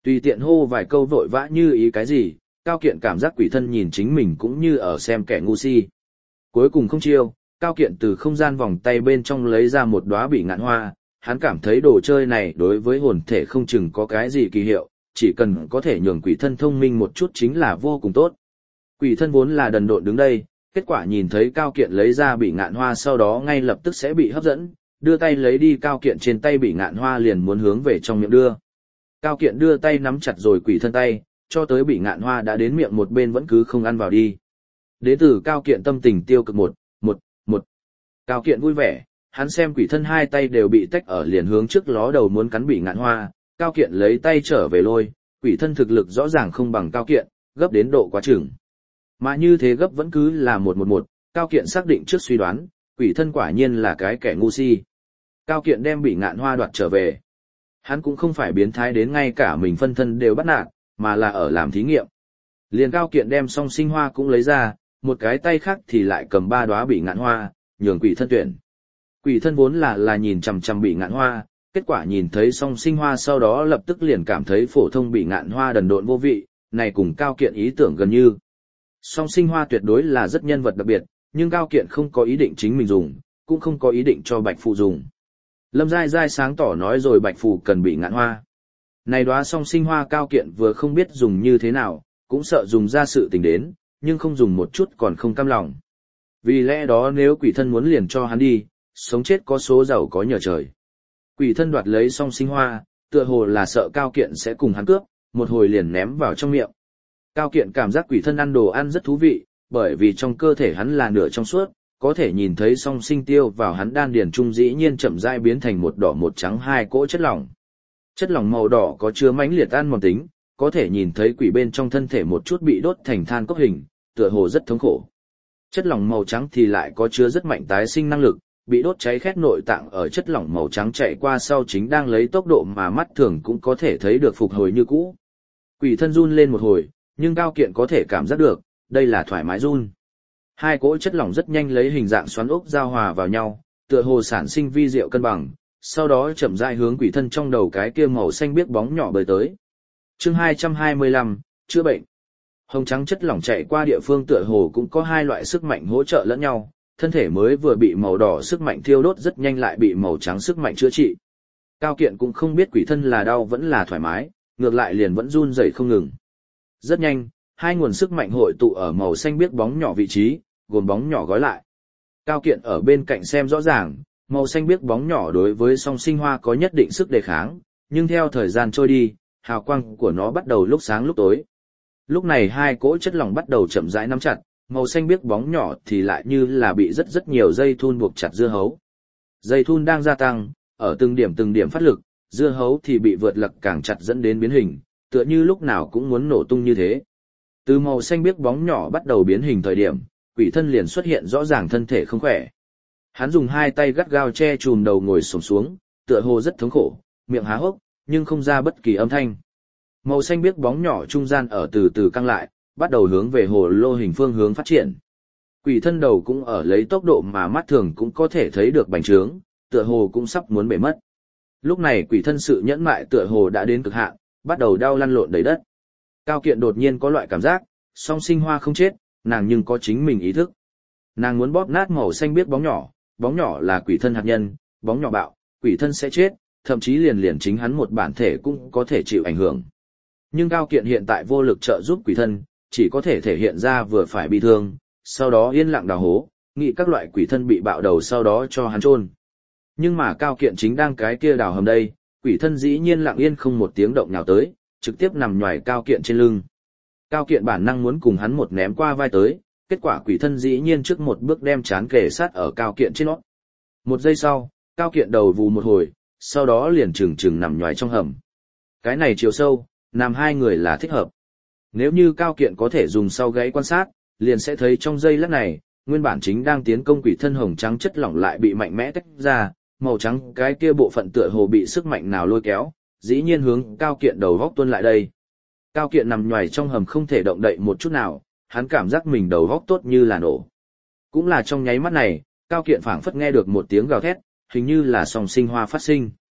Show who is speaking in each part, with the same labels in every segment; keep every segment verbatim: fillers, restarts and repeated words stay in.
Speaker 1: Tùy tiện hô vài câu vội vã như ý cái gì, Cao Kiện cảm giác quỷ thân nhìn chính mình cũng như ở xem kẻ ngu si. Cuối cùng không chiêu, Cao Kiện từ không gian vòng tay bên trong lấy ra một đóa bị ngạn hoa, hắn cảm thấy đồ chơi này đối với hồn thể không chừng có cái gì kỳ hiệu, chỉ cần có thể nhường quỷ thân thông minh một chút chính là vô cùng tốt. Quỷ thân vốn là đần độn đứng đây, kết quả nhìn thấy Cao Kiện lấy ra bị ngạn hoa sau đó ngay lập tức sẽ bị hấp dẫn, đưa tay lấy đi Cao Kiện trên tay bị ngạn hoa liền muốn hướng về trong miệng đưa. Cao Kiện đưa tay nắm chặt rồi quỷ thân tay, cho tới bị ngạn hoa đã đến miệng một bên vẫn cứ không ăn vào đi. Đến từ Cao Kiện tâm tình tiêu cực một, một, một. Cao Kiện vui vẻ, hắn xem quỷ thân hai tay đều bị tách ở liền hướng trước ló đầu muốn cắn bị ngạn hoa, Cao Kiện lấy tay trở về lôi, quỷ thân thực lực rõ ràng không bằng Cao Kiện, gấp đến độ quá chừng. Mà như thế gấp vẫn cứ là một một một, Cao Kiện xác định trước suy đoán, quỷ thân quả nhiên là cái kẻ ngu si. Cao Kiện đem bị ngạn hoa đoạt trở về. Hắn cũng không phải biến thái đến ngay cả mình phân thân đều bắt nạt, mà là ở làm thí nghiệm. Liền Cao Kiện đem song sinh hoa cũng lấy ra, một cái tay khác thì lại cầm ba đóa bị ngạn hoa, nhường quỷ thân tuyển. Quỷ thân vốn là là nhìn chằm chằm bị ngạn hoa, kết quả nhìn thấy song sinh hoa sau đó lập tức liền cảm thấy phổ thông bị ngạn hoa đần độn vô vị, này cùng Cao Kiện ý tưởng gần như. Song sinh hoa tuyệt đối là rất nhân vật đặc biệt, nhưng Cao Kiện không có ý định chính mình dùng, cũng không có ý định cho Bạch Phù dùng. Lâm Giai Giai sáng tỏ nói rồi Bạch Phù cần bị ngạn hoa. Này đóa song sinh hoa Cao Kiện vừa không biết dùng như thế nào, cũng sợ dùng ra sự tình đến, nhưng không dùng một chút còn không cam lòng. Vì lẽ đó nếu quỷ thân muốn liền cho hắn đi, sống chết có số giàu có nhờ trời. Quỷ thân đoạt lấy song sinh hoa, tựa hồ là sợ Cao Kiện sẽ cùng hắn cướp, một hồi liền ném vào trong miệng. Cao Kiện cảm giác quỷ thân ăn đồ ăn rất thú vị, bởi vì trong cơ thể hắn là nửa trong suốt, có thể nhìn thấy song sinh tiêu vào hắn đan điền trung dĩ nhiên chậm rãi biến thành một đỏ một trắng hai cỗ chất lỏng. Chất lỏng màu đỏ có chứa mãnh liệt ăn mòn tính, có thể nhìn thấy quỷ bên trong thân thể một chút bị đốt thành than cốc hình, tựa hồ rất thống khổ. Chất lỏng màu trắng thì lại có chứa rất mạnh tái sinh năng lực, bị đốt cháy khét nội tạng ở chất lỏng màu trắng chạy qua sau chính đang lấy tốc độ mà mắt thường cũng có thể thấy được phục hồi như cũ. Quỷ thân run lên một hồi, nhưng Cao Kiện có thể cảm giác được, đây là thoải mái run. Hai cỗ chất lỏng rất nhanh lấy hình dạng xoắn ốc giao hòa vào nhau, tựa hồ sản sinh vi diệu cân bằng, sau đó chậm rãi hướng quỷ thân trong đầu cái kia màu xanh biếc bóng nhỏ bơi tới. Chương hai trăm hai mươi lăm, chữa bệnh. Hồng trắng chất lỏng chạy qua địa phương tựa hồ cũng có hai loại sức mạnh hỗ trợ lẫn nhau, thân thể mới vừa bị màu đỏ sức mạnh thiêu đốt rất nhanh lại bị màu trắng sức mạnh chữa trị. Cao Kiện cũng không biết quỷ thân là đau vẫn là thoải mái, ngược lại liền vẫn run rẩy không ngừng. Rất nhanh, hai nguồn sức mạnh hội tụ ở màu xanh biếc bóng nhỏ vị trí, gồm bóng nhỏ gói lại. Cao Kiện ở bên cạnh xem rõ ràng, màu xanh biếc bóng nhỏ đối với song sinh hoa có nhất định sức đề kháng, nhưng theo thời gian trôi đi, hào quang của nó bắt đầu lúc sáng lúc tối. Lúc này hai cỗ chất lỏng bắt đầu chậm rãi nắm chặt, màu xanh biếc bóng nhỏ thì lại như là bị rất rất nhiều dây thun buộc chặt dưa hấu. Dây thun đang gia tăng, ở từng điểm từng điểm phát lực, dưa hấu thì bị vượt lật càng chặt dẫn đến biến hình, tựa như lúc nào cũng muốn nổ tung như thế. Từ màu xanh biếc bóng nhỏ bắt đầu biến hình thời điểm, quỷ thân liền xuất hiện rõ ràng thân thể không khỏe. Hắn dùng hai tay gắt gao che chùm đầu ngồi xổm xuống, tựa hồ rất thống khổ, miệng há hốc, nhưng không ra bất kỳ âm thanh. Màu xanh biếc bóng nhỏ trung gian ở từ từ căng lại, bắt đầu hướng về hồ lô hình phương hướng phát triển. Quỷ thân đầu cũng ở lấy tốc độ mà mắt thường cũng có thể thấy được bành trướng, tựa hồ cũng sắp muốn bể mất. Lúc này quỷ thân sự nhẫn mại tựa hồ đã đến cực hạn, bắt đầu đau lăn lộn đầy đất. Cao Kiện đột nhiên có loại cảm giác, song sinh hoa không chết, nàng nhưng có chính mình ý thức. Nàng muốn bóp nát màu xanh biếc bóng nhỏ, bóng nhỏ là quỷ thân hạt nhân, bóng nhỏ bạo, quỷ thân sẽ chết, thậm chí liền liền chính hắn một bản thể cũng có thể chịu ảnh hưởng. Nhưng Cao Kiện hiện tại vô lực trợ giúp quỷ thân, chỉ có thể thể hiện ra vừa phải bị thương, sau đó yên lặng đào hố, nghĩ các loại quỷ thân bị bạo đầu sau đó cho hắn chôn. Nhưng mà Cao Kiện chính đang cái kia đào hầm đây, quỷ thân dĩ nhiên lặng yên không một tiếng động nào tới, trực tiếp nằm nhoài Cao Kiện trên lưng. Cao Kiện bản năng muốn cùng hắn một ném qua vai tới, kết quả quỷ thân dĩ nhiên trước một bước đem chán kề sát ở Cao Kiện trên nót. Một giây sau, Cao Kiện đầu vù một hồi, sau đó liền trừng trừng nằm nhoài trong hầm. Cái này chiều sâu, nằm hai người là thích hợp. Nếu như Cao Kiện có thể dùng sau gáy quan sát, liền sẽ thấy trong giây lát này, nguyên bản chính đang tiến công quỷ thân hồng trắng chất lỏng lại bị mạnh mẽ tách ra, màu trắng cái kia bộ phận tựa hồ bị sức mạnh nào lôi kéo, dĩ nhiên hướng Cao Kiện đầu góc tuôn lại đây. Cao Kiện nằm nhoài trong hầm không thể động đậy một chút nào, hắn cảm giác mình đầu góc tốt như là nổ. Cũng là trong nháy mắt này, Cao Kiện phảng phất nghe được một tiếng gào thét, hình như là song sinh hoa phát sinh.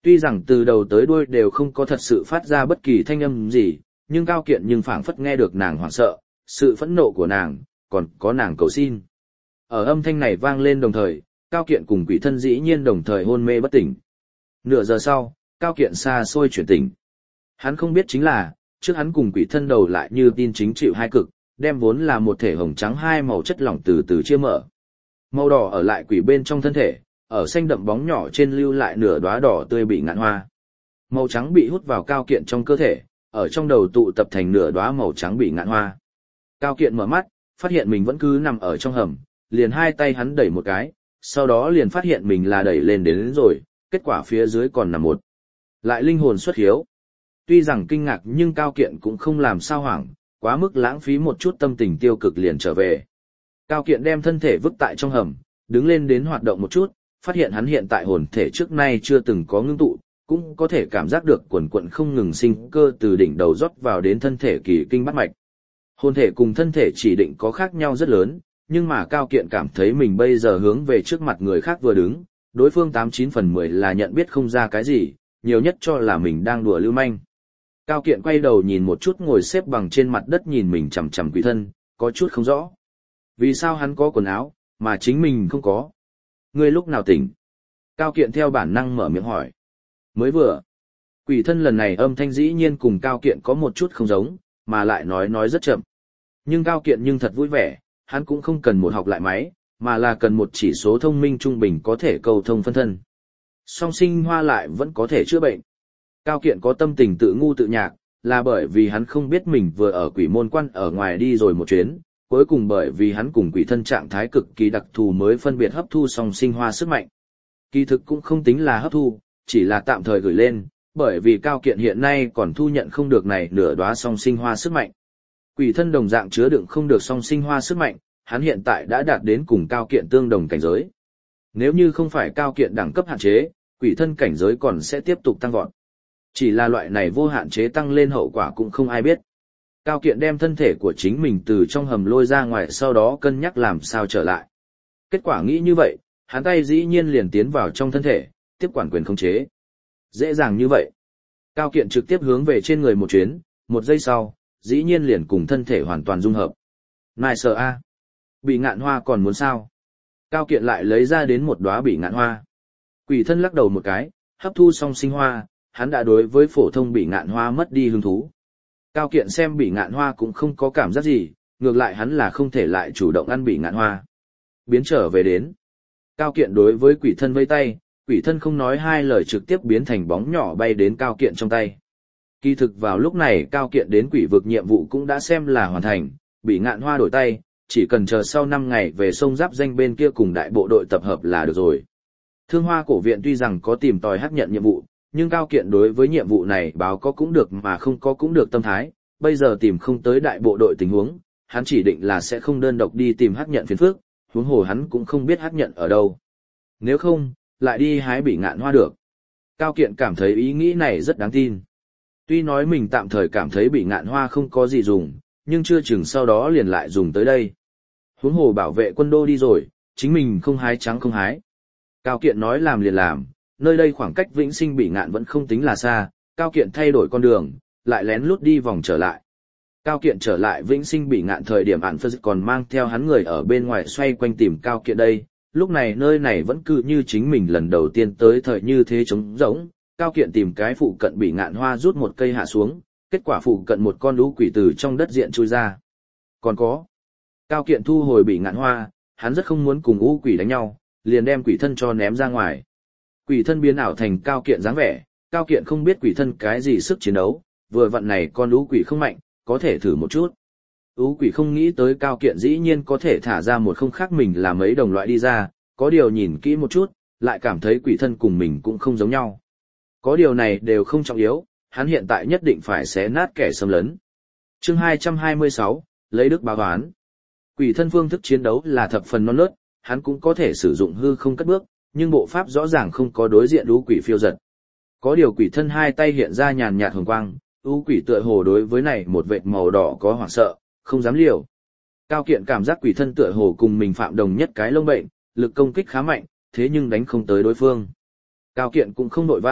Speaker 1: Tuy rằng từ đầu tới đuôi đều không có thật sự phát ra bất kỳ thanh âm gì, nhưng Cao Kiện nhưng phảng phất nghe được nàng hoảng sợ, sự phẫn nộ của nàng, còn có nàng cầu xin. Ở âm thanh này vang lên đồng thời, Cao Kiện cùng quỷ thân dĩ nhiên đồng thời hôn mê bất tỉnh. Nửa giờ sau, Cao Kiện xa xôi chuyển tỉnh. Hắn không biết chính là, trước hắn cùng quỷ thân đầu lại như tin chính chịu hai cực, đem vốn là một thể hồng trắng hai màu chất lỏng từ từ chia mở. Màu đỏ ở lại quỷ bên trong thân thể, ở xanh đậm bóng nhỏ trên lưu lại nửa đóa đỏ tươi bị ngạn hoa. Màu trắng bị hút vào Cao Kiện trong cơ thể, ở trong đầu tụ tập thành nửa đóa màu trắng bị ngạn hoa. Cao Kiện mở mắt, phát hiện mình vẫn cứ nằm ở trong hầm, liền hai tay hắn đẩy một cái, sau đó liền phát hiện mình là đẩy lên đến, đến rồi, kết quả phía dưới còn nằm một. Lại linh hồn xuất hiếu. Tuy rằng kinh ngạc nhưng Cao Kiện cũng không làm sao hoảng, quá mức lãng phí một chút tâm tình tiêu cực liền trở về. Cao Kiện đem thân thể vứt tại trong hầm, đứng lên đến hoạt động một chút, phát hiện hắn hiện tại hồn thể trước nay chưa từng có ngưng tụ, cũng có thể cảm giác được quần quận không ngừng sinh cơ từ đỉnh đầu rót vào đến thân thể kỳ kinh bát mạch. Hồn thể cùng thân thể chỉ định có khác nhau rất lớn, nhưng mà Cao Kiện cảm thấy mình bây giờ hướng về trước mặt người khác vừa đứng, đối phương tám chín phần mười là nhận biết không ra cái gì, nhiều nhất cho là mình đang đùa lưu manh. Cao Kiện quay đầu nhìn một chút ngồi xếp bằng trên mặt đất nhìn mình chằm chằm quỷ thân, có chút không rõ. Vì sao hắn có quần áo, mà chính mình không có? Ngươi lúc nào tỉnh? Cao Kiện theo bản năng mở miệng hỏi. Mới vừa. Quỷ thân lần này âm thanh dĩ nhiên cùng Cao Kiện có một chút không giống, mà lại nói nói rất chậm. Nhưng Cao Kiện nhưng thật vui vẻ, hắn cũng không cần một học lại máy, mà là cần một chỉ số thông minh trung bình có thể cầu thông phân thân. Song sinh hoa lại vẫn có thể chữa bệnh. Cao Kiện có tâm tình tự ngu tự nhạc, là bởi vì hắn không biết mình vừa ở quỷ môn quan ở ngoài đi rồi một chuyến, cuối cùng bởi vì hắn cùng quỷ thân trạng thái cực kỳ đặc thù mới phân biệt hấp thu song sinh hoa sức mạnh. Kỳ thực cũng không tính là hấp thu, chỉ là tạm thời gửi lên, bởi vì Cao Kiện hiện nay còn thu nhận không được này nửa đóa song sinh hoa sức mạnh. Quỷ thân đồng dạng chứa đựng không được song sinh hoa sức mạnh, hắn hiện tại đã đạt đến cùng Cao Kiện tương đồng cảnh giới. Nếu như không phải Cao Kiện đẳng cấp hạn chế, quỷ thân cảnh giới còn sẽ tiếp tục tăng vọt. Chỉ là loại này vô hạn chế tăng lên hậu quả cũng không ai biết. Cao Kiện đem thân thể của chính mình từ trong hầm lôi ra ngoài, sau đó cân nhắc làm sao trở lại. Kết quả nghĩ như vậy, hắn tay dĩ nhiên liền tiến vào trong thân thể, tiếp quản quyền khống chế. Dễ dàng như vậy. Cao Kiện trực tiếp hướng về trên người một chuyến, một giây sau, dĩ nhiên liền cùng thân thể hoàn toàn dung hợp. Nài sợ a, bị ngạn hoa còn muốn sao? Cao Kiện lại lấy ra đến một đóa bị ngạn hoa. Quỷ thân lắc đầu một cái, hấp thu xong sinh hoa, hắn đã đối với phổ thông bị ngạn hoa mất đi hứng thú. Cao Kiện xem bị ngạn hoa cũng không có cảm giác gì, ngược lại hắn là không thể lại chủ động ăn bị ngạn hoa. Biến trở về đến. Cao Kiện đối với quỷ thân vây tay, quỷ thân không nói hai lời trực tiếp biến thành bóng nhỏ bay đến Cao Kiện trong tay. Kỳ thực vào lúc này Cao Kiện đến quỷ vực nhiệm vụ cũng đã xem là hoàn thành, bị ngạn hoa đổi tay, chỉ cần chờ sau năm ngày về sông Giáp Danh bên kia cùng đại bộ đội tập hợp là được rồi. Thương Hoa cổ viện tuy rằng có tìm tòi hắc nhận nhiệm vụ, nhưng Cao Kiện đối với nhiệm vụ này báo có cũng được mà không có cũng được tâm thái, bây giờ tìm không tới đại bộ đội tình huống, hắn chỉ định là sẽ không đơn độc đi tìm hắc nhận phiền phức, huống hồ hắn cũng không biết hắc nhận ở đâu. Nếu không, lại đi hái bị ngạn hoa được. Cao Kiện cảm thấy ý nghĩ này rất đáng tin. Tuy nói mình tạm thời cảm thấy bị ngạn hoa không có gì dùng, nhưng chưa chừng sau đó liền lại dùng tới đây. Huống hồ bảo vệ quân đô đi rồi, chính mình không hái trắng không hái. Cao Kiện nói làm liền làm, nơi đây khoảng cách Vĩnh Sinh bị ngạn vẫn không tính là xa, Cao Kiện thay đổi con đường, lại lén lút đi vòng trở lại. Cao Kiện trở lại Vĩnh Sinh bị ngạn thời điểm Ản Phơ còn mang theo hắn người ở bên ngoài xoay quanh tìm Cao Kiện đây, lúc này nơi này vẫn cứ như chính mình lần đầu tiên tới thời như thế trống rỗng. Cao Kiện tìm cái phụ cận bị ngạn hoa rút một cây hạ xuống, kết quả phụ cận một con lũ quỷ từ trong đất diện chui ra. Còn có. Cao Kiện thu hồi bị ngạn hoa, hắn rất không muốn cùng u quỷ đánh nhau, liền đem quỷ thân cho ném ra ngoài. Quỷ thân biến ảo thành Cao Kiện dáng vẻ, Cao Kiện không biết quỷ thân cái gì sức chiến đấu, vừa vặn này con lũ quỷ không mạnh, có thể thử một chút. Ú quỷ không nghĩ tới Cao Kiện dĩ nhiên có thể thả ra một không khác mình là mấy đồng loại đi ra, có điều nhìn kỹ một chút, lại cảm thấy quỷ thân cùng mình cũng không giống nhau. Có điều này đều không trọng yếu, hắn hiện tại nhất định phải xé nát kẻ xâm lấn. Chương hai trăm hai mươi sáu, lấy đức báo oán. Quỷ thân phương thức chiến đấu là thập phần non nớt, hắn cũng có thể sử dụng hư không cất bước, nhưng bộ pháp rõ ràng không có đối diện ú quỷ phiêu giật. Có điều quỷ thân hai tay hiện ra nhàn nhạt hồng quang, ú quỷ tựa hồ đối với này một vệt màu đỏ có hoảng sợ, không dám liều. Cao Kiện cảm giác quỷ thân tựa hồ cùng mình phạm đồng nhất cái lông bệnh, lực công kích khá mạnh, thế nhưng đánh không tới đối phương. Cao Kiện cũng không nội vã,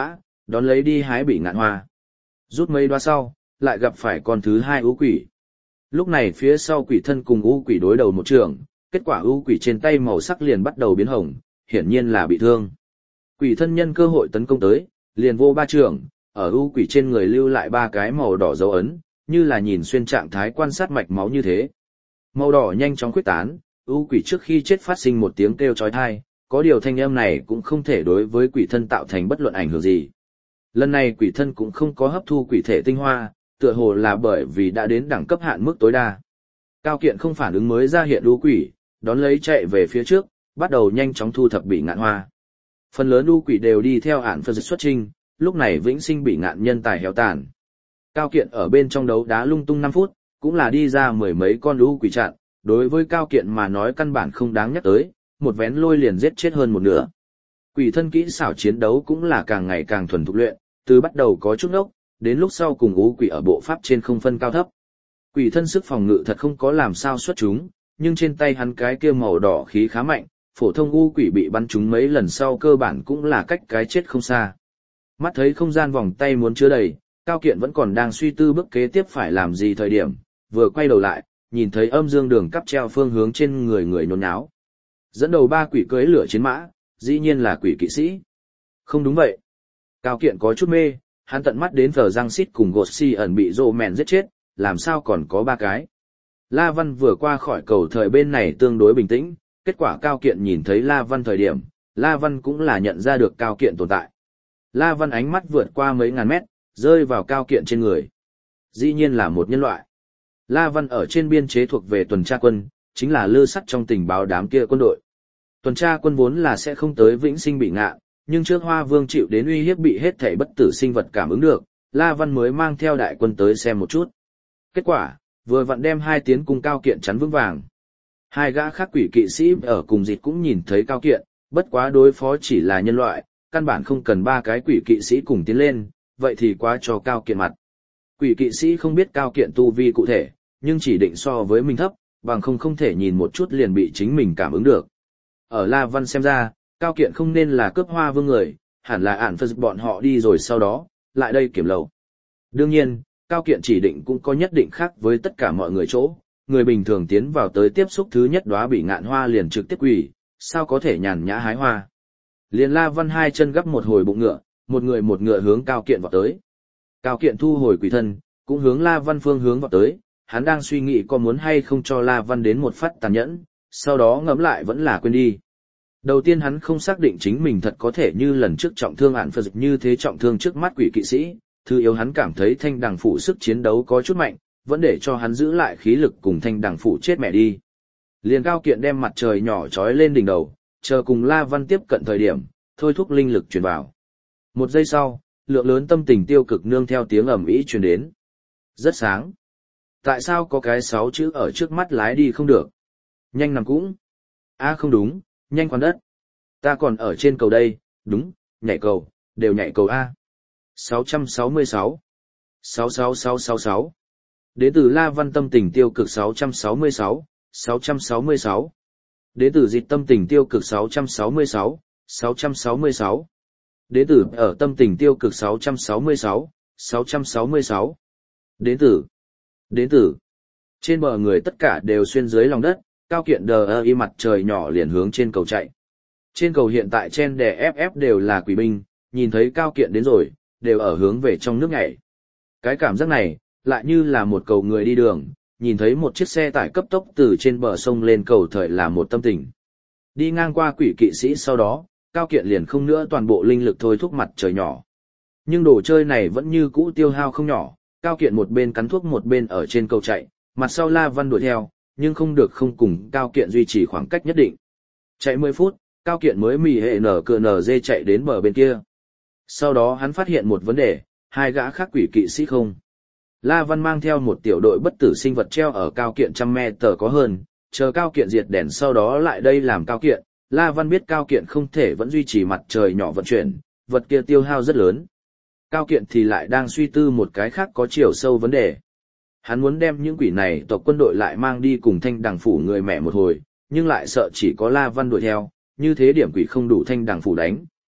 Speaker 1: đón lấy đi hái bị ngạn hoa. Rút mấy đoá sau, lại gặp phải con thứ hai ưu quỷ. Lúc này phía sau quỷ thân cùng ưu quỷ đối đầu một trường, kết quả ưu quỷ trên tay màu sắc liền bắt đầu biến hồng, hiển nhiên là bị thương. Quỷ thân nhân cơ hội tấn công tới, liền vô ba trường, ở ưu quỷ trên người lưu lại ba cái màu đỏ dấu ấn, như là nhìn xuyên trạng thái quan sát mạch máu như thế. Màu đỏ nhanh chóng quyết tán, ưu quỷ trước khi chết phát sinh một tiếng kêu chói tai, có điều thanh âm này cũng không thể đối với quỷ thân tạo thành bất luận ảnh hưởng gì. Lần này quỷ thân cũng không có hấp thu quỷ thể tinh hoa, tựa hồ là bởi vì đã đến đẳng cấp hạn mức tối đa. Cao Kiện không phản ứng mới ra hiện ưu quỷ, đón lấy chạy về phía trước, bắt đầu nhanh chóng thu thập bị ngạn hoa. Phần lớn ưu quỷ đều đi theo ản phật xuất trinh, lúc này vĩnh sinh bị ngạn nhân tài héo tàn. Cao Kiện ở bên trong đấu đá lung tung năm phút, cũng là đi ra mười mấy con ưu quỷ chặn, đối với Cao Kiện mà nói căn bản không đáng nhắc tới, một vén lôi liền giết chết hơn một nửa. Quỷ thân kỹ xảo chiến đấu cũng là càng ngày càng thuần thục luyện, từ bắt đầu có chút ốc, đến lúc sau cùng ưu quỷ ở bộ pháp trên không phân cao thấp. Quỷ thân sức phòng ngự thật không có làm sao xuất chúng, nhưng trên tay hắn cái kia màu đỏ khí khá mạnh, phổ thông ưu quỷ bị bắn trúng mấy lần sau cơ bản cũng là cách cái chết không xa. Mắt thấy không gian vòng tay muốn chứa đầy, Cao Kiện vẫn còn đang suy tư bước kế tiếp phải làm gì thời điểm, vừa quay đầu lại, nhìn thấy âm dương đường cắp treo phương hướng trên người người nhốn nháo. Dẫn đầu ba quỷ cưỡi lửa chiến mã, dĩ nhiên là quỷ kỵ sĩ. Không đúng vậy. Cao Kiện có chút mê, hắn tận mắt đến Phở Giang Xít cùng Gột Si ẩn bị rô mèn giết chết, làm sao còn có ba cái. La Văn vừa qua khỏi cầu thời bên này tương đối bình tĩnh, kết quả Cao Kiện nhìn thấy La Văn thời điểm, La Văn cũng là nhận ra được Cao Kiện tồn tại. La Văn ánh mắt vượt qua mấy ngàn mét, rơi vào Cao Kiện trên người. Dĩ nhiên là một nhân loại. La Văn ở trên biên chế thuộc về tuần tra quân, chính là lư sắt trong tình báo đám kia quân đội. Tuần tra quân vốn là sẽ không tới vĩnh sinh bị ngạn, nhưng trước Hoa Vương chịu đến uy hiếp bị hết thảy bất tử sinh vật cảm ứng được, La Văn mới mang theo đại quân tới xem một chút. Kết quả, vừa vặn đem hai tiến cung Cao Kiện chắn vững vàng. Hai gã khác quỷ kỵ sĩ ở cùng dịch cũng nhìn thấy Cao Kiện, bất quá đối phó chỉ là nhân loại, căn bản không cần ba cái quỷ kỵ sĩ cùng tiến lên, vậy thì quá cho Cao Kiện mặt. Quỷ kỵ sĩ không biết Cao Kiện tu vi cụ thể, nhưng chỉ định so với mình thấp, bằng không không thể nhìn một chút liền bị chính mình cảm ứng được. Ở La Văn xem ra, Cao Kiện không nên là cướp Hoa Vương người, hẳn là ản phật bọn họ đi rồi sau đó, lại đây kiểm lầu. Đương nhiên, Cao Kiện chỉ định cũng có nhất định khác với tất cả mọi người chỗ, người bình thường tiến vào tới tiếp xúc thứ nhất đóa bị ngạn hoa liền trực tiếp quỷ, sao có thể nhàn nhã hái hoa. Liền La Văn hai chân gấp một hồi bụng ngựa, một người một ngựa hướng Cao Kiện vọt tới. Cao Kiện thu hồi quỷ thân, cũng hướng La Văn phương hướng vọt tới, hắn đang suy nghĩ có muốn hay không cho La Văn đến một phát tàn nhẫn, sau đó ngẫm lại vẫn là quên đi. Đầu tiên hắn không xác định chính mình thật có thể như lần trước trọng thương ản phật như thế trọng thương trước mắt quỷ kỵ sĩ, thứ yếu hắn cảm thấy thanh đằng phủ sức chiến đấu có chút mạnh, vẫn để cho hắn giữ lại khí lực cùng thanh đằng phủ chết mẹ đi. Liền Cao Kiện đem mặt trời nhỏ trói lên đỉnh đầu, chờ cùng La Văn tiếp cận thời điểm, thôi thúc linh lực truyền vào. Một giây sau, lượng lớn tâm tình tiêu cực nương theo tiếng ầm ĩ truyền đến. Rất sáng. Tại sao có cái sáu chữ ở trước mắt lái đi không được? Nhanh nằm cũng. A à, không đúng, nhanh khoan đất. Ta còn ở trên cầu đây, đúng, nhảy cầu, đều nhảy cầu A. sáu trăm sáu mươi sáu. sáu sáu sáu sáu sáu. Đến từ La Văn tâm tình tiêu cực sáu trăm sáu mươi sáu, sáu trăm sáu mươi sáu. Đến từ dịch tâm tình tiêu cực sáu trăm sáu mươi sáu, sáu trăm sáu mươi sáu. Đến từ ở tâm tình tiêu cực sáu trăm sáu mươi sáu, sáu trăm sáu mươi sáu. Đến từ. Đến từ. Trên bờ người tất cả đều xuyên dưới lòng đất, Cao Kiện đờ ơ y mặt trời nhỏ liền hướng trên cầu chạy. Trên cầu hiện tại trên đè ép ép đều là quỷ binh, nhìn thấy Cao Kiện đến rồi, đều ở hướng về trong nước nhảy. Cái cảm giác này, lại như là một cầu người đi đường, nhìn thấy một chiếc xe tải cấp tốc từ trên bờ sông lên cầu thời là một tâm tình. Đi ngang qua quỷ kỵ sĩ sau đó, Cao Kiện liền không nữa toàn bộ linh lực thôi thúc mặt trời nhỏ. Nhưng đồ chơi này vẫn như cũ tiêu hao không nhỏ, Cao Kiện một bên cắn thuốc một bên ở trên cầu chạy, mặt sau La Văn đuổi theo, nhưng không được không cùng Cao Kiện duy trì khoảng cách nhất định. Chạy mười phút, Cao Kiện mới mì hệ nở cờ nở dê chạy đến bờ bên kia. Sau đó hắn phát hiện một vấn đề, hai gã khác quỷ kỵ sĩ không. La Văn mang theo một tiểu đội bất tử sinh vật treo ở Cao Kiện trăm mét tờ có hơn, chờ Cao Kiện diệt đèn sau đó lại đây làm Cao Kiện. La Văn biết Cao Kiện không thể vẫn duy trì mặt trời nhỏ vận chuyển, vật kia tiêu hao rất lớn. Cao Kiện thì lại đang suy tư một cái khác có chiều sâu vấn đề. Hắn muốn đem những quỷ này tộc quân đội lại mang đi cùng thanh đằng phủ người mẹ một hồi, nhưng lại sợ chỉ có La Văn đuổi theo, như thế điểm quỷ không đủ thanh đằng phủ đánh.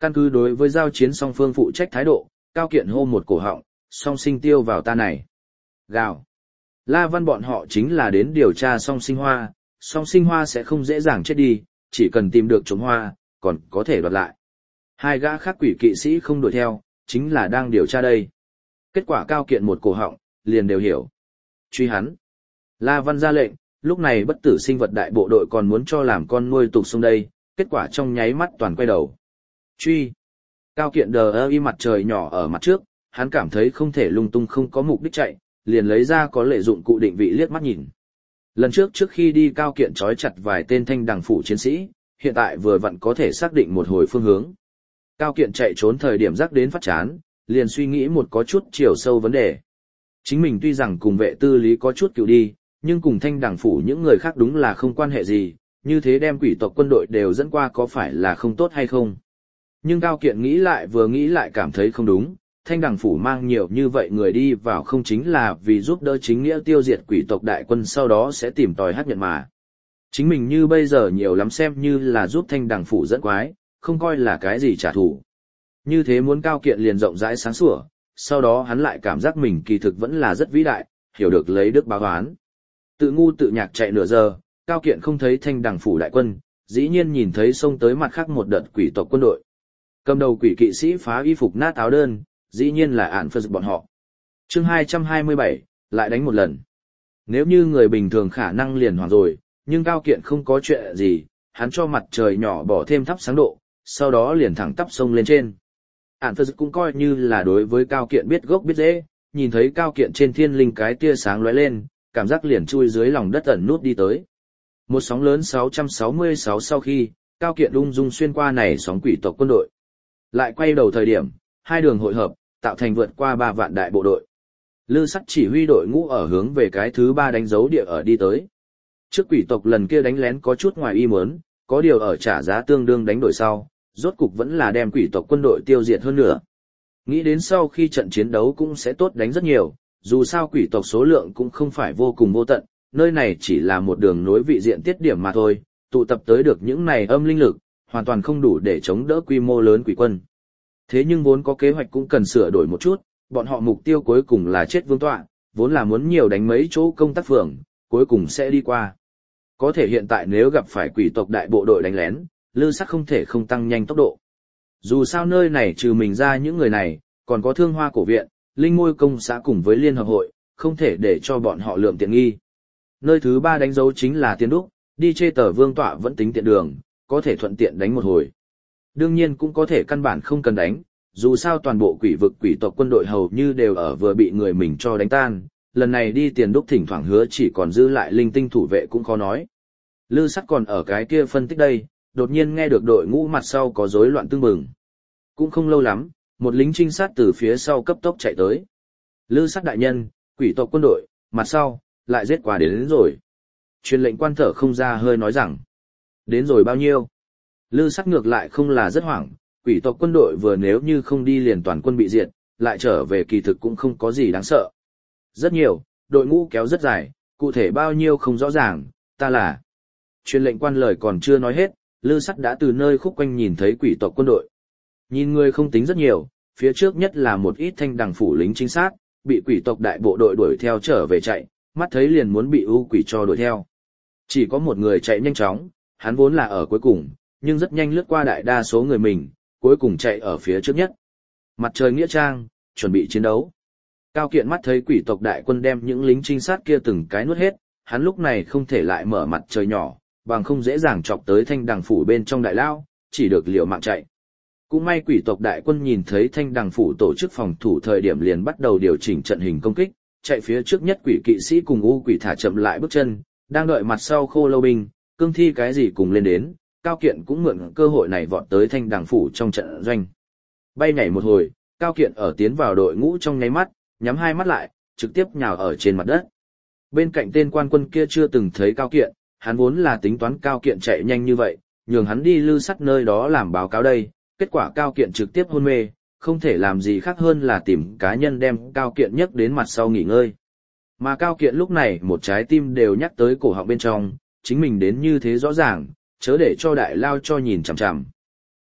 Speaker 1: Căn cứ đối với giao chiến song phương phụ trách thái độ, Cao Kiện hô một cổ họng, song sinh tiêu vào ta này. Gào. La Văn bọn họ chính là đến điều tra song sinh hoa, song sinh hoa sẽ không dễ dàng chết đi, chỉ cần tìm được trống hoa, còn có thể đoạt lại. Hai gã khác quỷ kỵ sĩ không đuổi theo, chính là đang điều tra đây. Kết quả Cao Kiện một cổ họng, liền đều hiểu. Truy hắn. La Văn ra lệnh, lúc này bất tử sinh vật đại bộ đội còn muốn cho làm con nuôi tục xuống đây, kết quả trong nháy mắt toàn quay đầu. Truy. Cao Kiện đờ ơ y mặt trời nhỏ ở mặt trước, hắn cảm thấy không thể lung tung không có mục đích chạy, liền lấy ra có lệ dụng cụ định vị liếc mắt nhìn. Lần trước trước khi đi Cao Kiện trói chặt vài tên thanh đằng phủ chiến sĩ, hiện tại vừa vặn có thể xác định một hồi phương hướng. Cao Kiện chạy trốn thời điểm rắc đến phát chán, liền suy nghĩ một có chút chiều sâu vấn đề. Chính mình tuy rằng cùng vệ tư lý có chút cựu đi, nhưng cùng thanh đằng phủ những người khác đúng là không quan hệ gì, như thế đem quỷ tộc quân đội đều dẫn qua có phải là không tốt hay không. Nhưng Cao Kiện nghĩ lại vừa nghĩ lại cảm thấy không đúng, thanh đằng phủ mang nhiều như vậy người đi vào không chính là vì giúp đỡ chính nghĩa tiêu diệt quỷ tộc đại quân sau đó sẽ tìm tòi hát nhận mà. Chính mình như bây giờ nhiều lắm xem như là giúp thanh đằng phủ dẫn quái, không coi là cái gì trả thù. Như thế muốn Cao Kiện liền rộng rãi sáng sủa, sau đó hắn lại cảm giác mình kỳ thực vẫn là rất vĩ đại, hiểu được lấy đức báo oán. Tự ngu tự nhạc chạy nửa giờ, Cao Kiện không thấy thanh đằng phủ đại quân, dĩ nhiên nhìn thấy xông tới mặt khác một đợt quỷ tộc quân đội. Cầm đầu quỷ kỵ sĩ phá y phục nát áo đơn, dĩ nhiên là ản phật bọn họ. Chương hai trăm hai mươi bảy, lại đánh một lần. Nếu như người bình thường khả năng liền hoảng rồi, nhưng Cao Kiện không có chuyện gì, hắn cho mặt trời nhỏ bỏ thêm thắp sáng độ, sau đó liền thẳng tắp sông lên trên. Ản phật cũng coi như là đối với Cao Kiện biết gốc biết rễ, nhìn thấy Cao Kiện trên thiên linh cái tia sáng lóe lên, cảm giác liền chui dưới lòng đất ẩn nút đi tới. Một sóng lớn sáu trăm sáu mươi sáu sau khi, Cao Kiện ung dung xuyên qua này sóng quỷ tộc quân đội. Lại quay đầu thời điểm, hai đường hội hợp, tạo thành vượt qua ba vạn đại bộ đội. Lư Sắt chỉ huy đội ngũ ở hướng về cái thứ ba đánh dấu địa ở đi tới. Trước quỷ tộc lần kia đánh lén có chút ngoài ý muốn, có điều ở trả giá tương đương đánh đổi sau, rốt cục vẫn là đem quỷ tộc quân đội tiêu diệt hơn nữa. Nghĩ đến sau khi trận chiến đấu cũng sẽ tốt đánh rất nhiều, dù sao quỷ tộc số lượng cũng không phải vô cùng vô tận, nơi này chỉ là một đường nối vị diện tiết điểm mà thôi, tụ tập tới được những này âm linh lực, hoàn toàn không đủ để chống đỡ quy mô lớn quỷ quân. Thế nhưng vốn có kế hoạch cũng cần sửa đổi một chút, bọn họ mục tiêu cuối cùng là chết vương tọa, vốn là muốn nhiều đánh mấy chỗ công tác phường, cuối cùng sẽ đi qua. Có thể hiện tại nếu gặp phải quỷ tộc đại bộ đội đánh lén, Lư Sắc không thể không tăng nhanh tốc độ. Dù sao nơi này trừ mình ra những người này, còn có Thương Hoa cổ viện, Linh Ngôi công xã cùng với Liên hợp hội, không thể để cho bọn họ lượm tiện nghi. Nơi thứ ba đánh dấu chính là Tiên Đúc, đi chê tờ vương tọa vẫn tính tiện đường, có thể thuận tiện đánh một hồi. Đương nhiên cũng có thể căn bản không cần đánh, dù sao toàn bộ quỷ vực quỷ tộc quân đội hầu như đều ở vừa bị người mình cho đánh tan, lần này đi Tiền Đúc thỉnh thoảng hứa chỉ còn giữ lại linh tinh thủ vệ cũng khó nói. Lư Sắt còn ở cái kia phân tích đây, đột nhiên nghe được đội ngũ mặt sau có rối loạn tương bừng. Cũng không lâu lắm, một lính trinh sát từ phía sau cấp tốc chạy tới. Lư Sắt đại nhân, quỷ tộc quân đội, mặt sau, lại giết qua đến, đến rồi. Truyền lệnh quan thở không ra hơi nói rằng, đến rồi bao nhiêu? Lư Sắt ngược lại không là rất hoảng, quỷ tộc quân đội vừa nếu như không đi liền toàn quân bị diệt, lại trở về kỳ thực cũng không có gì đáng sợ. Rất nhiều, đội ngũ kéo rất dài, cụ thể bao nhiêu không rõ ràng, ta là. Truyền lệnh quan lời còn chưa nói hết, Lư Sắt đã từ nơi khúc quanh nhìn thấy quỷ tộc quân đội. Nhìn người không tính rất nhiều, phía trước nhất là một ít thanh đằng phủ lính chính xác, bị quỷ tộc đại bộ đội đuổi theo trở về chạy, mắt thấy liền muốn bị ưu quỷ cho đuổi theo. Chỉ có một người chạy nhanh chóng, hắn vốn là ở cuối cùng, nhưng rất nhanh lướt qua đại đa số người mình, cuối cùng chạy ở phía trước nhất. Mặt trời nghĩa trang, chuẩn bị chiến đấu. Cao Kiện mắt thấy quỷ tộc đại quân đem những lính trinh sát kia từng cái nuốt hết, hắn lúc này không thể lại mở mặt trời nhỏ, bằng không dễ dàng chọc tới thanh đằng phủ bên trong đại lao, chỉ được liều mạng chạy. Cũng may quỷ tộc đại quân nhìn thấy thanh đằng phủ tổ chức phòng thủ thời điểm liền bắt đầu điều chỉnh trận hình công kích, chạy phía trước nhất quỷ kỵ sĩ cùng u quỷ thả chậm lại bước chân, đang đợi mặt sau khô lâu binh, cương thi cái gì cùng lên đến, Cao Kiện cũng mượn cơ hội này vọt tới thanh đằng phủ trong trận doanh. Bay nhảy một hồi, Cao Kiện ở tiến vào đội ngũ trong nháy mắt, nhắm hai mắt lại, trực tiếp nhào ở trên mặt đất. Bên cạnh tên quan quân kia chưa từng thấy Cao Kiện, hắn vốn là tính toán Cao Kiện chạy nhanh như vậy, nhường hắn đi Lư Sắt nơi đó làm báo cáo đây, kết quả Cao Kiện trực tiếp hôn mê, không thể làm gì khác hơn là tìm cá nhân đem Cao Kiện nhấc đến mặt sau nghỉ ngơi. Mà Cao Kiện lúc này một trái tim đều nhắc tới cổ họng bên trong, chính mình đến như thế rõ ràng, chớ để cho đại lao cho nhìn chằm chằm.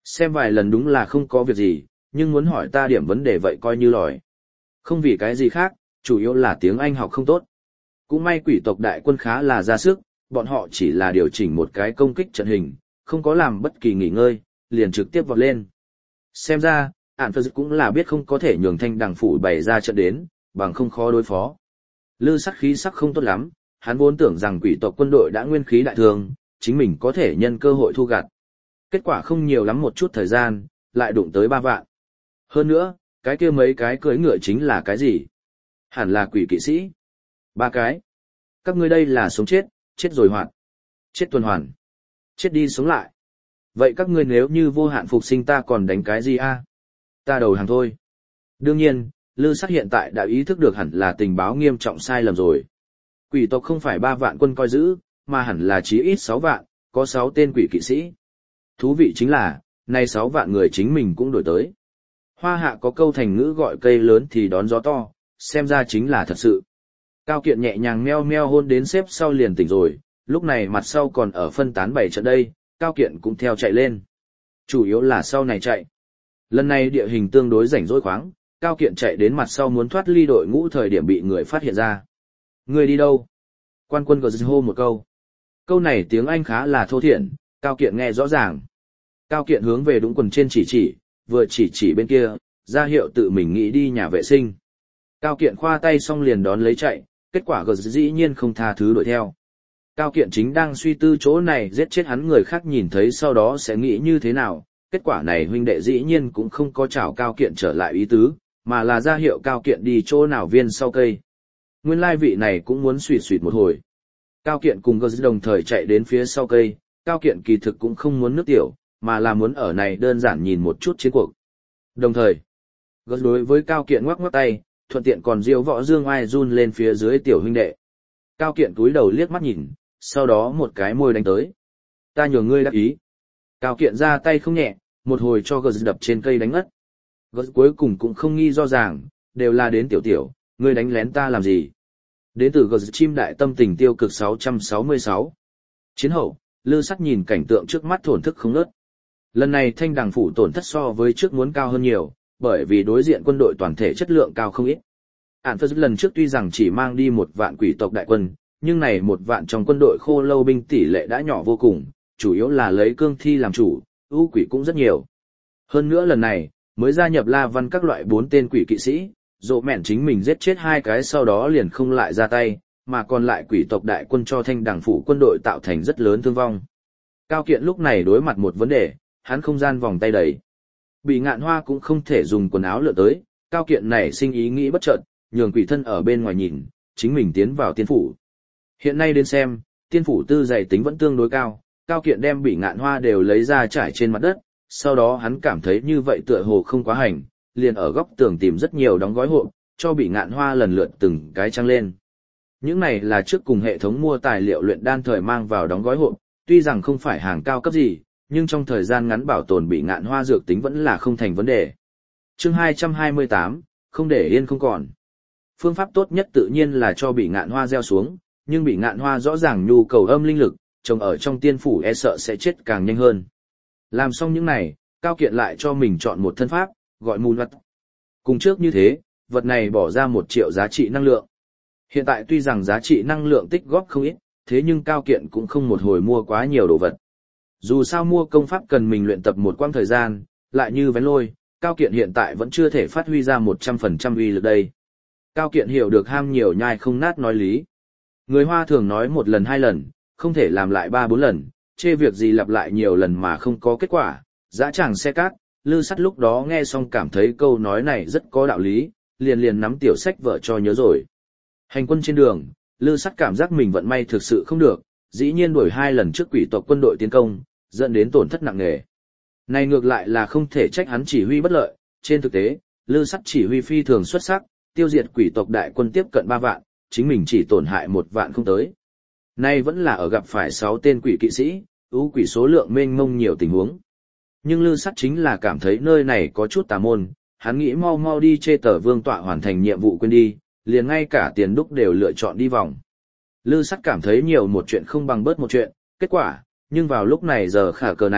Speaker 1: Xem vài lần đúng là không có việc gì, nhưng muốn hỏi ta điểm vấn đề vậy coi như lòi. Không vì cái gì khác, chủ yếu là tiếng Anh học không tốt. Cũng may quỷ tộc đại quân khá là ra sức, bọn họ chỉ là điều chỉnh một cái công kích trận hình, không có làm bất kỳ nghỉ ngơi, liền trực tiếp vọt lên. Xem ra, ản phật cũng là biết không có thể nhường thanh đằng phủ bày ra trận đến, bằng không khó đối phó. Lư sắc khí sắc không tốt lắm, hắn vốn tưởng rằng quỷ tộc quân đội đã nguyên khí đại thường, chính mình có thể nhân cơ hội thu gặt. Kết quả không nhiều lắm một chút thời gian, lại đụng tới ba vạn. Hơn nữa, cái kia mấy cái cưỡi ngựa chính là cái gì? Hẳn là quỷ kỵ sĩ. Ba cái. Các ngươi đây là sống chết, chết rồi hoạt. Chết tuần hoàn. Chết đi sống lại. Vậy các ngươi nếu như vô hạn phục sinh ta còn đánh cái gì a? Ta đầu hàng thôi. Đương nhiên, Lư Sát hiện tại đã ý thức được hẳn là tình báo nghiêm trọng sai lầm rồi. Quỷ tộc không phải ba vạn quân coi giữ, mà hẳn là chí ít sáu vạn, có sáu tên quỷ kỵ sĩ. Thú vị chính là, nay sáu vạn người chính mình cũng đổi tới. Hoa hạ có câu thành ngữ gọi cây lớn thì đón gió to, xem ra chính là thật sự. Cao Kiện nhẹ nhàng meo meo hôn đến xếp sau liền tỉnh rồi, lúc này mặt sau còn ở phân tán bảy trận đây, Cao Kiện cũng theo chạy lên. Chủ yếu là sau này chạy. Lần này địa hình tương đối rảnh rỗi khoáng, Cao Kiện chạy đến mặt sau muốn thoát ly đội ngũ thời điểm bị người phát hiện ra. Người đi đâu? Quan quân gờ hô một câu. Câu này tiếng Anh khá là thô thiển, Cao Kiện nghe rõ ràng. Cao Kiện hướng về đúng quần trên chỉ chỉ, vừa chỉ chỉ bên kia, ra hiệu tự mình nghĩ đi nhà vệ sinh. Cao Kiện khoa tay xong liền đón lấy chạy, kết quả gờ dĩ nhiên không tha thứ đuổi theo. Cao Kiện chính đang suy tư chỗ này giết chết hắn người khác nhìn thấy sau đó sẽ nghĩ như thế nào, kết quả này huynh đệ dĩ nhiên cũng không có chào Cao Kiện trở lại ý tứ, mà là ra hiệu Cao Kiện đi chỗ nào viên sau cây. Nguyên lai vị này cũng muốn suýt suýt một hồi. Cao Kiện cùng gờ đồng thời chạy đến phía sau cây, Cao Kiện kỳ thực cũng không muốn nước tiểu, mà là muốn ở này đơn giản nhìn một chút chiến cuộc. Đồng thời, gờ đối với Cao Kiện ngoắc ngoắc tay, thuận tiện còn diêu võ dương oai run lên phía dưới tiểu huynh đệ. Cao Kiện cúi đầu liếc mắt nhìn, sau đó một cái môi đánh tới. Ta nhường ngươi đáp ý. Cao Kiện ra tay không nhẹ, một hồi cho gờ đập trên cây đánh ngất. Gờ cuối cùng cũng không nghi do ràng, đều là đến tiểu tiểu, ngươi đánh lén ta làm gì? Đến từ gờ chim đại tâm tình tiêu cực sáu trăm sáu mươi sáu. Chiến hậu, Lư Sắc nhìn cảnh tượng trước mắt thổn thức không ngớt. Lần này thanh đằng phủ tổn thất so với trước muốn cao hơn nhiều, bởi vì đối diện quân đội toàn thể chất lượng cao không ít. Ản Phật lần trước tuy rằng chỉ mang đi một vạn quỷ tộc đại quân, nhưng này một vạn trong quân đội khô lâu binh tỷ lệ đã nhỏ vô cùng, chủ yếu là lấy cương thi làm chủ, ưu quỷ cũng rất nhiều. Hơn nữa lần này, mới gia nhập La Văn các loại bốn tên quỷ kỵ sĩ, dỗ mẹn chính mình giết chết hai cái sau đó liền không lại ra tay, mà còn lại quỷ tộc đại quân cho thanh đằng phủ quân đội tạo thành rất lớn thương vong. Cao Kiện lúc này đối mặt một vấn đề, hắn không gian vòng tay đầy. Bị Ngạn Hoa cũng không thể dùng quần áo lựa tới, Cao Kiện này sinh ý nghĩ bất chợt, nhường quỷ thân ở bên ngoài nhìn, chính mình tiến vào tiên phủ. Hiện nay đến xem, tiên phủ tư dày tính vẫn tương đối cao, Cao Kiện đem Bị Ngạn Hoa đều lấy ra trải trên mặt đất, sau đó hắn cảm thấy như vậy tựa hồ không quá hành, liền ở góc tường tìm rất nhiều đóng gói hộp, cho Bị Ngạn Hoa lần lượt từng cái trăng lên. Những này là trước cùng hệ thống mua tài liệu luyện đan thời mang vào đóng gói hộp, tuy rằng không phải hàng cao cấp gì, nhưng trong thời gian ngắn bảo tồn Bị Ngạn Hoa dược tính vẫn là không thành vấn đề. Chương hai trăm hai mươi tám, không để yên không còn. Phương pháp tốt nhất tự nhiên là cho Bị Ngạn Hoa gieo xuống, nhưng Bị Ngạn Hoa rõ ràng nhu cầu âm linh lực, trồng ở trong tiên phủ e sợ sẽ chết càng nhanh hơn. Làm xong những này, Cao Kiện lại cho mình chọn một thân pháp, gọi mùn vật. Cùng trước như thế, vật này bỏ ra một triệu giá trị năng lượng. Hiện tại tuy rằng giá trị năng lượng tích góp không ít, thế nhưng Cao Kiện cũng không một hồi mua quá nhiều đồ vật. Dù sao mua công pháp cần mình luyện tập một quãng thời gian, lại như vén lôi, Cao Kiện hiện tại vẫn chưa thể phát huy ra một trăm phần trăm uy lực đây. Cao Kiện hiểu được ham nhiều nhai không nát nói lý. Người Hoa thường nói một lần hai lần, không thể làm lại ba bốn lần, chê việc gì lặp lại nhiều lần mà không có kết quả, dã tràng xe cát. Lư Sắt lúc đó nghe xong cảm thấy câu nói này rất có đạo lý, liền liền nắm tiểu sách vợ cho nhớ rồi. Hành quân trên đường, Lư Sắt cảm giác mình vận may thực sự không được, dĩ nhiên đuổi hai lần trước quỷ tộc quân đội tiến công, dẫn đến tổn thất nặng nề. Này ngược lại là không thể trách hắn chỉ huy bất lợi, trên thực tế, Lư Sắt chỉ huy phi thường xuất sắc, tiêu diệt quỷ tộc đại quân tiếp cận ba vạn, chính mình chỉ tổn hại một vạn không tới. Nay vẫn là ở gặp phải sáu tên quỷ kỵ sĩ, ưu quỷ số lượng mênh mông nhiều tình huống. Nhưng Lư Sắt chính là cảm thấy nơi này có chút tà môn, hắn nghĩ mau mau đi chê tờ vương tọa hoàn thành nhiệm vụ quên đi, liền ngay cả tiền đúc đều lựa chọn đi vòng. Lư Sắt cảm thấy nhiều một chuyện không bằng bớt một chuyện, kết quả, nhưng vào lúc này giờ khả cờ này,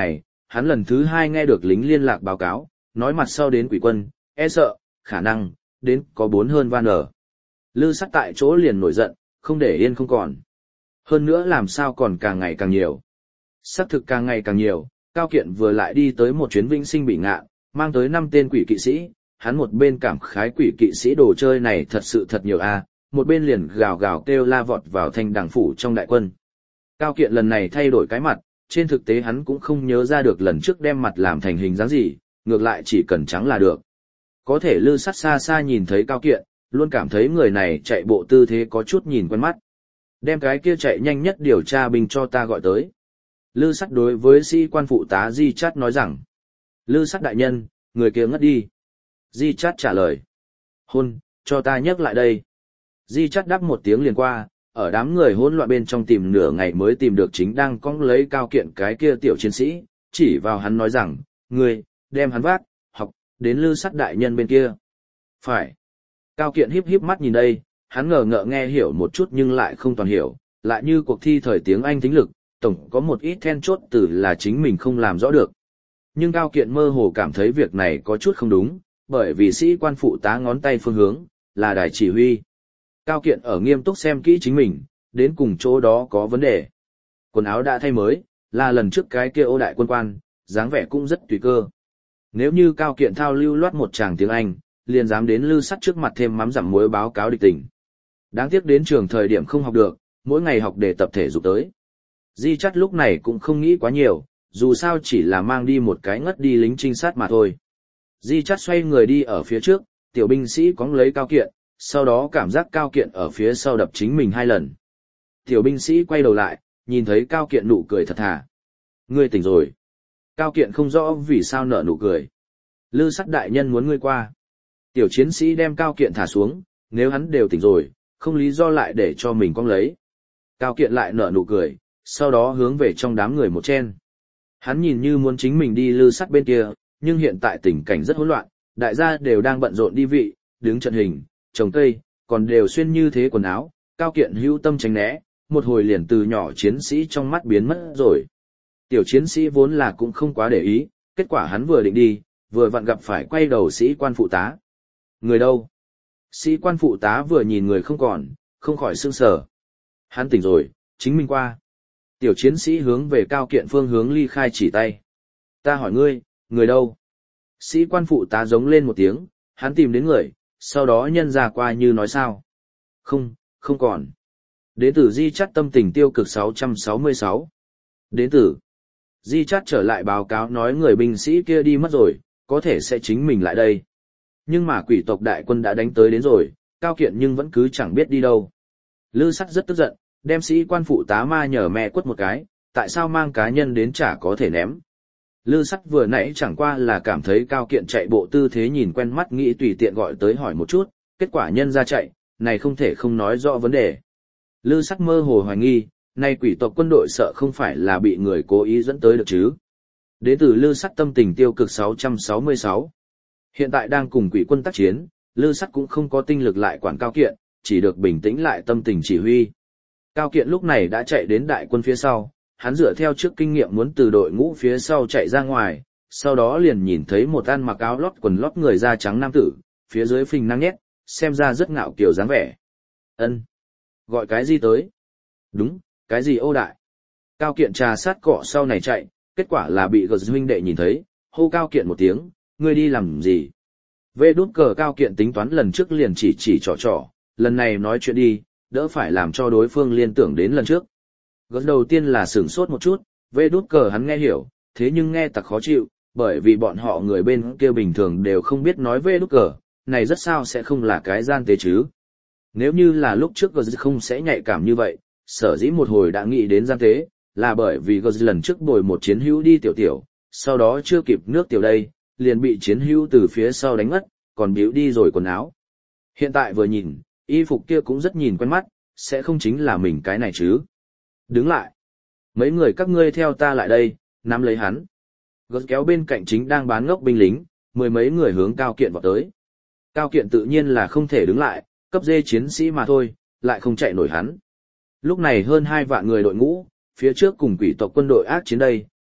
Speaker 1: hắn lần thứ hai nghe được lính liên lạc báo cáo, nói mặt sau đến quỷ quân, e sợ, khả năng, đến có bốn hơn van ở. Lư Sắt tại chỗ liền nổi giận, không để yên không còn. Hơn nữa làm sao còn càng ngày càng nhiều. Xác thực càng ngày càng nhiều, Cao Kiện vừa lại đi tới một chuyến vĩnh sinh bị ngạn, mang tới năm tên quỷ kỵ sĩ, hắn một bên cảm khái quỷ kỵ sĩ đồ chơi này thật sự thật nhiều a, một bên liền gào gào kêu la vọt vào thanh đằng phủ trong đại quân. Cao Kiện lần này thay đổi cái mặt, trên thực tế hắn cũng không nhớ ra được lần trước đem mặt làm thành hình dáng gì, ngược lại chỉ cần trắng là được. Có thể Lư Sắt xa xa nhìn thấy Cao Kiện, luôn cảm thấy người này chạy bộ tư thế có chút nhìn quen mắt. Đem cái kia chạy nhanh nhất điều tra binh cho ta gọi tới. Lư Sắt đối với sĩ quan phụ tá Di Chát nói rằng. Lư Sắt đại nhân, người kia ngất đi. Di Chát trả lời. Hôn, cho ta nhấc lại đây. Di Chát đáp một tiếng liền qua, ở đám người hỗn loạn bên trong tìm nửa ngày mới tìm được chính đang cong lấy Cao Kiện cái kia tiểu chiến sĩ, chỉ vào hắn nói rằng, ngươi, đem hắn vác, học, đến Lư Sắt đại nhân bên kia. Phải. Cao Kiện híp híp mắt nhìn đây, hắn ngờ ngợ nghe hiểu một chút nhưng lại không toàn hiểu, lại như cuộc thi thời tiếng Anh thính lực, tổng có một ít then chốt từ là chính mình không làm rõ được. Nhưng Cao Kiện mơ hồ cảm thấy việc này có chút không đúng, bởi vì sĩ quan phụ tá ngón tay phương hướng, là đài chỉ huy. Cao Kiện ở nghiêm túc xem kỹ chính mình, đến cùng chỗ đó có vấn đề. Quần áo đã thay mới, là lần trước cái kia ô đại quân quan, dáng vẻ cũng rất tùy cơ. Nếu như Cao Kiện thao lưu loát một tràng tiếng Anh, liền dám đến Lư Sắt trước mặt thêm mắm dặm muối báo cáo địch tình. Đáng tiếc đến trường thời điểm không học được, mỗi ngày học để tập thể dục tới. Di Chát lúc này cũng không nghĩ quá nhiều, dù sao chỉ là mang đi một cái ngất đi lính trinh sát mà thôi. Di Chát xoay người đi ở phía trước, tiểu binh sĩ cóng lấy Cao Kiện, sau đó cảm giác Cao Kiện ở phía sau đập chính mình hai lần. Tiểu binh sĩ quay đầu lại, nhìn thấy Cao Kiện nụ cười thật thà. Ngươi tỉnh rồi. Cao Kiện không rõ vì sao nở nụ cười. Lư Sắt đại nhân muốn ngươi qua. Tiểu chiến sĩ đem Cao Kiện thả xuống, nếu hắn đều tỉnh rồi, không lý do lại để cho mình cong lấy. Cao Kiện lại nở nụ cười, sau đó hướng về trong đám người một chen. Hắn nhìn như muốn chính mình đi Lư Sắt bên kia, nhưng hiện tại tình cảnh rất hỗn loạn, đại gia đều đang bận rộn đi vị, đứng trận hình, trồng cây, còn đều xuyên như thế quần áo, Cao Kiện hữu tâm tránh né, một hồi liền từ nhỏ chiến sĩ trong mắt biến mất rồi. Tiểu chiến sĩ vốn là cũng không quá để ý, kết quả hắn vừa định đi, vừa vặn gặp phải quay đầu sĩ quan phụ tá. Người đâu? Sĩ quan phụ tá vừa nhìn người không còn, không khỏi sương sờ. Hắn tỉnh rồi, chính mình qua. Tiểu chiến sĩ hướng về Cao Kiện phương hướng ly khai chỉ tay. Ta hỏi ngươi, người đâu? Sĩ quan phụ tá giống lên một tiếng, hắn tìm đến người, sau đó nhân ra qua như nói sao. Không, không còn. Đến từ Di Chát tâm tình tiêu cực sáu trăm sáu mươi sáu. Đến từ Di Chát trở lại báo cáo nói người binh sĩ kia đi mất rồi, có thể sẽ chính mình lại đây. Nhưng mà quỷ tộc đại quân đã đánh tới đến rồi, Cao Kiện nhưng vẫn cứ chẳng biết đi đâu. Lư Sắt rất tức giận, đem sĩ quan phụ tá ma nhờ mẹ quất một cái, tại sao mang cá nhân đến chả có thể ném. Lư Sắt vừa nãy chẳng qua là cảm thấy Cao Kiện chạy bộ tư thế nhìn quen mắt nghĩ tùy tiện gọi tới hỏi một chút, kết quả nhân ra chạy, này không thể không nói rõ vấn đề. Lư Sắt mơ hồ hoài nghi, nay quỷ tộc quân đội sợ không phải là bị người cố ý dẫn tới được chứ. Đến từ Lư Sắt tâm tình tiêu cực sáu trăm sáu mươi sáu. Hiện tại đang cùng quỷ quân tác chiến, Lư Sắt cũng không có tinh lực lại quản Cao Kiện, chỉ được bình tĩnh lại tâm tình chỉ huy. Cao Kiện lúc này đã chạy đến đại quân phía sau, hắn dựa theo trước kinh nghiệm muốn từ đội ngũ phía sau chạy ra ngoài, sau đó liền nhìn thấy một ăn mặc áo lót quần lót người da trắng nam tử, phía dưới phình năng nhét, xem ra rất ngạo kiều dáng vẻ. Ân, gọi cái gì tới? Đúng, cái gì ô đại? Cao Kiện trà sát cọ sau này chạy, kết quả là bị gật huynh đệ nhìn thấy, hô Cao Kiện một tiếng, ngươi đi làm gì? Vê đút cờ Cao Kiện tính toán lần trước liền chỉ chỉ trò trò, lần này nói chuyện đi, đỡ phải làm cho đối phương liên tưởng đến lần trước. Gật đầu tiên là sửng sốt một chút, vê đút cờ hắn nghe hiểu, thế nhưng nghe tặc khó chịu, bởi vì bọn họ người bên kia bình thường đều không biết nói vê đút cờ, này rất sao sẽ không là cái gian tế chứ. Nếu như là lúc trước gật không sẽ nhạy cảm như vậy, sở dĩ một hồi đã nghĩ đến gian tế, là bởi vì gật lần trước bồi một chiến hữu đi tiểu tiểu, sau đó chưa kịp nước tiểu đây, liền bị chiến hữu từ phía sau đánh mất, còn biểu đi rồi quần áo. Hiện tại vừa nhìn, y phục kia cũng rất nhìn quen mắt, sẽ không chính là mình cái này chứ. Đứng lại. Mấy người các ngươi theo ta lại đây, nắm lấy hắn. Gật kéo bên cạnh chính đang bán ngốc binh lính, mười mấy người hướng Cao Kiện vào tới. Cao Kiện tự nhiên là không thể đứng lại, cấp dê chiến sĩ mà thôi, lại không chạy nổi hắn. Lúc này hơn hai vạn người đội ngũ, phía trước cùng quỷ tộc quân đội ác chiến đây,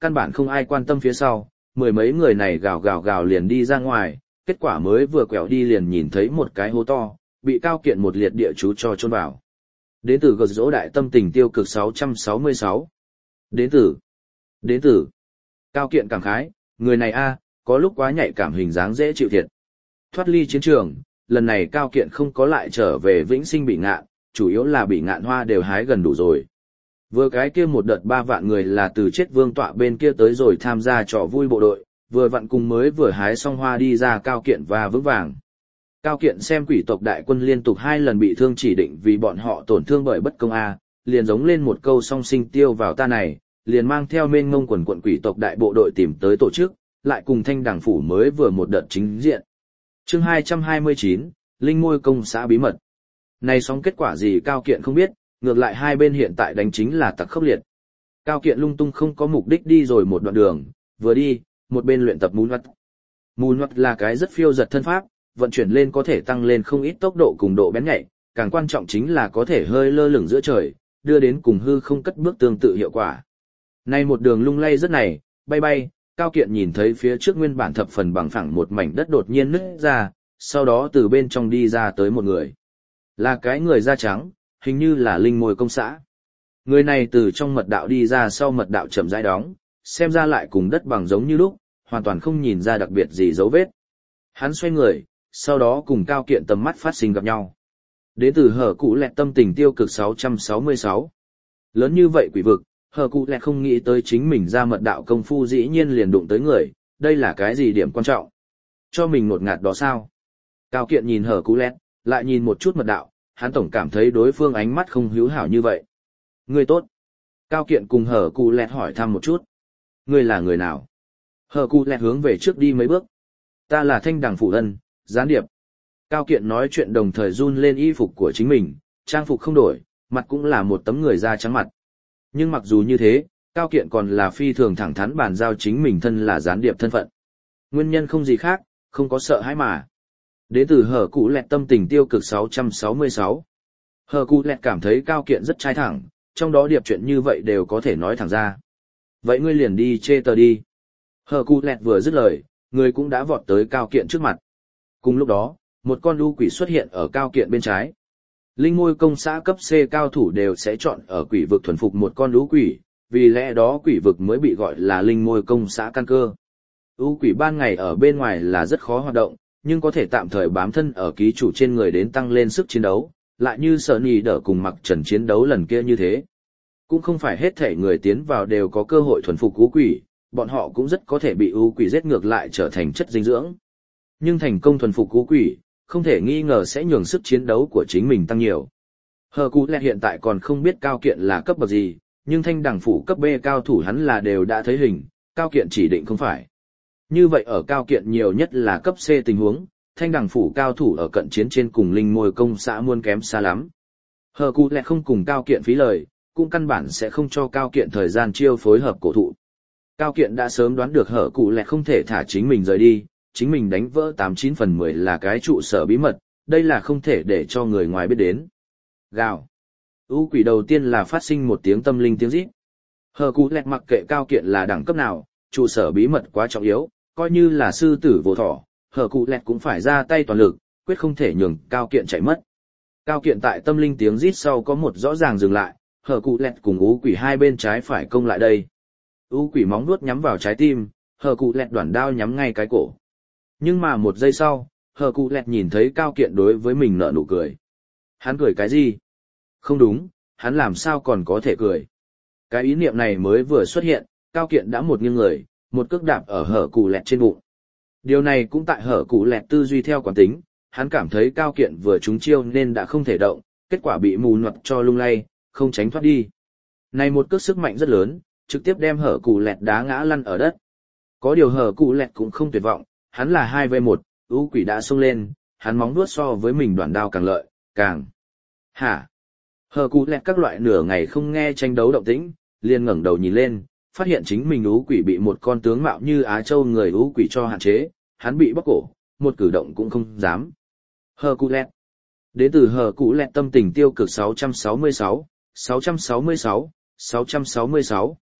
Speaker 1: căn bản không ai quan tâm phía sau, mười mấy người này gào gào gào liền đi ra ngoài, kết quả mới vừa quẹo đi liền nhìn thấy một cái hố to, bị Cao Kiện một liệt địa chú cho chôn vào. Đến từ gật dỗ đại tâm tình tiêu cực sáu trăm sáu mươi sáu. Đến từ. Đến từ. Cao Kiện cảm khái, người này a, có lúc quá nhạy cảm hình dáng dễ chịu thiệt. Thoát ly chiến trường, lần này Cao Kiện không có lại trở về vĩnh sinh bị ngạn, chủ yếu là bị ngạn hoa đều hái gần đủ rồi. Vừa cái kia một đợt ba vạn người là từ chết vương tọa bên kia tới rồi tham gia trò vui bộ đội, vừa vặn cùng mới vừa hái xong hoa đi ra Cao Kiện và vững vàng. Cao Kiện xem quỷ tộc đại quân liên tục hai lần bị thương chỉ định vì bọn họ tổn thương bởi bất công a, liền giống lên một câu song sinh tiêu vào ta này, liền mang theo mênh mông quần quận quỷ tộc đại bộ đội tìm tới tổ chức, lại cùng thanh đảng phủ mới vừa một đợt chính diện. Chương hai trăm hai mươi chín, Linh Ngôi công xã bí mật. Này sóng kết quả gì Cao Kiện không biết, ngược lại hai bên hiện tại đánh chính là tặc khốc liệt. Cao Kiện lung tung không có mục đích đi rồi một đoạn đường, vừa đi, một bên luyện tập mùn hoắt. Mùn hoắt là cái rất phiêu giật thân pháp, vận chuyển lên có thể tăng lên không ít tốc độ cùng độ bén nhạy, càng quan trọng chính là có thể hơi lơ lửng giữa trời, đưa đến cùng hư không cất bước tương tự hiệu quả. Nay một đường lung lay rất này, bay bay, Cao Kiện nhìn thấy phía trước nguyên bản thập phần bằng phẳng một mảnh đất đột nhiên nứt ra, sau đó từ bên trong đi ra tới một người. Là cái người da trắng, hình như là linh môi công xã. Người này từ trong mật đạo đi ra sau mật đạo chậm rãi đóng, xem ra lại cùng đất bằng giống như lúc, hoàn toàn không nhìn ra đặc biệt gì dấu vết. Hắn xoay người, sau đó cùng Cao Kiện tầm mắt phát sinh gặp nhau. Đến từ hở cụ lẹt tâm tình tiêu cực sáu trăm sáu mươi sáu. Lớn như vậy quỷ vực, hở cụ lẹt không nghĩ tới chính mình ra mật đạo công phu dĩ nhiên liền đụng tới người, đây là cái gì điểm quan trọng? Cho mình nột ngạt đó sao? Cao Kiện nhìn hở cụ lẹt, lại nhìn một chút mật đạo, hắn tổng cảm thấy đối phương ánh mắt không hữu hảo như vậy. Người tốt. Cao Kiện cùng hở cụ lẹt hỏi thăm một chút. Người là người nào? Hở cụ lẹt hướng về trước đi mấy bước. Ta là thanh đằng phủ ân, gián điệp. Cao Kiện nói chuyện đồng thời run lên y phục của chính mình, trang phục không đổi, mặt cũng là một tấm người da trắng mặt. Nhưng mặc dù như thế, Cao Kiện còn là phi thường thẳng thắn bàn giao chính mình thân là gián điệp thân phận. Nguyên nhân không gì khác, không có sợ hãi mà. Đến từ hở cụ lẹt tâm tình tiêu cực sáu trăm sáu mươi sáu. Hở cụ lẹt cảm thấy Cao Kiện rất trai thẳng, trong đó điệp chuyện như vậy đều có thể nói thẳng ra. Vậy ngươi liền đi chê tờ đi. Hở cụ lẹt vừa dứt lời, người cũng đã vọt tới Cao Kiện trước mặt. Cùng lúc đó, một con lũ quỷ xuất hiện ở Cao Kiện bên trái. Linh Ngôi công xã cấp C cao thủ đều sẽ chọn ở quỷ vực thuần phục một con lũ quỷ, vì lẽ đó quỷ vực mới bị gọi là Linh Ngôi công xã căn cơ. Lũ quỷ ban ngày ở bên ngoài là rất khó hoạt động, nhưng có thể tạm thời bám thân ở ký chủ trên người đến tăng lên sức chiến đấu, lại như Sở Nì đỡ cùng Mặc Trần chiến đấu lần kia như thế. Cũng không phải hết thể người tiến vào đều có cơ hội thuần phục lũ quỷ, bọn họ cũng rất có thể bị lũ quỷ giết ngược lại trở thành chất dinh dưỡng. Nhưng thành công thuần phục lũ quỷ, không thể nghi ngờ sẽ nhường sức chiến đấu của chính mình tăng nhiều. Hờ Cụ Lẹt hiện tại còn không biết Cao Kiện là cấp bậc gì, nhưng thanh đẳng phủ cấp B cao thủ hắn là đều đã thấy hình, Cao Kiện chỉ định không phải. Như vậy ở Cao Kiện nhiều nhất là cấp C tình huống, thanh đẳng phủ cao thủ ở cận chiến trên cùng linh môi công xã muôn kém xa lắm. Hờ Cụ Lẹt không cùng Cao Kiện phí lời, cũng căn bản sẽ không cho Cao Kiện thời gian chiêu phối hợp cổ thụ. Cao Kiện đã sớm đoán được Hờ Cụ Lẹt không thể thả chính mình rời đi, chính mình đánh vỡ tám chín phần mười là cái trụ sở bí mật, đây là không thể để cho người ngoài biết đến. Gào. U quỷ đầu tiên là phát sinh một tiếng tâm linh tiếng rít. Hờ Cụ Lẹt mặc kệ Cao Kiện là đẳng cấp nào, trụ sở bí mật quá trọng yếu, coi như là sư tử vô thỏ, Hờ Cụ Lẹt cũng phải ra tay toàn lực, quyết không thể nhường Cao Kiện chạy mất. Cao Kiện tại tâm linh tiếng rít sau có một rõ ràng dừng lại, Hờ Cụ Lẹt cùng U quỷ hai bên trái phải công lại đây. U quỷ móng vuốt nhắm vào trái tim, Hờ Cụ Lẹt đoản đao nhắm ngay cái cổ. Nhưng mà một giây sau, Hờ Cụ Lẹt nhìn thấy Cao Kiện đối với mình nở nụ cười. Hắn cười cái gì? Không đúng, hắn làm sao còn có thể cười? Cái ý niệm này mới vừa xuất hiện, Cao Kiện đã một nghiêng người, một cước đạp ở Hờ Cụ Lẹt trên bụng. Điều này cũng tại Hờ Cụ Lẹt tư duy theo quán tính, hắn cảm thấy Cao Kiện vừa trúng chiêu nên đã không thể động, kết quả bị mù ngoặt cho lung lay, không tránh thoát đi. Này một cước sức mạnh rất lớn, trực tiếp đem Hờ Cụ Lẹt đá ngã lăn ở đất. Có điều Hờ Cụ Lẹt cũng không tuyệt vọng, hắn là hai v một, U quỷ đã xông lên, hắn móng vuốt so với mình đoạn đao càng lợi, càng. Hả? Hờ Cụ Lẹt các loại nửa ngày không nghe tranh đấu động tĩnh, liền ngẩng đầu nhìn lên, phát hiện chính mình U quỷ bị một con tướng mạo như Á Châu người U quỷ cho hạn chế, hắn bị bóc cổ, một cử động cũng không dám. Hờ Cụ Lẹt. Đến từ Hờ Cụ Lẹt tâm tình tiêu cực sáu trăm sáu mươi sáu, sáu trăm sáu mươi sáu, sáu trăm sáu mươi sáu.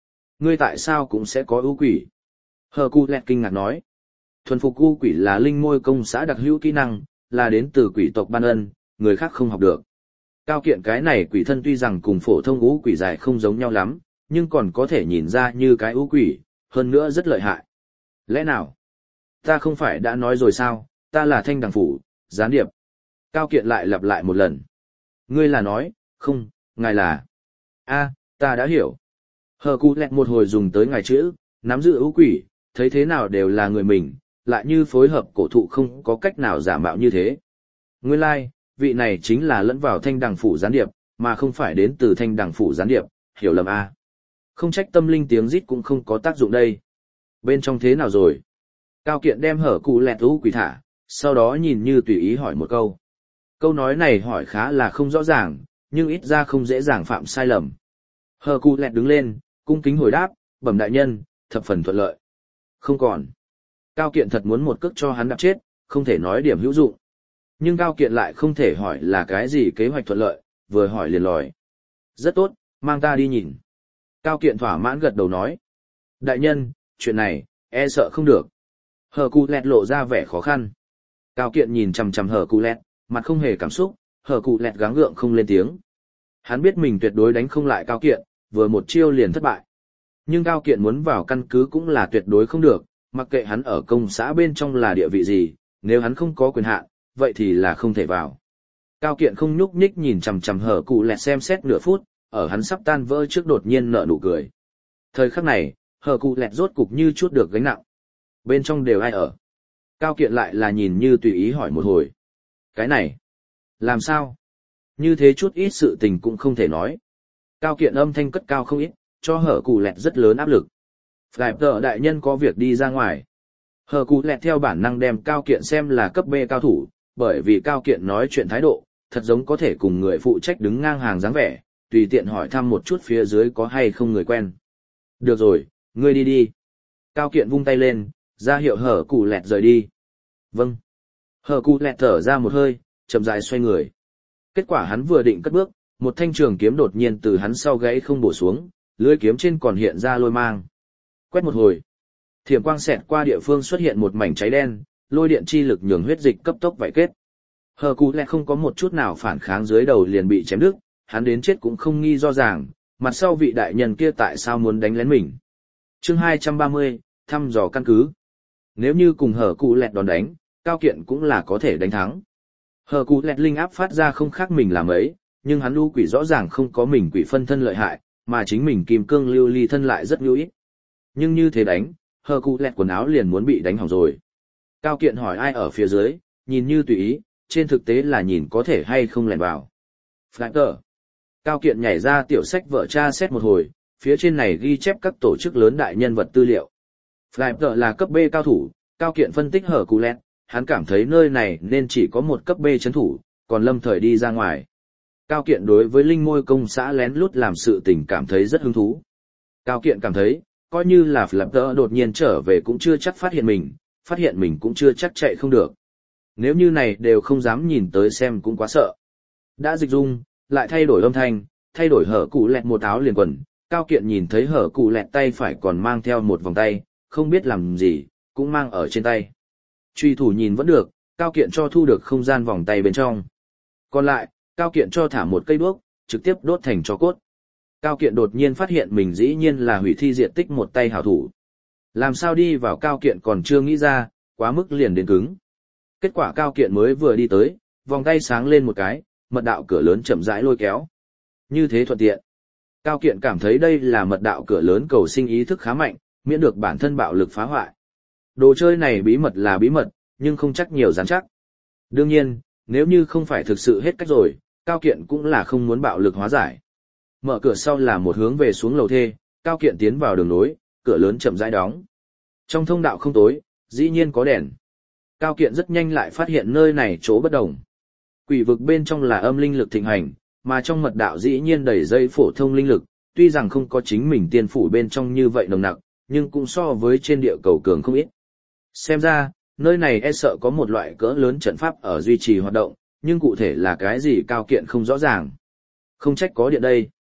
Speaker 1: Ngươi tại sao cũng sẽ có ưu quỷ? Hờ Cụ Lẹt kinh ngạc nói. Thuần phục ưu quỷ là linh môi công xã đặc hữu kỹ năng, là đến từ quỷ tộc ban ân, người khác không học được. Cao kiện cái này quỷ thân tuy rằng cùng phổ thông ưu quỷ dài không giống nhau lắm, nhưng còn có thể nhìn ra như cái ưu quỷ, hơn nữa rất lợi hại. Lẽ nào? Ta không phải đã nói rồi sao, ta là thanh đằng phủ, gián điệp. Cao kiện lại lặp lại một lần. Ngươi là nói, không, ngài là. A, ta đã hiểu. Hờ Cụ Lẹt một hồi dùng tới ngài chữ, nắm giữ ưu quỷ, thấy thế nào đều là người mình, lại như phối hợp cổ thụ không có cách nào giả mạo như thế. Nguyên lai, like, vị này chính là lẫn vào thanh đằng phủ gián điệp, mà không phải đến từ thanh đằng phủ gián điệp, hiểu lầm a. Không trách tâm linh tiếng rít cũng không có tác dụng đây. Bên trong thế nào rồi? Cao kiện đem Hờ Cụ Lẹt ưu quỷ thả, sau đó nhìn như tùy ý hỏi một câu. Câu nói này hỏi khá là không rõ ràng, nhưng ít ra không dễ dàng phạm sai lầm. Hờ Cụ Lẹt đứng lên, cung kính hồi đáp, bẩm đại nhân, thập phần thuận lợi. Không còn. Cao kiện thật muốn một cước cho hắn đạp chết, không thể nói điểm hữu dụng. Nhưng Cao kiện lại không thể hỏi là cái gì kế hoạch thuận lợi, vừa hỏi liền lòi. Rất tốt, mang ta đi nhìn. Cao kiện thỏa mãn gật đầu nói. Đại nhân, chuyện này, e sợ không được. Hờ Cụ Lẹt lộ ra vẻ khó khăn. Cao kiện nhìn chằm chằm Hờ Cụ Lẹt, mặt không hề cảm xúc, Hờ Cụ Lẹt gắng gượng không lên tiếng. Hắn biết mình tuyệt đối đánh không lại Cao kiện, vừa một chiêu liền thất bại. Nhưng Cao kiện muốn vào căn cứ cũng là tuyệt đối không được, mặc kệ hắn ở công xã bên trong là địa vị gì, nếu hắn không có quyền hạn, vậy thì là không thể vào. Cao kiện không nhúc nhích nhìn chằm chằm Hờ Cụ Lẹt xem xét nửa phút, ở hắn sắp tan vỡ trước đột nhiên nở nụ cười. Thời khắc này, Hờ Cụ Lẹt rốt cục như chút được gánh nặng. Bên trong đều ai ở? Cao kiện lại là nhìn như tùy ý hỏi một hồi. Cái này, làm sao? Như thế chút ít sự tình cũng không thể nói. Cao kiện âm thanh cất cao không ít, cho Hờ Cụ Lẹt rất lớn áp lực. Phải tờ đại nhân có việc đi ra ngoài. Hờ Cụ Lẹt theo bản năng đem Cao kiện xem là cấp B cao thủ, bởi vì Cao kiện nói chuyện thái độ, thật giống có thể cùng người phụ trách đứng ngang hàng dáng vẻ, tùy tiện hỏi thăm một chút phía dưới có hay không người quen. Được rồi, ngươi đi đi. Cao kiện vung tay lên, ra hiệu Hờ Cụ Lẹt rời đi. Vâng. Hờ Cụ Lẹt thở ra một hơi, chậm rãi xoay người. Kết quả hắn vừa định cất bước, một thanh trường kiếm đột nhiên từ hắn sau gáy không bổ xuống, lưỡi kiếm trên còn hiện ra lôi mang. Quét một hồi, thiểm quang xẹt qua địa phương xuất hiện một mảnh cháy đen, lôi điện chi lực nhường huyết dịch cấp tốc vảy kết. Hờ Cụ Lẹt không có một chút nào phản kháng, dưới đầu liền bị chém đứt, hắn đến chết cũng không nghi do ràng, mặt sau vị đại nhân kia tại sao muốn đánh lén mình. Chương hai trăm ba mươi, thăm dò căn cứ. Nếu như cùng Hờ Cụ Lẹt đòn đánh, Cao kiện cũng là có thể đánh thắng. Hờ Cụ Lẹt linh áp phát ra không khác mình làm ấy, nhưng hắn lưu quỷ rõ ràng không có mình quỷ phân thân lợi hại, mà chính mình kim cương lưu ly thân lại rất lưu ít. Nhưng như thế đánh, Hờ Cụ Lẹt quần áo liền muốn bị đánh hỏng rồi. Cao kiện hỏi ai ở phía dưới, nhìn như tùy ý, trên thực tế là nhìn có thể hay không lẻn vào. Flyer. Cao kiện nhảy ra tiểu sách vở tra xét một hồi, phía trên này ghi chép các tổ chức lớn đại nhân vật tư liệu. Flyer là cấp B cao thủ, Cao kiện phân tích Hờ Cụ Lẹt, hắn cảm thấy nơi này nên chỉ có một cấp B chấn thủ, còn lâm thời đi ra ngoài. Cao kiện đối với linh môi công xã lén lút làm sự tình cảm thấy rất hứng thú. Cao kiện cảm thấy, coi như là Flapper đột nhiên trở về cũng chưa chắc phát hiện mình, phát hiện mình cũng chưa chắc chạy không được. Nếu như này đều không dám nhìn tới xem cũng quá sợ. Đã dịch dung, lại thay đổi âm thanh, thay đổi Hờ Cụ Lẹt một áo liền quần, Cao kiện nhìn thấy Hờ Cụ Lẹt tay phải còn mang theo một vòng tay, không biết làm gì, cũng mang ở trên tay. Truy thủ nhìn vẫn được, Cao kiện cho thu được không gian vòng tay bên trong. Còn lại, Cao kiện cho thả một cây đuốc, trực tiếp đốt thành tro cốt. Cao kiện đột nhiên phát hiện mình dĩ nhiên là hủy thi diện tích một tay hảo thủ. Làm sao đi vào Cao kiện còn chưa nghĩ ra, quá mức liền đến cứng. Kết quả Cao kiện mới vừa đi tới, vòng tay sáng lên một cái, mật đạo cửa lớn chậm rãi lôi kéo. Như thế thuận tiện. Cao kiện cảm thấy đây là mật đạo cửa lớn cầu sinh ý thức khá mạnh, miễn được bản thân bạo lực phá hoại. Đồ chơi này bí mật là bí mật, nhưng không chắc nhiều rắn chắc. Đương nhiên, nếu như không phải thực sự hết cách rồi, Cao kiện cũng là không muốn bạo lực hóa giải. Mở cửa sau là một hướng về xuống lầu thê, Cao kiện tiến vào đường nối, cửa lớn chậm rãi đóng. Trong thông đạo không tối, dĩ nhiên có đèn. Cao kiện rất nhanh lại phát hiện nơi này chỗ bất đồng. Quỷ vực bên trong là âm linh lực thịnh hành, mà trong mật đạo dĩ nhiên đầy dây phổ thông linh lực, tuy rằng không có chính mình tiên phủ bên trong như vậy nồng nặc, nhưng cũng so với trên địa cầu cường không ít. Xem ra, nơi này e sợ có một loại cỡ lớn trận pháp ở duy trì hoạt động, nhưng cụ thể là cái gì Cao kiện không rõ ràng. Không trách có điện đây.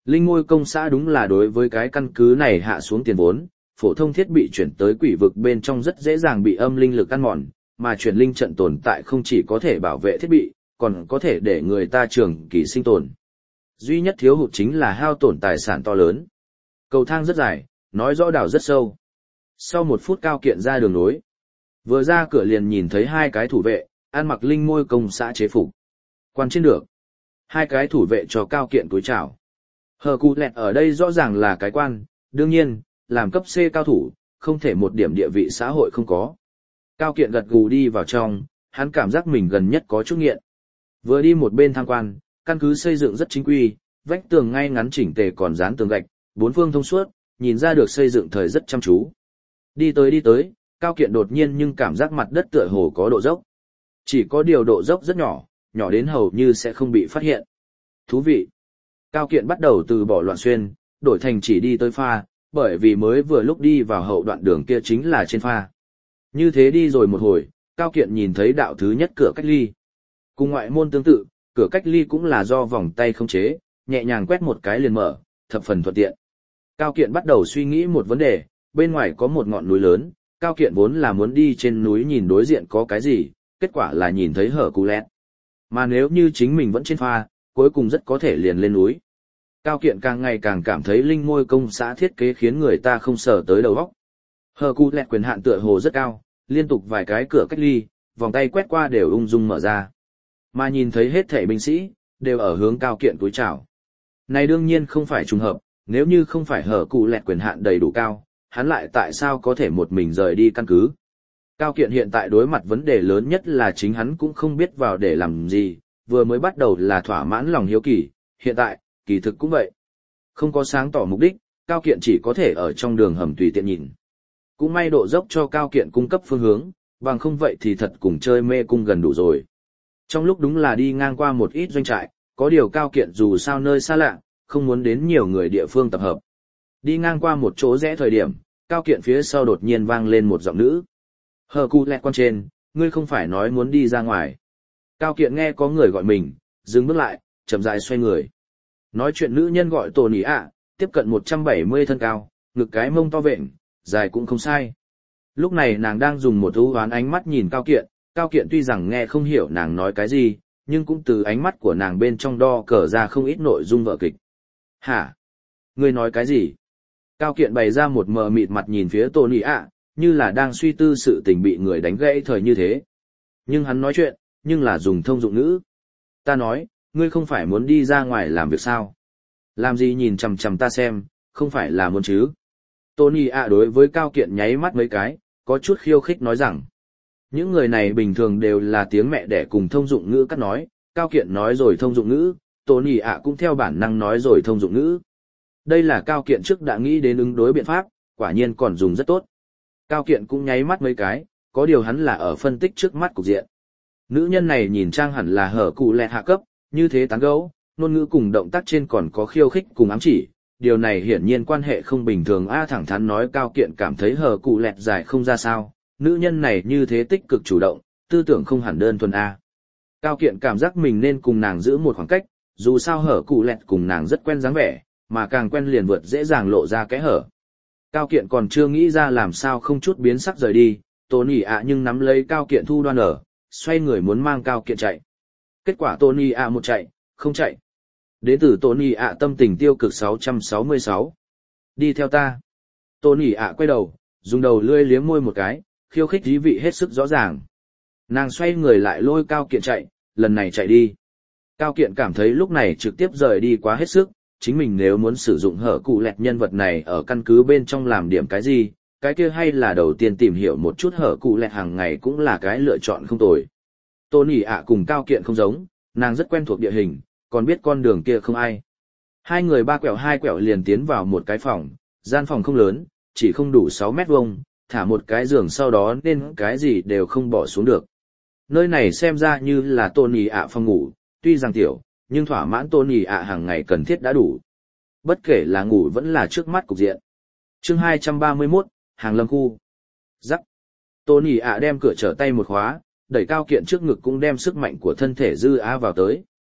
Speaker 1: Linh ngôi công xã đúng là đối với cái căn cứ này hạ xuống tiền vốn, phổ thông thiết bị chuyển tới quỷ vực bên trong rất dễ dàng bị âm linh lực ăn mòn, mà chuyển linh trận tồn tại không chỉ có thể bảo vệ thiết bị, còn có thể để người ta trường kỳ sinh tồn. Duy nhất thiếu hụt chính là hao tổn tài sản to lớn. Cầu thang rất dài, nói rõ đào rất sâu. Sau một phút Cao Kiện ra đường nối. Vừa ra cửa liền nhìn thấy hai cái thủ vệ, ăn mặc linh ngôi công xã chế phục. Quan trên được. Hai cái thủ vệ cho Cao Kiện cúi chào. Hờ Cụ Lẹt ở đây rõ ràng là cái quan, đương nhiên, làm cấp C cao thủ, không thể một điểm địa vị xã hội không có. Cao Kiện gật gù đi vào trong, hắn cảm giác mình gần nhất có chút nghiện. Vừa đi một bên tham quan, căn cứ xây dựng rất chính quy, vách tường ngay ngắn chỉnh tề còn dán tường gạch, bốn phương thông suốt, nhìn ra được xây dựng thời rất chăm chú. Đi tới đi tới, Cao Kiện đột nhiên nhưng cảm giác mặt đất tựa hồ có độ dốc. Chỉ có điều độ dốc rất nhỏ, nhỏ đến hầu như sẽ không bị phát hiện. Thú vị. Cao Kiện bắt đầu từ bỏ loạn xuyên, đổi thành chỉ đi tới pha, bởi vì mới vừa lúc đi vào hậu đoạn đường kia chính là trên pha. Như thế đi rồi một hồi, Cao Kiện nhìn thấy đạo thứ nhất cửa cách ly. Cùng ngoại môn tương tự, cửa cách ly cũng là do vòng tay khống chế, nhẹ nhàng quét một cái liền mở, thập phần thuận tiện. Cao Kiện bắt đầu suy nghĩ một vấn đề, bên ngoài có một ngọn núi lớn, Cao Kiện vốn là muốn đi trên núi nhìn đối diện có cái gì, kết quả là nhìn thấy Hở Cụ Lẹt. Mà nếu như chính mình vẫn trên pha, cuối cùng rất có thể liền lên núi. Cao Kiện càng ngày càng cảm thấy linh ngôi công xã thiết kế khiến người ta không sở tới đầu óc. Hở Cụ Lẹt quyền hạn tựa hồ rất cao, liên tục vài cái cửa cách ly, vòng tay quét qua đều ung dung mở ra. Mà nhìn thấy hết thảy binh sĩ, đều ở hướng Cao Kiện cúi chào. Này đương nhiên không phải trùng hợp, nếu như không phải Hở Cụ Lẹt quyền hạn đầy đủ cao, hắn lại tại sao có thể một mình rời đi căn cứ. Cao Kiện hiện tại đối mặt vấn đề lớn nhất là chính hắn cũng không biết vào để làm gì, vừa mới bắt đầu là thỏa mãn lòng hiếu kỳ, hiện tại, kỳ thực cũng vậy. Không có sáng tỏ mục đích, Cao Kiện chỉ có thể ở trong đường hầm tùy tiện nhìn. Cũng may độ dốc cho Cao Kiện cung cấp phương hướng, bằng không vậy thì thật cùng chơi mê cung gần đủ rồi. Trong lúc đúng là đi ngang qua một ít doanh trại, có điều Cao Kiện dù sao nơi xa lạ, không muốn đến nhiều người địa phương tập hợp. Đi ngang qua một chỗ rẽ thời điểm, Cao Kiện phía sau đột nhiên vang lên một giọng nữ. Hờ Cụ Lẹt quan trên, ngươi không phải nói muốn đi ra ngoài. Cao Kiện nghe có người gọi mình, dừng bước lại, chậm rãi xoay người. Nói chuyện nữ nhân gọi Tony ạ, tiếp cận một trăm bảy mươi thân cao, ngực cái mông to vện, dài cũng không sai. Lúc này nàng đang dùng một ưu hoán ánh mắt nhìn Cao Kiện, Cao Kiện tuy rằng nghe không hiểu nàng nói cái gì, nhưng cũng từ ánh mắt của nàng bên trong đo cờ ra không ít nội dung vở kịch. Hả? Ngươi nói cái gì? Cao Kiện bày ra một mờ mịt mặt nhìn phía Tony ạ, như là đang suy tư sự tình bị người đánh gãy thời như thế. Nhưng hắn nói chuyện, nhưng là dùng thông dụng ngữ. Ta nói, ngươi không phải muốn đi ra ngoài làm việc sao? Làm gì nhìn chằm chằm ta xem, không phải là muốn chứ? Tony ạ đối với Cao Kiện nháy mắt mấy cái, có chút khiêu khích nói rằng. Những người này bình thường đều là tiếng mẹ đẻ cùng thông dụng ngữ cắt nói, Cao Kiện nói rồi thông dụng ngữ, Tony ạ cũng theo bản năng nói rồi thông dụng ngữ. Đây là Cao Kiện trước đã nghĩ đến ứng đối biện pháp, quả nhiên còn dùng rất tốt. Cao Kiện cũng nháy mắt mấy cái, có điều hắn là ở phân tích trước mắt cục diện. Nữ nhân này nhìn trang hẳn là Hở Cụ Lẹt hạ cấp, như thế tán gẫu, ngôn ngữ cùng động tác trên còn có khiêu khích cùng ám chỉ, điều này hiển nhiên quan hệ không bình thường. A thẳng thắn nói Cao Kiện cảm thấy Hở Cụ Lẹt dài không ra sao, nữ nhân này như thế tích cực chủ động, tư tưởng không hẳn đơn thuần A. Cao Kiện cảm giác mình nên cùng nàng giữ một khoảng cách, dù sao Hở Cụ Lẹt cùng nàng rất quen dáng vẻ, mà càng quen liền vượt dễ dàng lộ ra cái hở. Cao Kiện còn chưa nghĩ ra làm sao không chút biến sắc rời đi, Tony ạ nhưng nắm lấy Cao Kiện thu đoan ở, xoay người muốn mang Cao Kiện chạy. Kết quả Tony ạ một chạy, không chạy. Đến từ Tony ạ tâm tình tiêu cực sáu trăm sáu mươi sáu. Đi theo ta. Tony ạ quay đầu, dùng đầu lươi liếm môi một cái, khiêu khích dí vị hết sức rõ ràng. Nàng xoay người lại lôi Cao Kiện chạy, lần này chạy đi. Cao Kiện cảm thấy lúc này trực tiếp rời đi quá hết sức, chính mình nếu muốn sử dụng Hở Cụ Lẹt nhân vật này ở căn cứ bên trong làm điểm cái gì, cái kia hay là đầu tiên tìm hiểu một chút Hở Cụ Lẹt hàng ngày cũng là cái lựa chọn không tồi. Tony ạ cùng Cao Kiện không giống, nàng rất quen thuộc địa hình, còn biết con đường kia không ai. Hai người ba quẹo hai quẹo liền tiến vào một cái phòng, gian phòng không lớn, chỉ không đủ sáu mét vuông, thả một cái giường sau đó nên cái gì đều không bỏ xuống được. Nơi này xem ra như là Tony ạ phòng ngủ, tuy rằng tiểu, nhưng thỏa mãn Tony ạ hàng ngày cần thiết đã đủ. Bất kể là ngủ vẫn là trước mắt cục diện. Chương hai trăm ba mươi mốt, hàng lâm khu. Rắc. Tony ạ đem cửa trở tay một khóa, đẩy Cao Kiện trước ngực cũng đem sức mạnh của thân thể dư á vào tới.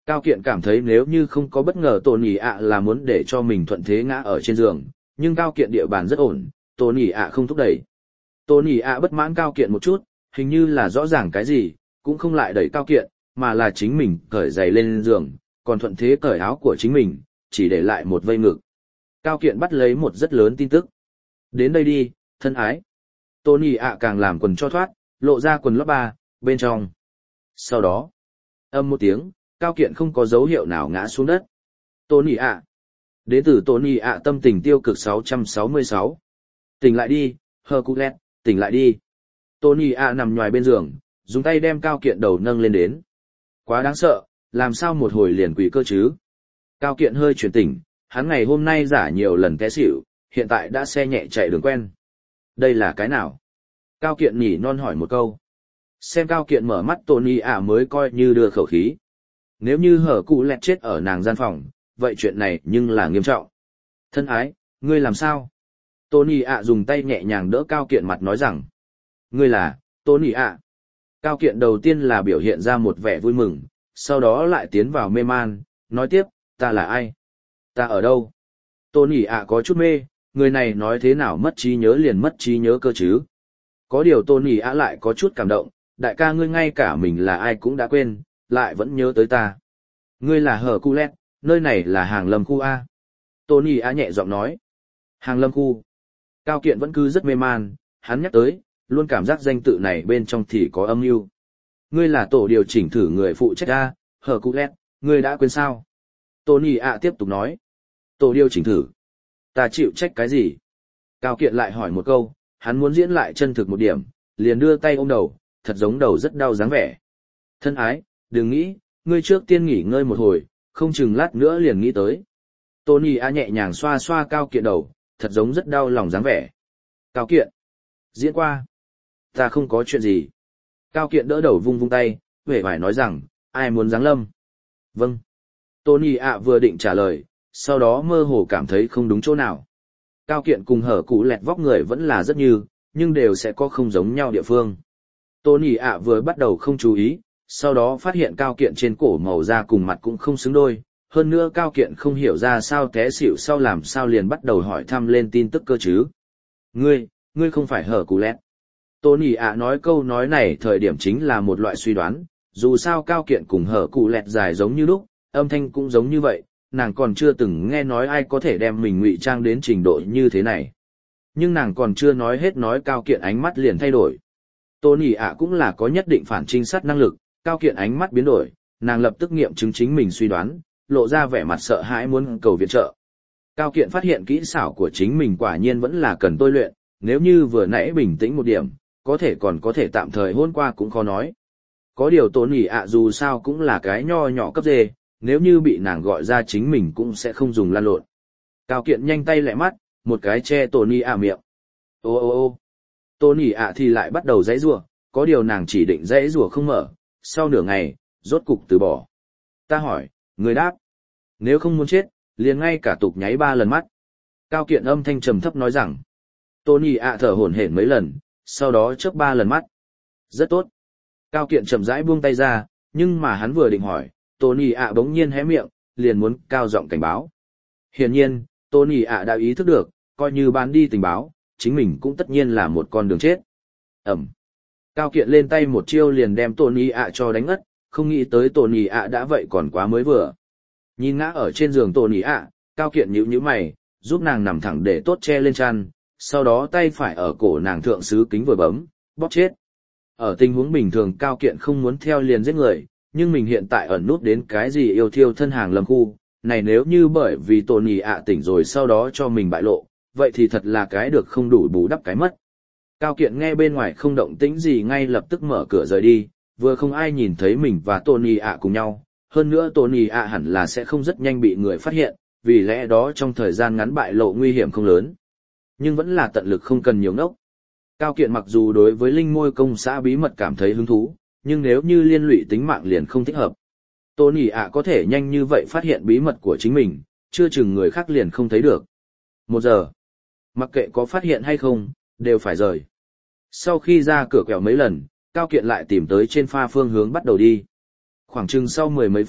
Speaker 1: Cao Kiện cảm thấy nếu như không có bất ngờ Tôn Nhị ạ là muốn để cho mình thuận thế ngã ở trên giường, nhưng Cao Kiện địa bàn rất ổn, Tôn Nhị ạ không thúc đẩy. Tôn Nhị ạ bất mãn Cao Kiện một chút, hình như là rõ ràng cái gì, cũng không lại đẩy Cao Kiện, mà là chính mình cởi giày lên giường, còn thuận thế cởi áo của chính mình, chỉ để lại một vây ngực. Cao Kiện bắt lấy một rất lớn tin tức. Đến đây đi, thân ái. Tôn Nhị ạ càng làm quần cho thoát, lộ ra quần lót ba, bên trong. Sau đó, âm một tiếng, Cao Kiện không có dấu hiệu nào ngã xuống đất. Tôn Nhị ạ. Đến từ Tôn Nhị ạ tâm tình tiêu cực sáu trăm sáu mươi sáu. Tỉnh lại đi, Hercules, tỉnh lại đi. Tôn Nhị ạ nằm nhòi bên giường, dùng tay đem Cao Kiện đầu nâng lên đến. Quá đáng sợ, làm sao một hồi liền quỷ cơ chứ? Cao Kiện hơi chuyển tỉnh, hắn ngày hôm nay giả nhiều lần té xỉu, hiện tại đã xe nhẹ chạy đường quen. Đây là cái nào? Cao Kiện nhỉ non hỏi một câu. Xem Cao Kiện mở mắt Tony ạ mới coi như đưa khẩu khí. Nếu như hở cụ lẹt chết ở nàng gian phòng, vậy chuyện này nhưng là nghiêm trọng. Thân ái, ngươi làm sao? Tony ạ dùng tay nhẹ nhàng đỡ Cao Kiện mặt nói rằng. Ngươi là, Tony ạ. Cao Kiện đầu tiên là biểu hiện ra một vẻ vui mừng, sau đó lại tiến vào mê man, nói tiếp, ta là ai? Ta ở đâu? Tony ạ có chút mê, người này nói thế nào mất trí nhớ liền mất trí nhớ cơ chứ? Có điều Tony ạ lại có chút cảm động, đại ca ngươi ngay cả mình là ai cũng đã quên, lại vẫn nhớ tới ta. Ngươi là Hercules, nơi này là hàng lâm khu A. Tony ạ nhẹ giọng nói. Hàng lâm khu. Cao Kiện vẫn cứ rất mê man, hắn nhắc tới, luôn cảm giác danh tự này bên trong thì có âm mưu. Ngươi là tổ điều chỉnh thử người phụ trách A, Hercules, ngươi đã quên sao? Tony ạ tiếp tục nói. Tổ điều chỉnh thử. Ta chịu trách cái gì? Cao Kiện lại hỏi một câu, hắn muốn diễn lại chân thực một điểm, liền đưa tay ôm đầu, thật giống đầu rất đau dáng vẻ. Thân ái, đừng nghĩ, ngươi trước tiên nghỉ ngơi một hồi, không chừng lát nữa liền nghĩ tới. Tony A nhẹ nhàng xoa xoa Cao Kiện đầu, thật giống rất đau lòng dáng vẻ. Cao Kiện, diễn qua. Ta không có chuyện gì. Cao Kiện đỡ đầu vung vung tay, vẻ vải nói rằng, ai muốn giáng lâm? Vâng. Tony A vừa định trả lời, sau đó mơ hồ cảm thấy không đúng chỗ nào. Cao Kiện cùng hở cụ lẹt vóc người vẫn là rất như, nhưng đều sẽ có không giống nhau địa phương. Tony ạ vừa bắt đầu không chú ý, sau đó phát hiện Cao Kiện trên cổ màu da cùng mặt cũng không xứng đôi, hơn nữa Cao Kiện không hiểu ra sao té xỉu sau làm sao liền bắt đầu hỏi thăm lên tin tức cơ chứ. Ngươi, ngươi không phải hở cụ lẹt. Tony ạ nói câu nói này thời điểm chính là một loại suy đoán, dù sao Cao Kiện cùng hở cụ lẹt dài giống như lúc, âm thanh cũng giống như vậy, nàng còn chưa từng nghe nói ai có thể đem mình ngụy trang đến trình độ như thế này. Nhưng nàng còn chưa nói hết nói Cao Kiện ánh mắt liền thay đổi. Tony ạ cũng là có nhất định phản trinh sát năng lực, Cao Kiện ánh mắt biến đổi, nàng lập tức nghiệm chứng chính mình suy đoán, lộ ra vẻ mặt sợ hãi muốn cầu viện trợ. Cao Kiện phát hiện kỹ xảo của chính mình quả nhiên vẫn là cần tôi luyện, nếu như vừa nãy bình tĩnh một điểm, có thể còn có thể tạm thời hôn qua cũng khó nói. Có điều Tony ạ dù sao cũng là cái nho nhỏ cấp dê, nếu như bị nàng gọi ra chính mình cũng sẽ không dùng lan lộn. Cao Kiện nhanh tay lẹ mắt, một cái che Tony ạ miệng. Ô ô ô Tony ạ thì lại bắt đầu giãy giụa, có điều nàng chỉ định giãy giụa không mở, sau nửa ngày, rốt cục từ bỏ. Ta hỏi, người đáp. Nếu không muốn chết, liền ngay cả tục nháy ba lần mắt. Cao Kiện âm thanh trầm thấp nói rằng. Tony ạ thở hổn hển mấy lần, sau đó chớp ba lần mắt. Rất tốt. Cao Kiện chậm rãi buông tay ra, nhưng mà hắn vừa định hỏi, Tony ạ bỗng nhiên hé miệng, liền muốn cao giọng cảnh báo. Hiển nhiên, Tony ạ đã ý thức được, coi như bán đi tình báo, chính mình cũng tất nhiên là một con đường chết. Ẩm. Cao Kiện lên tay một chiêu liền đem Tony ạ cho đánh ngất, không nghĩ tới Tony ạ đã vậy còn quá mới vừa. Nhìn ngã ở trên giường Tony ạ, Cao Kiện nhíu nhíu mày, giúp nàng nằm thẳng để tốt che lên chăn, sau đó tay phải ở cổ nàng thượng sứ kính vừa bấm, bóp chết. Ở tình huống bình thường Cao Kiện không muốn theo liền giết người, nhưng mình hiện tại ẩn nút đến cái gì yêu thiêu thân hàng lâm khu, này nếu như bởi vì Tony ạ tỉnh rồi sau đó cho mình bại lộ, vậy thì thật là cái được không đủ bù đắp cái mất. Cao Kiện nghe bên ngoài không động tĩnh gì ngay lập tức mở cửa rời đi, vừa không ai nhìn thấy mình và Tony ạ cùng nhau, hơn nữa Tony ạ hẳn là sẽ không rất nhanh bị người phát hiện, vì lẽ đó trong thời gian ngắn bại lộ nguy hiểm không lớn. Nhưng vẫn là tận lực không cần nhiều ngốc. Cao Kiện mặc dù đối với linh môi công xã bí mật cảm thấy hứng thú, nhưng nếu như liên lụy tính mạng liền không thích hợp. Tony ạ có thể nhanh như vậy phát hiện bí mật của chính mình, chưa chừng người khác liền không thấy được. Một giờ. Mặc kệ có phát hiện hay không, đều phải rời. Sau khi ra cửa quẹo mấy lần, Cao Kiện lại tìm tới trên pha phương hướng bắt đầu đi. Khoảng chừng sau mười mấy phút,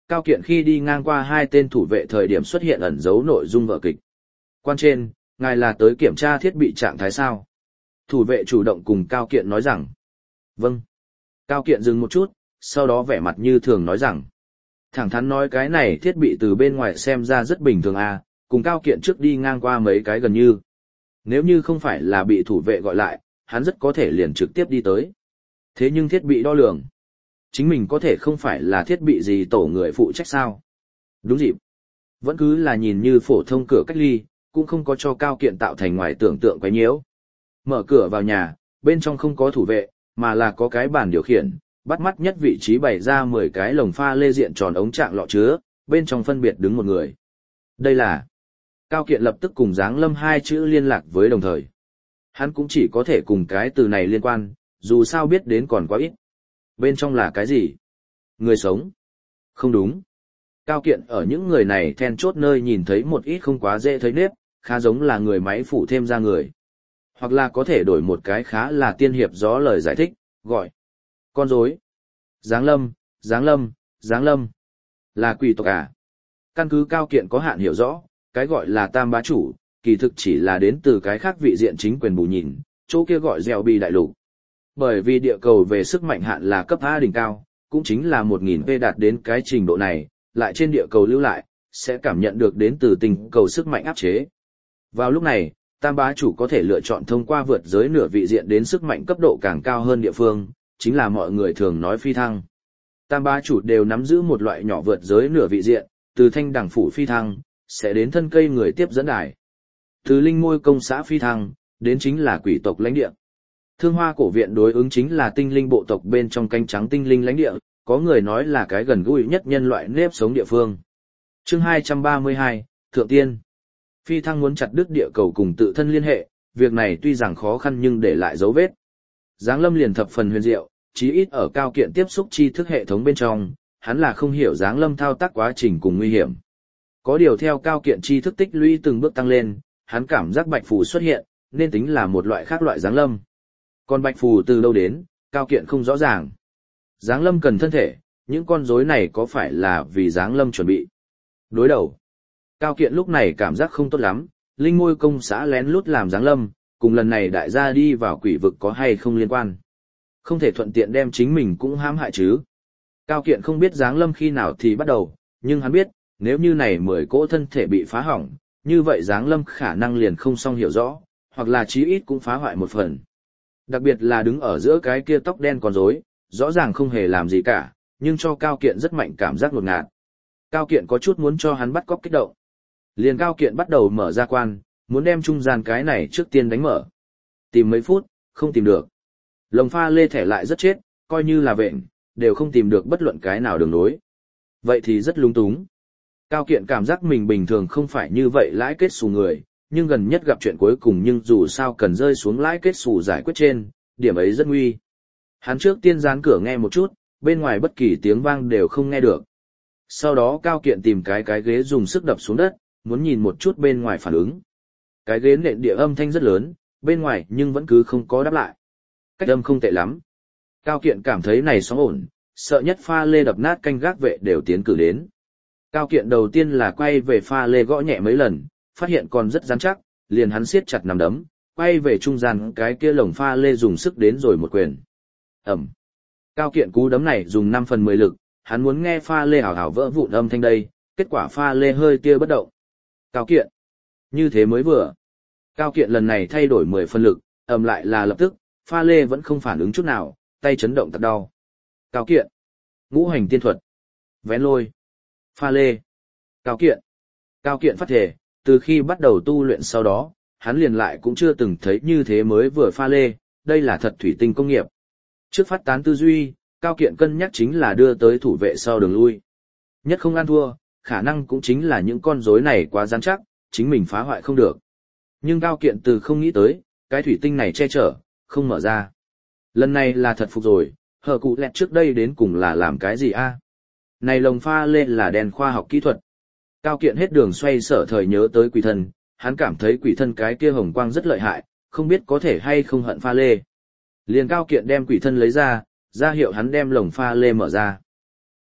Speaker 1: Cao Kiện khi đi ngang qua hai tên thủ vệ thời điểm xuất hiện ẩn dấu nội dung vở kịch. Quan trên, ngài là tới kiểm tra thiết bị trạng thái sao? Thủ vệ chủ động cùng Cao Kiện nói rằng. Vâng. Cao Kiện dừng một chút, sau đó vẻ mặt như thường nói rằng. Thẳng thắn nói cái này thiết bị từ bên ngoài xem ra rất bình thường à, cùng Cao Kiện trước đi ngang qua mấy cái gần như. Nếu như không phải là bị thủ vệ gọi lại, hắn rất có thể liền trực tiếp đi tới. Thế nhưng thiết bị đo lường. Chính mình có thể không phải là thiết bị gì tổ người phụ trách sao? Đúng dịp. Vẫn cứ là nhìn như phổ thông cửa cách ly, cũng không có cho Cao Kiện tạo thành ngoài tưởng tượng quấy nhiễu. Mở cửa vào nhà, bên trong không có thủ vệ, mà là có cái bàn điều khiển, bắt mắt nhất vị trí bày ra mười cái lồng pha lê diện tròn ống trạng lọ chứa, bên trong phân biệt đứng một người. Đây là... Cao Kiện lập tức cùng Giáng Lâm hai chữ liên lạc với đồng thời. Hắn cũng chỉ có thể cùng cái từ này liên quan, dù sao biết đến còn quá ít. Bên trong là cái gì? Người sống? Không đúng. Cao Kiện ở những người này then chốt nơi nhìn thấy một ít không quá dễ thấy nếp, khá giống là người máy phủ thêm ra người. Hoặc là có thể đổi một cái khá là tiên hiệp gió lời giải thích, gọi. Con rối. Giáng Lâm, Giáng Lâm, Giáng Lâm. Là quỷ tộc à? Căn cứ Cao Kiện có hạn hiểu rõ, cái gọi là tam bá chủ, kỳ thực chỉ là đến từ cái khác vị diện chính quyền bù nhìn, chỗ kia gọi gieo bì đại lục. Bởi vì địa cầu về sức mạnh hạn là cấp A đỉnh cao, cũng chính là một nghìn V đạt đến cái trình độ này, lại trên địa cầu lưu lại, sẽ cảm nhận được đến từ tình cầu sức mạnh áp chế. Vào lúc này, tam bá chủ có thể lựa chọn thông qua vượt giới nửa vị diện đến sức mạnh cấp độ càng cao hơn địa phương, chính là mọi người thường nói phi thăng. Tam bá chủ đều nắm giữ một loại nhỏ vượt giới nửa vị diện, từ thanh đẳng phủ phi thăng, sẽ đến thân cây người tiếp dẫn đài. Từ linh môi công xã phi thăng, đến chính là quỷ tộc lãnh địa. Thương Hoa cổ viện đối ứng chính là tinh linh bộ tộc bên trong cánh trắng tinh linh lãnh địa, có người nói là cái gần gũi nhất nhân loại nếp sống địa phương. Chương hai trăm ba mươi hai, Thượng Tiên. Phi thăng muốn chặt đứt địa cầu cùng tự thân liên hệ, việc này tuy rằng khó khăn nhưng để lại dấu vết. Giáng Lâm liền thập phần huyền diệu, chí ít ở Cao Kiện tiếp xúc tri thức hệ thống bên trong, hắn là không hiểu Giáng Lâm thao tác quá trình cùng nguy hiểm. Có điều theo Cao Kiện tri thức tích lũy từng bước tăng lên, hắn cảm giác bạch phù xuất hiện, nên tính là một loại khác loại Giáng Lâm. Còn bạch phù từ đâu đến, Cao Kiện không rõ ràng. Giáng Lâm cần thân thể, những con rối này có phải là vì Giáng Lâm chuẩn bị? Đối đầu. Cao Kiện lúc này cảm giác không tốt lắm, linh môi công xã lén lút làm Giáng Lâm, cùng lần này đại gia đi vào quỷ vực có hay không liên quan. Không thể thuận tiện đem chính mình cũng hãm hại chứ. Cao Kiện không biết Giáng Lâm khi nào thì bắt đầu, nhưng hắn biết, nếu như này mười cỗ thân thể bị phá hỏng, như vậy Giáng Lâm khả năng liền không xong hiểu rõ, hoặc là chí ít cũng phá hoại một phần. Đặc biệt là đứng ở giữa cái kia tóc đen con rối, rõ ràng không hề làm gì cả, nhưng cho Cao Kiện rất mạnh cảm giác ngột ngạt. Cao Kiện có chút muốn cho hắn bắt cóc kích động. Liền Cao Kiện bắt đầu mở ra quan, muốn đem trung gian cái này trước tiên đánh mở. Tìm mấy phút, không tìm được. Lồng pha lê thẻ lại rất chết, coi như là vện, đều không tìm được bất luận cái nào đường nối. Vậy thì rất lung túng. Cao Kiện cảm giác mình bình thường không phải như vậy lãi kết xù người, nhưng gần nhất gặp chuyện cuối cùng nhưng dù sao cần rơi xuống lãi kết xù giải quyết trên, điểm ấy rất nguy. Hắn trước tiên dán cửa nghe một chút, bên ngoài bất kỳ tiếng vang đều không nghe được. Sau đó Cao Kiện tìm cái cái ghế dùng sức đập xuống đất, muốn nhìn một chút bên ngoài phản ứng. Cái ghế nện địa âm thanh rất lớn, bên ngoài nhưng vẫn cứ không có đáp lại. Cách âm không tệ lắm. Cao Kiện cảm thấy này sóng ổn, sợ nhất pha lê đập nát canh gác vệ đều tiến cử đến. Cao Kiện đầu tiên là quay về pha lê gõ nhẹ mấy lần, phát hiện còn rất rắn chắc, liền hắn siết chặt nắm đấm, quay về trung gian cái kia lồng pha lê dùng sức đến rồi một quyền. Ẩm. Cao Kiện cú đấm này dùng năm phần mười lực, hắn muốn nghe pha lê hào hào vỡ vụn âm thanh đây, kết quả pha lê hơi tia bất động. Cao Kiện. Như thế mới vừa. Cao Kiện lần này thay đổi mười phần lực, ầm lại là lập tức, pha lê vẫn không phản ứng chút nào, tay chấn động thật đau. Cao Kiện. Ngũ hành tiên thuật. Vén lôi. Pha lê. Cao Kiện. Cao Kiện phát thể, từ khi bắt đầu tu luyện sau đó, hắn liền lại cũng chưa từng thấy như thế mới vừa pha lê, đây là thật thủy tinh công nghiệp. Trước phát tán tư duy, Cao Kiện cân nhắc chính là đưa tới thủ vệ sau đường lui. Nhất không ăn thua, khả năng cũng chính là những con rối này quá rắn chắc, chính mình phá hoại không được. Nhưng Cao Kiện từ không nghĩ tới, cái thủy tinh này che chở, không mở ra. Lần này là thật phục rồi, hờ cụ lẹt trước đây đến cùng là làm cái gì a? Này lồng pha lê là đèn khoa học kỹ thuật. Cao Kiện hết đường xoay sở thời nhớ tới quỷ thân, hắn cảm thấy quỷ thân cái kia hồng quang rất lợi hại, không biết có thể hay không hận pha lê. Liền Cao Kiện đem quỷ thân lấy ra, ra hiệu hắn đem lồng pha lê mở ra.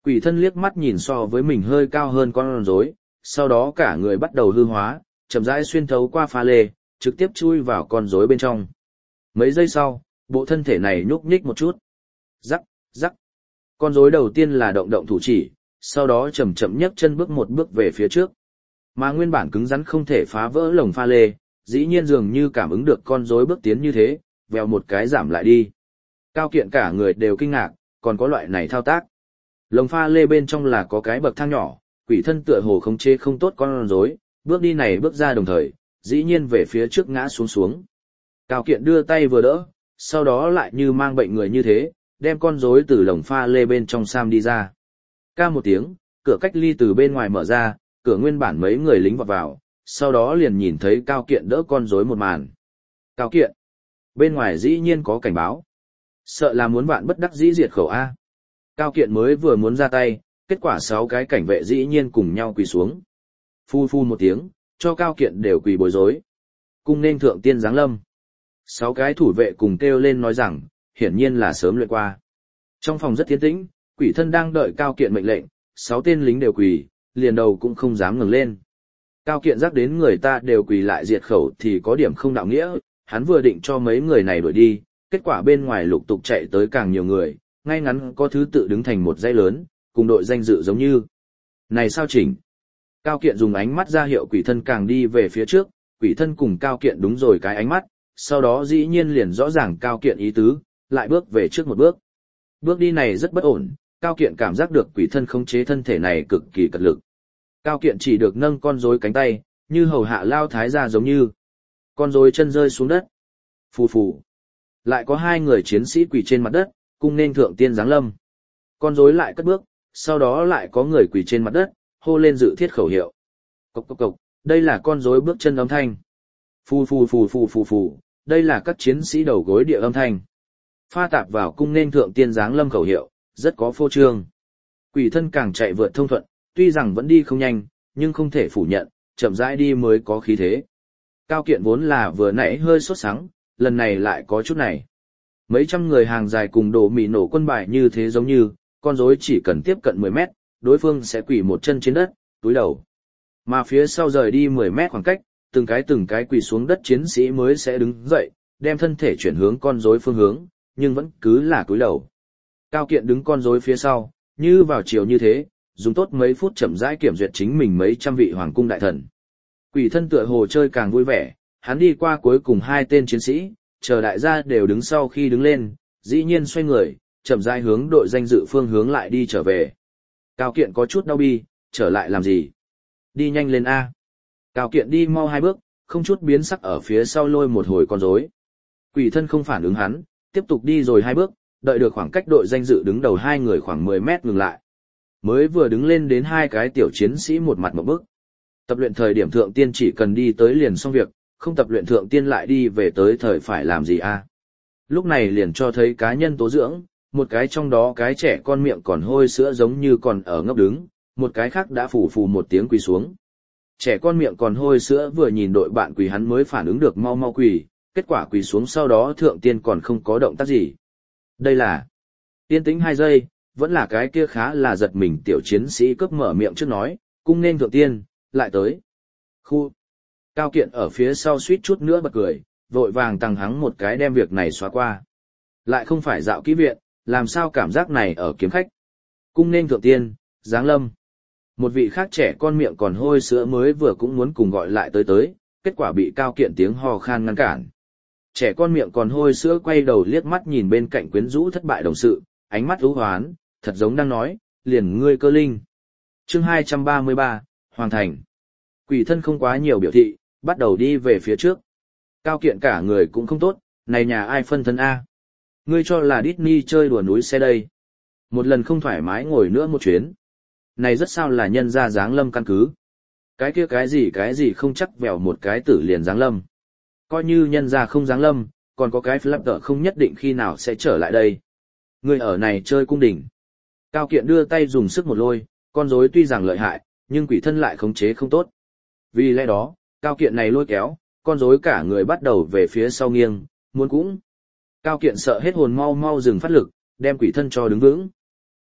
Speaker 1: Quỷ thân liếc mắt nhìn so với mình hơi cao hơn con rối, sau đó cả người bắt đầu hư hóa, chậm rãi xuyên thấu qua pha lê, trực tiếp chui vào con rối bên trong. Mấy giây sau, bộ thân thể này nhúc nhích một chút. Rắc, rắc. Con rối đầu tiên là động động thủ chỉ, sau đó chậm chậm nhấc chân bước một bước về phía trước. Mà nguyên bản cứng rắn không thể phá vỡ lồng pha lê, dĩ nhiên dường như cảm ứng được con rối bước tiến như thế, vèo một cái giảm lại đi. Cao Kiện cả người đều kinh ngạc, còn có loại này thao tác. Lồng pha lê bên trong là có cái bậc thang nhỏ, quỷ thân tựa hồ khống chế không tốt con rối, bước đi này bước ra đồng thời, dĩ nhiên về phía trước ngã xuống xuống. Cao Kiện đưa tay vừa đỡ, sau đó lại như mang bệnh người như thế, đem con rối từ lồng pha lê bên trong sam đi ra. Ca một tiếng, cửa cách ly từ bên ngoài mở ra, cửa nguyên bản mấy người lính vọt vào, sau đó liền nhìn thấy Cao Kiện đỡ con rối một màn. Cao Kiện! Bên ngoài dĩ nhiên có cảnh báo. Sợ là muốn vạn bất đắc dĩ diệt khẩu A. Cao Kiện mới vừa muốn ra tay, kết quả sáu cái cảnh vệ dĩ nhiên cùng nhau quỳ xuống. Phu phu một tiếng, cho Cao Kiện đều quỳ bối rối. Cung nên thượng tiên giáng lâm. Sáu cái thủ vệ cùng kêu lên nói rằng, hiển nhiên là sớm luyện qua. Trong phòng rất tiến tĩnh, quỷ thân đang đợi Cao Kiện mệnh lệnh, sáu tên lính đều quỳ, liền đầu cũng không dám ngẩng lên. Cao Kiện giác đến người ta đều quỳ lại diệt khẩu thì có điểm không đạo nghĩa, hắn vừa định cho mấy người này đuổi đi, kết quả bên ngoài lục tục chạy tới càng nhiều người, ngay ngắn có thứ tự đứng thành một dãy lớn, cùng đội danh dự giống như. Này sao chỉnh? Cao Kiện dùng ánh mắt ra hiệu quỷ thân càng đi về phía trước, quỷ thân cùng Cao Kiện đúng rồi cái ánh mắt, sau đó dĩ nhiên liền rõ ràng Cao Kiện ý tứ, lại bước về trước một bước. Bước đi này rất bất ổn, Cao Kiện cảm giác được quỷ thân khống chế thân thể này cực kỳ cật lực. Cao Kiện chỉ được nâng con rối cánh tay, như hầu hạ lao thái gia giống như. Con rối chân rơi xuống đất. Phù phù. Lại có hai người chiến sĩ quỳ trên mặt đất, cung nên thượng tiên giáng lâm. Con rối lại cất bước, sau đó lại có người quỳ trên mặt đất, hô lên dự thiết khẩu hiệu. Cộc cộc cộc, đây là con rối bước chân âm thanh. Phù phù phù phù phù phù, đây là các chiến sĩ đầu gối địa âm thanh. Pha tạp vào cung nên thượng tiên giáng lâm khẩu hiệu, rất có phô trương. Quỷ thân càng chạy vượt thông thuận, tuy rằng vẫn đi không nhanh, nhưng không thể phủ nhận, chậm rãi đi mới có khí thế. Cao Kiện vốn là vừa nãy hơi sốt sắng, lần này lại có chút này. Mấy trăm người hàng dài cùng đổ mì nổ quân bài như thế giống như, con rối chỉ cần tiếp cận mười mét, đối phương sẽ quỳ một chân trên đất, túi đầu. Mà phía sau rời đi mười mét khoảng cách, từng cái từng cái quỳ xuống đất chiến sĩ mới sẽ đứng dậy, đem thân thể chuyển hướng con rối phương hướng, nhưng vẫn cứ là túi đầu. Cao Kiện đứng con rối phía sau, như vào chiều như thế, dùng tốt mấy phút chậm rãi kiểm duyệt chính mình mấy trăm vị hoàng cung đại thần. Quỷ thân tựa hồ chơi càng vui vẻ, hắn đi qua cuối cùng hai tên chiến sĩ, chờ đại gia đều đứng sau khi đứng lên, dĩ nhiên xoay người, chậm rãi hướng đội danh dự phương hướng lại đi trở về. Cao Kiện có chút đau bi, trở lại làm gì? Đi nhanh lên A. Cao Kiện đi mau hai bước, không chút biến sắc ở phía sau lôi một hồi con rối. Quỷ thân không phản ứng hắn, tiếp tục đi rồi hai bước, đợi được khoảng cách đội danh dự đứng đầu hai người khoảng mười mét ngừng lại. Mới vừa đứng lên đến hai cái tiểu chiến sĩ một mặt một bước. Tập luyện thời điểm thượng tiên chỉ cần đi tới liền xong việc, không tập luyện thượng tiên lại đi về tới thời phải làm gì a? Lúc này liền cho thấy cá nhân tố dưỡng, một cái trong đó cái trẻ con miệng còn hôi sữa giống như còn ở ngốc đứng, một cái khác đã phủ phù một tiếng quỳ xuống. Trẻ con miệng còn hôi sữa vừa nhìn đội bạn quỳ hắn mới phản ứng được mau mau quỳ, kết quả quỳ xuống sau đó thượng tiên còn không có động tác gì. Đây là tiên tĩnh hai giây, vẫn là cái kia khá là giật mình tiểu chiến sĩ cướp mở miệng trước nói, cung nên thượng tiên, lại tới. Khu. Cao Kiện ở phía sau suýt chút nữa bật cười, vội vàng tăng hắng một cái đem việc này xóa qua. Lại không phải dạo kỹ viện, làm sao cảm giác này ở kiếm khách. Cung nên thượng tiên, giáng lâm. Một vị khác trẻ con miệng còn hôi sữa mới vừa cũng muốn cùng gọi lại tới tới, kết quả bị Cao Kiện tiếng ho khan ngăn cản. Trẻ con miệng còn hôi sữa quay đầu liếc mắt nhìn bên cạnh quyến rũ thất bại đồng sự, ánh mắt u hoán, thật giống đang nói, liền ngươi cơ linh. Chương hai trăm ba mươi ba, Hoàn thành. Quỷ thân không quá nhiều biểu thị, bắt đầu đi về phía trước. Cao Kiện cả người cũng không tốt, này nhà ai phân thân A. Ngươi cho là Disney chơi đùa núi xe đây. Một lần không thoải mái ngồi nữa một chuyến. Này rất sao là nhân ra giáng lâm căn cứ. Cái kia cái gì cái gì không chắc vèo một cái tử liền giáng lâm. Coi như nhân ra không giáng lâm, còn có cái flap tợ không nhất định khi nào sẽ trở lại đây. Ngươi ở này chơi cung đỉnh. Cao Kiện đưa tay dùng sức một lôi, con rối tuy rằng lợi hại, nhưng quỷ thân lại khống chế không tốt. Vì lẽ đó, Cao Kiện này lôi kéo, con rối cả người bắt đầu về phía sau nghiêng, muốn cũng. Cao Kiện sợ hết hồn mau mau dừng phát lực, đem quỷ thân cho đứng vững.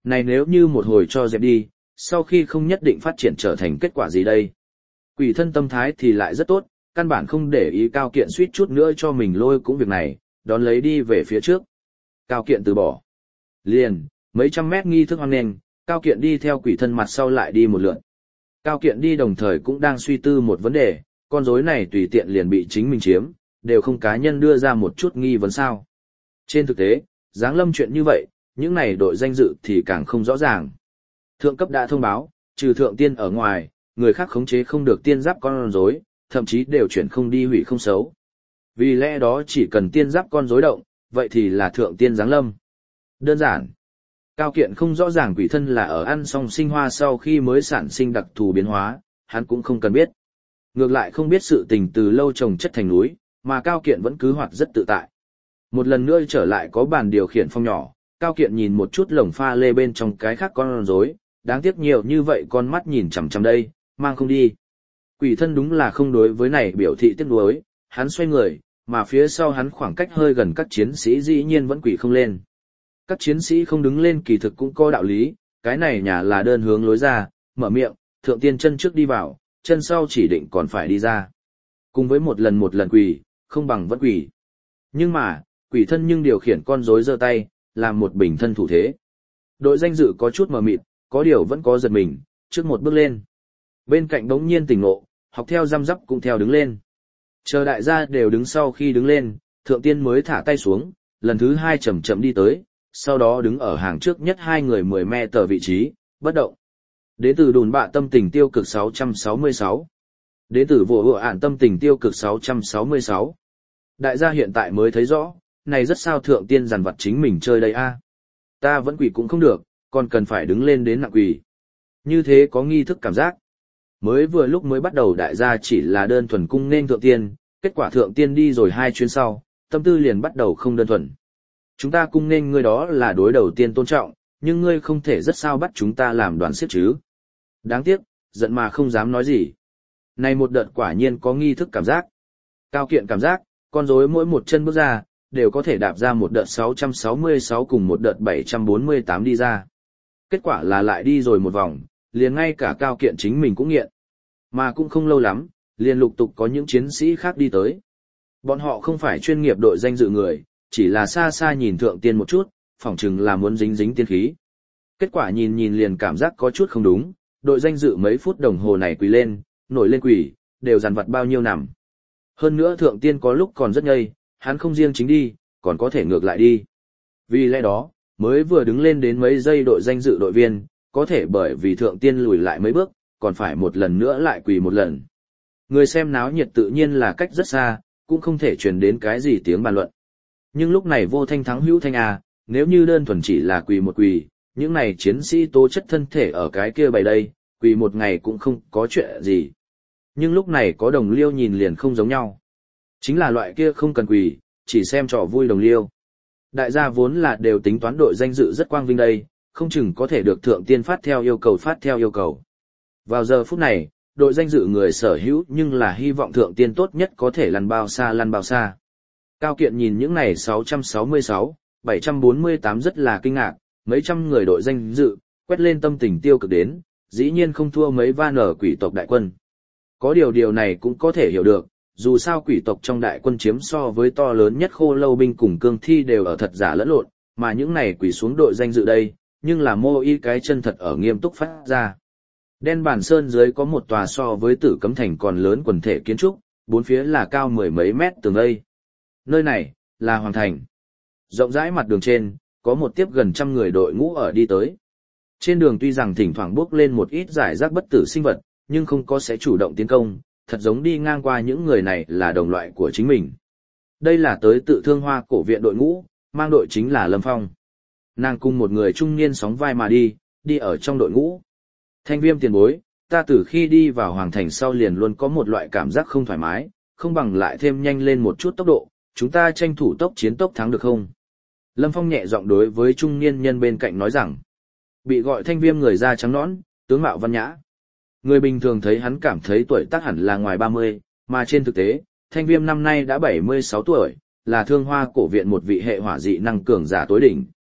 Speaker 1: Này nếu như một hồi cho dẹp đi, sau khi không nhất định phát triển trở thành kết quả gì đây. Quỷ thân tâm thái thì lại rất tốt, căn bản không để ý Cao Kiện suýt chút nữa cho mình lôi cũng việc này, đón lấy đi về phía trước. Cao Kiện từ bỏ. Liền, mấy trăm mét nghi thức hoang nền, Cao Kiện đi theo quỷ thân mặt sau lại đi một lượt. Cao Kiện đi đồng thời cũng đang suy tư một vấn đề, con rối này tùy tiện liền bị chính mình chiếm, đều không cá nhân đưa ra một chút nghi vấn sao. Trên thực tế, giáng lâm chuyện như vậy, những này đội danh dự thì càng không rõ ràng. Thượng cấp đã thông báo, trừ thượng tiên ở ngoài, người khác khống chế không được tiên giáp con rối, thậm chí đều chuyển không đi hủy không xấu. Vì lẽ đó chỉ cần tiên giáp con rối động, vậy thì là thượng tiên giáng lâm. Đơn giản. Cao Kiện không rõ ràng quỷ thân là ở ăn xong sinh hoa sau khi mới sản sinh đặc thù biến hóa, hắn cũng không cần biết. Ngược lại không biết sự tình từ lâu trồng chất thành núi, mà Cao Kiện vẫn cứ hoạt rất tự tại. Một lần nữa trở lại có bàn điều khiển phong nhỏ, Cao Kiện nhìn một chút lồng pha lê bên trong cái khác con rối, đáng tiếc nhiều như vậy con mắt nhìn chằm chằm đây, mang không đi. Quỷ thân đúng là không đối với này biểu thị tiếc nuối, hắn xoay người, mà phía sau hắn khoảng cách hơi gần các chiến sĩ dĩ nhiên vẫn quỷ không lên. Các chiến sĩ không đứng lên kỳ thực cũng có đạo lý, cái này nhà là đơn hướng lối ra, mở miệng, thượng tiên chân trước đi vào, chân sau chỉ định còn phải đi ra. Cùng với một lần một lần quỷ, không bằng vẫn quỷ. Nhưng mà, quỷ thân nhưng điều khiển con rối giơ tay, làm một bình thân thủ thế. Đội danh dự có chút mờ mịt, có điều vẫn có giật mình, trước một bước lên. Bên cạnh đống nhiên tỉnh ngộ, học theo răm rắp cũng theo đứng lên. Chờ đại gia đều đứng sau khi đứng lên, thượng tiên mới thả tay xuống, lần thứ hai chậm chậm đi tới, sau đó đứng ở hàng trước nhất hai người mười mét tờ vị trí, bất động. Đến từ đùn bạ tâm tình tiêu cực sáu trăm sáu mươi sáu. Đến từ vụ vụ ản tâm tình tiêu cực sáu trăm sáu mươi sáu. Đại gia hiện tại mới thấy rõ, này rất sao thượng tiên dằn vặt chính mình chơi đây a. Ta vẫn quỷ cũng không được, còn cần phải đứng lên đến nặng quỷ. Như thế có nghi thức cảm giác. Mới vừa lúc mới bắt đầu đại gia chỉ là đơn thuần cung nên thượng tiên, kết quả thượng tiên đi rồi hai chuyến sau, tâm tư liền bắt đầu không đơn thuần. Chúng ta cung nên ngươi đó là đối đầu tiên tôn trọng, nhưng ngươi không thể rất sao bắt chúng ta làm đoàn xếp chứ. Đáng tiếc, giận mà không dám nói gì. Này một đợt quả nhiên có nghi thức cảm giác. Cao Kiện cảm giác, con rối mỗi một chân bước ra, đều có thể đạp ra một đợt sáu trăm sáu mươi sáu cùng một đợt bảy trăm bốn mươi tám đi ra. Kết quả là lại đi rồi một vòng, liền ngay cả Cao Kiện chính mình cũng nghiện. Mà cũng không lâu lắm, liền lục tục có những chiến sĩ khác đi tới. Bọn họ không phải chuyên nghiệp đội danh dự người, chỉ là xa xa nhìn thượng tiên một chút, phỏng chừng là muốn dính dính tiên khí. Kết quả nhìn nhìn liền cảm giác có chút không đúng, đội danh dự mấy phút đồng hồ này quỳ lên, nổi lên quỳ, đều dằn vặt bao nhiêu nằm. Hơn nữa thượng tiên có lúc còn rất ngây, hắn không riêng chính đi, còn có thể ngược lại đi. Vì lẽ đó, mới vừa đứng lên đến mấy giây đội danh dự đội viên, có thể bởi vì thượng tiên lùi lại mấy bước, còn phải một lần nữa lại quỳ một lần. Người xem náo nhiệt tự nhiên là cách rất xa, cũng không thể truyền đến cái gì tiếng bàn luận. Nhưng lúc này vô thanh thắng hữu thanh à, nếu như đơn thuần chỉ là quỳ một quỳ, những này chiến sĩ tố chất thân thể ở cái kia bày đây, quỳ một ngày cũng không có chuyện gì. Nhưng lúc này có đồng liêu nhìn liền không giống nhau. Chính là loại kia không cần quỳ, chỉ xem trò vui đồng liêu. Đại gia vốn là đều tính toán đội danh dự rất quang vinh đây, không chừng có thể được thượng tiên phát theo yêu cầu phát theo yêu cầu. Vào giờ phút này, đội danh dự người sở hữu nhưng là hy vọng thượng tiên tốt nhất có thể lăn bao xa lăn bao xa. Cao Kiện nhìn những này sáu trăm sáu mươi sáu, bảy trăm bốn mươi tám rất là kinh ngạc, mấy trăm người đội danh dự, quét lên tâm tình tiêu cực đến, dĩ nhiên không thua mấy van ở quỷ tộc đại quân. Có điều điều này cũng có thể hiểu được, dù sao quỷ tộc trong đại quân chiếm so với to lớn nhất khô lâu binh cùng cương thi đều ở thật giả lẫn lộn, mà những này quỷ xuống đội danh dự đây, nhưng là mô y cái chân thật ở nghiêm túc phát ra. Đen bản sơn dưới có một tòa so với Tử Cấm Thành còn lớn quần thể kiến trúc, bốn phía là cao mười mấy mét tường vây. Nơi này, là Hoàng Thành. Rộng rãi mặt đường trên, có một tiếp gần trăm người đội ngũ ở đi tới. Trên đường tuy rằng thỉnh thoảng bước lên một ít giải rác bất tử sinh vật, nhưng không có sẽ chủ động tiến công, thật giống đi ngang qua những người này là đồng loại của chính mình. Đây là tới tự thương hoa cổ viện đội ngũ, mang đội chính là Lâm Phong. Nàng cùng một người trung niên sóng vai mà đi, đi ở trong đội ngũ. Thanh Viêm tiền bối, ta từ khi đi vào Hoàng Thành sau liền luôn có một loại cảm giác không thoải mái, không bằng lại thêm nhanh lên một chút tốc độ, chúng ta tranh thủ tốc chiến tốc thắng được không? Lâm Phong nhẹ giọng đối với trung niên nhân bên cạnh nói rằng, bị gọi Thanh Viêm người da trắng nõn, tướng mạo văn nhã. Người bình thường thấy hắn cảm thấy tuổi tác hẳn là ngoài ba mươi, mà trên thực tế, Thanh Viêm năm nay đã bảy mươi sáu tuổi, là thương hoa cổ viện một vị hệ hỏa dị năng cường giả tối đỉnh.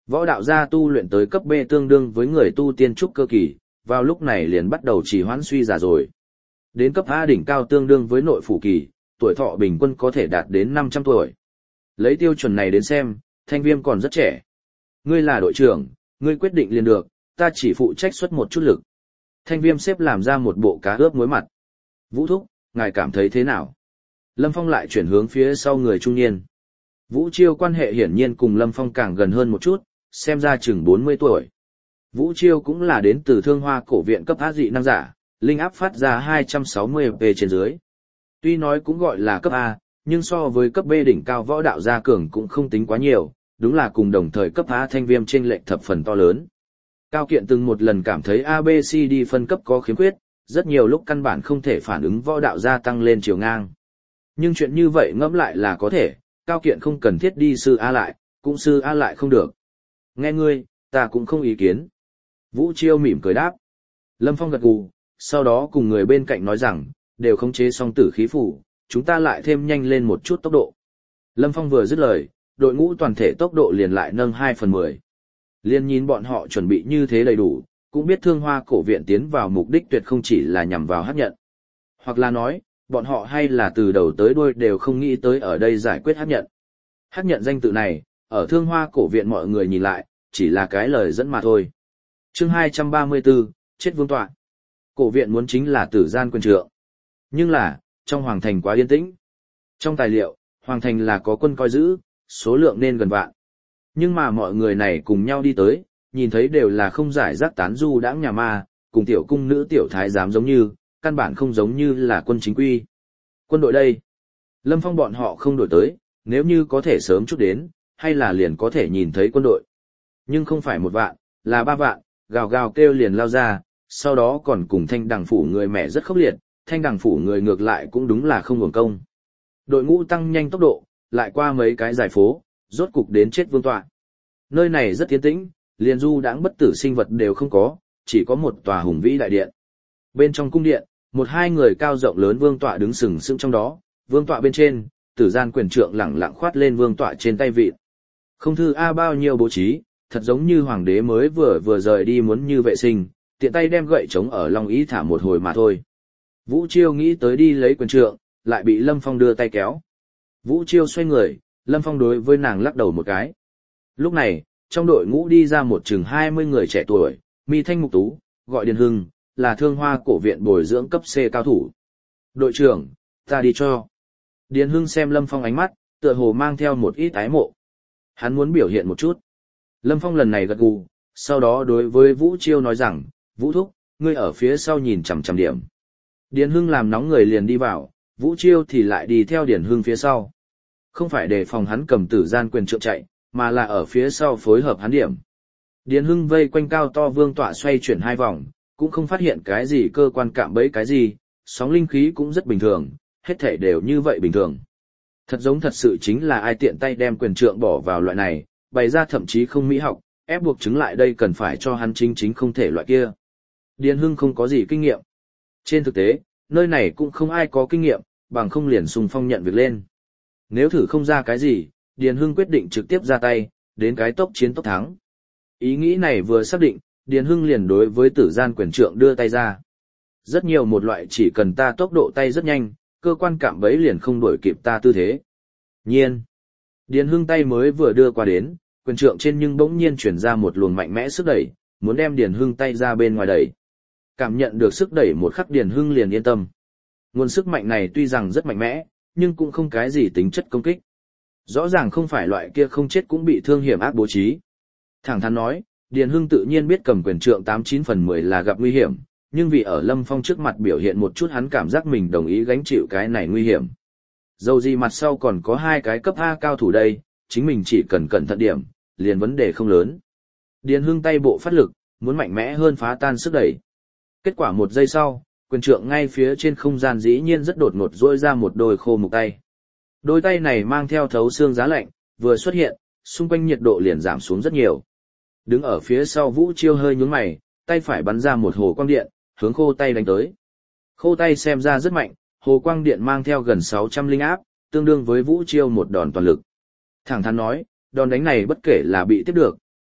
Speaker 1: Võ đạo gia tu luyện tới cấp B tương đương với người tu tiên trúc cơ kỳ, vào lúc này liền bắt đầu trì hoãn suy già rồi. Đến cấp A đỉnh cao tương đương với nội phủ kỳ, tuổi thọ bình quân có thể đạt đến năm trăm tuổi. Lấy tiêu chuẩn này đến xem, Thanh Viêm còn rất trẻ. Ngươi là đội trưởng, ngươi quyết định liền được, ta chỉ phụ trách xuất một chút lực. Thanh Viêm xếp làm ra một bộ cá ướp muối mặt. Vũ thúc, ngài cảm thấy thế nào? Lâm Phong lại chuyển hướng phía sau người trung niên. Vũ Chiêu quan hệ hiển nhiên cùng Lâm Phong càng gần hơn một chút, xem ra chừng bốn mươi tuổi. Vũ Chiêu cũng là đến từ Thương Hoa cổ viện cấp A dị năng giả, linh áp phát ra hai trăm sáu mươi P trên dưới. Tuy nói cũng gọi là cấp A, nhưng so với cấp B đỉnh cao võ đạo gia cường cũng không tính quá nhiều, đúng là cùng đồng thời cấp A Thanh Viêm chênh lệch thập phần to lớn. Cao Kiện từng một lần cảm thấy A B C D phân cấp có khiếm khuyết, rất nhiều lúc căn bản không thể phản ứng võ đạo gia tăng lên chiều ngang. Nhưng chuyện như vậy ngẫm lại là có thể, Cao Kiện không cần thiết đi sư A lại, cũng sư A lại không được. Nghe ngươi, ta cũng không ý kiến. Vũ Chiêu mỉm cười đáp. Lâm Phong gật gù, sau đó cùng người bên cạnh nói rằng, đều khống chế xong tử khí phủ, chúng ta lại thêm nhanh lên một chút tốc độ. Lâm Phong vừa dứt lời, đội ngũ toàn thể tốc độ liền lại nâng hai phần mười. Liên nhìn bọn họ chuẩn bị như thế đầy đủ, cũng biết Thương Hoa cổ viện tiến vào mục đích tuyệt không chỉ là nhằm vào hắc nhận. Hoặc là nói, bọn họ hay là từ đầu tới đuôi đều không nghĩ tới ở đây giải quyết hắc nhận. Hắc nhận danh tự này, ở Thương Hoa cổ viện mọi người nhìn lại, chỉ là cái lời dẫn mà thôi. Chương hai trăm ba mươi tư, chết vương tọa. Cổ viện muốn chính là tử gian quyền trượng. Nhưng là, trong hoàng thành quá yên tĩnh. Trong tài liệu, hoàng thành là có quân coi giữ, số lượng nên gần vạn. Nhưng mà mọi người này cùng nhau đi tới, nhìn thấy đều là không giải rác tán du đãng nhà ma, cùng tiểu cung nữ tiểu thái giám giống như, căn bản không giống như là quân chính quy. Quân đội đây. Lâm Phong bọn họ không đổi tới, nếu như có thể sớm chút đến, hay là liền có thể nhìn thấy quân đội. Nhưng không phải một vạn, là ba vạn, gào gào kêu liền lao ra, sau đó còn cùng thanh đằng phủ người mẹ rất khốc liệt, thanh đằng phủ người ngược lại cũng đúng là không hưởng công. Đội ngũ tăng nhanh tốc độ, lại qua mấy cái giải phố, rốt cục đến chết vương tọa. Nơi này rất tiến tĩnh, liền du đãng bất tử sinh vật đều không có, chỉ có một tòa hùng vĩ đại điện. Bên trong cung điện, một hai người cao rộng lớn vương tọa đứng sừng sững trong đó, vương tọa bên trên, tử gian quyền trượng lẳng lặng khoát lên vương tọa trên tay vịt. Không thư a bao nhiêu bố trí, thật giống như hoàng đế mới vừa vừa rời đi muốn như vệ sinh, tiện tay đem gậy trống ở long ý thả một hồi mà thôi. Vũ Chiêu nghĩ tới đi lấy quyền trượng, lại bị Lâm Phong đưa tay kéo. Vũ Chiêu xoay người, Lâm Phong đối với nàng lắc đầu một cái. Lúc này, trong đội ngũ đi ra một chừng hai mươi người trẻ tuổi, mi thanh mục tú, gọi Điền Hưng, là Thương Hoa cổ viện bồi dưỡng cấp C cao thủ. Đội trưởng, ta đi cho. Điền Hưng xem Lâm Phong ánh mắt, tựa hồ mang theo một ít ái mộ. Hắn muốn biểu hiện một chút. Lâm Phong lần này gật gù, sau đó đối với Vũ Chiêu nói rằng, Vũ thúc, ngươi ở phía sau nhìn chằm chằm điểm. Điền Hưng làm nóng người liền đi vào, Vũ Chiêu thì lại đi theo Điền Hưng phía sau. Không phải để phòng hắn cầm tử gian quyền trượng chạy, mà là ở phía sau phối hợp hắn điểm. Điền Hưng vây quanh cao to vương tọa xoay chuyển hai vòng, cũng không phát hiện cái gì cơ quan cạm bẫy cái gì, sóng linh khí cũng rất bình thường, hết thể đều như vậy bình thường. Thật giống thật sự chính là ai tiện tay đem quyền trượng bỏ vào loại này, bày ra thậm chí không mỹ học, ép buộc chứng lại đây cần phải cho hắn chính chính không thể loại kia. Điền Hưng không có gì kinh nghiệm. Trên thực tế, nơi này cũng không ai có kinh nghiệm, bằng không liền xung phong nhận việc lên. Nếu thử không ra cái gì, Điền Hưng quyết định trực tiếp ra tay, đến cái tốc chiến tốc thắng. Ý nghĩ này vừa xác định, Điền Hưng liền đối với tử gian quyền trượng đưa tay ra. Rất nhiều một loại chỉ cần ta tốc độ tay rất nhanh, cơ quan cạm bẫy liền không đuổi kịp ta tư thế. Nhiên. Điền Hưng tay mới vừa đưa qua đến, quyền trượng trên nhưng bỗng nhiên chuyển ra một luồng mạnh mẽ sức đẩy, muốn đem Điền Hưng tay ra bên ngoài đẩy. Cảm nhận được sức đẩy một khắc Điền Hưng liền yên tâm. Nguồn sức mạnh này tuy rằng rất mạnh mẽ, nhưng cũng không cái gì tính chất công kích. Rõ ràng không phải loại kia không chết cũng bị thương hiểm ác bố trí. Thẳng thắn nói, Điền Hưng tự nhiên biết cầm quyền trượng tám chín phần mười là gặp nguy hiểm, nhưng vì ở Lâm Phong trước mặt biểu hiện một chút hắn cảm giác mình đồng ý gánh chịu cái này nguy hiểm. Dầu gì mặt sau còn có hai cái cấp A cao thủ đây, chính mình chỉ cần cẩn thận điểm, liền vấn đề không lớn. Điền Hưng tay bộ phát lực, muốn mạnh mẽ hơn phá tan sức đẩy. Kết quả một giây sau, quyền trượng ngay phía trên không gian dĩ nhiên rất đột ngột rỗi ra một đôi khô mục tay. Đôi tay này mang theo thấu xương giá lạnh, vừa xuất hiện, xung quanh nhiệt độ liền giảm xuống rất nhiều. Đứng ở phía sau Vũ Chiêu hơi nhướng mày, tay phải bắn ra một hồ quang điện, hướng khô tay đánh tới. Khô tay xem ra rất mạnh, hồ quang điện mang theo gần sáu trăm linh áp, tương đương với Vũ Chiêu một đòn toàn lực. Thẳng thắn nói, đòn đánh này bất kể là bị tiếp được,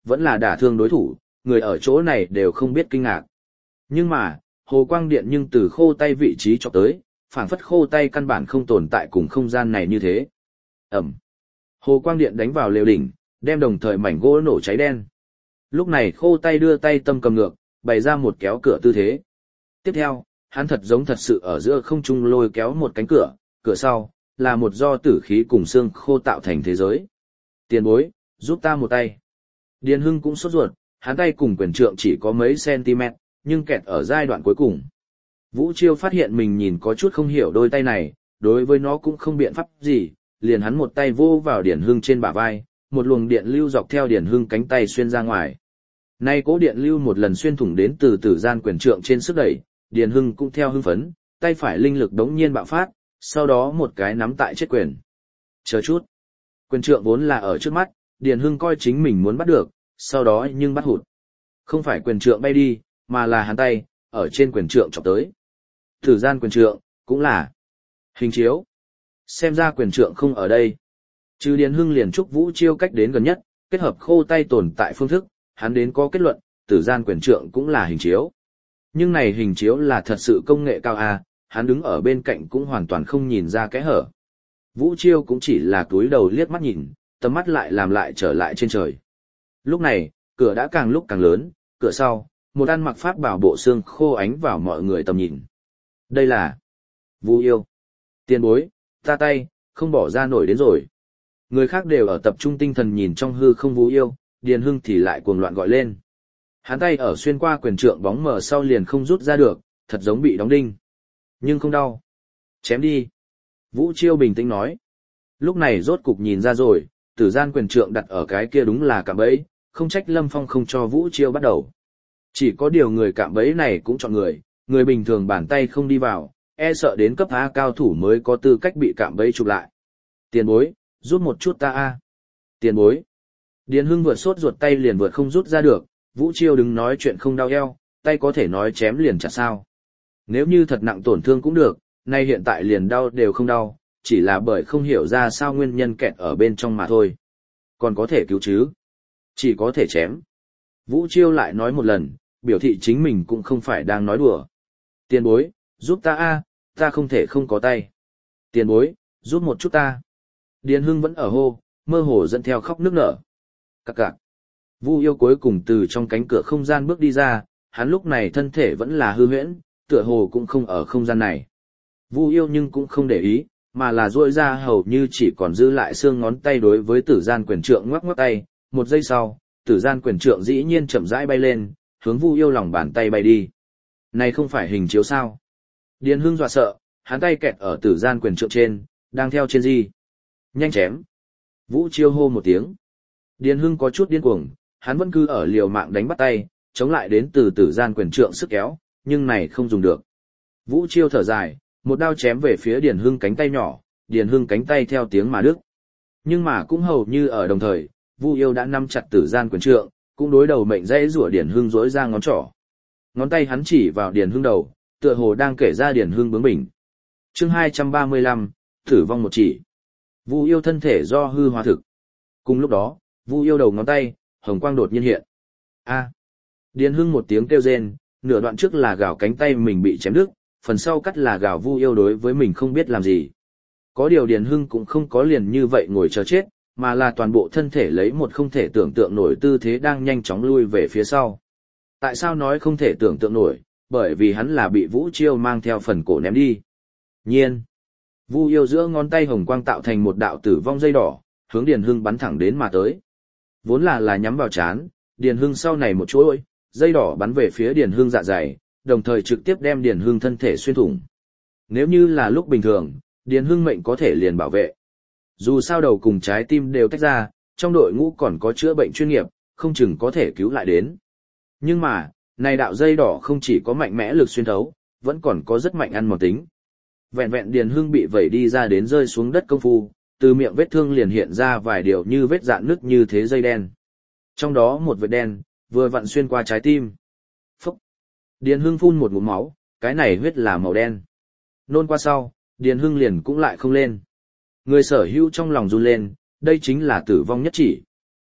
Speaker 1: vẫn là đả thương đối thủ, người ở chỗ này đều không biết kinh ngạc. Nhưng mà, hồ quang điện nhưng từ khô tay vị trí chọc tới, phảng phất khô tay căn bản không tồn tại cùng không gian này như thế. Ẩm. Hồ quang điện đánh vào lều đỉnh, đem đồng thời mảnh gỗ nổ cháy đen. Lúc này khô tay đưa tay tâm cầm ngược, bày ra một kéo cửa tư thế. Tiếp theo, hắn thật giống thật sự ở giữa không trung lôi kéo một cánh cửa, cửa sau, là một do tử khí cùng xương khô tạo thành thế giới. Tiền bối, giúp ta một tay. Điền Hưng cũng sốt ruột, hắn tay cùng quyền trượng chỉ có mấy cm, nhưng kẹt ở giai đoạn cuối cùng. Vũ Chiêu phát hiện mình nhìn có chút không hiểu đôi tay này, đối với nó cũng không biện pháp gì, liền hắn một tay vô vào Điền Hưng trên bả vai, một luồng điện lưu dọc theo Điền Hưng cánh tay xuyên ra ngoài. Nay cố điện lưu một lần xuyên thủng đến từ tử gian quyền trượng trên sức đẩy, Điền Hưng cũng theo hưng phấn, tay phải linh lực đống nhiên bạo phát, sau đó một cái nắm tại chết quyền. Chờ chút. Quyền trượng vốn là ở trước mắt, Điền Hưng coi chính mình muốn bắt được, sau đó nhưng bắt hụt. Không phải quyền trượng bay đi, mà là hắn tay, ở trên quyền trượng chọc tới. Tử gian quyền trượng, cũng là hình chiếu. Xem ra quyền trượng không ở đây. Trừ Điền Hưng liền trúc Vũ Chiêu cách đến gần nhất, kết hợp khô tay tồn tại phương thức, hắn đến có kết luận, tử gian quyền trượng cũng là hình chiếu. Nhưng này hình chiếu là thật sự công nghệ cao à, hắn đứng ở bên cạnh cũng hoàn toàn không nhìn ra kẽ hở. Vũ Chiêu cũng chỉ là túi đầu liếc mắt nhìn, tầm mắt lại làm lại trở lại trên trời. Lúc này, cửa đã càng lúc càng lớn, cửa sau, một ăn mặc pháp bảo bộ xương khô ánh vào mọi người tầm nhìn. Đây là Vu Yêu. Tiền bối, ta tay, không bỏ ra nổi đến rồi. Người khác đều ở tập trung tinh thần nhìn trong hư không Vu Yêu, Điền Hưng thì lại cuồng loạn gọi lên. Hắn tay ở xuyên qua quyền trượng bóng mờ sau liền không rút ra được, thật giống bị đóng đinh. Nhưng không đau. Chém đi. Vũ Chiêu bình tĩnh nói. Lúc này rốt cục nhìn ra rồi, tử gian quyền trượng đặt ở cái kia đúng là cạm bẫy, không trách Lâm Phong không cho Vũ Chiêu bắt đầu. Chỉ có điều người cạm bẫy này cũng chọn người, người bình thường bàn tay không đi vào, e sợ đến cấp A cao thủ mới có tư cách bị cạm bẫy chụp lại. Tiền bối, rút một chút ta a. Tiền bối. Điền Hưng vượt sốt ruột tay liền vượt không rút ra được, Vũ Chiêu đừng nói chuyện không đau eo, tay có thể nói chém liền chặt sao. Nếu như thật nặng tổn thương cũng được, nay hiện tại liền đau đều không đau, chỉ là bởi không hiểu ra sao nguyên nhân kẹt ở bên trong mà thôi. Còn có thể cứu chứ? Chỉ có thể chém. Vũ Chiêu lại nói một lần, biểu thị chính mình cũng không phải đang nói đùa. Tiền bối, giúp ta a, ta không thể không có tay. Tiền bối, giúp một chút ta. Điền Hưng vẫn ở hô, mơ hồ dẫn theo khóc nức nở. Cặc cặc. Vu Yêu cuối cùng từ trong cánh cửa không gian bước đi ra, hắn lúc này thân thể vẫn là hư huyễn, tựa hồ cũng không ở không gian này. Vu Yêu nhưng cũng không để ý, mà là duỗi ra hầu như chỉ còn giữ lại xương ngón tay đối với tử gian quyền trượng ngoắc ngoắc tay, một giây sau, tử gian quyền trượng dĩ nhiên chậm rãi bay lên, hướng Vu Yêu lòng bàn tay bay đi. Này không phải hình chiếu sao? Điền Hưng dọa sợ, hắn tay kẹt ở tử gian quyền trượng trên, đang theo trên gì? Nhanh chém. Vũ Chiêu hô một tiếng. Điền Hưng có chút điên cuồng, hắn vẫn cứ ở liều mạng đánh bắt tay, chống lại đến từ tử gian quyền trượng sức kéo, nhưng này không dùng được. Vũ Chiêu thở dài, một đao chém về phía Điền Hưng cánh tay nhỏ, Điền Hưng cánh tay theo tiếng mà đứt. Nhưng mà cũng hầu như ở đồng thời, Vu Yêu đã nắm chặt tử gian quyền trượng, cũng đối đầu mệnh dãy rủa Điền Hưng rỗi ra ngón trỏ. Ngón tay hắn chỉ vào Điền Hưng đầu, tựa hồ đang kể ra Điền Hưng bướng bỉnh. Chương hai trăm ba mươi lăm, tử vong một chỉ. Vu Yêu thân thể do hư hóa thực. Cùng lúc đó, Vu Yêu đầu ngón tay, hồng quang đột nhiên hiện. A. Điền Hưng một tiếng kêu rên, nửa đoạn trước là gào cánh tay mình bị chém đứt, phần sau cắt là gào Vu Yêu đối với mình không biết làm gì. Có điều Điền Hưng cũng không có liền như vậy ngồi chờ chết, mà là toàn bộ thân thể lấy một không thể tưởng tượng nổi tư thế đang nhanh chóng lui về phía sau. Tại sao nói không thể tưởng tượng nổi? Bởi vì hắn là bị Vũ Chiêu mang theo phần cổ ném đi. Nhiên. Vu Yêu giữa ngón tay hồng quang tạo thành một đạo tử vong dây đỏ, hướng Điền Hưng bắn thẳng đến mà tới. Vốn là là nhắm vào chán, Điền Hưng sau này một chuỗi, dây đỏ bắn về phía Điền Hưng dạ dày, đồng thời trực tiếp đem Điền Hưng thân thể xuyên thủng. Nếu như là lúc bình thường, Điền Hưng mệnh có thể liền bảo vệ. Dù sao đầu cùng trái tim đều tách ra, trong đội ngũ còn có chữa bệnh chuyên nghiệp, không chừng có thể cứu lại đến. Nhưng mà, này đạo dây đỏ không chỉ có mạnh mẽ lực xuyên thấu, vẫn còn có rất mạnh ăn mòn tính. Vẹn vẹn Điền Hưng bị vẩy đi ra đến rơi xuống đất công phu, từ miệng vết thương liền hiện ra vài điều như vết dạn nứt như thế dây đen. Trong đó một vệt đen, vừa vặn xuyên qua trái tim. Phúc! Điền Hưng phun một ngụm máu, cái này huyết là màu đen. Nôn qua sau, Điền Hưng liền cũng lại không lên. Người sở hữu trong lòng run lên, đây chính là tử vong nhất chỉ.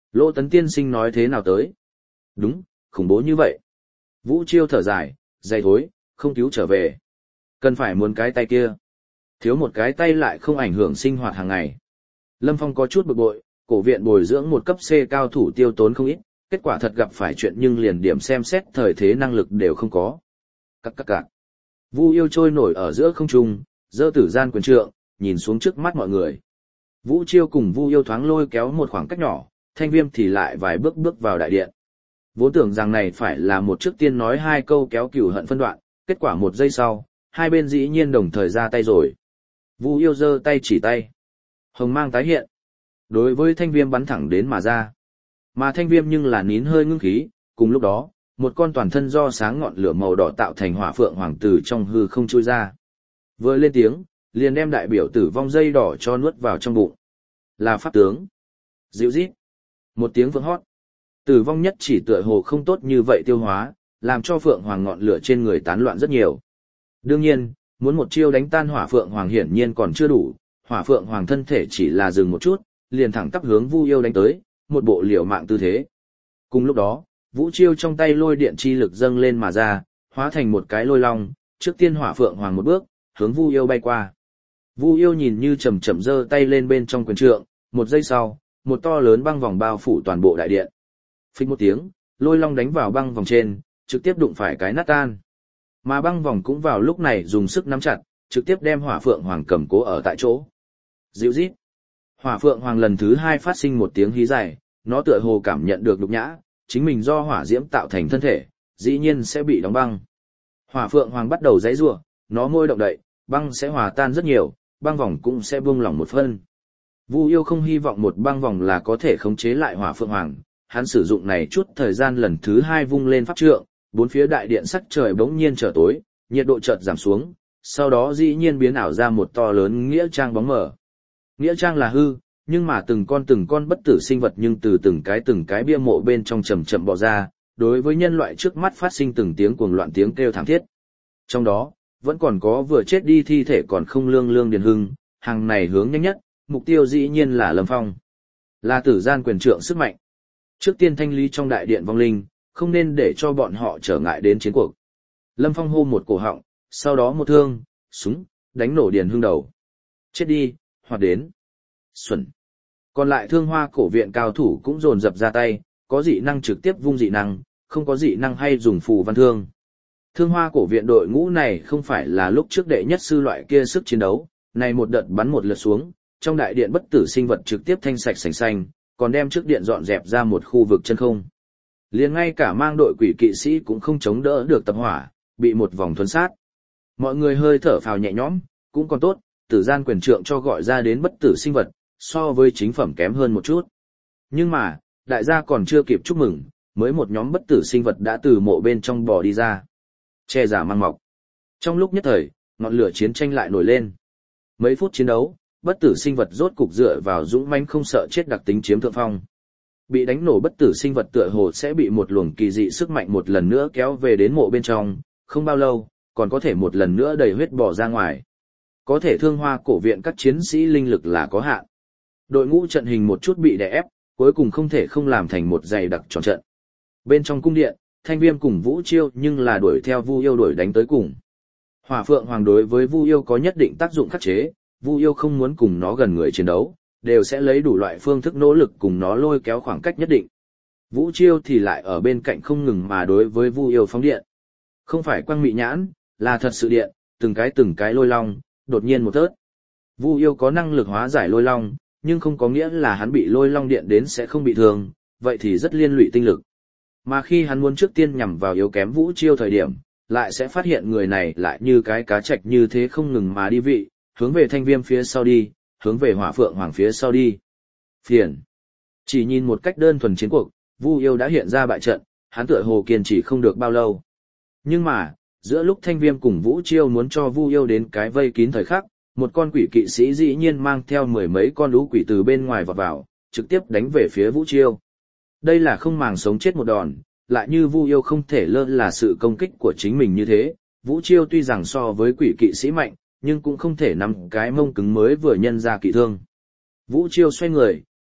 Speaker 1: Lỗ Tấn tiên sinh nói thế nào tới? Đúng, khủng bố như vậy. Vũ Chiêu thở dài, dày thối, không cứu trở về. Cần phải muốn cái tay kia. Thiếu một cái tay lại không ảnh hưởng sinh hoạt hàng ngày. Lâm Phong có chút bực bội, cổ viện bồi dưỡng một cấp C cao thủ tiêu tốn không ít, kết quả thật gặp phải chuyện nhưng liền điểm xem xét thời thế năng lực đều không có. Các các cạc. Vu Yêu trôi nổi ở giữa không trung, giơ tử gian quyền trượng, nhìn xuống trước mắt mọi người. Vũ Chiêu cùng Vu Yêu thoáng lôi kéo một khoảng cách nhỏ, Thanh Viêm thì lại vài bước bước vào đại điện. Vốn tưởng rằng này phải là một trước tiên nói hai câu kéo cừu hận phân đoạn, kết quả một giây sau, hai bên dĩ nhiên đồng thời ra tay rồi. Vu Yêu giơ tay chỉ tay. Hồng mang tái hiện. Đối với Thanh Viêm bắn thẳng đến mà ra. Mà Thanh Viêm nhưng là nín hơi ngưng khí, cùng lúc đó, một con toàn thân do sáng ngọn lửa màu đỏ tạo thành hỏa phượng hoàng tử trong hư không chui ra. Vừa lên tiếng, liền đem đại biểu tử vong dây đỏ cho nuốt vào trong bụng. Là pháp tướng. Dịu rít. Một tiếng vượng hót. Tử vong nhất chỉ tựa hồ không tốt như vậy tiêu hóa, làm cho phượng hoàng ngọn lửa trên người tán loạn rất nhiều. Đương nhiên, muốn một chiêu đánh tan hỏa phượng hoàng hiển nhiên còn chưa đủ, hỏa phượng hoàng thân thể chỉ là dừng một chút, liền thẳng tắp hướng Vu Yêu đánh tới, một bộ liều mạng tư thế. Cùng lúc đó, Vũ Chiêu trong tay lôi điện chi lực dâng lên mà ra, hóa thành một cái lôi long, trước tiên hỏa phượng hoàng một bước, hướng Vu Yêu bay qua. Vu Yêu nhìn như chậm chậm giơ tay lên bên trong quyền trượng, một giây sau, một to lớn băng vòng bao phủ toàn bộ đại điện. Phích một tiếng, lôi long đánh vào băng vòng trên, trực tiếp đụng phải cái nát tan. Mà băng vòng cũng vào lúc này dùng sức nắm chặt, trực tiếp đem hỏa phượng hoàng cầm cố ở tại chỗ. Dịu rít. Hỏa phượng hoàng lần thứ hai phát sinh một tiếng hí dài, nó tựa hồ cảm nhận được nhục nhã, chính mình do hỏa diễm tạo thành thân thể, dĩ nhiên sẽ bị đóng băng. Hỏa phượng hoàng bắt đầu giãy giụa, nó môi động đậy, băng sẽ hòa tan rất nhiều, băng vòng cũng sẽ buông lỏng một phân. Vu Yêu không hy vọng một băng vòng là có thể khống chế lại hỏa phượng hoàng, hắn sử dụng này chút thời gian lần thứ hai vung lên pháp trượng, bốn phía đại điện sắc trời bỗng nhiên trở tối, nhiệt độ chợt giảm xuống, sau đó dĩ nhiên biến ảo ra một to lớn nghĩa trang bóng mờ. Nghĩa trang là hư, nhưng mà từng con từng con bất tử sinh vật nhưng từ từng cái từng cái bia mộ bên trong chậm chậm bò ra, đối với nhân loại trước mắt phát sinh từng tiếng cuồng loạn tiếng kêu thảm thiết. Trong đó, vẫn còn có vừa chết đi thi thể còn không lương lương điền hưng, hàng này hướng nhanh nhất, mục tiêu dĩ nhiên là Lâm Phong. Là tử gian quyền trượng sức mạnh. Trước tiên thanh lý trong đại điện vong linh, không nên để cho bọn họ trở ngại đến chiến cuộc. Lâm Phong hô một cổ họng, sau đó một thương, súng, đánh nổ điền hưng đầu. Chết đi, hoặc đến. Xuẩn. Còn lại thương hoa cổ viện cao thủ cũng dồn dập ra tay, có dị năng trực tiếp vung dị năng, không có dị năng hay dùng phù văn thương. Thương hoa cổ viện đội ngũ này không phải là lúc trước đệ nhất sư loại kia sức chiến đấu, này một đợt bắn một lượt xuống, trong đại điện bất tử sinh vật trực tiếp thanh sạch sành xanh, còn đem trước điện dọn dẹp ra một khu vực chân không. Liền ngay cả mang đội quỷ kỵ sĩ cũng không chống đỡ được tập hỏa, bị một vòng thuần sát. Mọi người hơi thở phào nhẹ nhõm, cũng còn tốt, tử gian quyền trượng cho gọi ra đến bất tử sinh vật, so với chính phẩm kém hơn một chút. Nhưng mà, đại gia còn chưa kịp chúc mừng, mới một nhóm bất tử sinh vật đã từ mộ bên trong bò đi ra. Che giả mang mọc. Trong lúc nhất thời, ngọn lửa chiến tranh lại nổi lên. Mấy phút chiến đấu, bất tử sinh vật rốt cục dựa vào dũng mãnh không sợ chết đặc tính chiếm thượng phong. Bị đánh nổ bất tử sinh vật tựa hồ sẽ bị một luồng kỳ dị sức mạnh một lần nữa kéo về đến mộ bên trong, không bao lâu, còn có thể một lần nữa đầy huyết bò ra ngoài. Có thể thương hoa cổ viện các chiến sĩ linh lực là có hạn. Đội ngũ trận hình một chút bị đè ép, cuối cùng không thể không làm thành một dày đặc tròn trận. Bên trong cung điện, Thanh Viêm cùng Vũ Chiêu nhưng là đuổi theo Vu Yêu đuổi đánh tới cùng. Hỏa Phượng Hoàng đối với Vu Yêu có nhất định tác dụng khắc chế, Vu Yêu không muốn cùng nó gần người chiến đấu, đều sẽ lấy đủ loại phương thức nỗ lực cùng nó lôi kéo khoảng cách nhất định. Vũ Chiêu thì lại ở bên cạnh không ngừng mà đối với Vu Yêu phóng điện. Không phải quang mị nhãn, là thật sự điện, từng cái từng cái lôi long, đột nhiên một tớt. Vu Yêu có năng lực hóa giải lôi long, nhưng không có nghĩa là hắn bị lôi long điện đến sẽ không bị thương, vậy thì rất liên lụy tinh lực. Mà khi hắn muốn trước tiên nhằm vào yếu kém Vũ Chiêu thời điểm, lại sẽ phát hiện người này lại như cái cá trạch như thế không ngừng mà đi vị, hướng về Thanh Viêm phía sau đi, hướng về Hỏa Phượng Hoàng phía sau đi. Phiền. Chỉ nhìn một cách đơn thuần chiến cuộc, Vu Yêu đã hiện ra bại trận, hắn tựa hồ kiên trì không được bao lâu. Nhưng mà, giữa lúc Thanh Viêm cùng Vũ Chiêu muốn cho Vu Yêu đến cái vây kín thời khắc, một con quỷ kỵ sĩ dĩ nhiên mang theo mười mấy con lũ quỷ từ bên ngoài vọt vào, trực tiếp đánh về phía Vũ Chiêu. Đây là không màng sống chết một đòn, lại như Vu Yêu không thể lơ là sự công kích của chính mình như thế. Vũ Chiêu tuy rằng so với quỷ kỵ sĩ mạnh, nhưng cũng không thể nắm cái mông cứng mới vừa nhân ra kỵ thương. Vũ Chiêu xoay người,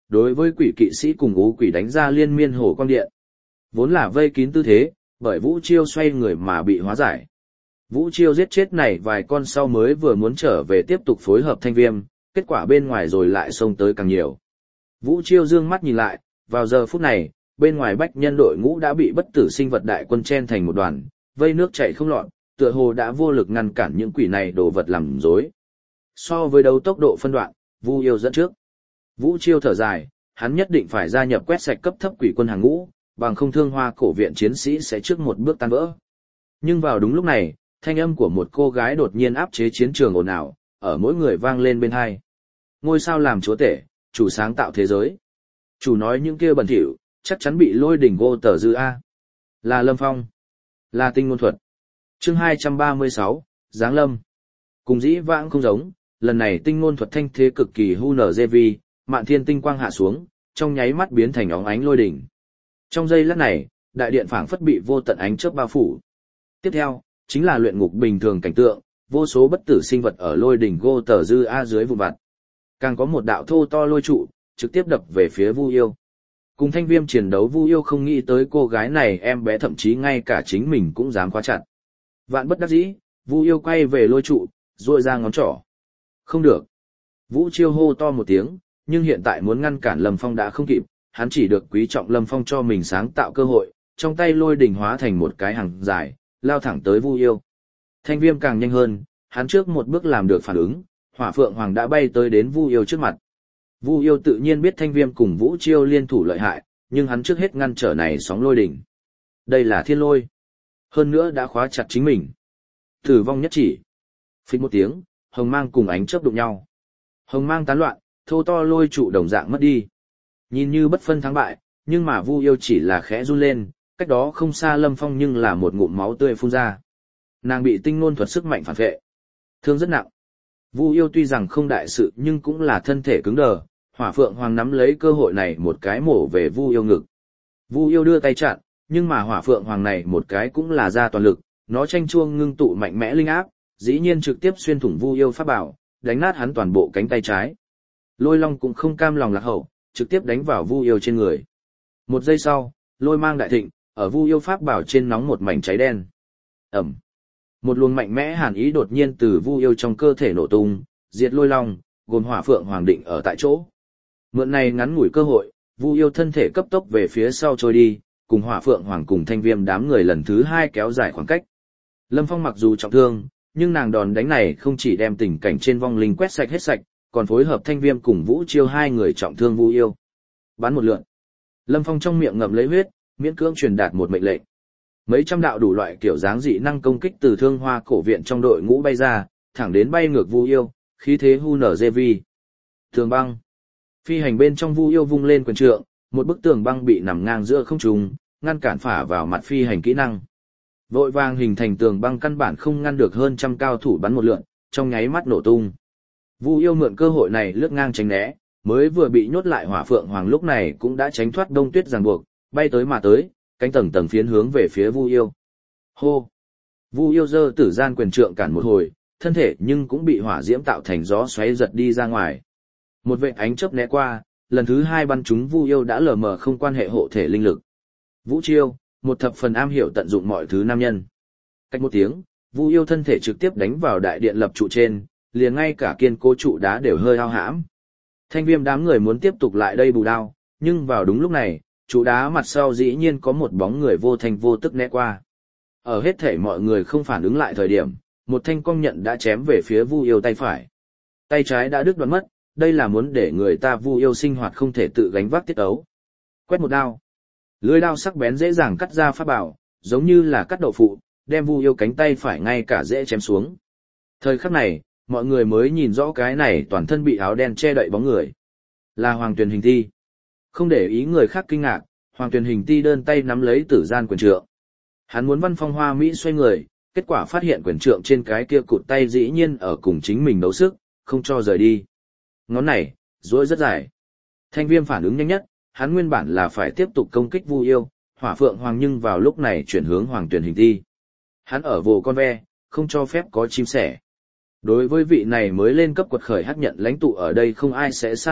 Speaker 1: đối với quỷ kỵ sĩ cùng ú quỷ đánh ra liên miên hổ quang điện. Vốn là vây kín tư thế, bởi Vũ Chiêu xoay người mà bị hóa giải. Vũ Chiêu giết chết này vài con sau mới vừa muốn trở về tiếp tục phối hợp Thanh Viêm, kết quả bên ngoài rồi lại xông tới càng nhiều. Vũ Chiêu dương mắt nhìn lại, vào giờ phút này, bên ngoài bách nhân đội ngũ đã bị bất tử sinh vật đại quân chen thành một đoàn, vây nước chảy không lọt, tựa hồ đã vô lực ngăn cản những quỷ này đồ vật làm rối. So với đấu tốc độ phân đoạn, Vu Yêu dẫn trước. Vũ Chiêu thở dài, hắn nhất định phải gia nhập quét sạch cấp thấp quỷ quân hàng ngũ, bằng không Thương Hoa cổ viện chiến sĩ sẽ trước một bước tan vỡ. Nhưng vào đúng lúc này, thanh âm của một cô gái đột nhiên áp chế chiến trường ồn ào, ở mỗi người vang lên bên tai. Ngôi sao làm chúa tể, chủ sáng tạo thế giới. Chủ nói những kia bẩn thỉu, chắc chắn bị lôi đỉnh gô tờ dư a. Là Lâm Phong, là Tinh Ngôn Thuật. Chương hai trăm ba mươi sáu, Giáng Lâm. Cùng dĩ vãng không giống, lần này Tinh Ngôn Thuật thanh thế cực kỳ hu nở dê vi, mạn thiên tinh quang hạ xuống, trong nháy mắt biến thành óng ánh lôi đỉnh. Trong giây lát này, đại điện phảng phất bị vô tận ánh chớp bao phủ. Tiếp theo, chính là luyện ngục bình thường cảnh tượng, vô số bất tử sinh vật ở lôi đỉnh gô tờ dư a dưới vụn vặt. Càng có một đạo thô to lôi trụ, trực tiếp đập về phía Vu Yêu. Cùng Thanh Viêm chiến đấu, Vu Yêu không nghĩ tới cô gái này em bé thậm chí ngay cả chính mình cũng dám khóa chặt. Vạn bất đắc dĩ, Vu Yêu quay về lôi trụ, duỗi ra ngón trỏ. Không được. Vũ Chiêu hô to một tiếng, nhưng hiện tại muốn ngăn cản Lâm Phong đã không kịp, hắn chỉ được quý trọng Lâm Phong cho mình sáng tạo cơ hội, trong tay lôi đỉnh hóa thành một cái hàng dài, lao thẳng tới Vu Yêu. Thanh Viêm càng nhanh hơn, hắn trước một bước làm được phản ứng, Hỏa Phượng Hoàng đã bay tới đến Vu Yêu trước mặt. Vu Yêu tự nhiên biết Thanh Viêm cùng Vũ Chiêu liên thủ lợi hại, nhưng hắn trước hết ngăn trở này sóng lôi đỉnh. Đây là thiên lôi. Hơn nữa đã khóa chặt chính mình. Tử vong nhất chỉ. Phích một tiếng, hồng mang cùng ánh chớp đụng nhau. Hồng mang tán loạn, thô to lôi trụ đồng dạng mất đi. Nhìn như bất phân thắng bại, nhưng mà Vu Yêu chỉ là khẽ run lên, cách đó không xa Lâm Phong nhưng là một ngụm máu tươi phun ra. Nàng bị Tinh Ngôn Thuật sức mạnh phản vệ. Thương rất nặng. Vu Yêu tuy rằng không đại sự nhưng cũng là thân thể cứng đờ, Hỏa Phượng Hoàng nắm lấy cơ hội này một cái mổ về Vu Yêu ngực. Vu Yêu đưa tay chặn, nhưng mà Hỏa Phượng Hoàng này một cái cũng là ra toàn lực, nó tranh chuông ngưng tụ mạnh mẽ linh áp, dĩ nhiên trực tiếp xuyên thủng Vu Yêu pháp bảo, đánh nát hắn toàn bộ cánh tay trái. Lôi Long cũng không cam lòng lạc hậu, trực tiếp đánh vào Vu Yêu trên người. Một giây sau, lôi mang đại thịnh, ở Vu Yêu pháp bảo trên nóng một mảnh cháy đen. Ẩm. Một luồng mạnh mẽ hàn ý đột nhiên từ Vu Yêu trong cơ thể nổ tung, diệt Lôi Long, gồm Hỏa Phượng Hoàng định ở tại chỗ. Mượn này ngắn ngủi cơ hội, Vu Yêu thân thể cấp tốc về phía sau trôi đi, cùng Hỏa Phượng Hoàng cùng Thanh Viêm đám người lần thứ hai kéo dài khoảng cách. Lâm Phong mặc dù trọng thương, nhưng nàng đòn đánh này không chỉ đem tình cảnh trên vong linh quét sạch hết sạch, còn phối hợp Thanh Viêm cùng Vũ Chiêu hai người trọng thương Vu Yêu. Bắn một lượt. Lâm Phong trong miệng ngậm lấy huyết, miễn cưỡng truyền đạt một mệnh lệnh. Mấy trăm đạo đủ loại kiểu dáng dị năng công kích từ Thương Hoa cổ viện trong đội ngũ bay ra, thẳng đến bay ngược Vu Yêu, khí thế hu nở dê vi. Tường băng. Phi hành bên trong Vu Yêu vung lên quyền trượng, một bức tường băng bị nằm ngang giữa không trung, ngăn cản phả vào mặt phi hành kỹ năng. Vội vàng hình thành tường băng căn bản không ngăn được hơn trăm cao thủ bắn một lượn, trong nháy mắt nổ tung. Vu Yêu mượn cơ hội này lướt ngang tránh né, mới vừa bị nhốt lại Hỏa Phượng Hoàng lúc này cũng đã tránh thoát đông tuyết ràng buộc, bay tới mà tới, cánh tầng tầng phiến hướng về phía Vu Yêu. Hô! Vu Yêu giơ tử gian quyền trượng cản một hồi, thân thể nhưng cũng bị hỏa diễm tạo thành gió xoáy giật đi ra ngoài. Một vệt ánh chớp né qua, lần thứ hai bắn trúng Vu Yêu đã lờ mờ không quan hệ hộ thể linh lực. Vũ Chiêu, một thập phần am hiểu tận dụng mọi thứ nam nhân. Cách một tiếng, Vu Yêu thân thể trực tiếp đánh vào đại điện lập trụ trên, liền ngay cả kiên cố trụ đá đều hơi hao hãm. Thanh Viêm đám người muốn tiếp tục lại đây bù đao, nhưng vào đúng lúc này, trụ đá mặt sau dĩ nhiên có một bóng người vô thanh vô tức né qua. Ở hết thể mọi người không phản ứng lại thời điểm, một thanh cong nhận đã chém về phía Vu Yêu tay phải. Tay trái đã đứt đoạn mất, đây là muốn để người ta Vu Yêu sinh hoạt không thể tự gánh vác tiết ấu. Quét một đao. Lưỡi đao sắc bén dễ dàng cắt ra pháp bảo, giống như là cắt đậu phụ, đem Vu Yêu cánh tay phải ngay cả dễ chém xuống. Thời khắc này, mọi người mới nhìn rõ cái này toàn thân bị áo đen che đậy bóng người. Là Hoàng Tuyền Hình Ti. Không để ý người khác kinh ngạc, Hoàng Tuyền Hình Ti đơn tay nắm lấy tử gian quyền trượng. Hắn muốn Văn Phong Hoa Mỹ xoay người, kết quả phát hiện quyền trượng trên cái kia cụt tay dĩ nhiên ở cùng chính mình đấu sức, không cho rời đi. Ngón này, duỗi rất dài. Thanh Viêm phản ứng nhanh nhất, hắn nguyên bản là phải tiếp tục công kích Vu Yêu, Hỏa Phượng Hoàng nhưng vào lúc này chuyển hướng Hoàng Tuyền Hình Ti. Hắn ở vồ con ve, không cho phép có chim sẻ. Đối với vị này mới lên cấp quật khởi hắc nhận lãnh tụ ở đây không ai sẽ xa lạ,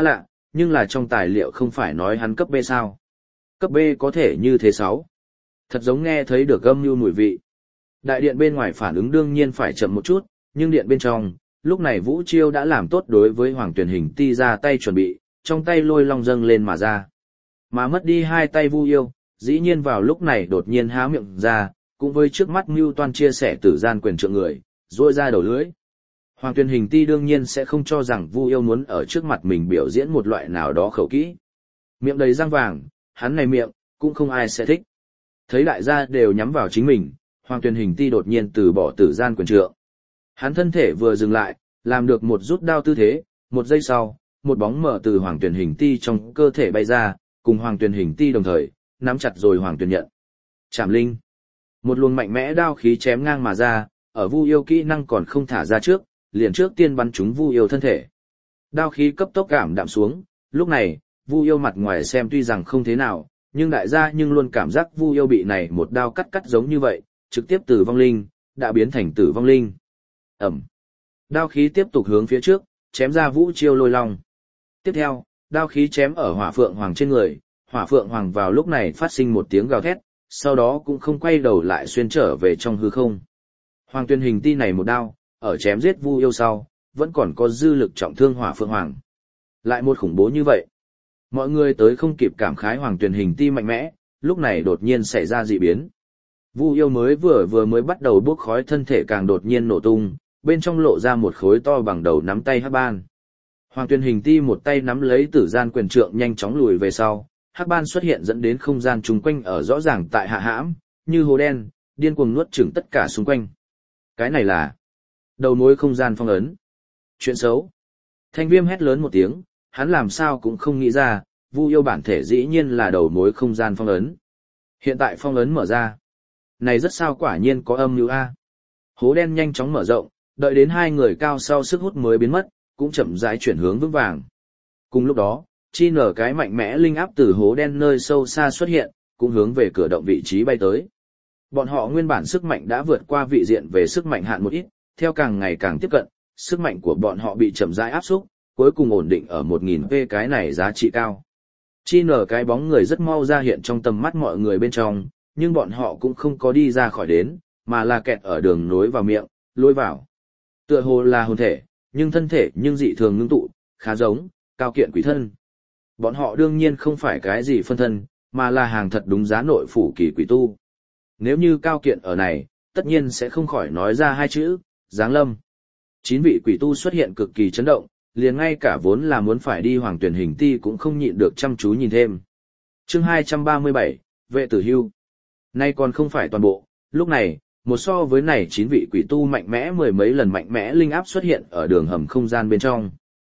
Speaker 1: nhưng là trong tài liệu không phải nói hắn cấp B sao. Cấp B có thể như thế sáu. Thật giống nghe thấy được âm mưu mùi vị. Đại điện bên ngoài phản ứng đương nhiên phải chậm một chút, nhưng điện bên trong, lúc này Vũ Chiêu đã làm tốt đối với Hoàng Tuyền Hình Ti ra tay chuẩn bị, trong tay lôi long dâng lên mà ra. Mà mất đi hai tay Vu Yêu, dĩ nhiên vào lúc này đột nhiên há miệng ra, cũng với trước mắt mưu toan chia sẻ tử gian quyền trượng người, rôi ra đầu lưỡi. Hoàng Tuyền Hình Ti đương nhiên sẽ không cho rằng Vu Yêu muốn ở trước mặt mình biểu diễn một loại nào đó khẩu kỹ. Miệng đầy răng vàng, hắn này miệng, cũng không ai sẽ thích. Thấy đại gia đều nhắm vào chính mình, Hoàng Tuyền Hình Ti đột nhiên từ bỏ tử gian quyền trượng. Hắn thân thể vừa dừng lại, làm được một rút đao tư thế, một giây sau, một bóng mở từ Hoàng Tuyền Hình Ti trong cơ thể bay ra, cùng Hoàng Tuyền Hình Ti đồng thời, nắm chặt rồi Hoàng Tuyền nhận. Trảm linh. Một luồng mạnh mẽ đao khí chém ngang mà ra, ở Vu Yêu kỹ năng còn không thả ra trước, liền trước tiên bắn trúng Vu Yêu thân thể. Đao khí cấp tốc cảm đạm xuống, lúc này, Vu Yêu mặt ngoài xem tuy rằng không thế nào, nhưng đại gia nhưng luôn cảm giác Vu Yêu bị này một đao cắt cắt giống như vậy, trực tiếp từ vong linh, đã biến thành tử vong linh. Ẩm. Đao khí tiếp tục hướng phía trước, chém ra Vũ Chiêu lôi long. Tiếp theo, đao khí chém ở Hỏa Phượng Hoàng trên người, Hỏa Phượng Hoàng vào lúc này phát sinh một tiếng gào thét, sau đó cũng không quay đầu lại xuyên trở về trong hư không. Hoàng Tuyền Hình Ti này một đao, ở chém giết Vu Yêu sau, vẫn còn có dư lực trọng thương Hỏa Phượng Hoàng. Lại một khủng bố như vậy. Mọi người tới không kịp cảm khái Hoàng Tuyền Hình Ti mạnh mẽ, lúc này đột nhiên xảy ra dị biến. Vu Yêu mới vừa vừa mới bắt đầu bốc khói thân thể càng đột nhiên nổ tung, bên trong lộ ra một khối to bằng đầu nắm tay Hắc Ban. Hoàng Tuyền Hình Ti một tay nắm lấy tử gian quyền trượng nhanh chóng lùi về sau, Hắc Ban xuất hiện dẫn đến không gian chung quanh ở rõ ràng tại hạ hãm, như hồ đen, điên cuồng nuốt chửng tất cả xung quanh. Cái này là đầu mối không gian phong ấn. Chuyện xấu. Thanh Viêm hét lớn một tiếng, hắn làm sao cũng không nghĩ ra, Vu Yêu bản thể dĩ nhiên là đầu mối không gian phong ấn. Hiện tại phong ấn mở ra. Này rất sao quả nhiên có âm mưu a. Hố đen nhanh chóng mở rộng, đợi đến hai người cao sau sức hút mới biến mất, cũng chậm rãi chuyển hướng vững vàng. Cùng lúc đó, chi nở cái mạnh mẽ linh áp từ hố đen nơi sâu xa xuất hiện, cũng hướng về cửa động vị trí bay tới. Bọn họ nguyên bản sức mạnh đã vượt qua vị diện về sức mạnh hạn một ít, theo càng ngày càng tiếp cận, sức mạnh của bọn họ bị chậm rãi áp xúc, cuối cùng ổn định ở một nghìn vê cái này giá trị cao. Chi nở cái bóng người rất mau ra hiện trong tầm mắt mọi người bên trong, nhưng bọn họ cũng không có đi ra khỏi đến, mà là kẹt ở đường nối vào miệng, lối vào. Tựa hồ là hồn thể, nhưng thân thể nhưng dị thường ngưng tụ, khá giống, cao kiện quỷ thân. Bọn họ đương nhiên không phải cái gì phân thân, mà là hàng thật đúng giá nội phủ kỳ quỷ tu. Nếu như cao kiện ở này, tất nhiên sẽ không khỏi nói ra hai chữ, giáng lâm. Chín vị quỷ tu xuất hiện cực kỳ chấn động, liền ngay cả vốn là muốn phải đi Hoàng Tuyển Hình Ti cũng không nhịn được chăm chú nhìn thêm. Chương hai trăm ba mươi bảy, Vệ Tử Hưu. Nay còn không phải toàn bộ, lúc này, một so với này chín vị quỷ tu mạnh mẽ mười mấy lần mạnh mẽ linh áp xuất hiện ở đường hầm không gian bên trong.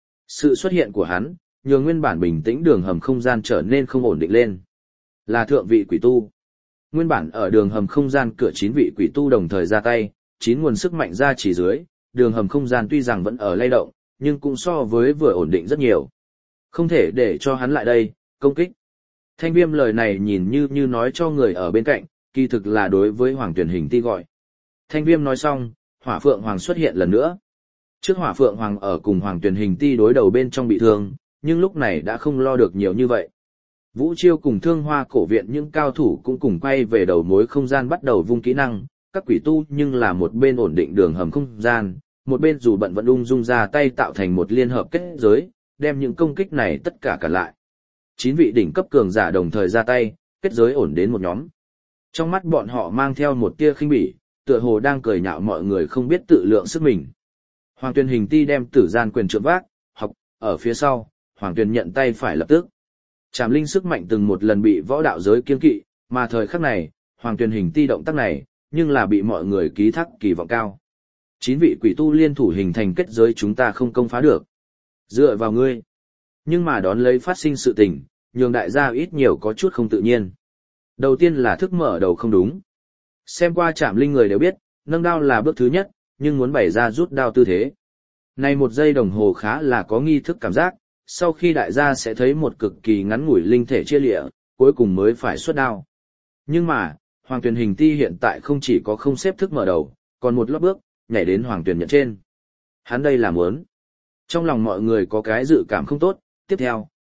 Speaker 1: Sự xuất hiện của hắn, nhường nguyên bản bình tĩnh đường hầm không gian trở nên không ổn định lên. Là thượng vị quỷ tu. Nguyên bản ở đường hầm không gian cửa chín vị quỷ tu đồng thời ra tay, chín nguồn sức mạnh ra chỉ dưới, đường hầm không gian tuy rằng vẫn ở lay động, nhưng cũng so với vừa ổn định rất nhiều. Không thể để cho hắn lại đây, công kích. Thanh Viêm lời này nhìn như như nói cho người ở bên cạnh, kỳ thực là đối với Hoàng Tuyển Hình Ti gọi. Thanh Viêm nói xong, Hỏa Phượng Hoàng xuất hiện lần nữa. Trước Hỏa Phượng Hoàng ở cùng Hoàng Tuyển Hình Ti đối đầu bên trong bị thương, nhưng lúc này đã không lo được nhiều như vậy. Vũ Chiêu cùng Thương Hoa cổ viện những cao thủ cũng cùng quay về đầu mối không gian bắt đầu vung kỹ năng, các quỷ tu nhưng là một bên ổn định đường hầm không gian, một bên dù bận vẫn ung dung ra tay tạo thành một liên hợp kết giới, đem những công kích này tất cả cả lại. Chín vị đỉnh cấp cường giả đồng thời ra tay, kết giới ổn đến một nhóm. Trong mắt bọn họ mang theo một tia khinh bỉ, tựa hồ đang cười nhạo mọi người không biết tự lượng sức mình. Hoàng Tuyển Hình Ti đem tử gian quyền trượng vác, học, ở phía sau, Hoàng Tuyển nhận tay phải lập tức. Trảm linh sức mạnh từng một lần bị võ đạo giới kiêng kỵ, mà thời khắc này, Hoàng Tuyển Hình Ti động tác này, nhưng là bị mọi người ký thác kỳ vọng cao. Chín vị quỷ tu liên thủ hình thành kết giới chúng ta không công phá được. Dựa vào ngươi. Nhưng mà đón lấy phát sinh sự tình, nhường đại gia ít nhiều có chút không tự nhiên. Đầu tiên là thức mở đầu không đúng. Xem qua Trảm linh người đều biết, nâng đao là bước thứ nhất, nhưng muốn bày ra rút đao tư thế. Này một giây đồng hồ khá là có nghi thức cảm giác, sau khi đại gia sẽ thấy một cực kỳ ngắn ngủi linh thể chia lịa, cuối cùng mới phải xuất đao. Nhưng mà, Hoàng Tuyển Hình Ti hiện tại không chỉ có không xếp thức mở đầu, còn một lót bước, nhảy đến Hoàng Tuyển nhận trên. Hắn đây là muốn. Trong lòng mọi người có cái dự cảm không tốt, tiếp theo,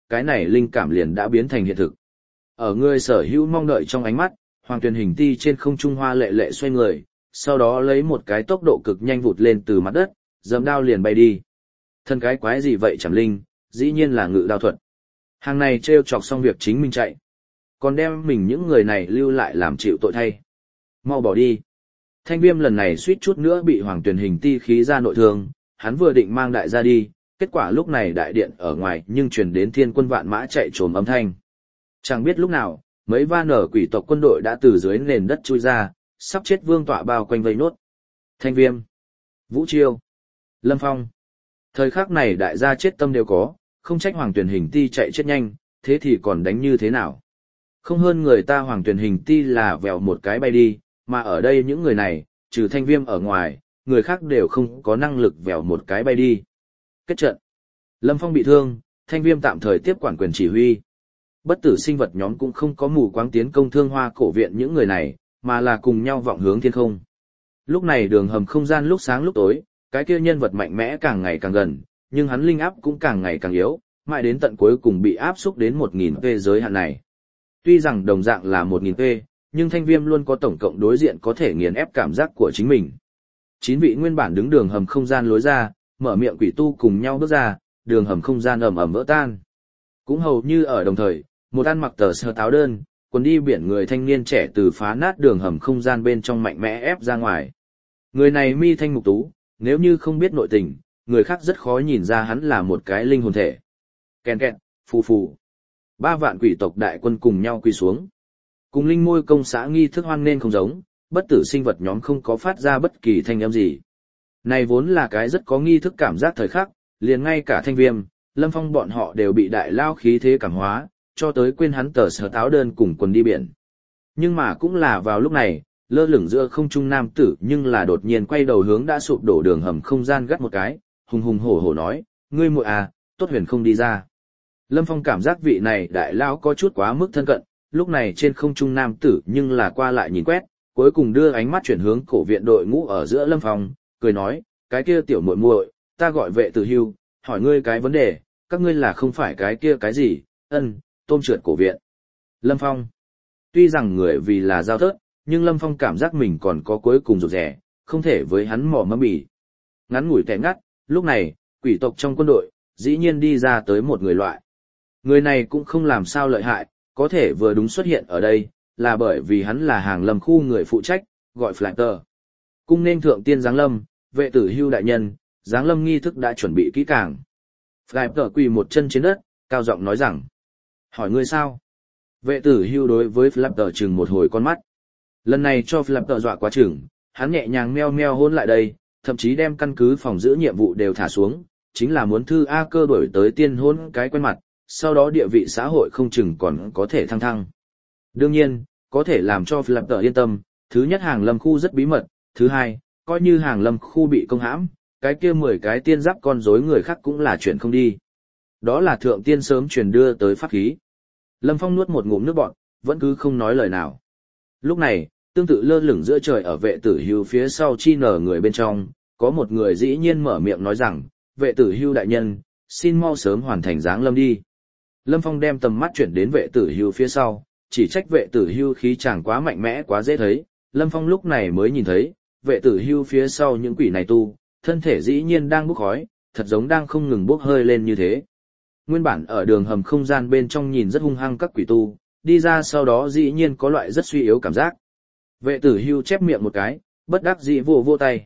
Speaker 1: cái này linh cảm liền đã biến thành hiện thực. Ở người sở hữu mong đợi trong ánh mắt, Hoàng Tuyền Hình Ti trên không trung hoa lệ lệ xoay người, sau đó lấy một cái tốc độ cực nhanh vụt lên từ mặt đất, giẫm đao liền bay đi. Thân cái quái gì vậy Trảm Linh, dĩ nhiên là ngự đao thuật. Hàng này trêu chọc xong việc chính mình chạy, còn đem mình những người này lưu lại làm chịu tội thay. Mau bỏ đi. Thanh Viêm lần này suýt chút nữa bị Hoàng Tuyền Hình Ti khí ra nội thương, hắn vừa định mang đại gia đi, kết quả lúc này đại điện ở ngoài nhưng truyền đến thiên quân vạn mã chạy trồm âm thanh. Chẳng biết lúc nào, mấy va nở quỷ tộc quân đội đã từ dưới nền đất chui ra, sắp chết vương tọa bao quanh vây nốt. Thanh Viêm, Vũ Chiêu, Lâm Phong. Thời khắc này đại gia chết tâm đều có, không trách Hoàng Tuyền Hình Ti chạy chết nhanh, thế thì còn đánh như thế nào? Không hơn người ta Hoàng Tuyền Hình Ti là vèo một cái bay đi, mà ở đây những người này, trừ Thanh Viêm ở ngoài, người khác đều không có năng lực vèo một cái bay đi. Kết trận. Lâm Phong bị thương, Thanh Viêm tạm thời tiếp quản quyền chỉ huy. Bất tử sinh vật nhóm cũng không có mù quáng tiến công Thương Hoa cổ viện những người này, mà là cùng nhau vọng hướng thiên không. Lúc này đường hầm không gian lúc sáng lúc tối, cái kia nhân vật mạnh mẽ càng ngày càng gần, nhưng hắn linh áp cũng càng ngày càng yếu, mãi đến tận cuối cùng bị áp xúc đến một nghìn P giới hạn này. Tuy rằng đồng dạng là một nghìn P, nhưng Thanh Viêm luôn có tổng cộng đối diện có thể nghiền ép cảm giác của chính mình. Chín vị nguyên bản đứng đường hầm không gian lối ra, mở miệng quỷ tu cùng nhau bước ra, đường hầm không gian ầm ầm vỡ tan. Cũng hầu như ở đồng thời, một ăn mặc tờ sơ táo đơn, quần đi biển người thanh niên trẻ từ phá nát đường hầm không gian bên trong mạnh mẽ ép ra ngoài. Người này mi thanh mục tú, nếu như không biết nội tình, người khác rất khó nhìn ra hắn là một cái linh hồn thể. Kèn kẹn, phù phù. Ba vạn quỷ tộc đại quân cùng nhau quỳ xuống. Cùng linh môi công xã nghi thức hoan nên không giống, bất tử sinh vật nhóm không có phát ra bất kỳ thanh âm gì. Này vốn là cái rất có nghi thức cảm giác thời khắc, liền ngay cả Thanh Viêm, Lâm Phong bọn họ đều bị đại lao khí thế cảm hóa, cho tới quên hắn tờ sờ táo đơn cùng quần đi biển. Nhưng mà cũng là vào lúc này, lơ lửng giữa không trung nam tử nhưng là đột nhiên quay đầu hướng đã sụp đổ đường hầm không gian gắt một cái, hùng hùng hổ hổ nói, ngươi muội à, tốt huyền không đi ra. Lâm Phong cảm giác vị này đại lao có chút quá mức thân cận, lúc này trên không trung nam tử nhưng là qua lại nhìn quét, cuối cùng đưa ánh mắt chuyển hướng cổ viện đội ngũ ở giữa Lâm Phong, cười nói, cái kia tiểu muội muội, ta gọi Vệ Tử Hưu, hỏi ngươi cái vấn đề, các ngươi là không phải cái kia cái gì, ân, tôm trượt cổ viện. Lâm Phong, tuy rằng người vì là giao thớt, nhưng Lâm Phong cảm giác mình còn có cuối cùng rụt rẻ, không thể với hắn mò mẫm bỉ. Ngắn ngủi tẻ ngắt, lúc này, quỷ tộc trong quân đội, dĩ nhiên đi ra tới một người loại. Người này cũng không làm sao lợi hại, có thể vừa đúng xuất hiện ở đây, là bởi vì hắn là hàng lâm khu người phụ trách, gọi Flapter. Cung nên thượng tiên giáng lâm, Vệ Tử Hưu đại nhân, giáng lâm nghi thức đã chuẩn bị kỹ càng. Flapter quỳ một chân trên đất, cao giọng nói rằng, hỏi ngươi sao? Vệ Tử Hưu đối với Flapter chừng một hồi con mắt. Lần này cho Flapter dọa quá chừng, hắn nhẹ nhàng meo meo hôn lại đây, thậm chí đem căn cứ phòng giữ nhiệm vụ đều thả xuống, chính là muốn thư A cơ đổi tới tiên hôn cái quen mặt, sau đó địa vị xã hội không chừng còn có thể thăng thăng. Đương nhiên, có thể làm cho Flapter yên tâm, thứ nhất hàng lâm khu rất bí mật, thứ hai, coi như hàng lâm khu bị công hãm, cái kia mười cái tiên giáp con rối người khác cũng là chuyện không đi. Đó là thượng tiên sớm truyền đưa tới pháp khí. Lâm Phong nuốt một ngụm nước bọt, vẫn cứ không nói lời nào. Lúc này, tương tự lơ lửng giữa trời ở Vệ Tử Hưu phía sau chi nở người bên trong, có một người dĩ nhiên mở miệng nói rằng, Vệ Tử Hưu đại nhân, xin mau sớm hoàn thành giáng lâm đi. Lâm Phong đem tầm mắt chuyển đến Vệ Tử Hưu phía sau, chỉ trách Vệ Tử Hưu khí chàng quá mạnh mẽ quá dễ thấy, Lâm Phong lúc này mới nhìn thấy, Vệ Tử Hưu phía sau những quỷ này tu, thân thể dĩ nhiên đang bốc khói, thật giống đang không ngừng bốc hơi lên như thế. Nguyên bản ở đường hầm không gian bên trong nhìn rất hung hăng các quỷ tu, đi ra sau đó dĩ nhiên có loại rất suy yếu cảm giác. Vệ Tử Hưu chép miệng một cái, bất đắc dĩ vô vô tay.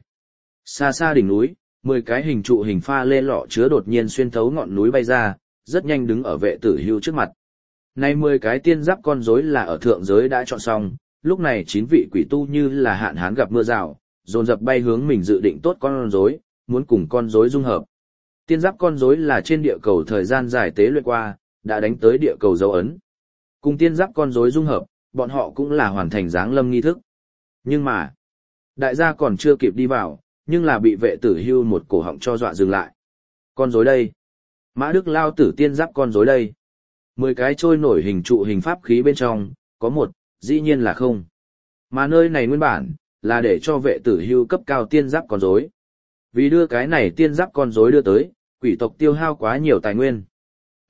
Speaker 1: Xa xa đỉnh núi, mười cái hình trụ hình pha lê lọ chứa đột nhiên xuyên thấu ngọn núi bay ra, rất nhanh đứng ở Vệ Tử Hưu trước mặt. Nay mười cái tiên giáp con rối là ở thượng giới đã chọn xong, lúc này chín vị quỷ tu như là hạn hán gặp mưa rào, dồn dập bay hướng mình dự định tốt con rối, muốn cùng con rối dung hợp. Tiên giáp con rối là trên địa cầu thời gian dài tế luyện qua, đã đánh tới địa cầu dấu ấn. Cùng tiên giáp con rối dung hợp, bọn họ cũng là hoàn thành giáng lâm nghi thức. Nhưng mà, đại gia còn chưa kịp đi vào, nhưng là bị Vệ Tử Hưu một cổ họng cho dọa dừng lại. Con rối đây. Mã Đức lao tử tiên giáp con rối đây. Mười cái trôi nổi hình trụ hình pháp khí bên trong, có một, dĩ nhiên là không. Mà nơi này nguyên bản, là để cho Vệ Tử Hưu cấp cao tiên giáp con rối. Vì đưa cái này tiên giáp con rối đưa tới, quỷ tộc tiêu hao quá nhiều tài nguyên.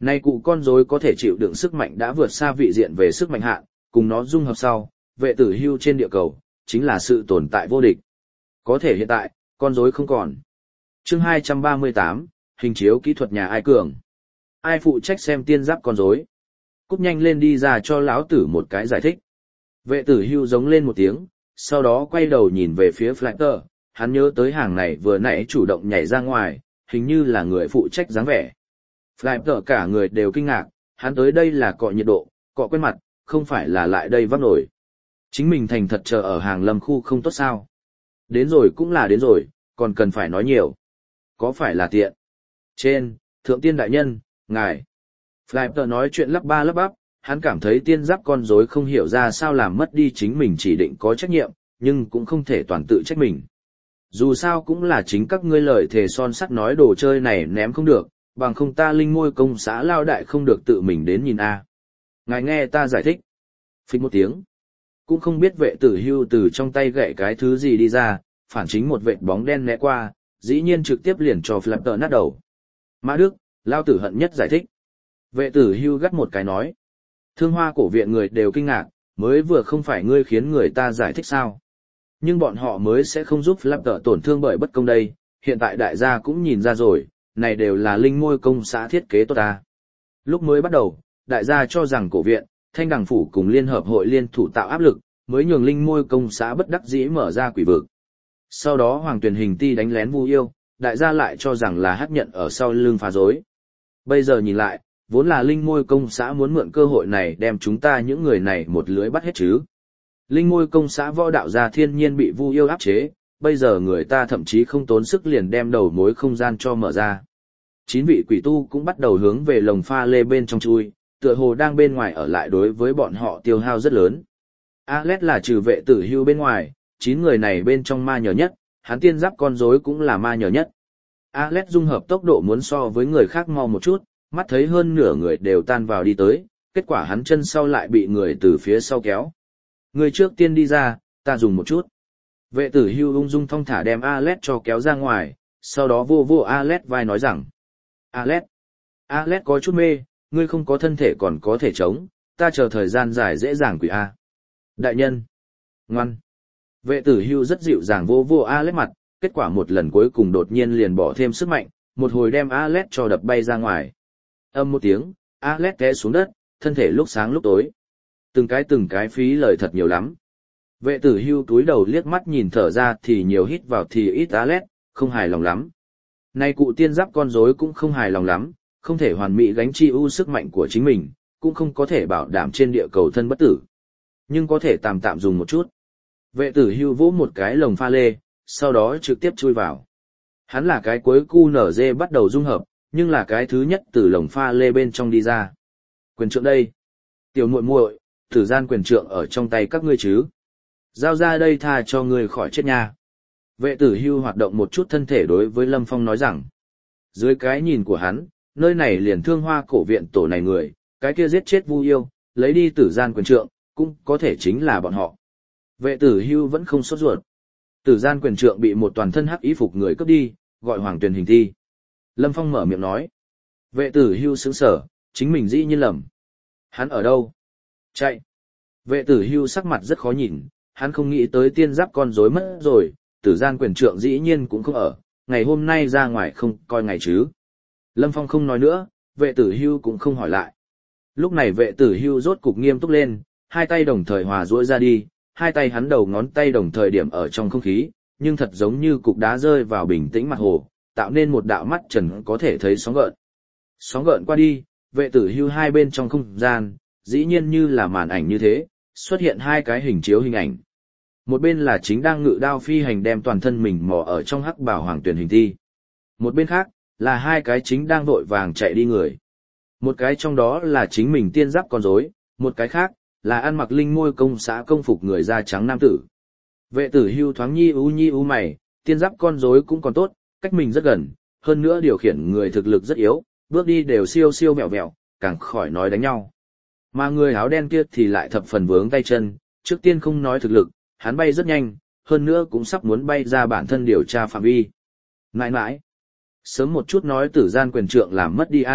Speaker 1: Nay cụ con rối có thể chịu đựng sức mạnh đã vượt xa vị diện về sức mạnh hạn, cùng nó dung hợp sau, vệ tử hưu trên địa cầu, chính là sự tồn tại vô địch. Có thể hiện tại, con rối không còn. Chương hai trăm ba mươi tám, hình chiếu kỹ thuật nhà ai cường. Ai phụ trách xem tiên giáp con rối? Cúp nhanh lên đi ra cho lão tử một cái giải thích. Vệ tử hưu giống lên một tiếng, sau đó quay đầu nhìn về phía Flatter, hắn nhớ tới hàng này vừa nãy chủ động nhảy ra ngoài, hình như là người phụ trách dáng vẻ. Flatter cả người đều kinh ngạc, hắn tới đây là cọ nhiệt độ, cọ quen mặt, không phải là lại đây vác nổi. Chính mình thành thật chờ ở hàng lâm khu không tốt sao. Đến rồi cũng là đến rồi, còn cần phải nói nhiều. Có phải là tiện? Trên, thượng tiên đại nhân, ngài. Flatter nói chuyện lắp ba lắp bắp, hắn cảm thấy tiên giáp con rối không hiểu ra sao làm mất đi chính mình chỉ định có trách nhiệm, nhưng cũng không thể toàn tự trách mình. Dù sao cũng là chính các ngươi lời thề son sắt nói đồ chơi này ném không được, bằng không ta linh môi công xã lao đại không được tự mình đến nhìn a. Ngài nghe ta giải thích. Phích một tiếng. Cũng không biết vệ tử hưu từ trong tay gậy cái thứ gì đi ra, phản chính một vệt bóng đen né qua, dĩ nhiên trực tiếp liền cho Flatter nát đầu. Mã Đức, lao tử hận nhất giải thích. Vệ tử hưu gắt một cái nói. Thương hoa cổ viện người đều kinh ngạc, mới vừa không phải ngươi khiến người ta giải thích sao. Nhưng bọn họ mới sẽ không giúp Flatter tổn thương bởi bất công đây, hiện tại đại gia cũng nhìn ra rồi, này đều là linh môi công xã thiết kế tốt ta. Lúc mới bắt đầu, đại gia cho rằng cổ viện, thanh đằng phủ cùng liên hợp hội liên thủ tạo áp lực, mới nhường linh môi công xã bất đắc dĩ mở ra quỷ vực. Sau đó hoàng tuyển hình ti đánh lén Vu Yêu, đại gia lại cho rằng là hắc nhận ở sau lưng phá rối. Bây giờ nhìn lại, vốn là linh môi công xã muốn mượn cơ hội này đem chúng ta những người này một lưới bắt hết chứ. Linh môi công xã võ đạo gia thiên nhiên bị Vu Yêu áp chế, bây giờ người ta thậm chí không tốn sức liền đem đầu mối không gian cho mở ra. Chín vị quỷ tu cũng bắt đầu hướng về lồng pha lê bên trong chui, tựa hồ đang bên ngoài ở lại đối với bọn họ tiêu hao rất lớn. Alex là trừ vệ tử hưu bên ngoài, chín người này bên trong ma nhờ nhất, hắn tiên giáp con rối cũng là ma nhờ nhất. Alex dung hợp tốc độ muốn so với người khác mau một chút, mắt thấy hơn nửa người đều tan vào đi tới, kết quả hắn chân sau lại bị người từ phía sau kéo. Người trước tiên đi ra, ta dùng một chút. Vệ tử hưu ung dung thong thả đem Alex cho kéo ra ngoài, sau đó vô vô Alex vai nói rằng. Alex, Alex có chút mê, ngươi không có thân thể còn có thể chống, ta chờ thời gian dài dễ dàng quỷ A. Đại nhân, ngoan. Vệ tử hưu rất dịu dàng vô vô Alex mặt, kết quả một lần cuối cùng đột nhiên liền bỏ thêm sức mạnh, một hồi đem Alex cho đập bay ra ngoài. Âm một tiếng, Alex té xuống đất, thân thể lúc sáng lúc tối. Từng cái từng cái phí lời thật nhiều lắm. Vệ tử hưu túi đầu liếc mắt nhìn thở ra thì nhiều hít vào thì ít Alex, không hài lòng lắm. Nay cụ tiên giáp con rối cũng không hài lòng lắm, không thể hoàn mỹ gánh chi ưu sức mạnh của chính mình, cũng không có thể bảo đảm trên địa cầu thân bất tử. Nhưng có thể tạm tạm dùng một chút. Vệ tử hưu vỗ một cái lồng pha lê, sau đó trực tiếp chui vào. Hắn là cái cuối cu nở dê bắt đầu dung hợp, nhưng là cái thứ nhất từ lồng pha lê bên trong đi ra. Quyền trượng đây. Tiểu muội muội, tử gian quyền trượng ở trong tay các ngươi chứ. Giao ra đây tha cho ngươi khỏi chết nha. Vệ tử hưu hoạt động một chút thân thể đối với Lâm Phong nói rằng. Dưới cái nhìn của hắn, nơi này liền thương hoa cổ viện tổ này người, cái kia giết chết Vu Yêu, lấy đi tử gian quyền trượng, cũng có thể chính là bọn họ. Vệ tử hưu vẫn không sốt ruột. Tử gian quyền trượng bị một toàn thân hắc y phục người cướp đi, gọi hoàng tuyền hình thi. Lâm Phong mở miệng nói. Vệ tử hưu sững sở, chính mình dĩ nhiên lầm. Hắn ở đâu? Chạy. Vệ tử hưu sắc mặt rất khó nhìn, hắn không nghĩ tới tiên giáp con rối mất rồi, tử gian quyền trượng dĩ nhiên cũng không ở, ngày hôm nay ra ngoài không coi ngày chứ. Lâm Phong không nói nữa, vệ tử hưu cũng không hỏi lại. Lúc này vệ tử hưu rốt cục nghiêm túc lên, hai tay đồng thời hòa duỗi ra đi, hai tay hắn đầu ngón tay đồng thời điểm ở trong không khí, nhưng thật giống như cục đá rơi vào bình tĩnh mặt hồ, tạo nên một đạo mắt trần có thể thấy sóng gợn. Sóng gợn qua đi, vệ tử hưu hai bên trong không gian, dĩ nhiên như là màn ảnh như thế, xuất hiện hai cái hình chiếu hình ảnh. Một bên là chính đang ngự đao phi hành đem toàn thân mình mò ở trong hắc bảo hoàng tuyển hình thi. Một bên khác, là hai cái chính đang vội vàng chạy đi người. Một cái trong đó là chính mình tiên giáp con rối, một cái khác, là ăn mặc linh môi công xã công phục người da trắng nam tử. Vệ tử hưu thoáng nhi ú nhi ú mày, tiên giáp con rối cũng còn tốt, cách mình rất gần, hơn nữa điều khiển người thực lực rất yếu, bước đi đều siêu siêu vẹo vẹo, càng khỏi nói đánh nhau. Mà người áo đen kia thì lại thập phần vướng tay chân, trước tiên không nói thực lực, hắn bay rất nhanh, hơn nữa cũng sắp muốn bay ra bản thân điều tra phạm vi. Nãi nãi, sớm một chút nói tử gian quyền trượng làm mất đi a,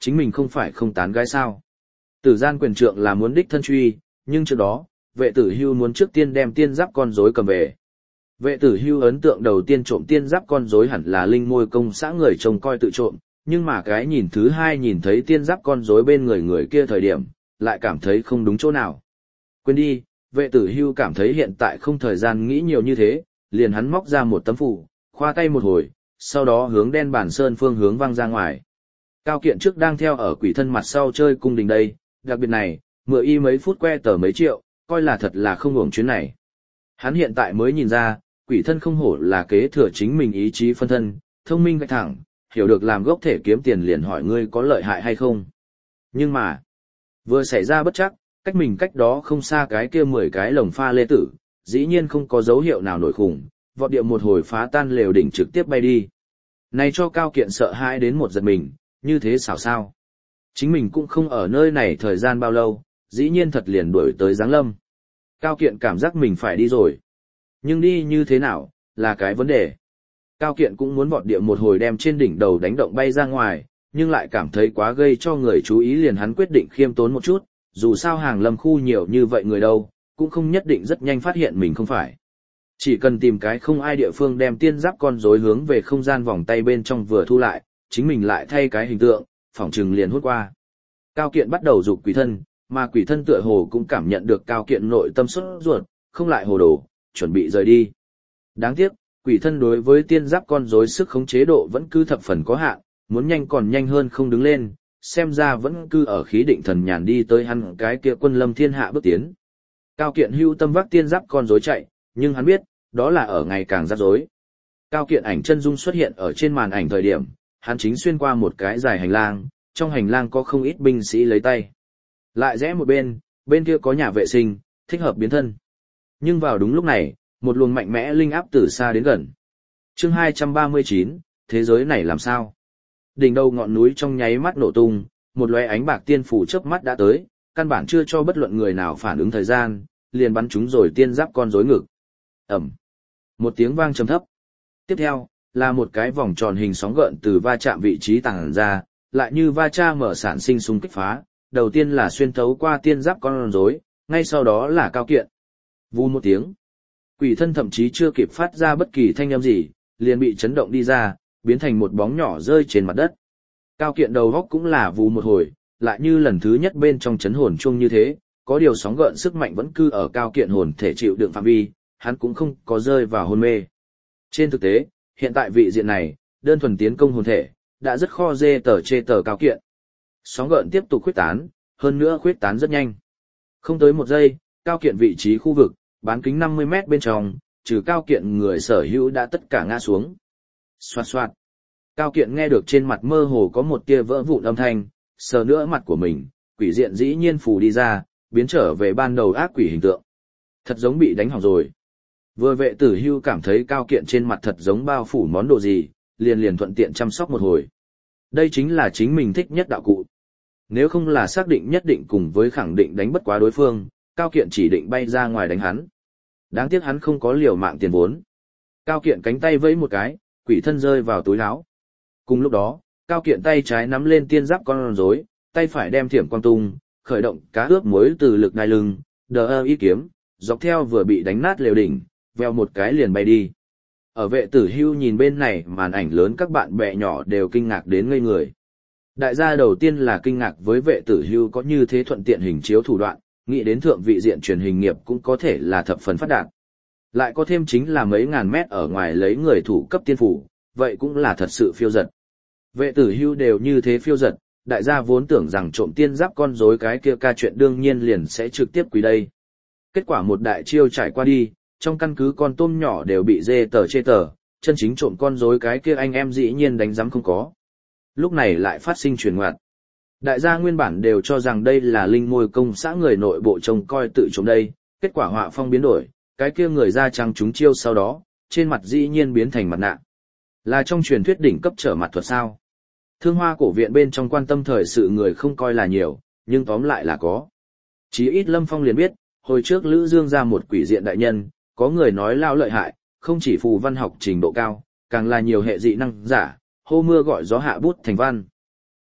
Speaker 1: chính mình không phải không tán gái sao. Tử gian quyền trượng là muốn đích thân truy, nhưng trước đó, vệ tử hưu muốn trước tiên đem tiên giáp con rối cầm về. Vệ tử hưu ấn tượng đầu tiên trộm tiên giáp con rối hẳn là linh môi công xã người trông coi tự trộm, nhưng mà cái nhìn thứ hai nhìn thấy tiên giáp con rối bên người người kia thời điểm, lại cảm thấy không đúng chỗ nào. Quên đi, vệ tử hưu cảm thấy hiện tại không thời gian nghĩ nhiều như thế, liền hắn móc ra một tấm phủ, khoa tay một hồi, sau đó hướng đen bản sơn phương hướng văng ra ngoài. Cao Kiện trước đang theo ở quỷ thân mặt sau chơi cung đình đây, đặc biệt này, mượn y mấy phút que tờ mấy triệu, coi là thật là không uổng chuyến này. Hắn hiện tại mới nhìn ra, quỷ thân không hổ là kế thừa chính mình ý chí phân thân, thông minh gạch thẳng, hiểu được làm gốc thể kiếm tiền liền hỏi ngươi có lợi hại hay không. Nhưng mà, vừa xảy ra bất chắc, cách mình cách đó không xa cái kia mười cái lồng pha lê tử, dĩ nhiên không có dấu hiệu nào nổi khủng, vọt điệu một hồi phá tan lều đỉnh trực tiếp bay đi. Này cho Cao Kiện sợ hãi đến một giật mình, như thế xảo sao. Chính mình cũng không ở nơi này thời gian bao lâu, dĩ nhiên thật liền đuổi tới Giáng Lâm. Cao Kiện cảm giác mình phải đi rồi. Nhưng đi như thế nào, là cái vấn đề. Cao Kiện cũng muốn vọt địa một hồi đem trên đỉnh đầu đánh động bay ra ngoài, nhưng lại cảm thấy quá gây cho người chú ý liền hắn quyết định khiêm tốn một chút, dù sao hàng lâm khu nhiều như vậy người đâu, cũng không nhất định rất nhanh phát hiện mình không phải. Chỉ cần tìm cái không ai địa phương đem tiên giáp con rối hướng về không gian vòng tay bên trong vừa thu lại, chính mình lại thay cái hình tượng, phỏng trừng liền hút qua. Cao Kiện bắt đầu dục quỷ thân, mà quỷ thân tựa hồ cũng cảm nhận được Cao Kiện nội tâm sốt ruột, không lại hồ đồ, chuẩn bị rời đi. Đáng tiếc, quỷ thân đối với tiên giáp con rối sức khống chế độ vẫn cứ thập phần có hạn, muốn nhanh còn nhanh hơn không đứng lên, xem ra vẫn cứ ở khí định thần nhàn đi tới hắn cái kia quân lâm thiên hạ bước tiến. Cao Kiện hưu tâm vác tiên giáp con rối chạy, nhưng hắn biết, đó là ở ngày càng rắc rối. Cao Kiện ảnh chân dung xuất hiện ở trên màn ảnh thời điểm, hắn chính xuyên qua một cái dài hành lang, trong hành lang có không ít binh sĩ lấy tay. Lại rẽ một bên, bên kia có nhà vệ sinh, thích hợp biến thân. Nhưng vào đúng lúc này, một luồng mạnh mẽ linh áp từ xa đến gần. Chương hai trăm ba mươi chín, thế giới này làm sao? Đỉnh đầu ngọn núi trong nháy mắt nổ tung, một lóe ánh bạc tiên phủ chớp mắt đã tới, căn bản chưa cho bất luận người nào phản ứng thời gian, liền bắn chúng rồi tiên giáp con rối ngực. Ầm. Một tiếng vang trầm thấp. Tiếp theo, là một cái vòng tròn hình sóng gợn từ va chạm vị trí tàng ra, lại như va chạm mở sản sinh xung kích phá, đầu tiên là xuyên thấu qua tiên giáp con rối, ngay sau đó là Cao Kiện. Vù một tiếng. Quỷ thân thậm chí chưa kịp phát ra bất kỳ thanh âm gì, liền bị chấn động đi ra, biến thành một bóng nhỏ rơi trên mặt đất. Cao Kiện đầu góc cũng là vù một hồi, lại như lần thứ nhất bên trong chấn hồn chuông như thế, có điều sóng gợn sức mạnh vẫn cư ở Cao Kiện hồn thể chịu đựng phạm vi, hắn cũng không có rơi vào hôn mê. Trên thực tế, hiện tại vị diện này, đơn thuần tiến công hồn thể, đã rất kho dê tờ chê tờ Cao Kiện. Sóng gợn tiếp tục khuyết tán, hơn nữa khuyết tán rất nhanh. Không tới một giây, Cao Kiện vị trí khu vực, bán kính năm mươi mét bên trong, trừ Cao Kiện người sở hữu đã tất cả ngã xuống. Xoạt xoạt. Cao Kiện nghe được trên mặt mơ hồ có một tia vỡ vụn âm thanh, sờ nữa mặt của mình, quỷ diện dĩ nhiên phù đi ra, biến trở về ban đầu ác quỷ hình tượng. Thật giống bị đánh hỏng rồi. Vừa vệ tử hưu cảm thấy Cao Kiện trên mặt thật giống bao phủ món đồ gì, liền liền thuận tiện chăm sóc một hồi. Đây chính là chính mình thích nhất đạo cụ. Nếu không là xác định nhất định cùng với khẳng định đánh bất quá đối phương, Cao Kiện chỉ định bay ra ngoài đánh hắn. Đáng tiếc hắn không có liều mạng tiền vốn. Cao Kiện cánh tay vẫy một cái, quỷ thân rơi vào túi áo. Cùng lúc đó, Cao Kiện tay trái nắm lên tiên giáp con rối, tay phải đem thiểm quang tung, khởi động cá ướp muối từ lực đai lưng, đờ ơ y kiếm, dọc theo vừa bị đánh nát lều đỉnh, veo một cái liền bay đi. Ở vệ tử hưu nhìn bên này màn ảnh lớn các bạn bè nhỏ đều kinh ngạc đến ngây người. Đại gia đầu tiên là kinh ngạc với vệ tử hưu có như thế thuận tiện hình chiếu thủ đoạn, nghĩ đến thượng vị diện truyền hình nghiệp cũng có thể là thập phần phát đạt. Lại có thêm chính là mấy ngàn mét ở ngoài lấy người thủ cấp tiên phủ, vậy cũng là thật sự phiêu giật. Vệ tử hưu đều như thế phiêu giật, đại gia vốn tưởng rằng trộm tiên giáp con rối cái kia ca chuyện đương nhiên liền sẽ trực tiếp quý đây. Kết quả một đại chiêu trải qua đi, trong căn cứ con tôm nhỏ đều bị dê tờ chê tờ, chân chính trộm con rối cái kia anh em dĩ nhiên đánh giám không có. Lúc này lại phát sinh chuyển ngoặt. Đại gia nguyên bản đều cho rằng đây là linh môi công xã người nội bộ trông coi tự trộm đây, kết quả họa phong biến đổi, cái kia người da trắng trúng chiêu sau đó, trên mặt dĩ nhiên biến thành mặt nạ. Là trong truyền thuyết đỉnh cấp trở mặt thuật sao? Thương Hoa cổ viện bên trong quan tâm thời sự người không coi là nhiều, nhưng tóm lại là có. Chí ít Lâm Phong liền biết, hồi trước Lữ Dương ra một quỷ diện đại nhân, có người nói lao lợi hại, không chỉ phù văn học trình độ cao, càng là nhiều hệ dị năng giả, hô mưa gọi gió hạ bút thành văn.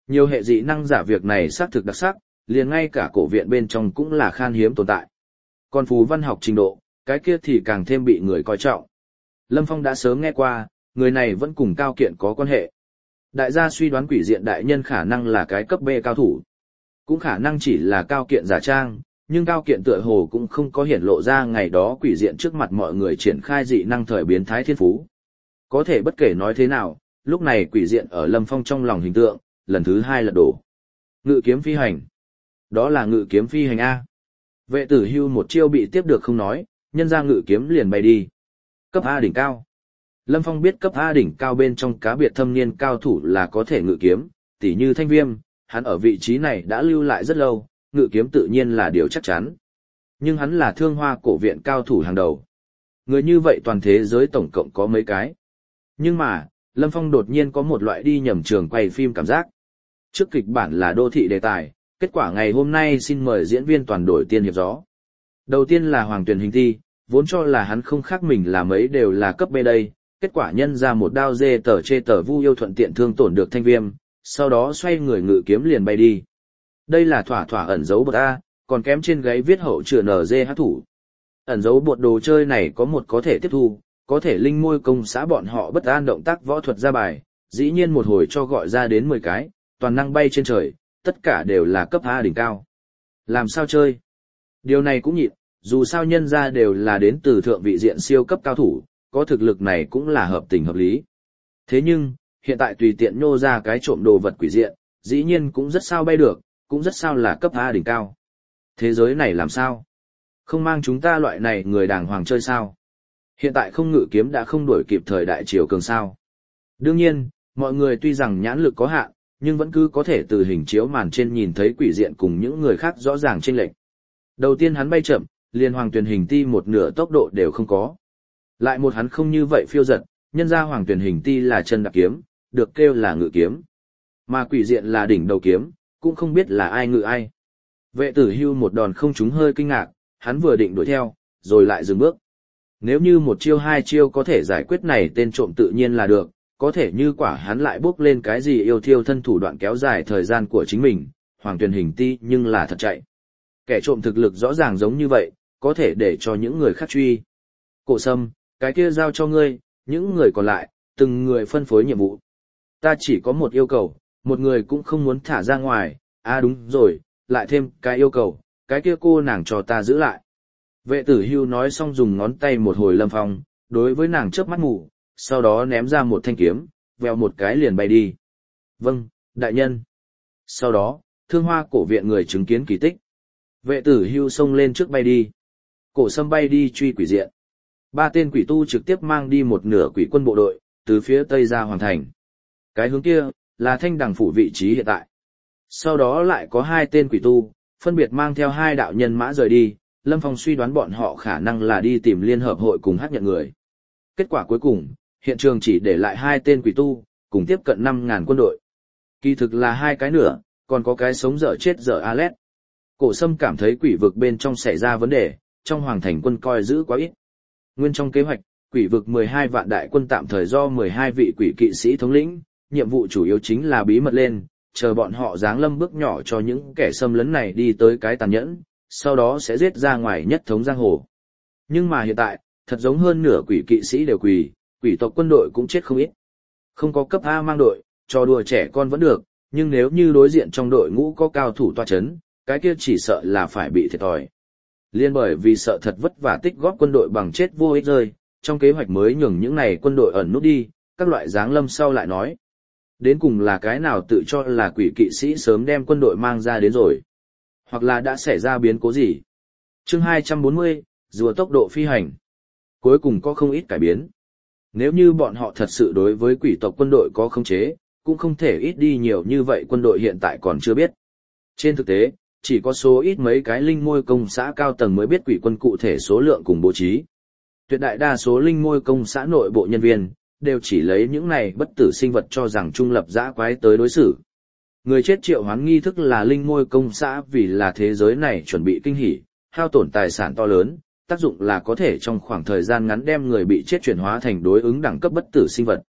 Speaker 1: Nhiều hệ dị năng giả việc này xác thực đặc sắc, liền ngay cả cổ viện bên trong cũng là khan hiếm tồn tại. Còn phù văn học trình độ, cái kia thì càng thêm bị người coi trọng. Lâm Phong đã sớm nghe qua, người này vẫn cùng Cao Kiện có quan hệ. Đại gia suy đoán quỷ diện đại nhân khả năng là cái cấp B cao thủ. Cũng khả năng chỉ là Cao Kiện giả trang, nhưng Cao Kiện tựa hồ cũng không có hiển lộ ra ngày đó quỷ diện trước mặt mọi người triển khai dị năng thời biến thái thiên phú. Có thể bất kể nói thế nào, lúc này quỷ diện ở Lâm Phong trong lòng hình tượng, lần thứ hai lật đổ. Ngự kiếm phi hành. Đó là ngự kiếm phi hành A. Vệ tử hưu một chiêu bị tiếp được không nói, nhân ra ngự kiếm liền bay đi. Cấp A đỉnh cao. Lâm Phong biết cấp A đỉnh cao bên trong cá biệt thâm niên cao thủ là có thể ngự kiếm, tỉ như Thanh Viêm, hắn ở vị trí này đã lưu lại rất lâu, ngự kiếm tự nhiên là điều chắc chắn. Nhưng hắn là Thương Hoa cổ viện cao thủ hàng đầu. Người như vậy toàn thế giới tổng cộng có mấy cái. Nhưng mà, Lâm Phong đột nhiên có một loại đi nhầm trường quay phim cảm giác. Trước kịch bản là đô thị đề tài, kết quả ngày hôm nay xin mời diễn viên toàn đổi tiên hiệp gió. Đầu tiên là Hoàng Tuyền Hình Ti, vốn cho là hắn không khác mình là mấy đều là cấp B đây, kết quả nhân ra một đao dê tờ chê tờ vu yêu thuận tiện thương tổn được Thanh Viêm, sau đó xoay người ngự kiếm liền bay đi. Đây là thỏa thỏa ẩn dấu bột A, còn kém trên gáy viết hậu chữa en giê hát thủ. Ẩn dấu bột đồ chơi này có một có thể tiếp thu, có thể linh môi công xã bọn họ bất an động tác võ thuật ra bài, dĩ nhiên một hồi cho gọi ra đến mười cái, toàn năng bay trên trời, tất cả đều là cấp A đỉnh cao. Làm sao chơi? Điều này cũng nhịn, dù sao nhân ra đều là đến từ thượng vị diện siêu cấp cao thủ, có thực lực này cũng là hợp tình hợp lý. Thế nhưng, hiện tại tùy tiện nhô ra cái trộm đồ vật quỷ diện, dĩ nhiên cũng rất sao bay được, cũng rất sao là cấp A đỉnh cao. Thế giới này làm sao? Không mang chúng ta loại này người đàng hoàng chơi sao? Hiện tại không ngự kiếm đã không đuổi kịp thời đại triều cường sao. Đương nhiên, mọi người tuy rằng nhãn lực có hạn, nhưng vẫn cứ có thể từ hình chiếu màn trên nhìn thấy quỷ diện cùng những người khác rõ ràng chênh lệch. Đầu tiên hắn bay chậm, liền Hoàng Tuyền Hình Ti một nửa tốc độ đều không có. Lại một hắn không như vậy phiêu giật, nhân ra Hoàng Tuyền Hình Ti là chân đạp kiếm, được kêu là ngự kiếm. Mà quỷ diện là đỉnh đầu kiếm, cũng không biết là ai ngự ai. Vệ tử hưu một đòn không trúng hơi kinh ngạc, hắn vừa định đuổi theo, rồi lại dừng bước. Nếu như một chiêu hai chiêu có thể giải quyết này tên trộm tự nhiên là được, có thể như quả hắn lại bước lên cái gì yêu thiêu thân thủ đoạn kéo dài thời gian của chính mình, Hoàng Tuyền Hình Ti nhưng là thật chạy. Kẻ trộm thực lực rõ ràng giống như vậy, có thể để cho những người khác truy. Cổ Sâm, cái kia giao cho ngươi, những người còn lại, từng người phân phối nhiệm vụ. Ta chỉ có một yêu cầu, một người cũng không muốn thả ra ngoài, à đúng rồi, lại thêm cái yêu cầu, cái kia cô nàng cho ta giữ lại. Vệ tử hưu nói xong dùng ngón tay một hồi Lâm Phong, đối với nàng chớp mắt ngủ, sau đó ném ra một thanh kiếm, vèo một cái liền bay đi. Vâng, đại nhân. Sau đó, Thương Hoa cổ viện người chứng kiến kỳ tích. Vệ tử hưu xông lên trước bay đi. Cổ Sâm bay đi truy quỷ diện. Ba tên quỷ tu trực tiếp mang đi một nửa quỷ quân bộ đội, từ phía tây ra hoàn thành. Cái hướng kia, là thanh đằng phủ vị trí hiện tại. Sau đó lại có hai tên quỷ tu, phân biệt mang theo hai đạo nhân mã rời đi, Lâm Phong suy đoán bọn họ khả năng là đi tìm liên hợp hội cùng hát nhận người. Kết quả cuối cùng, hiện trường chỉ để lại hai tên quỷ tu, cùng tiếp cận năm ngàn quân đội. Kỳ thực là hai cái nữa, còn có cái sống dở chết dở Alet. Cổ Sâm cảm thấy quỷ vực bên trong xảy ra vấn đề, trong hoàng thành quân coi giữ quá ít. Nguyên trong kế hoạch, quỷ vực mười hai vạn đại quân tạm thời do mười hai vị quỷ kỵ sĩ thống lĩnh, nhiệm vụ chủ yếu chính là bí mật lên, chờ bọn họ giáng lâm bước nhỏ cho những kẻ xâm lấn này đi tới cái tàn nhẫn, sau đó sẽ giết ra ngoài nhất thống giang hồ. Nhưng mà hiện tại, thật giống hơn nửa quỷ kỵ sĩ đều quỳ, quỷ tộc quân đội cũng chết không ít. Không có cấp A mang đội, trò đùa trẻ con vẫn được, nhưng nếu như đối diện trong đội ngũ có cao thủ toa chấn, cái kia chỉ sợ là phải bị thiệt thòi. Liên bởi vì sợ thật vất vả tích góp quân đội bằng chết vô ích rơi, trong kế hoạch mới nhường những này quân đội ẩn nút đi, các loại giáng lâm sau lại nói. Đến cùng là cái nào tự cho là quỷ kỵ sĩ sớm đem quân đội mang ra đến rồi. Hoặc là đã xảy ra biến cố gì. Chương hai trăm bốn mươi, rùa tốc độ phi hành. Cuối cùng có không ít cải biến. Nếu như bọn họ thật sự đối với quỷ tộc quân đội có khống chế, cũng không thể ít đi nhiều như vậy quân đội hiện tại còn chưa biết. Trên thực tế, chỉ có số ít mấy cái linh môi công xã cao tầng mới biết quỷ quân cụ thể số lượng cùng bố trí. Tuyệt đại đa số linh môi công xã nội bộ nhân viên, đều chỉ lấy những này bất tử sinh vật cho rằng trung lập dã quái tới đối xử. Người chết triệu hoán nghi thức là linh môi công xã vì là thế giới này chuẩn bị kinh hỉ, hao tổn tài sản to lớn, tác dụng là có thể trong khoảng thời gian ngắn đem người bị chết chuyển hóa thành đối ứng đẳng cấp bất tử sinh vật.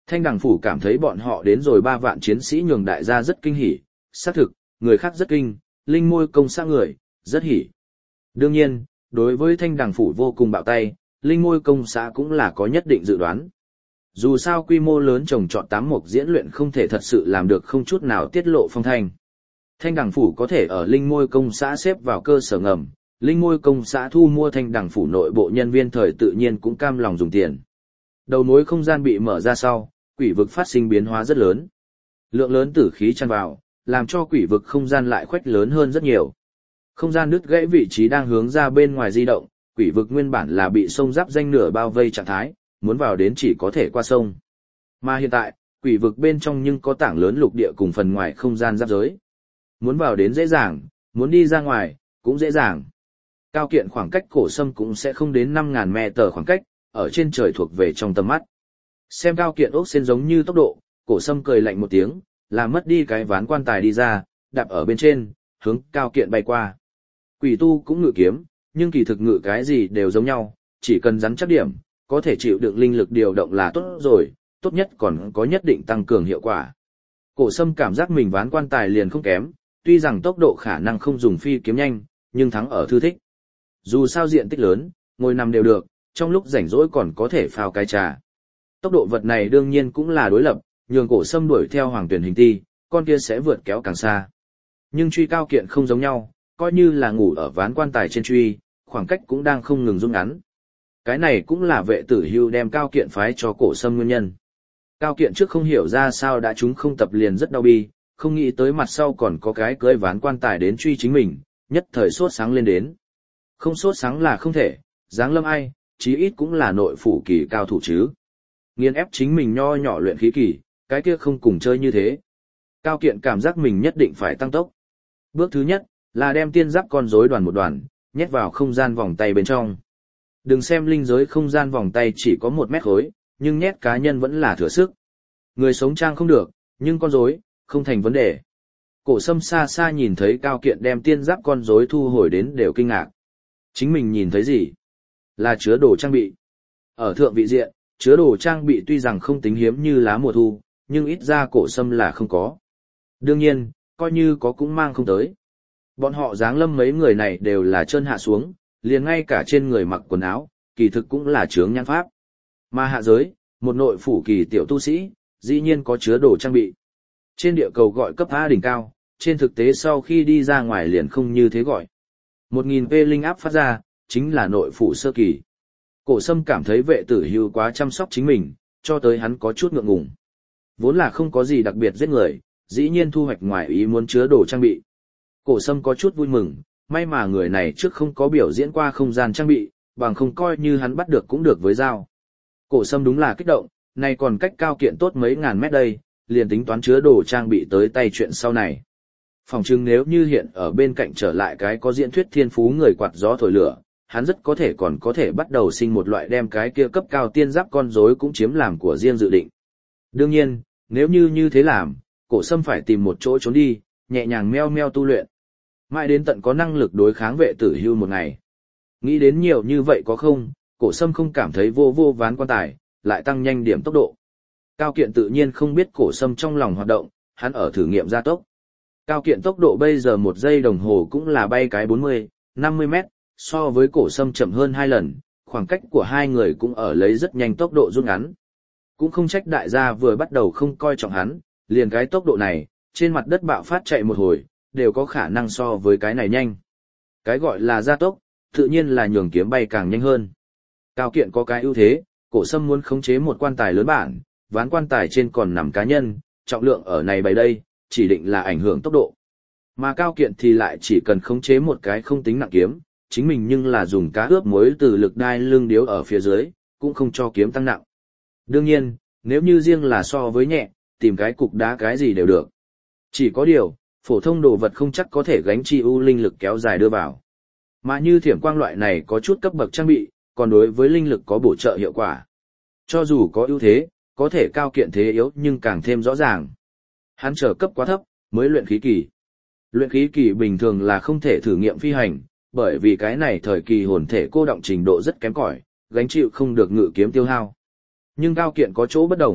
Speaker 1: Thanh đằng phủ cảm thấy bọn họ đến rồi ba vạn chiến sĩ nhường đại gia rất kinh hỉ, xác thực, người khác rất kinh, linh môi công xã người, rất hỉ. Đương nhiên, đối với thanh đằng phủ vô cùng bạo tay, linh môi công xã cũng là có nhất định dự đoán. Dù sao quy mô lớn trồng trọt tám mục diễn luyện không thể thật sự làm được không chút nào tiết lộ phong thanh. Thanh đằng phủ có thể ở linh môi công xã xếp vào cơ sở ngầm, linh môi công xã thu mua thanh đằng phủ nội bộ nhân viên thời tự nhiên cũng cam lòng dùng tiền. Đầu mối không gian bị mở ra sau, quỷ vực phát sinh biến hóa rất lớn. Lượng lớn tử khí tràn vào, làm cho quỷ vực không gian lại khuếch lớn hơn rất nhiều. Không gian đứt gãy vị trí đang hướng ra bên ngoài di động, quỷ vực nguyên bản là bị sông giáp danh nửa bao vây trạng thái, muốn vào đến chỉ có thể qua sông. Mà hiện tại, quỷ vực bên trong nhưng có tảng lớn lục địa cùng phần ngoài không gian giáp giới. Muốn vào đến dễ dàng, muốn đi ra ngoài, cũng dễ dàng. Cao kiện khoảng cách cổ sâm cũng sẽ không đến năm nghìn mét khoảng cách, ở trên trời thuộc về trong tầm mắt. Xem cao kiện ốc sen giống như tốc độ, cổ sâm cười lạnh một tiếng, làm mất đi cái ván quan tài đi ra, đạp ở bên trên, hướng cao kiện bay qua. Quỷ tu cũng ngự kiếm, nhưng kỳ thực ngự cái gì đều giống nhau, chỉ cần rắn chắc điểm, có thể chịu đựng linh lực điều động là tốt rồi, tốt nhất còn có nhất định tăng cường hiệu quả. Cổ sâm cảm giác mình ván quan tài liền không kém, tuy rằng tốc độ khả năng không dùng phi kiếm nhanh, nhưng thắng ở thư thích. Dù sao diện tích lớn, ngồi nằm đều được, trong lúc rảnh rỗi còn có thể phao cái trà. Tốc độ vật này đương nhiên cũng là đối lập, nhường cổ sâm đuổi theo hoàng tuyển hình ti, con kia sẽ vượt kéo càng xa. Nhưng truy cao kiện không giống nhau, coi như là ngủ ở ván quan tài trên truy, khoảng cách cũng đang không ngừng rút ngắn. Cái này cũng là vệ tử hưu đem cao kiện phái cho cổ sâm nguyên nhân. Cao kiện trước không hiểu ra sao đã chúng không tập liền rất đau bi, không nghĩ tới mặt sau còn có cái cưỡi ván quan tài đến truy chính mình, nhất thời sốt sáng lên đến. Không sốt sáng là không thể, dáng lâm ai, chí ít cũng là nội phủ kỳ cao thủ chứ. Nghiên ép chính mình nho nhỏ luyện khí kỳ, cái kia không cùng chơi như thế. Cao kiện cảm giác mình nhất định phải tăng tốc. Bước thứ nhất, là đem tiên giáp con rối đoàn một đoàn, nhét vào không gian vòng tay bên trong. Đừng xem linh giới không gian vòng tay chỉ có một mét khối, nhưng nhét cá nhân vẫn là thừa sức. Người sống trang không được, nhưng con rối không thành vấn đề. Cổ sâm xa xa nhìn thấy cao kiện đem tiên giáp con rối thu hồi đến đều kinh ngạc. Chính mình nhìn thấy gì? Là chứa đồ trang bị. Ở thượng vị diện, chứa đồ trang bị tuy rằng không tính hiếm như lá mùa thu, nhưng ít ra cổ sâm là không có. Đương nhiên, coi như có cũng mang không tới. Bọn họ giáng lâm mấy người này đều là chân hạ xuống, liền ngay cả trên người mặc quần áo, kỳ thực cũng là chướng nhãn pháp. Mà hạ giới, một nội phủ kỳ tiểu tu sĩ, dĩ nhiên có chứa đồ trang bị. Trên địa cầu gọi cấp A đỉnh cao, trên thực tế sau khi đi ra ngoài liền không như thế gọi. một nghìn P linh áp phát ra, chính là nội phủ sơ kỳ. Cổ sâm cảm thấy vệ tử hưu quá chăm sóc chính mình, cho tới hắn có chút ngượng ngùng. Vốn là không có gì đặc biệt giết người, dĩ nhiên thu hoạch ngoài ý muốn chứa đồ trang bị. Cổ sâm có chút vui mừng, may mà người này trước không có biểu diễn qua không gian trang bị, bằng không coi như hắn bắt được cũng được với dao. Cổ sâm đúng là kích động, này còn cách cao kiện tốt mấy ngàn mét đây, liền tính toán chứa đồ trang bị tới tay chuyện sau này. Phòng chứng nếu như hiện ở bên cạnh trở lại cái có diễn thuyết thiên phú người quạt gió thổi lửa, hắn rất có thể còn có thể bắt đầu sinh một loại đem cái kia cấp cao tiên giáp con rối cũng chiếm làm của riêng dự định. Đương nhiên, nếu như như thế làm, cổ sâm phải tìm một chỗ trốn đi, nhẹ nhàng meo meo tu luyện. Mãi đến tận có năng lực đối kháng vệ tử hưu một ngày. Nghĩ đến nhiều như vậy có không, cổ sâm không cảm thấy vô vô ván quan tài, lại tăng nhanh điểm tốc độ. Cao kiện tự nhiên không biết cổ sâm trong lòng hoạt động, hắn ở thử nghiệm gia tốc. Cao kiện tốc độ bây giờ một giây đồng hồ cũng là bay cái bốn mươi, năm mươi mét, so với cổ sâm chậm hơn hai lần, khoảng cách của hai người cũng ở lấy rất nhanh tốc độ rút ngắn. Cũng không trách đại gia vừa bắt đầu không coi trọng hắn, liền cái tốc độ này, trên mặt đất bạo phát chạy một hồi, đều có khả năng so với cái này nhanh. Cái gọi là gia tốc, tự nhiên là nhường kiếm bay càng nhanh hơn. Cao kiện có cái ưu thế, cổ sâm muốn khống chế một quan tài lớn bản, ván quan tài trên còn nằm cá nhân, trọng lượng ở này bày đây, chỉ định là ảnh hưởng tốc độ. Mà cao kiện thì lại chỉ cần khống chế một cái không tính nặng kiếm, chính mình nhưng là dùng cá ướp muối từ lực đai lưng điếu ở phía dưới, cũng không cho kiếm tăng nặng. Đương nhiên, nếu như riêng là so với nhẹ, tìm cái cục đá cái gì đều được. Chỉ có điều, phổ thông đồ vật không chắc có thể gánh chi ưu linh lực kéo dài đưa vào. Mà như thiểm quang loại này có chút cấp bậc trang bị, còn đối với linh lực có bổ trợ hiệu quả. Cho dù có ưu thế, có thể cao kiện thế yếu nhưng càng thêm rõ ràng. Hắn trở cấp quá thấp, mới luyện khí kỳ. Luyện khí kỳ bình thường là không thể thử nghiệm phi hành, bởi vì cái này thời kỳ hồn thể cô động trình độ rất kém cỏi, gánh chịu không được ngự kiếm tiêu hao. Nhưng cao kiện có chỗ bất đồng,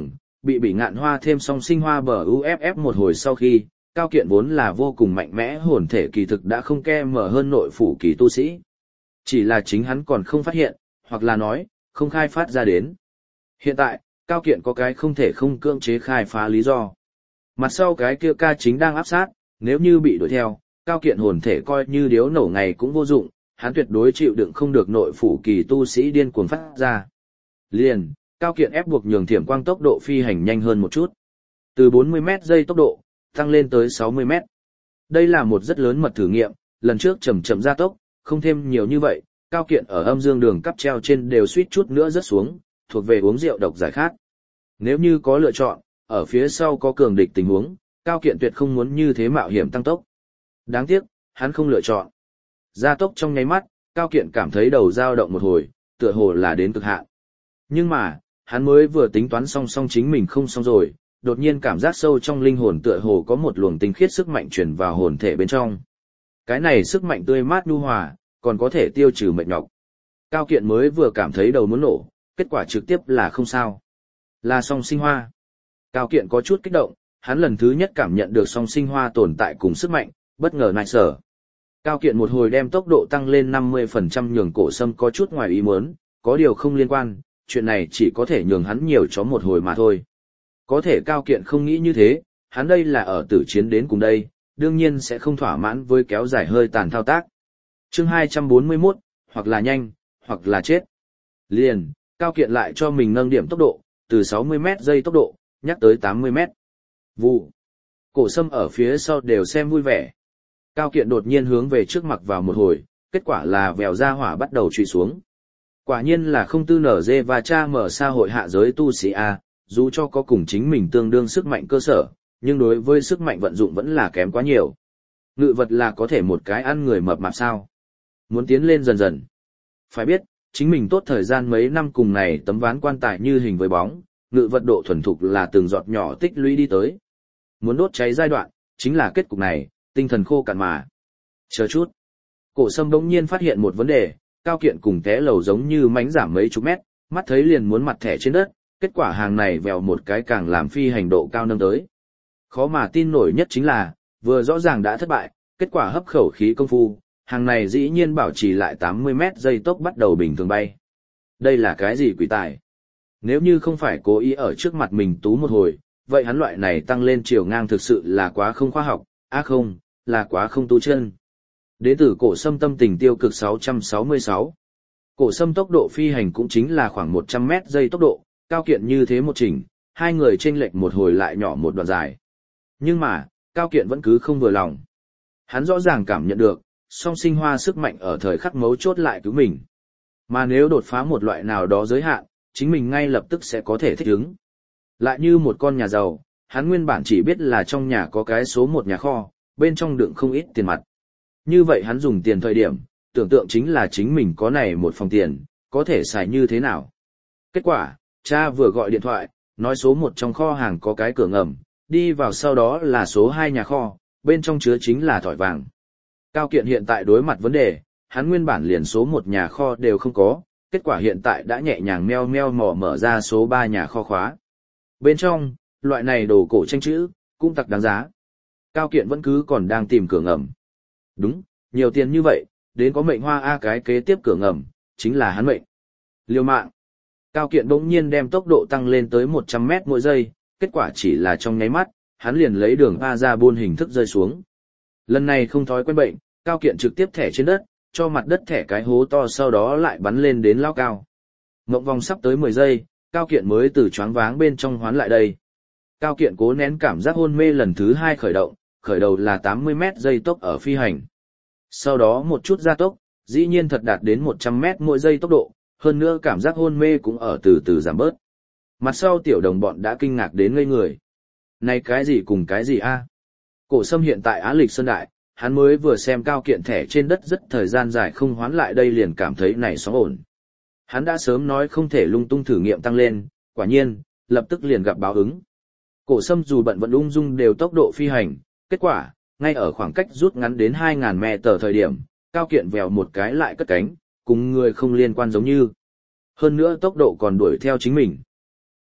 Speaker 1: Bị Bỉ Ngạn Hoa thêm song sinh hoa bờ u ép ép một hồi sau khi, Cao Kiện vốn là vô cùng mạnh mẽ hồn thể kỳ thực đã không ke mở hơn nội phủ kỳ tu sĩ. Chỉ là chính hắn còn không phát hiện, hoặc là nói, không khai phát ra đến. Hiện tại, Cao Kiện có cái không thể không cưỡng chế khai phá lý do. Mặt sau cái kia ca chính đang áp sát, nếu như bị đuổi theo, Cao Kiện hồn thể coi như điếu nổ ngày cũng vô dụng, hắn tuyệt đối chịu đựng không được nội phủ kỳ tu sĩ điên cuồng phát ra. Liền, Cao Kiện ép buộc nhường Thiểm Quang tốc độ phi hành nhanh hơn một chút. Từ bốn mươi mét giây tốc độ, tăng lên tới sáu mươi mét. Đây là một rất lớn mật thử nghiệm, lần trước chậm chậm gia tốc, không thêm nhiều như vậy, Cao Kiện ở âm dương đường cắp treo trên đều suýt chút nữa rớt xuống, thuộc về uống rượu độc giải khát. Nếu như có lựa chọn, ở phía sau có cường địch tình huống, Cao Kiện tuyệt không muốn như thế mạo hiểm tăng tốc. Đáng tiếc, hắn không lựa chọn. Gia tốc trong nháy mắt, Cao Kiện cảm thấy đầu dao động một hồi, tựa hồ là đến cực hạn. Nhưng mà, hắn mới vừa tính toán xong xong chính mình không xong rồi, đột nhiên cảm giác sâu trong linh hồn tựa hồ có một luồng tinh khiết sức mạnh truyền vào hồn thể bên trong. Cái này sức mạnh tươi mát nhu hòa, còn có thể tiêu trừ mệt nhọc. Cao Kiện mới vừa cảm thấy đầu muốn nổ, kết quả trực tiếp là không sao. Là song sinh hoa. Cao Kiện có chút kích động, hắn lần thứ nhất cảm nhận được song sinh hoa tồn tại cùng sức mạnh, bất ngờ nại sở. Cao Kiện một hồi đem tốc độ tăng lên năm mươi phần trăm nhường Cổ Sâm có chút ngoài ý muốn, có điều không liên quan, chuyện này chỉ có thể nhường hắn nhiều chó một hồi mà thôi. Có thể Cao Kiện không nghĩ như thế, hắn đây là ở tử chiến đến cùng đây, đương nhiên sẽ không thỏa mãn với kéo dài hơi tàn thao tác. Chương hai trăm bốn mươi mốt, hoặc là nhanh, hoặc là chết. Liền, Cao Kiện lại cho mình nâng điểm tốc độ, từ sáu mươi mét giây tốc độ, nhắc tới tám mươi mét. Vụ. Cổ Sâm ở phía sau đều xem vui vẻ. Cao Kiện đột nhiên hướng về trước mặt vào một hồi, kết quả là vèo ra hỏa bắt đầu truy xuống. Quả nhiên là không tư nở dê và cha mở xã hội hạ giới tu sĩ A, dù cho có cùng chính mình tương đương sức mạnh cơ sở, nhưng đối với sức mạnh vận dụng vẫn là kém quá nhiều. Ngự vật là có thể một cái ăn người mập mạp sao. Muốn tiến lên dần dần. Phải biết, chính mình tốt thời gian mấy năm cùng này tấm ván quan tài như hình với bóng, ngự vật độ thuần thục là từng giọt nhỏ tích lũy đi tới. Muốn đốt cháy giai đoạn, chính là kết cục này, tinh thần khô cạn mà. Chờ chút. Cổ Sâm bỗng nhiên phát hiện một vấn đề, Cao Kiện cùng té lầu giống như mánh giảm mấy chục mét, mắt thấy liền muốn mặt thẻ trên đất, kết quả hàng này vèo một cái càng làm phi hành độ cao nâng tới. Khó mà tin nổi nhất chính là, vừa rõ ràng đã thất bại, kết quả hấp khẩu khí công phu, hàng này dĩ nhiên bảo trì lại tám mươi mét giây tốc bắt đầu bình thường bay. Đây là cái gì quỷ tài? Nếu như không phải cố ý ở trước mặt mình tú một hồi, vậy hắn loại này tăng lên chiều ngang thực sự là quá không khoa học, á à không, là quá không tu chân. Đế tử Cổ Sâm tâm tình tiêu cực sáu trăm sáu mươi sáu. Cổ Sâm tốc độ phi hành cũng chính là khoảng một trăm mét giây tốc độ, Cao Kiện như thế một chỉnh, hai người chênh lệch một hồi lại nhỏ một đoạn dài. Nhưng mà, Cao Kiện vẫn cứ không vừa lòng. Hắn rõ ràng cảm nhận được, song sinh hoa sức mạnh ở thời khắc mấu chốt lại cứu mình. Mà nếu đột phá một loại nào đó giới hạn, chính mình ngay lập tức sẽ có thể thích ứng. Lại như một con nhà giàu, hắn nguyên bản chỉ biết là trong nhà có cái số một nhà kho, bên trong đựng không ít tiền mặt. Như vậy hắn dùng tiền thời điểm, tưởng tượng chính là chính mình có này một phòng tiền, có thể xài như thế nào. Kết quả, cha vừa gọi điện thoại, nói số một trong kho hàng có cái cửa ngầm, đi vào sau đó là số hai nhà kho, bên trong chứa chính là thỏi vàng. Cao Kiện hiện tại đối mặt vấn đề, hắn nguyên bản liền số một nhà kho đều không có, kết quả hiện tại đã nhẹ nhàng meo meo mò mở ra số ba nhà kho khóa. Bên trong, loại này đồ cổ tranh chữ, cũng tặc đáng giá. Cao Kiện vẫn cứ còn đang tìm cửa ngầm. Đúng, nhiều tiền như vậy, đến có mệnh hoa A cái kế tiếp cửa ngầm, chính là hắn mệnh. Liều mạng. Cao Kiện bỗng nhiên đem tốc độ tăng lên tới một trăm mét mỗi giây, kết quả chỉ là trong nháy mắt, hắn liền lấy đường A ra buôn hình thức rơi xuống. Lần này không thói quen bệnh, Cao Kiện trực tiếp thẻ trên đất, cho mặt đất thẻ cái hố to sau đó lại bắn lên đến lao cao. Ngộng vòng sắp tới mười giây, Cao Kiện mới từ choáng váng bên trong hoán lại đây. Cao Kiện cố nén cảm giác hôn mê lần thứ hai khởi động, khởi đầu là tám mươi mét giây tốc ở phi hành. Sau đó một chút gia tốc, dĩ nhiên thật đạt đến một trăm mét mỗi giây tốc độ, hơn nữa cảm giác hôn mê cũng ở từ từ giảm bớt. Mặt sau tiểu đồng bọn đã kinh ngạc đến ngây người. Này cái gì cùng cái gì a? Cổ Sâm hiện tại Á Lịch Sơn Đại, hắn mới vừa xem Cao Kiện thẻ trên đất rất thời gian dài không hoán lại đây liền cảm thấy này sóng ổn. Hắn đã sớm nói không thể lung tung thử nghiệm tăng lên, quả nhiên, lập tức liền gặp báo ứng. Cổ Sâm dù bận vẫn ung dung đều tốc độ phi hành, kết quả, ngay ở khoảng cách rút ngắn đến hai nghìn mét tờ thời điểm, Cao Kiện vèo một cái lại cất cánh, cùng người không liên quan giống như. Hơn nữa tốc độ còn đuổi theo chính mình.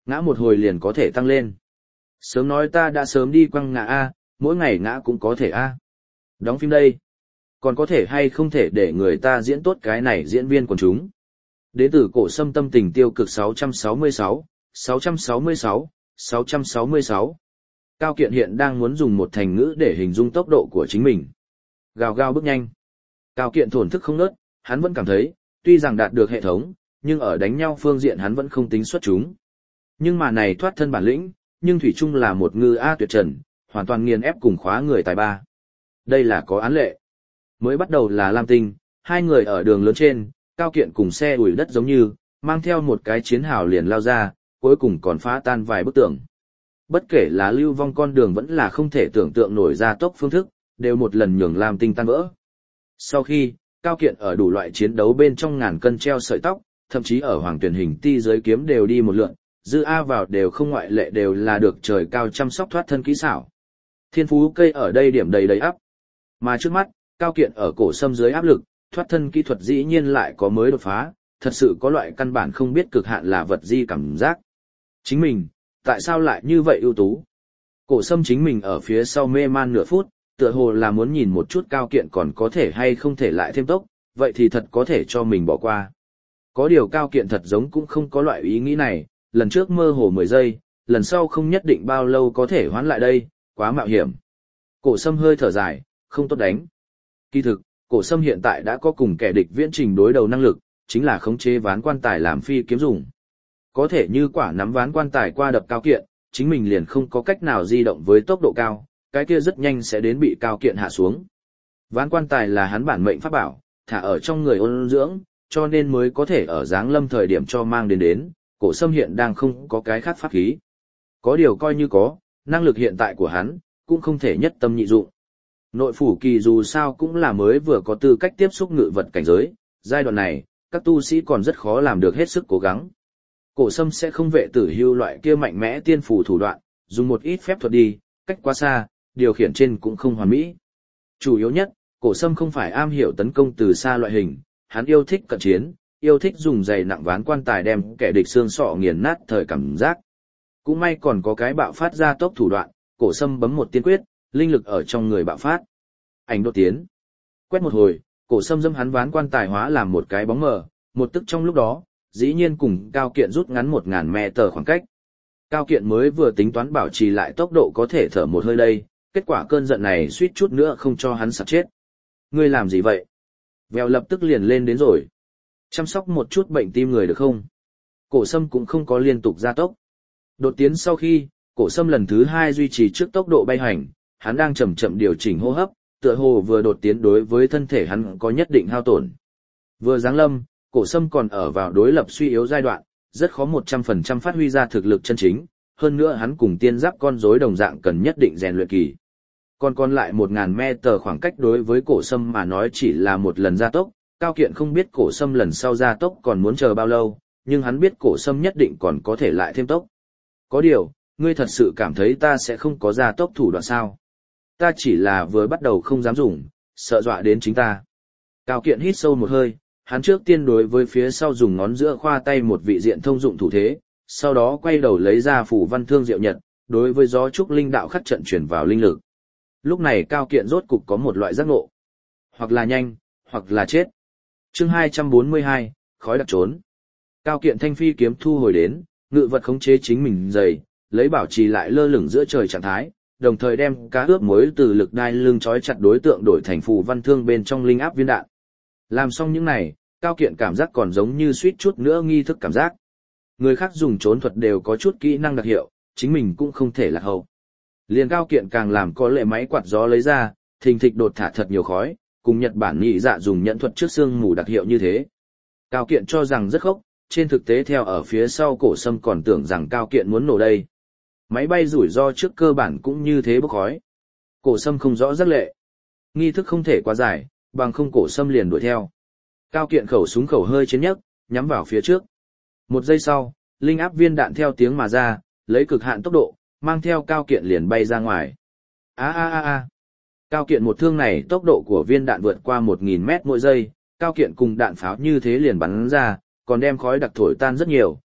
Speaker 1: Ngã một hồi liền có thể tăng lên. Sớm nói ta đã sớm đi quăng ngã A, mỗi ngày ngã cũng có thể A. Đóng phim đây. Còn có thể hay không thể để người ta diễn tốt cái này diễn viên quần chúng. Đến từ Cổ Sâm tâm tình tiêu cực sáu trăm sáu mươi sáu, sáu trăm sáu mươi sáu, sáu trăm sáu mươi sáu. Cao Kiện hiện đang muốn dùng một thành ngữ để hình dung tốc độ của chính mình. Gào gào bước nhanh. Cao Kiện thổn thức không nớt, hắn vẫn cảm thấy, tuy rằng đạt được hệ thống, nhưng ở đánh nhau phương diện hắn vẫn không tính xuất chúng. Nhưng mà này thoát thân bản lĩnh, nhưng thủy chung là một ngư A tuyệt trần, hoàn toàn nghiền ép cùng khóa người tài ba. Đây là có án lệ. Mới bắt đầu là Lam Tinh, hai người ở đường lớn trên, Cao Kiện cùng xe ủi đất giống như, mang theo một cái chiến hào liền lao ra, cuối cùng còn phá tan vài bức tường. Bất kể là lưu vong con đường vẫn là không thể tưởng tượng nổi ra tốc phương thức, đều một lần nhường Lam Tinh tan vỡ. Sau khi, Cao Kiện ở đủ loại chiến đấu bên trong ngàn cân treo sợi tóc, thậm chí ở hoàng tuyển hình ti giới kiếm đều đi một lượn, dư A vào đều không ngoại lệ đều là được trời cao chăm sóc thoát thân kỹ xảo. Thiên phú cây ở đây điểm đầy đầy ắp. Mà trước mắt, Cao Kiện ở Cổ Sâm dưới áp lực, thoát thân kỹ thuật dĩ nhiên lại có mới đột phá, thật sự có loại căn bản không biết cực hạn là vật gì cảm giác. Chính mình, tại sao lại như vậy ưu tú? Cổ Sâm chính mình ở phía sau mê man nửa phút, tựa hồ là muốn nhìn một chút Cao Kiện còn có thể hay không thể lại thêm tốc, vậy thì thật có thể cho mình bỏ qua. Có điều Cao Kiện thật giống cũng không có loại ý nghĩ này, lần trước mơ hồ mười giây, lần sau không nhất định bao lâu có thể hoán lại đây, quá mạo hiểm. Cổ Sâm hơi thở dài, không tốt đánh. Kỳ thực, Cổ Sâm hiện tại đã có cùng kẻ địch viễn trình đối đầu năng lực, chính là khống chế ván quan tài làm phi kiếm dùng. Có thể như quả nắm ván quan tài qua đập Cao Kiện, chính mình liền không có cách nào di động với tốc độ cao, cái kia rất nhanh sẽ đến bị Cao Kiện hạ xuống. Ván quan tài là hắn bản mệnh pháp bảo, thả ở trong người ôn dưỡng, cho nên mới có thể ở giáng lâm thời điểm cho mang đến đến, Cổ Sâm hiện đang không có cái khác pháp khí. Có điều coi như có, năng lực hiện tại của hắn, cũng không thể nhất tâm nhị dụng. Nội phủ kỳ dù sao cũng là mới vừa có tư cách tiếp xúc ngự vật cảnh giới, giai đoạn này, các tu sĩ còn rất khó làm được hết sức cố gắng. Cổ Sâm sẽ không vệ tử hưu loại kia mạnh mẽ tiên phủ thủ đoạn, dùng một ít phép thuật đi, cách quá xa, điều khiển trên cũng không hoàn mỹ. Chủ yếu nhất, Cổ Sâm không phải am hiểu tấn công từ xa loại hình, hắn yêu thích cận chiến, yêu thích dùng giày nặng ván quan tài đem kẻ địch xương sọ nghiền nát thời cảm giác. Cũng may còn có cái bạo phát ra tốc thủ đoạn, Cổ Sâm bấm một tiên quyết, linh lực ở trong người bạo phát. Ảnh đột tiến. Quét một hồi, Cổ Sâm dâm hắn ván quan tài hóa làm một cái bóng mờ, một tức trong lúc đó, dĩ nhiên cùng Cao Kiện rút ngắn một ngàn mét tờ khoảng cách. Cao Kiện mới vừa tính toán bảo trì lại tốc độ có thể thở một hơi đây, kết quả cơn giận này suýt chút nữa không cho hắn sặc chết. Ngươi làm gì vậy? Vèo lập tức liền lên đến rồi. Chăm sóc một chút bệnh tim người được không? Cổ Sâm cũng không có liên tục gia tốc. Đột tiến sau khi, Cổ Sâm lần thứ hai duy trì trước tốc độ bay hành, hắn đang chậm chậm điều chỉnh hô hấp, tựa hồ vừa đột tiến đối với thân thể hắn có nhất định hao tổn. Vừa giáng lâm, Cổ Sâm còn ở vào đối lập suy yếu giai đoạn, rất khó một trăm phần trăm phát huy ra thực lực chân chính, hơn nữa hắn cùng tiên giáp con rối đồng dạng cần nhất định rèn luyện kỳ. Còn còn lại một ngàn mét tờ khoảng cách đối với Cổ Sâm mà nói chỉ là một lần gia tốc, Cao Kiện không biết Cổ Sâm lần sau gia tốc còn muốn chờ bao lâu, nhưng hắn biết Cổ Sâm nhất định còn có thể lại thêm tốc. Có điều, ngươi thật sự cảm thấy ta sẽ không có gia tốc thủ đoạn sao? Ta chỉ là vừa bắt đầu không dám dùng, sợ dọa đến chính ta. Cao Kiện hít sâu một hơi, hắn trước tiên đối với phía sau dùng ngón giữa khoa tay một vị diện thông dụng thủ thế, sau đó quay đầu lấy ra phủ văn thương diệu nhật, đối với gió trúc linh đạo khắc trận chuyển vào linh lực. Lúc này Cao Kiện rốt cục có một loại giác ngộ. Hoặc là nhanh, hoặc là chết. Chương hai trăm bốn mươi hai, khói đặc trốn. Cao Kiện thanh phi kiếm thu hồi đến, ngự vật khống chế chính mình dày, lấy bảo trì lại lơ lửng giữa trời trạng thái, đồng thời đem cá ướp muối từ lực đai lưng trói chặt đối tượng đổi thành phù văn thương bên trong linh áp viên đạn. Làm xong những này, Cao Kiện cảm giác còn giống như suýt chút nữa nghi thức cảm giác. Người khác dùng trốn thuật đều có chút kỹ năng đặc hiệu, chính mình cũng không thể lạc hậu. Liền Cao Kiện càng làm có lệ máy quạt gió lấy ra, thình thịch đột thả thật nhiều khói, cùng Nhật Bản nhị dạ dùng nhẫn thuật trước xương mù đặc hiệu như thế. Cao Kiện cho rằng rất khốc, trên thực tế theo ở phía sau Cổ Sâm còn tưởng rằng Cao Kiện muốn nổ đây. Máy bay rủi ro trước cơ bản cũng như thế bốc khói. Cổ Sâm không rõ rất lệ. Nghi thức không thể quá dài, bằng không Cổ Sâm liền đuổi theo. Cao Kiện khẩu súng khẩu hơi chiến nhấc, nhắm vào phía trước. Một giây sau, linh áp viên đạn theo tiếng mà ra, lấy cực hạn tốc độ, mang theo Cao Kiện liền bay ra ngoài. A a a a. Cao Kiện một thương này tốc độ của viên đạn vượt qua một nghìn mét mỗi giây, Cao Kiện cùng đạn pháo như thế liền bắn ra, còn đem khói đặc thổi tan rất nhiều,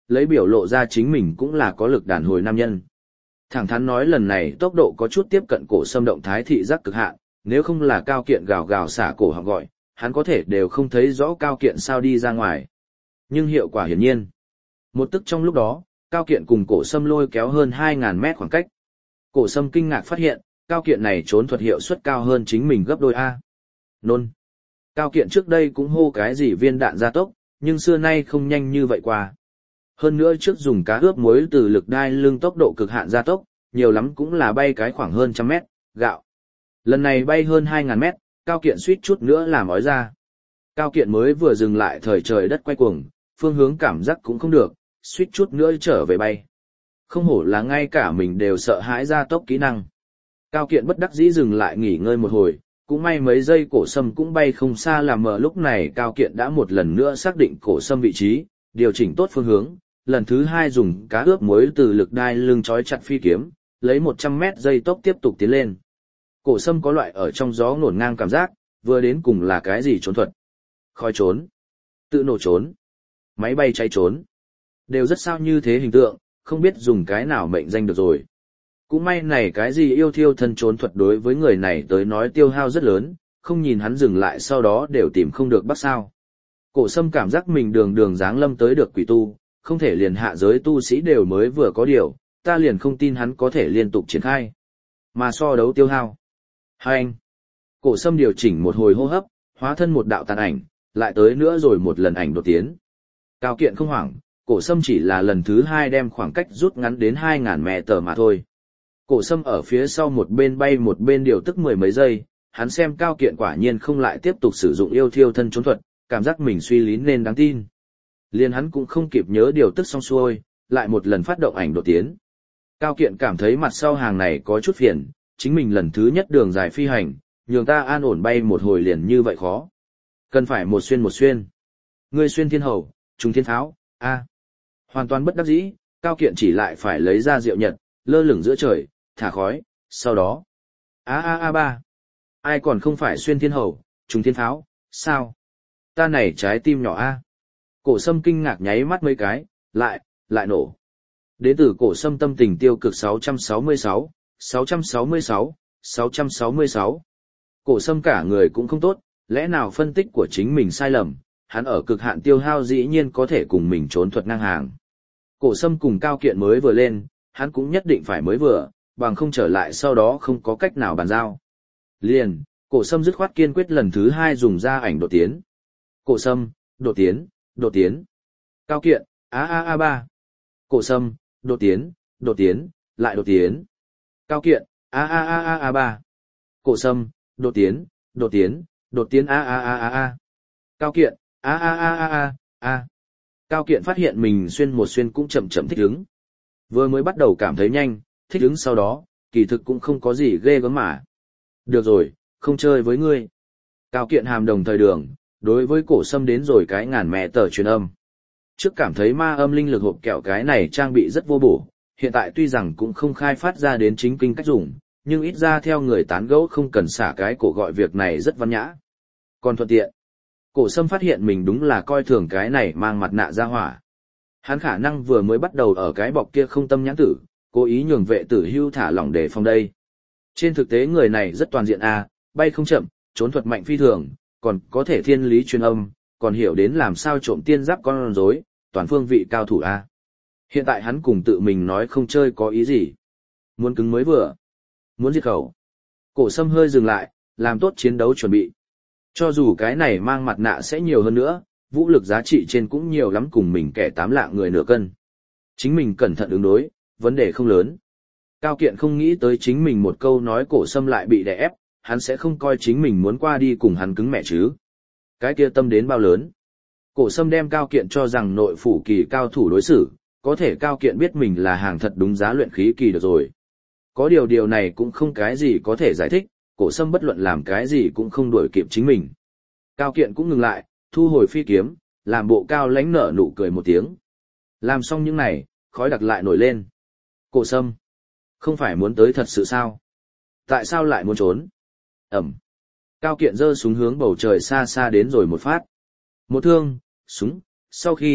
Speaker 1: lấy biểu lộ ra chính mình cũng là có lực đàn hồi nam nhân. Thẳng thắn nói lần này tốc độ có chút tiếp cận cổ sâm động thái thị giác cực hạn, nếu không là Cao Kiện gào gào xả cổ họng gọi, hắn có thể đều không thấy rõ Cao Kiện sao đi ra ngoài. Nhưng hiệu quả hiển nhiên. Một tức trong lúc đó, Cao Kiện cùng cổ sâm lôi kéo hơn hai ngàn mét khoảng cách. Cổ sâm kinh ngạc phát hiện, Cao Kiện này trốn thuật hiệu suất cao hơn chính mình gấp đôi A. Nôn. Cao Kiện trước đây cũng hô cái gì viên đạn gia tốc, nhưng xưa nay không nhanh như vậy qua. Hơn nữa trước dùng cá ướp muối từ lực đai lưng tốc độ cực hạn gia tốc, nhiều lắm cũng là bay cái khoảng hơn trăm mét, gạo. Lần này bay hơn hai ngàn mét, Cao Kiện suýt chút nữa làm ói ra. Cao Kiện mới vừa dừng lại thời trời đất quay cuồng, phương hướng cảm giác cũng không được, suýt chút nữa trở về bay. Không hổ là ngay cả mình đều sợ hãi gia tốc kỹ năng. Cao Kiện bất đắc dĩ dừng lại nghỉ ngơi một hồi, cũng may mấy giây cổ sâm cũng bay không xa làm mờ lúc này Cao Kiện đã một lần nữa xác định cổ sâm vị trí, điều chỉnh tốt phương hướng, lần thứ hai dùng cá ướp muối từ lực đai lưng trói chặt phi kiếm, lấy một trăm mét dây tốc tiếp tục tiến lên. Cổ sâm có loại ở trong gió ngổn ngang cảm giác, vừa đến cùng là cái gì trốn thuật. Khói trốn, tự nổ trốn, máy bay cháy trốn. Đều rất sao như thế hình tượng, không biết dùng cái nào mệnh danh được rồi. Cũng may này cái gì yêu thiêu thân trốn thuật đối với người này tới nói tiêu hao rất lớn, không nhìn hắn dừng lại sau đó đều tìm không được bắt sao. Cổ sâm cảm giác mình đường đường dáng lâm tới được quỷ tu, không thể liền hạ giới tu sĩ đều mới vừa có điều, ta liền không tin hắn có thể liên tục triển khai. Mà so đấu tiêu hao. Hai anh. Cổ sâm điều chỉnh một hồi hô hấp, hóa thân một đạo tàn ảnh, lại tới nữa rồi một lần ảnh đột tiến. Cao Kiện không hoảng, cổ sâm chỉ là lần thứ hai đem khoảng cách rút ngắn đến hai ngàn mét tờ mà thôi. Cổ sâm ở phía sau một bên bay một bên điều tức mười mấy giây, hắn xem Cao Kiện quả nhiên không lại tiếp tục sử dụng yêu thiêu thân trốn thuật, cảm giác mình suy lý nên đáng tin. Liên hắn cũng không kịp nhớ điều tức xong xuôi, lại một lần phát động ảnh đột tiến. Cao Kiện cảm thấy mặt sau hàng này có chút phiền, chính mình lần thứ nhất đường dài phi hành, nhường ta an ổn bay một hồi liền như vậy khó. Cần phải một xuyên một xuyên. Ngươi xuyên thiên hầu, trùng thiên tháo, a. Hoàn toàn bất đắc dĩ, Cao Kiện chỉ lại phải lấy ra rượu nhật, lơ lửng giữa trời, thả khói, sau đó. A a a ba. Ai còn không phải xuyên thiên hầu, trùng thiên tháo, sao? Ta này trái tim nhỏ a. Cổ sâm kinh ngạc nháy mắt mấy cái, lại, lại nổ. Đến từ cổ sâm tâm tình tiêu cực sáu trăm sáu mươi sáu, sáu trăm sáu mươi sáu, sáu trăm sáu mươi sáu. Cổ sâm cả người cũng không tốt, lẽ nào phân tích của chính mình sai lầm, hắn ở cực hạn tiêu hao dĩ nhiên có thể cùng mình trốn thuật ngang hàng. Cổ sâm cùng Cao Kiện mới vừa lên, hắn cũng nhất định phải mới vừa, bằng không trở lại sau đó không có cách nào bàn giao. Liền, cổ sâm dứt khoát kiên quyết lần thứ hai dùng ra ảnh đột tiến. Cổ sâm, đột tiến, đột tiến. Cao Kiện, a a a ba. Cổ sâm, đột tiến, đột tiến, lại đột tiến. Cao Kiện, a a a a a ba. Cổ sâm, đột tiến, đột tiến, đột tiến a a a a a. Cao Kiện, a a a a a a. Cao Kiện phát hiện mình xuyên một xuyên cũng chậm chậm thích ứng. Vừa mới bắt đầu cảm thấy nhanh, thích ứng sau đó, kỳ thực cũng không có gì ghê gớm mà. Được rồi, không chơi với ngươi. Cao Kiện hàm đồng thời đường, đối với cổ sâm đến rồi cái ngàn mẹ tờ truyền âm. Trước cảm thấy ma âm linh lực hộp kẹo cái này trang bị rất vô bổ, hiện tại tuy rằng cũng không khai phát ra đến chính kinh cách dùng, nhưng ít ra theo người tán gẫu không cần xả cái cổ gọi việc này rất văn nhã. Còn thuận tiện. Cổ sâm phát hiện mình đúng là coi thường cái này mang mặt nạ ra hỏa. Hắn khả năng vừa mới bắt đầu ở cái bọc kia không tâm nhãn tử, cố ý nhường vệ tử hưu thả lỏng để phòng đây. Trên thực tế người này rất toàn diện a, bay không chậm, trốn thuật mạnh phi thường, còn có thể thiên lý truyền âm, còn hiểu đến làm sao trộm tiên giáp con rối, toàn phương vị cao thủ a. Hiện tại hắn cùng tự mình nói không chơi có ý gì. Muốn cứng mới vừa. Muốn diệt khẩu. Cổ sâm hơi dừng lại, làm tốt chiến đấu chuẩn bị. Cho dù cái này mang mặt nạ sẽ nhiều hơn nữa, vũ lực giá trị trên cũng nhiều lắm cùng mình kẻ tám lạng người nửa cân. Chính mình cẩn thận ứng đối, vấn đề không lớn. Cao Kiện không nghĩ tới chính mình một câu nói cổ sâm lại bị đè ép, hắn sẽ không coi chính mình muốn qua đi cùng hắn cứng mẹ chứ. Cái kia tâm đến bao lớn. Cổ sâm đem Cao Kiện cho rằng nội phủ kỳ cao thủ đối xử, có thể Cao Kiện biết mình là hàng thật đúng giá luyện khí kỳ được rồi. Có điều điều này cũng không cái gì có thể giải thích, cổ sâm bất luận làm cái gì cũng không đuổi kịp chính mình. Cao Kiện cũng ngừng lại, thu hồi phi kiếm, làm bộ cao lãnh nở nụ cười một tiếng. Làm xong những này, khói đặc lại nổi lên. Cổ sâm, không phải muốn tới thật sự sao? Tại sao lại muốn trốn? Ẩm. Cao Kiện giơ súng hướng bầu trời xa xa đến rồi một phát. Một thương, súng, sau khi,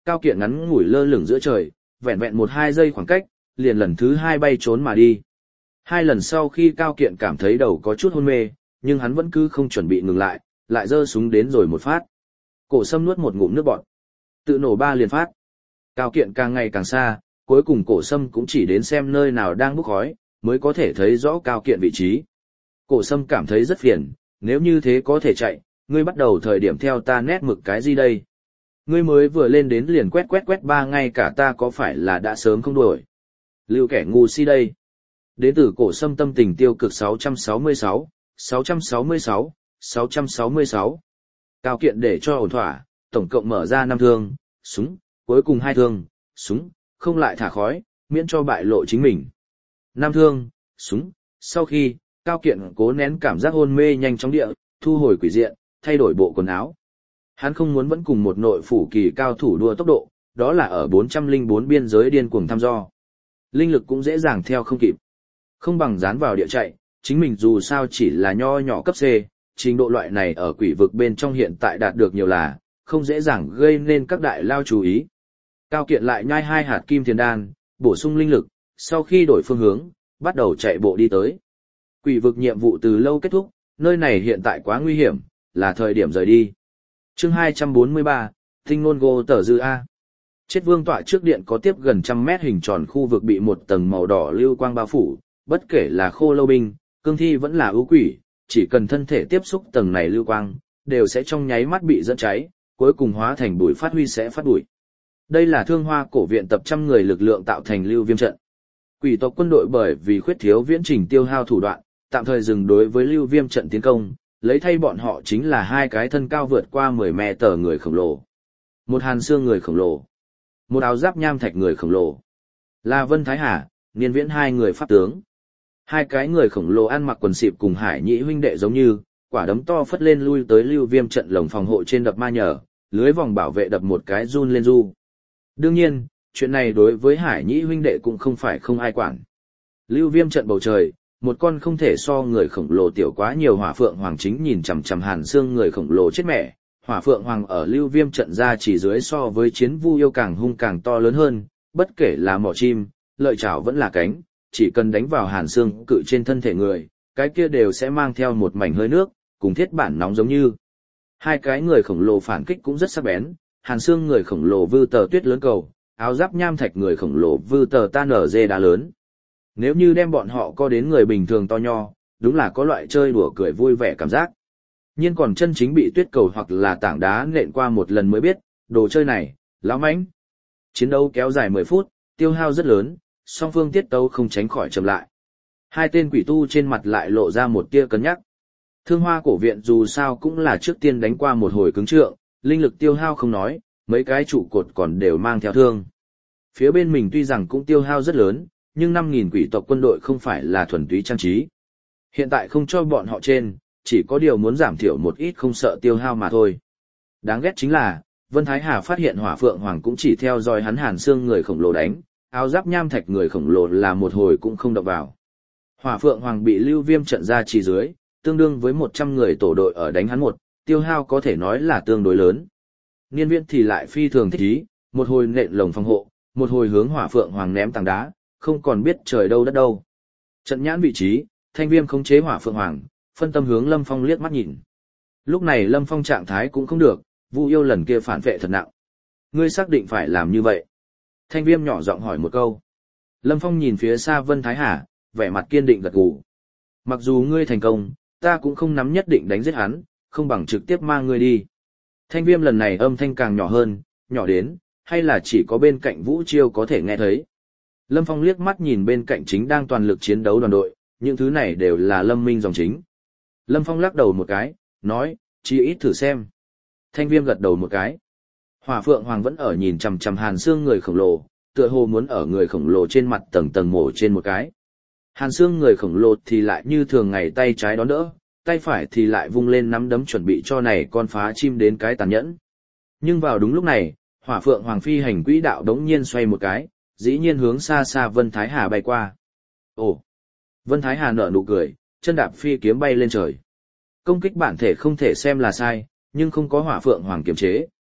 Speaker 1: Cao Kiện ngắn ngủi lơ lửng giữa trời, vẹn vẹn một hai giây khoảng cách, liền lần thứ hai bay trốn mà đi. Hai lần sau khi Cao Kiện cảm thấy đầu có chút hôn mê, nhưng hắn vẫn cứ không chuẩn bị ngừng lại, lại giơ súng đến rồi một phát. Cổ Sâm nuốt một ngụm nước bọt. Tự nổ ba liền phát. Cao Kiện càng ngày càng xa, cuối cùng Cổ Sâm cũng chỉ đến xem nơi nào đang bốc khói, mới có thể thấy rõ Cao Kiện vị trí. Cổ Sâm cảm thấy rất phiền, nếu như thế có thể chạy, ngươi bắt đầu thời điểm theo ta nét mực cái gì đây? Ngươi mới vừa lên đến liền quét quét quét ba ngay cả ta có phải là đã sớm không đuổi? Lưu kẻ ngu si đây. Đến từ Cổ Sâm tâm tình tiêu cực sáu trăm sáu mươi sáu, sáu trăm sáu mươi sáu, sáu trăm sáu mươi sáu. Cao Kiện để cho ổn thỏa, tổng cộng mở ra năm thương, súng, cuối cùng hai thương, súng, không lại thả khói, miễn cho bại lộ chính mình. Năm thương, súng, sau khi, Cao Kiện cố nén cảm giác hôn mê nhanh chóng địa, thu hồi quỷ diện, thay đổi bộ quần áo. Hắn không muốn vẫn cùng một nội phủ kỳ cao thủ đua tốc độ, đó là ở bốn trăm lẻ bốn biên giới điên cuồng thăm dò. Linh lực cũng dễ dàng theo không kịp. Không bằng dán vào địa chạy, chính mình dù sao chỉ là nho nhỏ cấp C, trình độ loại này ở quỷ vực bên trong hiện tại đạt được nhiều là, không dễ dàng gây nên các đại lao chú ý. Cao Kiện lại nhai hai hạt kim thiền đan, bổ sung linh lực, sau khi đổi phương hướng, bắt đầu chạy bộ đi tới. Quỷ vực nhiệm vụ từ lâu kết thúc, nơi này hiện tại quá nguy hiểm, là thời điểm rời đi. Chương hai trăm bốn mươi ba, Tinh ngôn gô tờ dư A. Chết vương tọa trước điện có tiếp gần trăm mét hình tròn khu vực bị một tầng màu đỏ lưu quang bao phủ, bất kể là khô lâu binh, cương thi vẫn là ưu quỷ, chỉ cần thân thể tiếp xúc tầng này lưu quang, đều sẽ trong nháy mắt bị dẫn cháy, cuối cùng hóa thành bụi phát huy sẽ phát bụi. Đây là Thương Hoa cổ viện tập trăm người lực lượng tạo thành lưu viêm trận. Quỷ tộc quân đội bởi vì khuyết thiếu viễn trình tiêu hao thủ đoạn, tạm thời dừng đối với lưu viêm trận tiến công, lấy thay bọn họ chính là hai cái thân cao vượt qua mười mét tờ người khổng lồ. Một hàn xương người khổng lồ. Một áo giáp nham thạch người khổng lồ. Là Vân Thái Hà, Niên Viễn hai người pháp tướng. Hai cái người khổng lồ ăn mặc quần xịp cùng Hải Nhĩ huynh đệ giống như, quả đấm to phất lên lui tới lưu viêm trận lồng phòng hộ trên đập ma nhở, lưới vòng bảo vệ đập một cái run lên du. Đương nhiên, chuyện này đối với Hải Nhĩ huynh đệ cũng không phải không ai quản. Lưu viêm trận bầu trời, một con không thể so người khổng lồ tiểu quá nhiều hỏa phượng hoàng chính nhìn chằm chằm hàn xương người khổng lồ chết mẹ. Hỏa phượng hoàng ở lưu viêm trận ra chỉ dưới so với chiến vu yêu càng hung càng to lớn hơn, bất kể là mỏ chim, lợi chảo vẫn là cánh, chỉ cần đánh vào hàn xương cự trên thân thể người, cái kia đều sẽ mang theo một mảnh hơi nước, cùng thiết bản nóng giống như. Hai cái người khổng lồ phản kích cũng rất sắc bén, hàn xương người khổng lồ vư tờ tuyết lớn cầu, áo giáp nham thạch người khổng lồ vư tờ tan ở dê đá lớn. Nếu như đem bọn họ co đến người bình thường to nho, đúng là có loại chơi đùa cười vui vẻ cảm giác. Nhưng còn chân chính bị tuyết cầu hoặc là tảng đá nện qua một lần mới biết, đồ chơi này, lão mãnh. Chiến đấu kéo dài mười phút, tiêu hao rất lớn, song phương tiết tấu không tránh khỏi chậm lại. Hai tên quỷ tu trên mặt lại lộ ra một tia cân nhắc. Thương Hoa cổ viện dù sao cũng là trước tiên đánh qua một hồi cứng trượng, linh lực tiêu hao không nói, mấy cái trụ cột còn đều mang theo thương. Phía bên mình tuy rằng cũng tiêu hao rất lớn, nhưng năm nghìn quỷ tộc quân đội không phải là thuần túy trang trí. Hiện tại không cho bọn họ trên, chỉ có điều muốn giảm thiểu một ít không sợ tiêu hao mà thôi. Đáng ghét chính là, Vân Thái Hà phát hiện Hỏa Phượng Hoàng cũng chỉ theo dõi hắn hàn xương người khổng lồ đánh, áo giáp nham thạch người khổng lồ là một hồi cũng không động vào. Hỏa Phượng Hoàng bị lưu viêm trận ra chỉ dưới, tương đương với một trăm người tổ đội ở đánh hắn một, tiêu hao có thể nói là tương đối lớn. Niên Viễn thì lại phi thường thích ý, một hồi nện lồng phòng hộ, một hồi hướng Hỏa Phượng Hoàng ném tảng đá, không còn biết trời đâu đất đâu. Trận nhãn vị trí, Thanh Viêm khống chế Hỏa Phượng Hoàng, phân tâm hướng Lâm Phong liếc mắt nhìn. Lúc này Lâm Phong trạng thái cũng không được, Vu Yêu lần kia phản vệ thật nặng. Ngươi xác định phải làm như vậy? Thanh Viêm nhỏ giọng hỏi một câu. Lâm Phong nhìn phía xa Vân Thái Hà, vẻ mặt kiên định gật gù. Mặc dù ngươi thành công, ta cũng không nắm nhất định đánh giết hắn, không bằng trực tiếp mang ngươi đi. Thanh Viêm lần này âm thanh càng nhỏ hơn, nhỏ đến, hay là chỉ có bên cạnh Vũ Chiêu có thể nghe thấy. Lâm Phong liếc mắt nhìn bên cạnh chính đang toàn lực chiến đấu đoàn đội, những thứ này đều là Lâm Minh dòng chính. Lâm Phong lắc đầu một cái, nói, chỉ ít thử xem. Thanh Viêm gật đầu một cái. Hỏa Phượng Hoàng vẫn ở nhìn chằm chằm hàn xương người khổng lồ, tựa hồ muốn ở người khổng lồ trên mặt tầng tầng mổ trên một cái. Hàn xương người khổng lồ thì lại như thường ngày tay trái đón đỡ, tay phải thì lại vung lên nắm đấm chuẩn bị cho này con phá chim đến cái tàn nhẫn. Nhưng vào đúng lúc này, Hỏa Phượng Hoàng phi hành quỹ đạo đống nhiên xoay một cái, dĩ nhiên hướng xa xa Vân Thái Hà bay qua. Ồ! Vân Thái Hà nở nụ cười, chân đạp phi kiếm bay lên trời. Công kích bản thể không thể xem là sai, nhưng không có Hỏa Phượng Hoàng kiềm chế,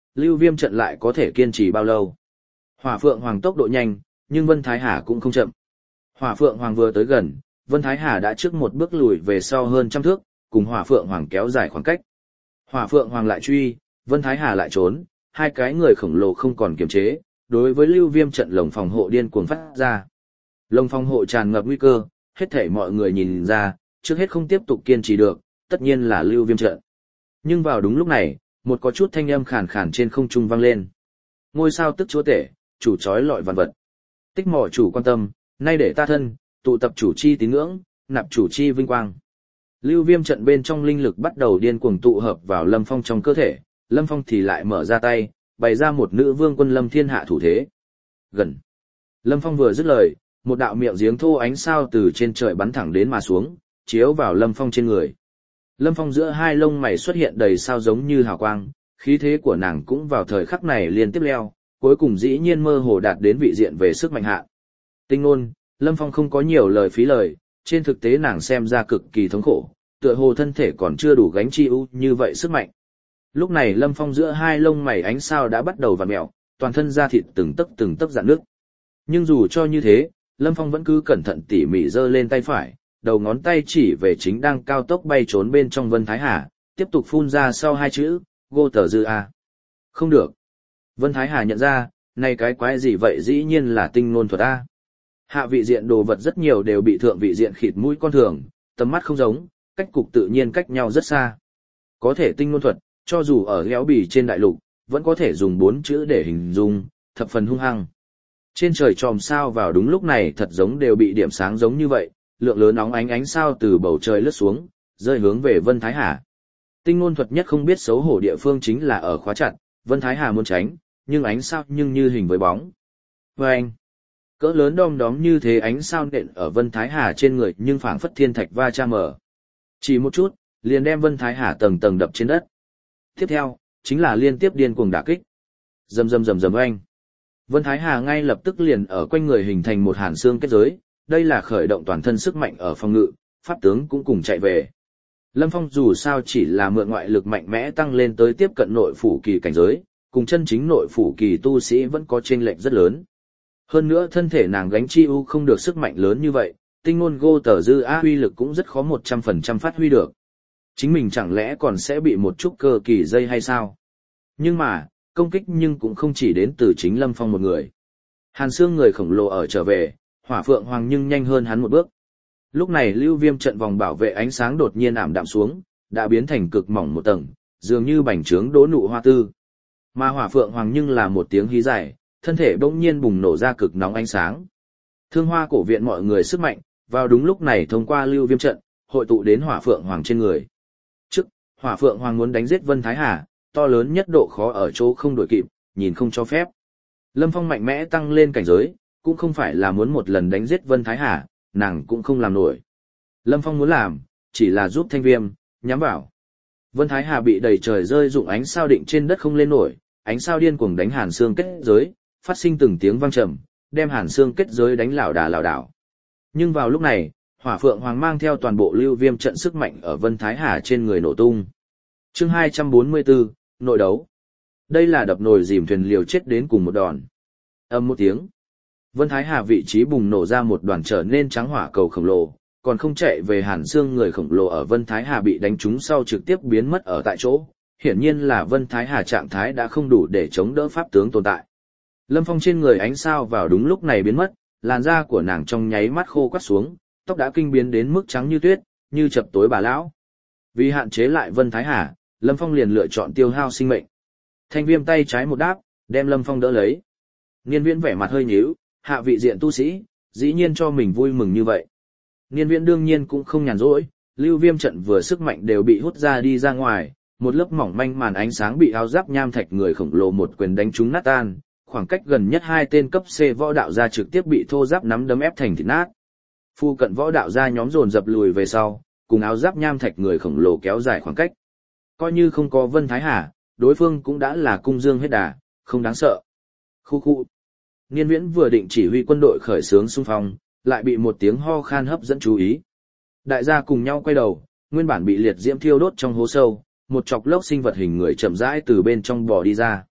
Speaker 1: Lưu Viêm trận lại có thể kiên trì bao lâu. Hỏa Phượng Hoàng tốc độ nhanh, nhưng Vân Thái Hà cũng không chậm. Hỏa Phượng Hoàng vừa tới gần, Vân Thái Hà đã trước một bước lùi về sau hơn trăm thước, cùng Hỏa Phượng Hoàng kéo dài khoảng cách. Hỏa Phượng Hoàng lại truy, Vân Thái Hà lại trốn, hai cái người khổng lồ không còn kiềm chế, đối với Lưu Viêm trận lồng phòng hộ điên cuồng phát ra. Lồng phòng hộ tràn ngập nguy cơ, hết thảy mọi người nhìn ra, trước hết không tiếp tục kiên trì được, tất nhiên là Lưu Viêm trận. Nhưng vào đúng lúc này, một có chút thanh âm khàn khàn trên không trung vang lên. Ngôi sao tức chúa tể, chủ trói lọi vạn vật. Tích mỏ chủ quan tâm, nay để ta thân, tụ tập chủ chi tín ngưỡng, nạp chủ chi vinh quang. Lưu Viêm trận bên trong linh lực bắt đầu điên cuồng tụ hợp vào Lâm Phong trong cơ thể, Lâm Phong thì lại mở ra tay, bày ra một nữ vương quân lâm thiên hạ thủ thế. Gần. Lâm Phong vừa dứt lời, một đạo miệng giếng thô ánh sao từ trên trời bắn thẳng đến mà xuống, chiếu vào Lâm Phong trên người. Lâm Phong giữa hai lông mày xuất hiện đầy sao giống như hào quang, khí thế của nàng cũng vào thời khắc này liên tiếp leo, cuối cùng dĩ nhiên mơ hồ đạt đến vị diện về sức mạnh hạ. Tinh ngôn, Lâm Phong không có nhiều lời phí lời, trên thực tế nàng xem ra cực kỳ thống khổ, tựa hồ thân thể còn chưa đủ gánh chi ưu như vậy sức mạnh. Lúc này Lâm Phong giữa hai lông mày ánh sao đã bắt đầu vặn mèo, toàn thân da thịt từng tấc từng tấc rạn nước. Nhưng dù cho như thế, Lâm Phong vẫn cứ cẩn thận tỉ mỉ giơ lên tay phải, đầu ngón tay chỉ về chính đang cao tốc bay trốn bên trong Vân Thái Hà, tiếp tục phun ra sau hai chữ, Gô Tờ Dư A. Không được. Vân Thái Hà nhận ra, này cái quái gì vậy dĩ nhiên là tinh ngôn thuật A. Hạ vị diện đồ vật rất nhiều đều bị thượng vị diện khịt mũi con thường, tầm mắt không giống, cách cục tự nhiên cách nhau rất xa. Có thể tinh ngôn thuật, cho dù ở Ghéo Bì trên đại lục, vẫn có thể dùng bốn chữ để hình dung, thập phần hung hăng. Trên trời chòm sao vào đúng lúc này thật giống đều bị điểm sáng giống như vậy, lượng lớn nóng ánh ánh sao từ bầu trời lướt xuống, rơi hướng về Vân Thái Hà. Tinh ngôn thuật nhất không biết xấu hổ địa phương chính là ở khóa chặt, Vân Thái Hà muốn tránh, nhưng ánh sao nhưng như hình với bóng. Và anh, cỡ lớn đom đóm như thế ánh sao nện ở Vân Thái Hà trên người nhưng phảng phất thiên thạch va chạm mở. Chỉ một chút, liền đem Vân Thái Hà tầng tầng đập trên đất. Tiếp theo, chính là liên tiếp điên cuồng đả kích. Rầm rầm rầm rầm oanh. Vân Thái Hà ngay lập tức liền ở quanh người hình thành một hàn xương kết giới, đây là khởi động toàn thân sức mạnh ở phòng ngự, pháp tướng cũng cùng chạy về. Lâm Phong dù sao chỉ là mượn ngoại lực mạnh mẽ tăng lên tới tiếp cận nội phủ kỳ cảnh giới, cùng chân chính nội phủ kỳ tu sĩ vẫn có chênh lệch rất lớn. Hơn nữa thân thể nàng gánh chi u không được sức mạnh lớn như vậy, tinh ngôn Gô Tờ Dư A huy lực cũng rất khó một trăm phần trăm phát huy được. Chính mình chẳng lẽ còn sẽ bị một chút cơ kỳ dây hay sao? Nhưng mà, công kích nhưng cũng không chỉ đến từ chính Lâm Phong một người. Hàn xương người khổng lồ ở trở về, Hỏa Phượng Hoàng nhưng nhanh hơn hắn một bước. Lúc này Lưu Viêm trận vòng bảo vệ ánh sáng đột nhiên ảm đạm xuống, đã biến thành cực mỏng một tầng, dường như bành trướng đỗ nụ hoa tư. Mà Hỏa Phượng Hoàng nhưng là một tiếng hí dài, thân thể bỗng nhiên bùng nổ ra cực nóng ánh sáng. Thương Hoa cổ viện mọi người sức mạnh, vào đúng lúc này thông qua Lưu Viêm trận, hội tụ đến Hỏa Phượng Hoàng trên người. Trước, Hỏa Phượng Hoàng muốn đánh giết Vân Thái Hà, to lớn nhất độ khó ở chỗ không đổi kịp, nhìn không cho phép. Lâm Phong mạnh mẽ tăng lên cảnh giới, cũng không phải là muốn một lần đánh giết Vân Thái Hà, nàng cũng không làm nổi. Lâm Phong muốn làm, chỉ là giúp Thanh Viêm, nhắm vào. Vân Thái Hà bị đầy trời rơi dụng ánh sao định trên đất không lên nổi, ánh sao điên cuồng đánh hàn xương kết giới, phát sinh từng tiếng vang trầm, đem hàn xương kết giới đánh lảo đà lảo đảo. Nhưng vào lúc này, Hỏa Phượng Hoàng mang theo toàn bộ Lưu Viêm trận sức mạnh ở Vân Thái Hà trên người nổ tung. Chương hai trăm bốn mươi tư, nội đấu. Đây là đập nồi dìm thuyền liều chết đến cùng một đòn. Âm một tiếng. Vân Thái Hà vị trí bùng nổ ra một đoàn trở nên trắng hỏa cầu khổng lồ, còn không chạy về hàn xương người khổng lồ ở Vân Thái Hà bị đánh trúng sau trực tiếp biến mất ở tại chỗ. Hiển nhiên là Vân Thái Hà trạng thái đã không đủ để chống đỡ pháp tướng tồn tại. Lâm Phong trên người ánh sao vào đúng lúc này biến mất, làn da của nàng trong nháy mắt khô quắt xuống, tóc đã kinh biến đến mức trắng như tuyết, như chập tối bà lão. Vì hạn chế lại Vân Thái Hà, Lâm Phong liền lựa chọn tiêu hao sinh mệnh. Thanh Viêm tay trái một đáp, đem Lâm Phong đỡ lấy. Niên Viễn vẻ mặt hơi nhíu, hạ vị diện tu sĩ, dĩ nhiên cho mình vui mừng như vậy. Niên Viễn đương nhiên cũng không nhàn rỗi, Lưu Viêm trận vừa sức mạnh đều bị hút ra đi ra ngoài, một lớp mỏng manh màn ánh sáng bị áo giáp nham thạch người khổng lồ một quyền đánh trúng nát tan, khoảng cách gần nhất hai tên cấp C võ đạo gia trực tiếp bị thô giáp nắm đấm ép thành thịt nát. Phu cận võ đạo gia nhóm dồn dập lùi về sau, cùng áo giáp nham thạch người khổng lồ kéo dài khoảng cách. Coi như không có Vân Thái Hà, đối phương cũng đã là cung dương hết đà, không đáng sợ. Khu khu. Niên Viễn vừa định chỉ huy quân đội khởi xướng xung phong, lại bị một tiếng ho khan hấp dẫn chú ý. Đại gia cùng nhau quay đầu, nguyên bản bị liệt diễm thiêu đốt trong hố sâu, một chọc lốc sinh vật hình người chậm rãi từ bên trong bò đi ra.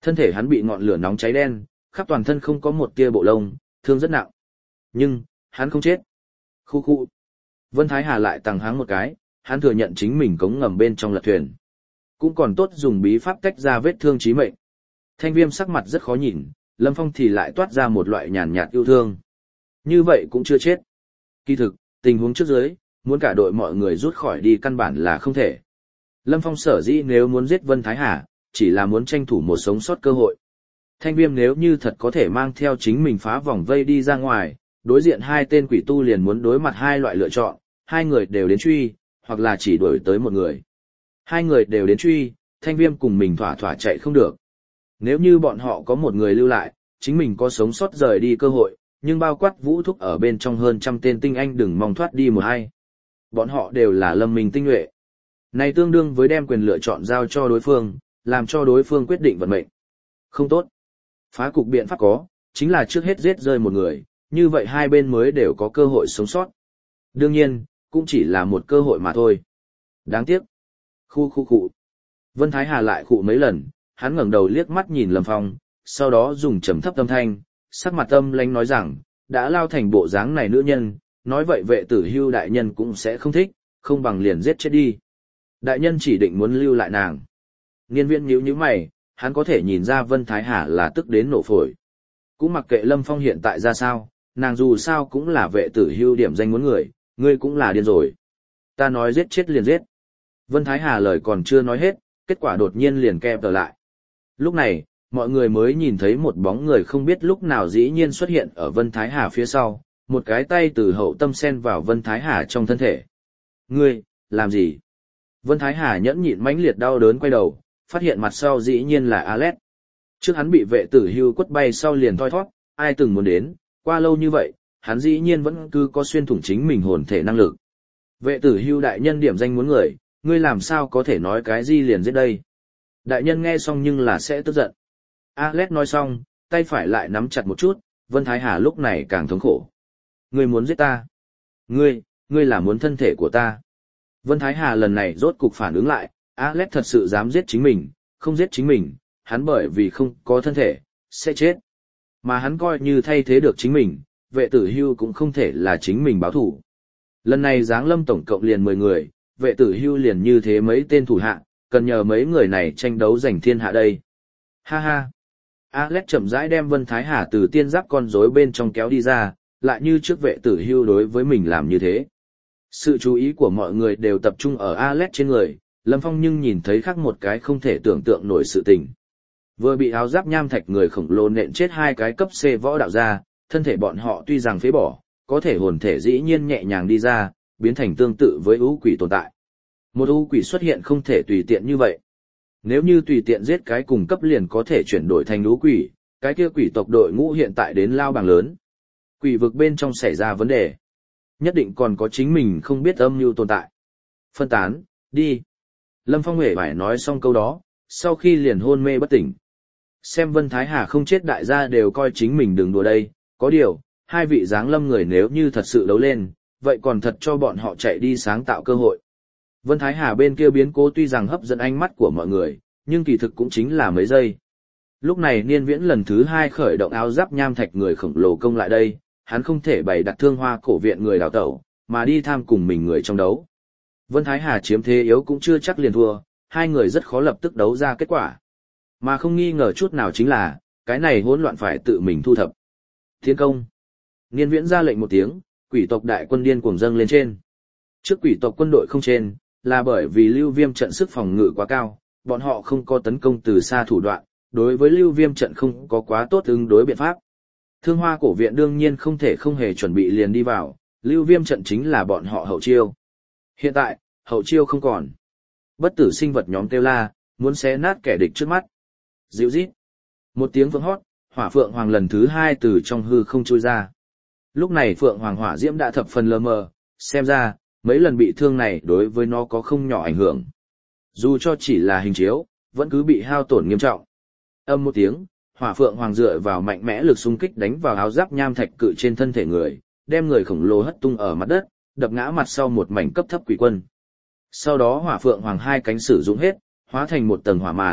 Speaker 1: Thân thể hắn bị ngọn lửa nóng cháy đen, khắp toàn thân không có một tia bộ lông, thương rất nặng. Nhưng, hắn không chết. Khu khu. Vân Thái Hà lại tăng háng một cái, hắn thừa nhận chính mình cống ngầm bên trong lật thuyền. Cũng còn tốt dùng bí pháp tách ra vết thương chí mệnh. Thanh Viêm sắc mặt rất khó nhìn, Lâm Phong thì lại toát ra một loại nhàn nhạt yêu thương. Như vậy cũng chưa chết. Kỳ thực, tình huống trước dưới, muốn cả đội mọi người rút khỏi đi căn bản là không thể. Lâm Phong sở dĩ nếu muốn giết Vân Thái Hà, chỉ là muốn tranh thủ một sống sót cơ hội. Thanh Viêm nếu như thật có thể mang theo chính mình phá vòng vây đi ra ngoài, đối diện hai tên quỷ tu liền muốn đối mặt hai loại lựa chọn, hai người đều đến truy, hoặc là chỉ đuổi tới một người. Hai người đều đến truy, Thanh Viêm cùng mình thỏa thỏa chạy không được. Nếu như bọn họ có một người lưu lại, chính mình có sống sót rời đi cơ hội, nhưng bao quát Vũ Thúc ở bên trong hơn trăm tên tinh anh đừng mong thoát đi một hay. Bọn họ đều là Lâm Minh tinh nhuệ. Này tương đương với đem quyền lựa chọn giao cho đối phương, làm cho đối phương quyết định vận mệnh. Không tốt. Phá cục biện pháp có, chính là trước hết giết rơi một người, như vậy hai bên mới đều có cơ hội sống sót. Đương nhiên, cũng chỉ là một cơ hội mà thôi. Đáng tiếc. Khu khu khu. Vân Thái Hà lại khụ mấy lần, hắn ngẩng đầu liếc mắt nhìn Lâm Phong, sau đó dùng trầm thấp âm thanh, sắc mặt âm lãnh nói rằng, đã lao thành bộ dáng này nữ nhân, nói vậy vệ tử hưu đại nhân cũng sẽ không thích, không bằng liền giết chết đi. Đại nhân chỉ định muốn lưu lại nàng. Nghiên Viễn nhíu nhíu mày, hắn có thể nhìn ra Vân Thái Hà là tức đến nổ phổi. Cũng mặc kệ Lâm Phong hiện tại ra sao, nàng dù sao cũng là vệ tử hưu điểm danh muốn người, ngươi cũng là điên rồi. Ta nói giết chết liền giết. Vân Thái Hà lời còn chưa nói hết, kết quả đột nhiên liền kẹp trở lại. Lúc này, mọi người mới nhìn thấy một bóng người không biết lúc nào dĩ nhiên xuất hiện ở Vân Thái Hà phía sau, một cái tay từ hậu tâm sen vào Vân Thái Hà trong thân thể. Ngươi, làm gì? Vân Thái Hà nhẫn nhịn mãnh liệt đau đớn quay đầu, phát hiện mặt sau dĩ nhiên là Alex. Trước hắn bị vệ tử hưu quất bay sau liền thoi thoát, ai từng muốn đến, qua lâu như vậy, hắn dĩ nhiên vẫn cứ có xuyên thủng chính mình hồn thể năng lực. Vệ tử hưu đại nhân điểm danh muốn người, ngươi làm sao có thể nói cái gì liền giết đây? Đại nhân nghe xong nhưng là sẽ tức giận. Alex nói xong, tay phải lại nắm chặt một chút, Vân Thái Hà lúc này càng thống khổ. Ngươi muốn giết ta? Ngươi, ngươi là muốn thân thể của ta? Vân Thái Hà lần này rốt cục phản ứng lại, Alex thật sự dám giết chính mình, không giết chính mình, hắn bởi vì không có thân thể, sẽ chết. Mà hắn coi như thay thế được chính mình, vệ tử hưu cũng không thể là chính mình báo thủ. Lần này giáng lâm tổng cộng liền mười người, vệ tử hưu liền như thế mấy tên thủ hạ, cần nhờ mấy người này tranh đấu giành thiên hạ đây. Ha ha! Alex chậm rãi đem Vân Thái Hà từ tiên giáp con rối bên trong kéo đi ra, lại như trước vệ tử hưu đối với mình làm như thế. Sự chú ý của mọi người đều tập trung ở Alex trên người, Lâm Phong nhưng nhìn thấy khác một cái không thể tưởng tượng nổi sự tình. Vừa bị áo giáp nham thạch người khổng lồ nện chết hai cái cấp C võ đạo ra, thân thể bọn họ tuy rằng phế bỏ, có thể hồn thể dĩ nhiên nhẹ nhàng đi ra, biến thành tương tự với ưu quỷ tồn tại. Một ưu quỷ xuất hiện không thể tùy tiện như vậy. Nếu như tùy tiện giết cái cùng cấp liền có thể chuyển đổi thành ưu quỷ, cái kia quỷ tộc đội ngũ hiện tại đến lao bảng lớn. Quỷ vực bên trong xảy ra vấn đề. Nhất định còn có chính mình không biết âm mưu tồn tại. Phân tán, đi. Lâm Phong hề phải nói xong câu đó, sau khi liền hôn mê bất tỉnh. Xem Vân Thái Hà không chết đại gia đều coi chính mình đừng đùa đây, có điều, hai vị giáng lâm người nếu như thật sự đấu lên, vậy còn thật cho bọn họ chạy đi sáng tạo cơ hội. Vân Thái Hà bên kia biến cố tuy rằng hấp dẫn ánh mắt của mọi người, nhưng kỳ thực cũng chính là mấy giây. Lúc này Niên Viễn lần thứ hai khởi động áo giáp nham thạch người khổng lồ công lại đây, hắn không thể bày đặt thương hoa cổ viện người đào tẩu, mà đi tham cùng mình người trong đấu. Vân Thái Hà chiếm thế yếu cũng chưa chắc liền thua, hai người rất khó lập tức đấu ra kết quả. Mà không nghi ngờ chút nào chính là, cái này hỗn loạn phải tự mình thu thập. Thiên công. Niên Viễn ra lệnh một tiếng, quỷ tộc đại quân điên cuồng dâng lên trên. Trước quỷ tộc quân đội không trên, là bởi vì Lưu Viêm trận sức phòng ngự quá cao, bọn họ không có tấn công từ xa thủ đoạn, đối với Lưu Viêm trận không có quá tốt ứng đối biện pháp. Thương Hoa cổ viện đương nhiên không thể không hề chuẩn bị liền đi vào, Lưu Viêm trận chính là bọn họ hậu chiêu. Hiện tại, hậu chiêu không còn. Bất tử sinh vật nhóm kêu la, muốn xé nát kẻ địch trước mắt. Dịu rít. Một tiếng vang hót, hỏa phượng hoàng lần thứ hai từ trong hư không trôi ra. Lúc này phượng hoàng hỏa diễm đã thập phần lờ mờ, xem ra, mấy lần bị thương này đối với nó có không nhỏ ảnh hưởng. Dù cho chỉ là hình chiếu, vẫn cứ bị hao tổn nghiêm trọng. Âm một tiếng, hỏa phượng hoàng dựa vào mạnh mẽ lực xung kích đánh vào áo giáp nham thạch cự trên thân thể người, đem người khổng lồ hất tung ở mặt đất, đập ngã mặt sau một mảnh cấp thấp quỷ quân. Sau đó hỏa phượng hoàng hai cánh sử dụng hết, hóa thành một tầng hỏa màn,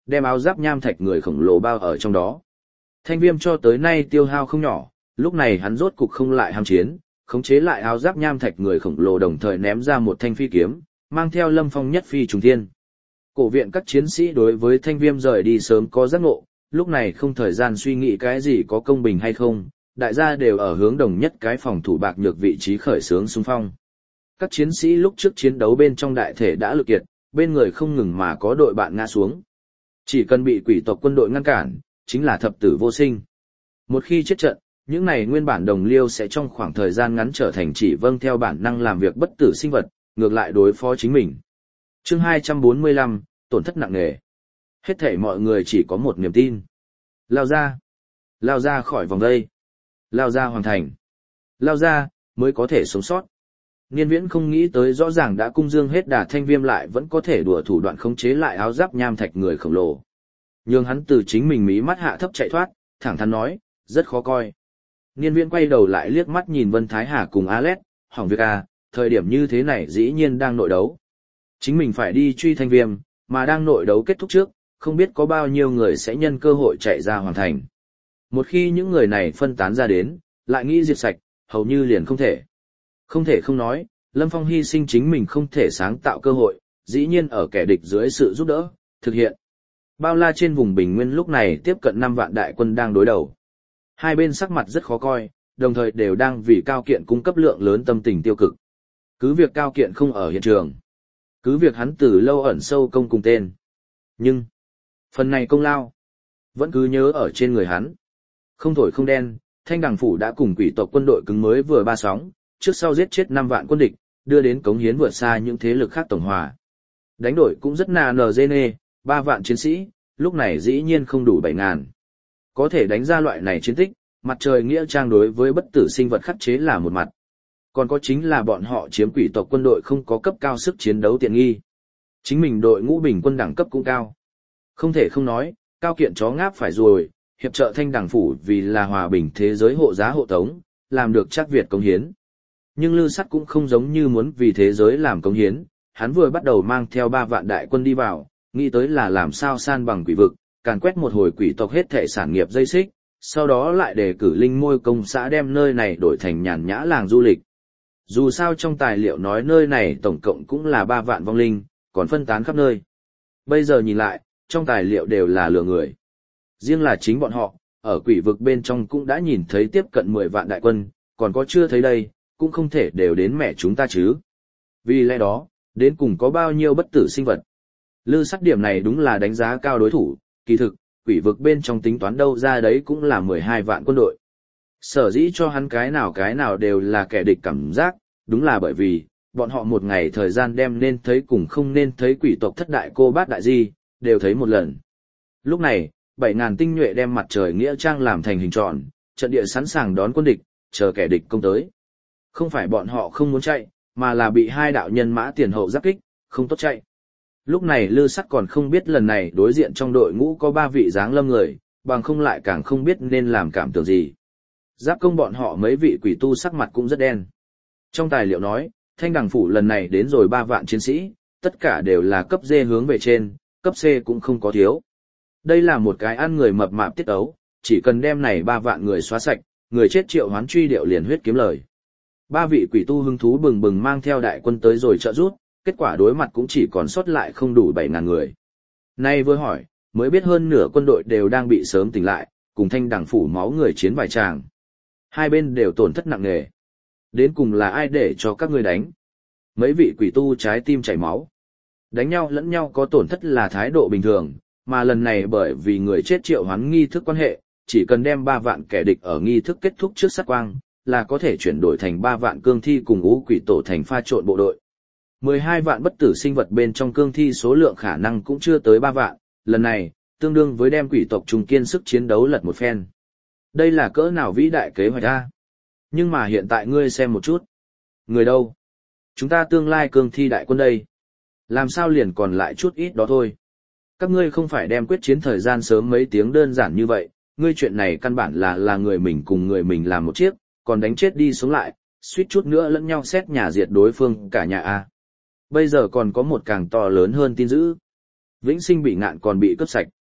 Speaker 1: đem áo giáp nham thạch người khổng lồ bao ở trong đó. Thanh Viêm cho tới nay tiêu hao không nhỏ, lúc này hắn rốt cục không lại ham chiến, khống chế lại áo giáp nham thạch người khổng lồ đồng thời ném ra một thanh phi kiếm, mang theo Lâm Phong nhất phi trùng thiên. Cổ viện các chiến sĩ đối với Thanh Viêm rời đi sớm có giác ngộ, lúc này không thời gian suy nghĩ cái gì có công bình hay không, đại gia đều ở hướng đồng nhất cái phòng thủ bạc nhược vị trí khởi xướng xung phong. Các chiến sĩ lúc trước chiến đấu bên trong đại thể đã lực kiệt, bên người không ngừng mà có đội bạn ngã xuống. Chỉ cần bị quỷ tộc quân đội ngăn cản, chính là thập tử vô sinh. Một khi chết trận, những này nguyên bản đồng liêu sẽ trong khoảng thời gian ngắn trở thành chỉ vâng theo bản năng làm việc bất tử sinh vật, ngược lại đối phó chính mình. Chương hai trăm bốn mươi lăm, tổn thất nặng nề. Hết thảy mọi người chỉ có một niềm tin. Lao ra. Lao ra khỏi vòng đây. Lao ra hoàn thành. Lao ra, mới có thể sống sót. Niên Viễn không nghĩ tới rõ ràng đã cung dương hết đà Thanh Viêm lại vẫn có thể đùa thủ đoạn khống chế lại áo giáp nham thạch người khổng lồ. Nhưng hắn từ chính mình mí mắt hạ thấp chạy thoát, thẳng thắn nói, rất khó coi. Niên Viễn quay đầu lại liếc mắt nhìn Vân Thái Hà cùng Alet, hỏng việc à, thời điểm như thế này dĩ nhiên đang nội đấu. Chính mình phải đi truy Thanh Viêm, mà đang nội đấu kết thúc trước, không biết có bao nhiêu người sẽ nhân cơ hội chạy ra hoàn thành. Một khi những người này phân tán ra đến, lại nghĩ diệt sạch, hầu như liền không thể. Không thể không nói, Lâm Phong hy sinh chính mình không thể sáng tạo cơ hội, dĩ nhiên ở kẻ địch dưới sự giúp đỡ, thực hiện. Bao la trên vùng bình nguyên lúc này tiếp cận năm vạn đại quân đang đối đầu. Hai bên sắc mặt rất khó coi, đồng thời đều đang vì Cao Kiện cung cấp lượng lớn tâm tình tiêu cực. Cứ việc Cao Kiện không ở hiện trường. Cứ việc hắn từ lâu ẩn sâu công cùng tên. Nhưng, phần này công lao, vẫn cứ nhớ ở trên người hắn. Không thổi không đen, Thanh Đằng Phủ đã cùng quỷ tộc quân đội cứng mới vừa ba sóng, trước sau giết chết năm vạn quân địch, đưa đến cống hiến vượt xa những thế lực khác tổng hòa. Đánh đổi cũng rất nà nờ dê nê, ba vạn chiến sĩ, lúc này dĩ nhiên không đủ bảy ngàn. Có thể đánh ra loại này chiến tích, mặt trời nghĩa trang đối với bất tử sinh vật khắc chế là một mặt. Còn có chính là bọn họ chiếm quỷ tộc quân đội không có cấp cao sức chiến đấu tiện nghi. Chính mình đội ngũ bình quân đẳng cấp cũng cao. Không thể không nói, Cao Kiện chó ngáp phải rồi, hiệp trợ Thanh Đằng Phủ vì là hòa bình thế giới hộ giá hộ tống, làm được chắc Việt cống hiến. Nhưng Lư Sắt cũng không giống như muốn vì thế giới làm cống hiến, hắn vừa bắt đầu mang theo ba vạn đại quân đi vào, nghĩ tới là làm sao san bằng quỷ vực, càn quét một hồi quỷ tộc hết thể sản nghiệp dây xích, sau đó lại đề cử linh môi công xã đem nơi này đổi thành nhàn nhã làng du lịch. Dù sao trong tài liệu nói nơi này tổng cộng cũng là ba vạn vong linh, còn phân tán khắp nơi. Bây giờ nhìn lại, trong tài liệu đều là lừa người. Riêng là chính bọn họ, ở quỷ vực bên trong cũng đã nhìn thấy tiếp cận mười vạn đại quân, còn có chưa thấy đây, cũng không thể đều đến mẹ chúng ta chứ. Vì lẽ đó, đến cùng có bao nhiêu bất tử sinh vật. Lư Sắt điểm này đúng là đánh giá cao đối thủ, kỳ thực, quỷ vực bên trong tính toán đâu ra đấy cũng là mười hai vạn quân đội. Sở dĩ cho hắn cái nào cái nào đều là kẻ địch cảm giác, đúng là bởi vì, bọn họ một ngày thời gian đem nên thấy cùng không nên thấy quỷ tộc thất đại cô bát đại di, đều thấy một lần. Lúc này, bảy ngàn tinh nhuệ đem mặt trời nghĩa trang làm thành hình tròn, trận địa sẵn sàng đón quân địch, chờ kẻ địch công tới. Không phải bọn họ không muốn chạy, mà là bị hai đạo nhân mã tiền hậu giáp kích, không tốt chạy. Lúc này Lư Sắt còn không biết lần này đối diện trong đội ngũ có ba vị giáng lâm người, bằng không lại càng không biết nên làm cảm tưởng gì. Giáp công bọn họ mấy vị quỷ tu sắc mặt cũng rất đen. Trong tài liệu nói, Thanh Đằng Phủ lần này đến rồi ba vạn chiến sĩ, tất cả đều là cấp D hướng về trên, cấp C cũng không có thiếu. Đây là một cái ăn người mập mạp tiết ấu, chỉ cần đem này ba vạn người xóa sạch, người chết triệu hoán truy điệu liền huyết kiếm lời. Ba vị quỷ tu hứng thú bừng bừng mang theo đại quân tới rồi trợ rút, kết quả đối mặt cũng chỉ còn sót lại không đủ bảy ngàn người. Nay vừa hỏi, mới biết hơn nửa quân đội đều đang bị sớm tỉnh lại, cùng Thanh Đằng Phủ máu người chiến vài tràng. Hai bên đều tổn thất nặng nề. Đến cùng là ai để cho các ngươi đánh? Mấy vị quỷ tu trái tim chảy máu. Đánh nhau lẫn nhau có tổn thất là thái độ bình thường, mà lần này bởi vì người chết triệu hoán nghi thức quan hệ, chỉ cần đem ba vạn kẻ địch ở nghi thức kết thúc trước sát quang, là có thể chuyển đổi thành ba vạn cương thi cùng ngũ quỷ tổ thành pha trộn bộ đội. mười hai vạn bất tử sinh vật bên trong cương thi số lượng khả năng cũng chưa tới ba vạn, lần này, tương đương với đem quỷ tộc trùng kiên sức chiến đấu lật một phen. Đây là cỡ nào vĩ đại kế hoạch a? Nhưng mà hiện tại ngươi xem một chút. Người đâu? Chúng ta tương lai cương thi đại quân đây. Làm sao liền còn lại chút ít đó thôi. Các ngươi không phải đem quyết chiến thời gian sớm mấy tiếng đơn giản như vậy, ngươi chuyện này căn bản là là người mình cùng người mình làm một chiếc, còn đánh chết đi sống lại, suýt chút nữa lẫn nhau xét nhà diệt đối phương cả nhà a. Bây giờ còn có một càng to lớn hơn tin dữ. Vĩnh Sinh bị ngạn còn bị cướp sạch.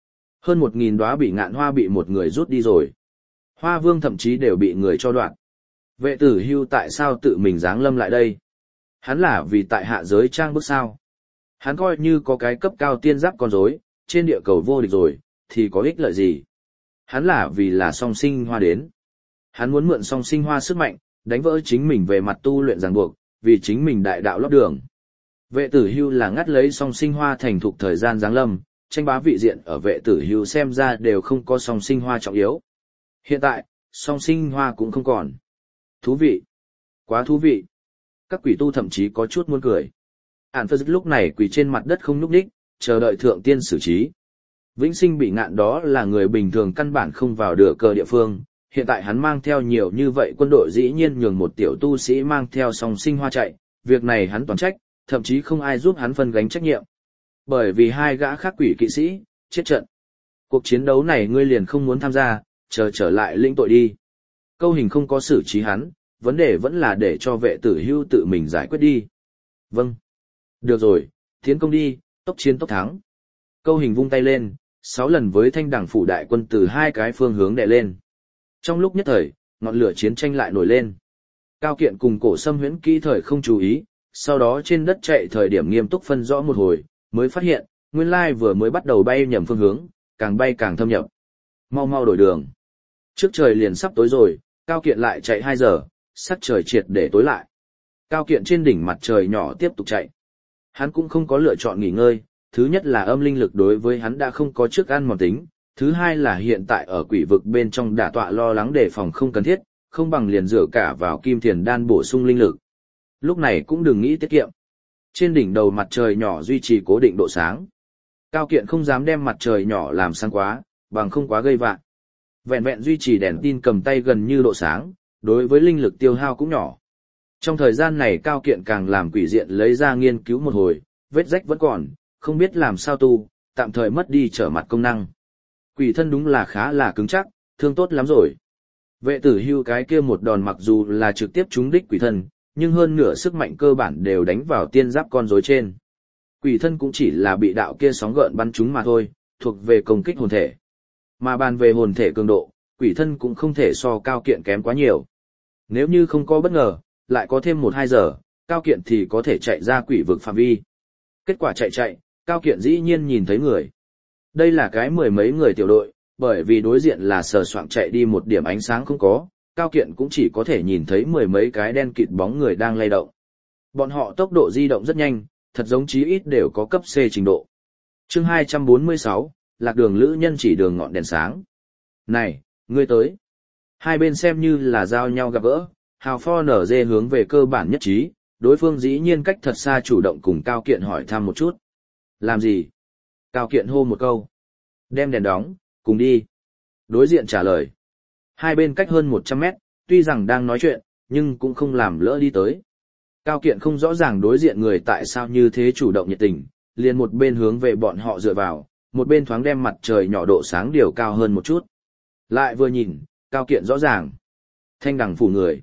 Speaker 1: Hơn một nghìn đóa bị ngạn hoa bị một người rút đi rồi. Hoa vương thậm chí đều bị người cho đoạn. Vệ tử hưu tại sao tự mình giáng lâm lại đây? Hắn là vì tại hạ giới trang bức sao? Hắn coi như có cái cấp cao tiên giáp con rối, trên địa cầu vô địch rồi, thì có ích lợi gì? Hắn là vì là song sinh hoa đến. Hắn muốn mượn song sinh hoa sức mạnh, đánh vỡ chính mình về mặt tu luyện ràng buộc, vì chính mình đại đạo lót đường. Vệ tử hưu là ngắt lấy song sinh hoa thành thục thời gian giáng lâm, tranh bá vị diện ở vệ tử hưu xem ra đều không có song sinh hoa trọng yếu. Hiện tại, song sinh hoa cũng không còn. Thú vị. Quá thú vị. Các quỷ tu thậm chí có chút muốn cười. Ản Phật lúc này quỳ trên mặt đất không nhúc nhích, chờ đợi thượng tiên xử trí. Vĩnh sinh bị ngạn đó là người bình thường căn bản không vào được cờ địa phương. Hiện tại hắn mang theo nhiều như vậy quân đội dĩ nhiên nhường một tiểu tu sĩ mang theo song sinh hoa chạy. Việc này hắn toàn trách, thậm chí không ai giúp hắn phân gánh trách nhiệm. Bởi vì hai gã khác quỷ kỵ sĩ, chết trận. Cuộc chiến đấu này ngươi liền không muốn tham gia, chờ trở lại lĩnh tội đi. Câu hình không có xử trí hắn, vấn đề vẫn là để cho vệ tử hưu tự mình giải quyết đi. Vâng. Được rồi, tiến công đi, tốc chiến tốc thắng. Câu hình vung tay lên, sáu lần với thanh đẳng phủ đại quân từ hai cái phương hướng đè lên. Trong lúc nhất thời, ngọn lửa chiến tranh lại nổi lên. Cao Kiện cùng Cổ Sâm Huyễn kỹ thời không chú ý, sau đó trên đất chạy thời điểm nghiêm túc phân rõ một hồi, mới phát hiện, nguyên lai vừa mới bắt đầu bay nhầm phương hướng, càng bay càng thâm nhập. Mau mau đổi đường. Trước trời liền sắp tối rồi, Cao Kiện lại chạy hai giờ, sắc trời triệt để tối lại. Cao Kiện trên đỉnh mặt trời nhỏ tiếp tục chạy. Hắn cũng không có lựa chọn nghỉ ngơi, thứ nhất là âm linh lực đối với hắn đã không có trước ăn mòn tính, thứ hai là hiện tại ở quỷ vực bên trong đả tọa lo lắng đề phòng không cần thiết, không bằng liền rửa cả vào kim thiền đan bổ sung linh lực. Lúc này cũng đừng nghĩ tiết kiệm. Trên đỉnh đầu mặt trời nhỏ duy trì cố định độ sáng. Cao Kiện không dám đem mặt trời nhỏ làm sáng quá, bằng không quá gây vạn. Vẹn vẹn duy trì đèn tin cầm tay gần như độ sáng, đối với linh lực tiêu hao cũng nhỏ. Trong thời gian này Cao Kiện càng làm quỷ diện lấy ra nghiên cứu một hồi, vết rách vẫn còn, không biết làm sao tu, tạm thời mất đi trở mặt công năng. Quỷ thân đúng là khá là cứng chắc, thương tốt lắm rồi. Vệ tử hưu cái kia một đòn mặc dù là trực tiếp trúng đích quỷ thân, nhưng hơn nửa sức mạnh cơ bản đều đánh vào tiên giáp con rối trên. Quỷ thân cũng chỉ là bị đạo kia sóng gợn bắn trúng mà thôi, thuộc về công kích hồn thể. Mà bàn về hồn thể cường độ, quỷ thân cũng không thể so Cao Kiện kém quá nhiều. Nếu như không có bất ngờ, lại có thêm một hai giờ, Cao Kiện thì có thể chạy ra quỷ vực phạm vi. Kết quả chạy chạy, Cao Kiện dĩ nhiên nhìn thấy người. Đây là cái mười mấy người tiểu đội, bởi vì đối diện là sờ soạng chạy đi một điểm ánh sáng không có, Cao Kiện cũng chỉ có thể nhìn thấy mười mấy cái đen kịt bóng người đang lay động. Bọn họ tốc độ di động rất nhanh, thật giống chí ít đều có cấp C trình độ. Chương hai trăm bốn mươi sáu, lạc đường lữ nhân chỉ đường ngọn đèn sáng. Này, ngươi tới. Hai bên xem như là giao nhau gặp gỡ, hào pho nở dê hướng về cơ bản nhất trí, đối phương dĩ nhiên cách thật xa chủ động cùng Cao Kiện hỏi thăm một chút. Làm gì? Cao Kiện hô một câu. Đem đèn đóng, cùng đi. Đối diện trả lời. Hai bên cách hơn một trăm mét, tuy rằng đang nói chuyện, nhưng cũng không làm lỡ đi tới. Cao Kiện không rõ ràng đối diện người tại sao như thế chủ động nhiệt tình, liền một bên hướng về bọn họ dựa vào, một bên thoáng đem mặt trời nhỏ độ sáng điều cao hơn một chút. Lại vừa nhìn, Cao Kiện rõ ràng. Thanh đẳng phủ người.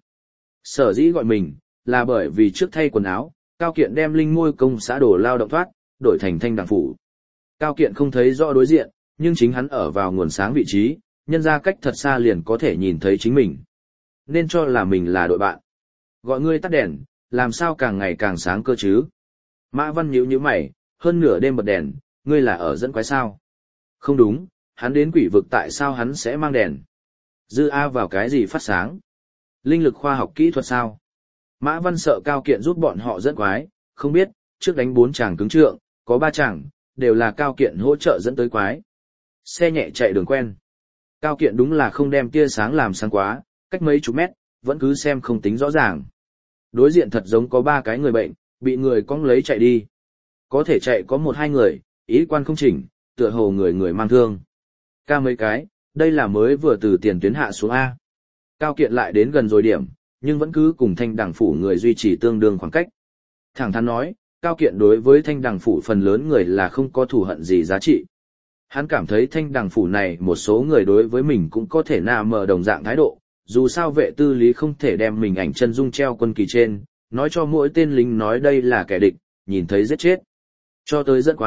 Speaker 1: Sở dĩ gọi mình, là bởi vì trước thay quần áo, Cao Kiện đem linh môi công xã đổ lao động thoát, đổi thành thanh đẳng phủ. Cao Kiện không thấy rõ đối diện, nhưng chính hắn ở vào nguồn sáng vị trí, nhân ra cách thật xa liền có thể nhìn thấy chính mình. Nên cho là mình là đội bạn. Gọi ngươi tắt đèn, làm sao càng ngày càng sáng cơ chứ? Mã Văn nhíu nhíu mày, hơn nửa đêm bật đèn, ngươi là ở dẫn quái sao? Không đúng, hắn đến quỷ vực tại sao hắn sẽ mang đèn? Dư A vào cái gì phát sáng? Linh lực khoa học kỹ thuật sao? Mã Văn sợ Cao Kiện giúp bọn họ dẫn quái, không biết, trước đánh bốn chàng cứng trượng, có ba chàng, đều là Cao Kiện hỗ trợ dẫn tới quái. Xe nhẹ chạy đường quen. Cao Kiện đúng là không đem tia sáng làm sáng quá, cách mấy chục mét, vẫn cứ xem không tính rõ ràng. Đối diện thật giống có ba cái người bệnh, bị người cong lấy chạy đi. Có thể chạy có một hai người, ý quan không chỉnh, tựa hồ người người mang thương. Ca mấy cái, đây là mới vừa từ tiền tuyến hạ xuống A. Cao Kiện lại đến gần rồi điểm, nhưng vẫn cứ cùng thanh đẳng phủ người duy trì tương đương khoảng cách. Thẳng thắn nói, Cao Kiện đối với thanh đẳng phủ phần lớn người là không có thù hận gì giá trị. Hắn cảm thấy thanh đẳng phủ này một số người đối với mình cũng có thể nà mờ đồng dạng thái độ, dù sao vệ tư lý không thể đem mình ảnh chân dung treo quân kỳ trên, nói cho mỗi tên lính nói đây là kẻ địch, nhìn thấy giết chết. Cho tới rất quái,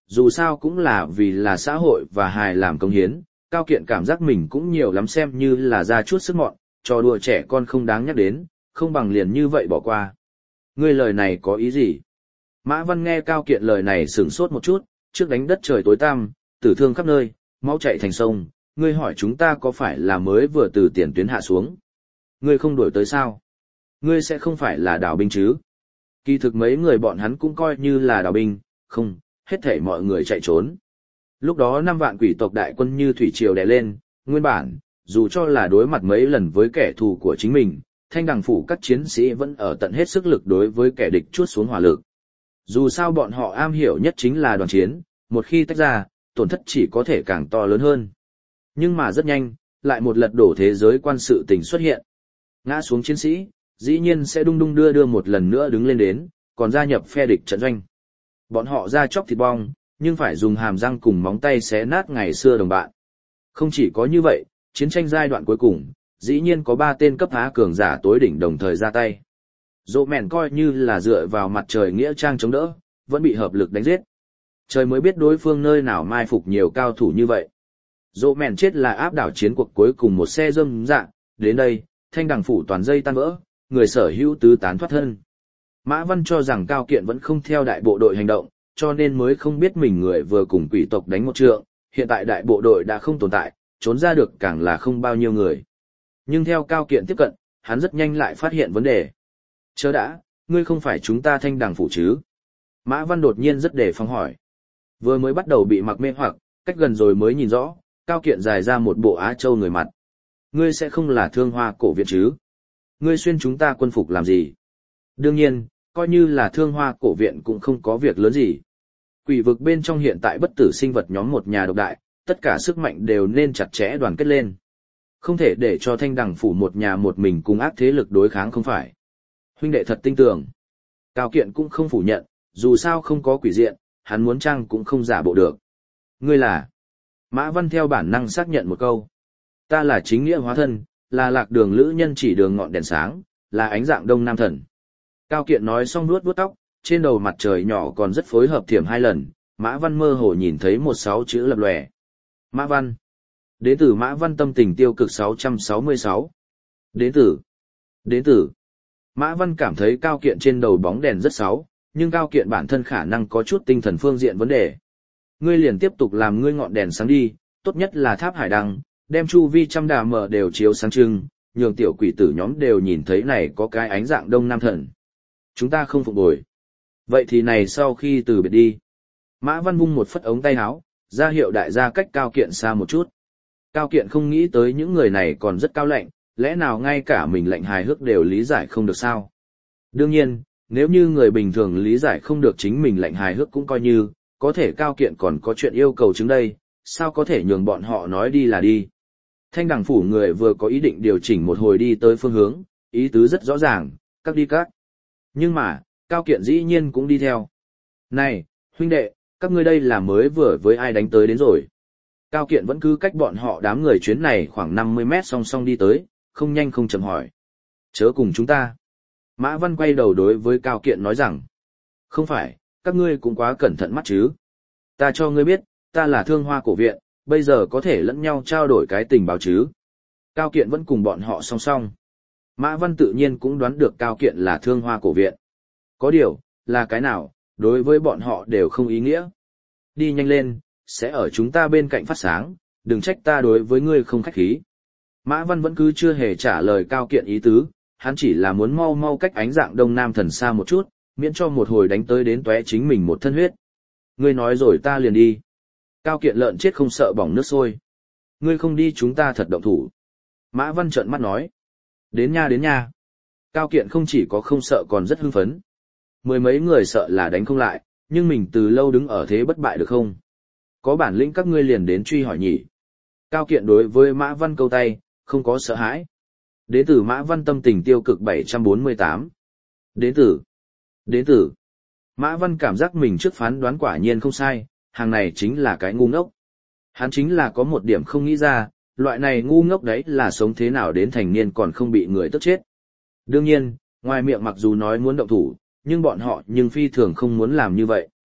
Speaker 1: dù sao cũng là vì là xã hội và hài làm công hiến, Cao Kiện cảm giác mình cũng nhiều lắm xem như là ra chút sức mọn, trò đùa trẻ con không đáng nhắc đến, không bằng liền như vậy bỏ qua. Ngươi lời này có ý gì? Mã Văn nghe Cao Kiện lời này sửng sốt một chút, trước đánh đất trời tối tăm, tử thương khắp nơi, máu chảy thành sông, ngươi hỏi chúng ta có phải là mới vừa từ tiền tuyến hạ xuống? Ngươi không đuổi tới sao? Ngươi sẽ không phải là đào binh chứ? Kỳ thực mấy người bọn hắn cũng coi như là đào binh, không, hết thảy mọi người chạy trốn. Lúc đó năm vạn quỷ tộc đại quân như thủy triều đè lên, nguyên bản, dù cho là đối mặt mấy lần với kẻ thù của chính mình, Thanh Đằng phủ các chiến sĩ vẫn ở tận hết sức lực đối với kẻ địch chuốt xuống hỏa lực. Dù sao bọn họ am hiểu nhất chính là đoàn chiến, một khi tách ra, tổn thất chỉ có thể càng to lớn hơn. Nhưng mà rất nhanh, lại một lật đổ thế giới quan sự tình xuất hiện. Ngã xuống chiến sĩ, dĩ nhiên sẽ đung đung đưa đưa một lần nữa đứng lên đến, còn gia nhập phe địch trận doanh. Bọn họ ra chóc thịt bong, nhưng phải dùng hàm răng cùng móng tay xé nát ngày xưa đồng bạn. Không chỉ có như vậy, chiến tranh giai đoạn cuối cùng, dĩ nhiên có ba tên cấp há cường giả tối đỉnh đồng thời ra tay. Dỗ mèn coi như là dựa vào mặt trời nghĩa trang chống đỡ, vẫn bị hợp lực đánh giết. Trời mới biết đối phương nơi nào mai phục nhiều cao thủ như vậy. Dỗ mèn chết là áp đảo chiến cuộc cuối cùng một xe dâm dạ, đến đây, Thanh Đằng phủ toàn dây tan vỡ, người sở hữu tứ tán thoát thân. Mã Văn cho rằng Cao Kiện vẫn không theo đại bộ đội hành động, cho nên mới không biết mình người vừa cùng quỷ tộc đánh một trượng, hiện tại đại bộ đội đã không tồn tại, trốn ra được càng là không bao nhiêu người. Nhưng theo Cao Kiện tiếp cận, hắn rất nhanh lại phát hiện vấn đề. Chớ đã, ngươi không phải chúng ta Thanh Đằng phủ chứ? Mã Văn đột nhiên rất đề phòng hỏi. Vừa mới bắt đầu bị mặc mê hoặc, cách gần rồi mới nhìn rõ, Cao Kiện dài ra một bộ Á Châu người mặt. Ngươi sẽ không là Thương Hoa cổ viện chứ? Ngươi xuyên chúng ta quân phục làm gì? Đương nhiên, coi như là Thương Hoa cổ viện cũng không có việc lớn gì. Quỷ vực bên trong hiện tại bất tử sinh vật nhóm một nhà độc đại, tất cả sức mạnh đều nên chặt chẽ đoàn kết lên. Không thể để cho Thanh Đằng phủ một nhà một mình cùng ác thế lực đối kháng không phải. Huynh đệ thật tinh tường. Cao Kiện cũng không phủ nhận, dù sao không có quỷ diện, hắn muốn chăng cũng không giả bộ được. Ngươi là? Mã Văn theo bản năng xác nhận một câu. Ta là chính nghĩa hóa thân, là lạc đường lữ nhân chỉ đường ngọn đèn sáng, là ánh dạng đông nam thần. Cao Kiện nói xong nuốt vuốt tóc, trên đầu mặt trời nhỏ còn rất phối hợp thiểm hai lần, Mã Văn mơ hồ nhìn thấy một sáu chữ lập lòe. Mã Văn. Đến từ Mã Văn tâm tình tiêu cực sáu trăm sáu mươi sáu. Đến từ. Đến từ. Mã Văn cảm thấy Cao Kiện trên đầu bóng đèn rất sáu, nhưng Cao Kiện bản thân khả năng có chút tinh thần phương diện vấn đề. Ngươi liền tiếp tục làm ngươi ngọn đèn sáng đi, tốt nhất là tháp hải đăng, đem chu vi trăm đà mở đều chiếu sáng trưng, nhường tiểu quỷ tử nhóm đều nhìn thấy này có cái ánh dạng đông nam thần. Chúng ta không phục bồi. Vậy thì này sau khi từ biệt đi. Mã Văn vung một phất ống tay áo, ra hiệu đại gia cách Cao Kiện xa một chút. Cao Kiện không nghĩ tới những người này còn rất cao lạnh, lẽ nào ngay cả mình lạnh hài hước đều lý giải không được sao? Đương nhiên, nếu như người bình thường lý giải không được chính mình lạnh hài hước cũng coi như, có thể Cao Kiện còn có chuyện yêu cầu chứng đây, sao có thể nhường bọn họ nói đi là đi. Thanh Đằng phủ người vừa có ý định điều chỉnh một hồi đi tới phương hướng, ý tứ rất rõ ràng, các đi các. Nhưng mà, Cao Kiện dĩ nhiên cũng đi theo. Này, huynh đệ, các ngươi đây là mới vừa với ai đánh tới đến rồi. Cao Kiện vẫn cứ cách bọn họ đám người chuyến này khoảng năm mươi mét song song đi tới, không nhanh không chậm hỏi. Chớ cùng chúng ta. Mã Văn quay đầu đối với Cao Kiện nói rằng. Không phải, các ngươi cũng quá cẩn thận mắt chứ. Ta cho ngươi biết, ta là Thương Hoa cổ viện, bây giờ có thể lẫn nhau trao đổi cái tình báo chứ. Cao Kiện vẫn cùng bọn họ song song. Mã Văn tự nhiên cũng đoán được Cao Kiện là Thương Hoa cổ viện. Có điều, là cái nào, đối với bọn họ đều không ý nghĩa. Đi nhanh lên, sẽ ở chúng ta bên cạnh phát sáng, đừng trách ta đối với ngươi không khách khí. Mã Văn vẫn cứ chưa hề trả lời Cao Kiện ý tứ, hắn chỉ là muốn mau mau cách ánh dạng đông nam thần xa một chút, miễn cho một hồi đánh tới đến tóe chính mình một thân huyết. Ngươi nói rồi ta liền đi. Cao Kiện lợn chết không sợ bỏng nước sôi. Ngươi không đi chúng ta thật động thủ. Mã Văn trợn mắt nói. Đến nha đến nha. Cao Kiện không chỉ có không sợ còn rất hưng phấn. Mười mấy người sợ là đánh không lại, nhưng mình từ lâu đứng ở thế bất bại được không? Có bản lĩnh các ngươi liền đến truy hỏi nhỉ. Cao Kiện đối với Mã Văn câu tay, không có sợ hãi. Đến từ Mã Văn tâm tình tiêu cực bảy trăm bốn mươi tám. Đến từ. Đến từ. Mã Văn cảm giác mình trước phán đoán quả nhiên không sai, hàng này chính là cái ngu ngốc. Hắn chính là có một điểm không nghĩ ra, loại này ngu ngốc đấy là sống thế nào đến thành niên còn không bị người tức chết. Đương nhiên, ngoài miệng mặc dù nói muốn động thủ, nhưng bọn họ nhưng phi thường không muốn làm như vậy.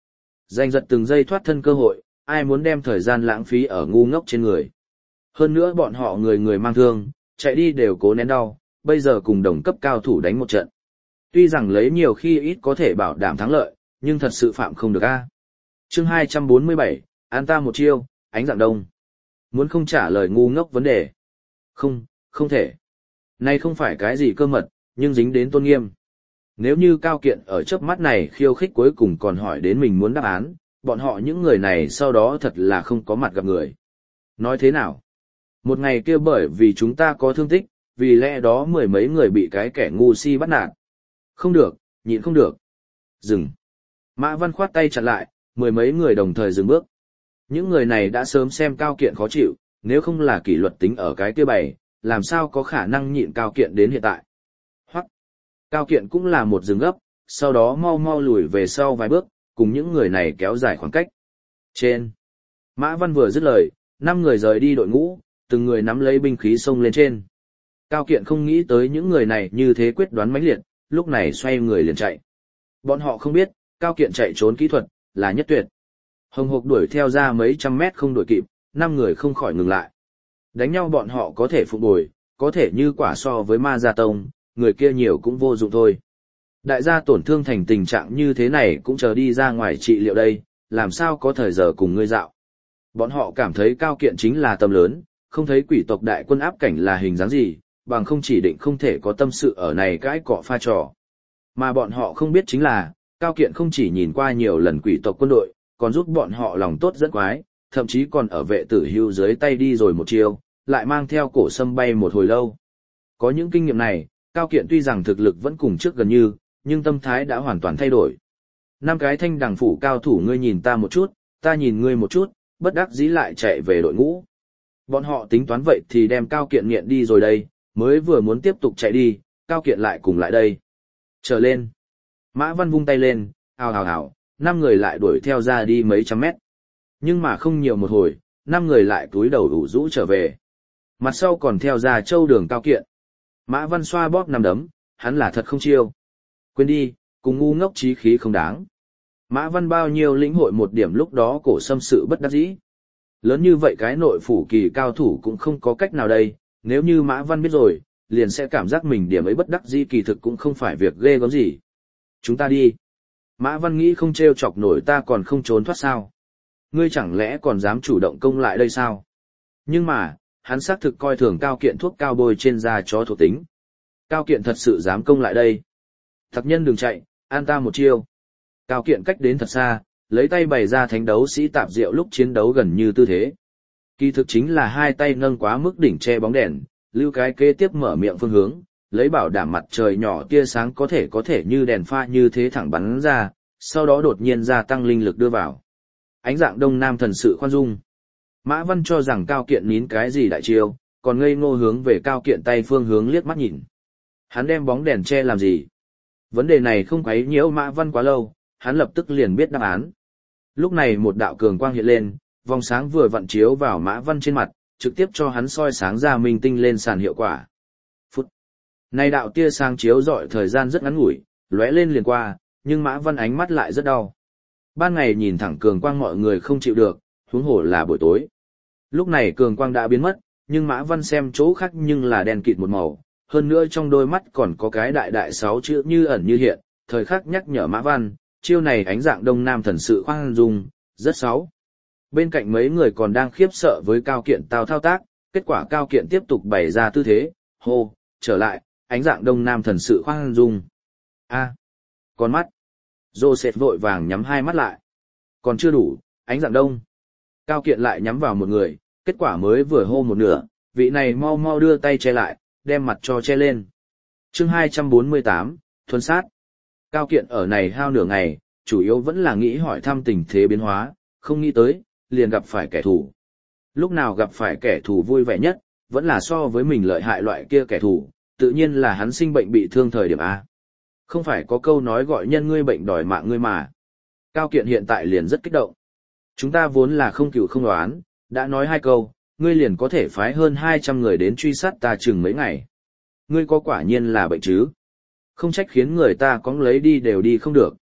Speaker 1: Giành giật từng giây thoát thân cơ hội, ai muốn đem thời gian lãng phí ở ngu ngốc trên người. Hơn nữa bọn họ người người mang thương, chạy đi đều cố nén đau, bây giờ cùng đồng cấp cao thủ đánh một trận. Tuy rằng lấy nhiều khi ít có thể bảo đảm thắng lợi, nhưng thật sự phạm không được a. Chương hai trăm bốn mươi bảy, an ta một chiêu, ánh dạng đông. Muốn không trả lời ngu ngốc vấn đề. Không, không thể. Này không phải cái gì cơ mật, nhưng dính đến tôn nghiêm. Nếu như Cao Kiện ở chớp mắt này khiêu khích cuối cùng còn hỏi đến mình muốn đáp án, bọn họ những người này sau đó thật là không có mặt gặp người. Nói thế nào? Một ngày kia bởi vì chúng ta có thương tích, vì lẽ đó mười mấy người bị cái kẻ ngu si bắt nạt. Không được, nhịn không được. Dừng. Mã Văn khoát tay chặn lại, mười mấy người đồng thời dừng bước. Những người này đã sớm xem Cao Kiện khó chịu, nếu không là kỷ luật tính ở cái kia bày, làm sao có khả năng nhịn Cao Kiện đến hiện tại. Hoặc, Cao Kiện cũng là một dừng gấp, sau đó mau mau lùi về sau vài bước, cùng những người này kéo dài khoảng cách. Trên. Mã Văn vừa dứt lời, năm người rời đi đội ngũ, từng người nắm lấy binh khí xông lên trên. Cao Kiện không nghĩ tới những người này như thế quyết đoán mãnh liệt, lúc này xoay người liền chạy. Bọn họ không biết, Cao Kiện chạy trốn kỹ thuật, là nhất tuyệt. Hồng Hộc đuổi theo ra mấy trăm mét không đuổi kịp, năm người không khỏi ngừng lại. Đánh nhau bọn họ có thể phục bồi, có thể như quả so với ma gia tông, người kia nhiều cũng vô dụng thôi. Đại gia tổn thương thành tình trạng như thế này cũng chờ đi ra ngoài trị liệu đây, làm sao có thời giờ cùng ngươi dạo. Bọn họ cảm thấy Cao Kiện chính là tâm lớn, không thấy quỷ tộc đại quân áp cảnh là hình dáng gì, bằng không chỉ định không thể có tâm sự ở này cãi cọ pha trò. Mà bọn họ không biết chính là, Cao Kiện không chỉ nhìn qua nhiều lần quỷ tộc quân đội, còn giúp bọn họ lòng tốt rất quái, thậm chí còn ở vệ tử hưu dưới tay đi rồi một chiều, lại mang theo cổ sâm bay một hồi lâu. Có những kinh nghiệm này, Cao Kiện tuy rằng thực lực vẫn cùng trước gần như, nhưng tâm thái đã hoàn toàn thay đổi. Năm cái thanh đằng phủ cao thủ ngươi nhìn ta một chút, ta nhìn ngươi một chút, bất đắc dĩ lại chạy về đội ngũ. Bọn họ tính toán vậy thì đem Cao Kiện nghiện đi rồi đây, mới vừa muốn tiếp tục chạy đi, Cao Kiện lại cùng lại đây. Trở lên. Mã Văn vung tay lên, ào ào ào, năm người lại đuổi theo ra đi mấy trăm mét. Nhưng mà không nhiều một hồi, năm người lại túi đầu ủ rũ trở về. Mặt sau còn theo ra Châu Đường Cao Kiện. Mã Văn xoa bóp nằm đấm, hắn là thật không chiêu. Quên đi, cùng ngu ngốc trí khí không đáng. Mã Văn bao nhiêu lĩnh hội một điểm lúc đó cổ xâm sự bất đắc dĩ. Lớn như vậy cái nội phủ kỳ cao thủ cũng không có cách nào đây, nếu như Mã Văn biết rồi, liền sẽ cảm giác mình điểm ấy bất đắc dĩ kỳ thực cũng không phải việc ghê gớm gì. Chúng ta đi. Mã Văn nghĩ không trêu chọc nổi ta còn không trốn thoát sao. Ngươi chẳng lẽ còn dám chủ động công lại đây sao? Nhưng mà, hắn xác thực coi thường Cao Kiện thuốc cao bôi trên da chó thuộc tính. Cao Kiện thật sự dám công lại đây. Thạc nhân đừng chạy, an ta một chiêu. Cao Kiện cách đến thật xa, lấy tay bày ra thánh đấu sĩ tạp diệu lúc chiến đấu gần như tư thế. Kỳ thực chính là hai tay nâng quá mức đỉnh che bóng đèn, lưu cái kế tiếp mở miệng phương hướng, lấy bảo đảm mặt trời nhỏ tia sáng có thể có thể như đèn pha như thế thẳng bắn ra, sau đó đột nhiên gia tăng linh lực đưa vào. Ánh dạng đông nam thần sự khoan dung. Mã Văn cho rằng Cao Kiện nín cái gì đại chiêu, còn ngây ngô hướng về Cao Kiện tay phương hướng liếc mắt nhìn. Hắn đem bóng đèn che làm gì? Vấn đề này không quấy nhiễu Mã Văn quá lâu, hắn lập tức liền biết đáp án. Lúc này một đạo cường quang hiện lên, vòng sáng vừa vặn chiếu vào Mã Văn trên mặt, trực tiếp cho hắn soi sáng ra minh tinh lên sàn hiệu quả. Phút. Này đạo tia sáng chiếu rọi thời gian rất ngắn ngủi, lóe lên liền qua, nhưng Mã Văn ánh mắt lại rất đau. Ban ngày nhìn thẳng cường quang mọi người không chịu được, huống hồ là buổi tối. Lúc này cường quang đã biến mất, nhưng Mã Văn xem chỗ khác nhưng là đen kịt một màu, hơn nữa trong đôi mắt còn có cái đại đại sáu chữ như ẩn như hiện, thời khắc nhắc nhở Mã Văn, chiêu này ánh dạng đông nam thần sự khoan dung, rất sáu. Bên cạnh mấy người còn đang khiếp sợ với Cao Kiện tao thao tác, kết quả Cao Kiện tiếp tục bày ra tư thế, hô, trở lại, ánh dạng đông nam thần sự khoan dung. A, con mắt. Joseph vội vàng nhắm hai mắt lại. Còn chưa đủ, ánh dạng đông. Cao Kiện lại nhắm vào một người, kết quả mới vừa hô một nửa, vị này mau mau đưa tay che lại, đem mặt cho che lên. Chương hai trăm bốn mươi tám, thuần sát. Cao Kiện ở này hao nửa ngày, chủ yếu vẫn là nghĩ hỏi thăm tình thế biến hóa, không nghĩ tới, liền gặp phải kẻ thù. Lúc nào gặp phải kẻ thù vui vẻ nhất, vẫn là so với mình lợi hại loại kia kẻ thù, tự nhiên là hắn sinh bệnh bị thương thời điểm A. Không phải có câu nói gọi nhân ngươi bệnh đòi mạng ngươi mà. Cao Kiện hiện tại liền rất kích động. Chúng ta vốn là không cừu không đoán, đã nói hai câu, ngươi liền có thể phái hơn hai trăm người đến truy sát ta chừng mấy ngày. Ngươi có quả nhiên là bệnh chứ? Không trách khiến người ta cóng lấy đi đều đi không được.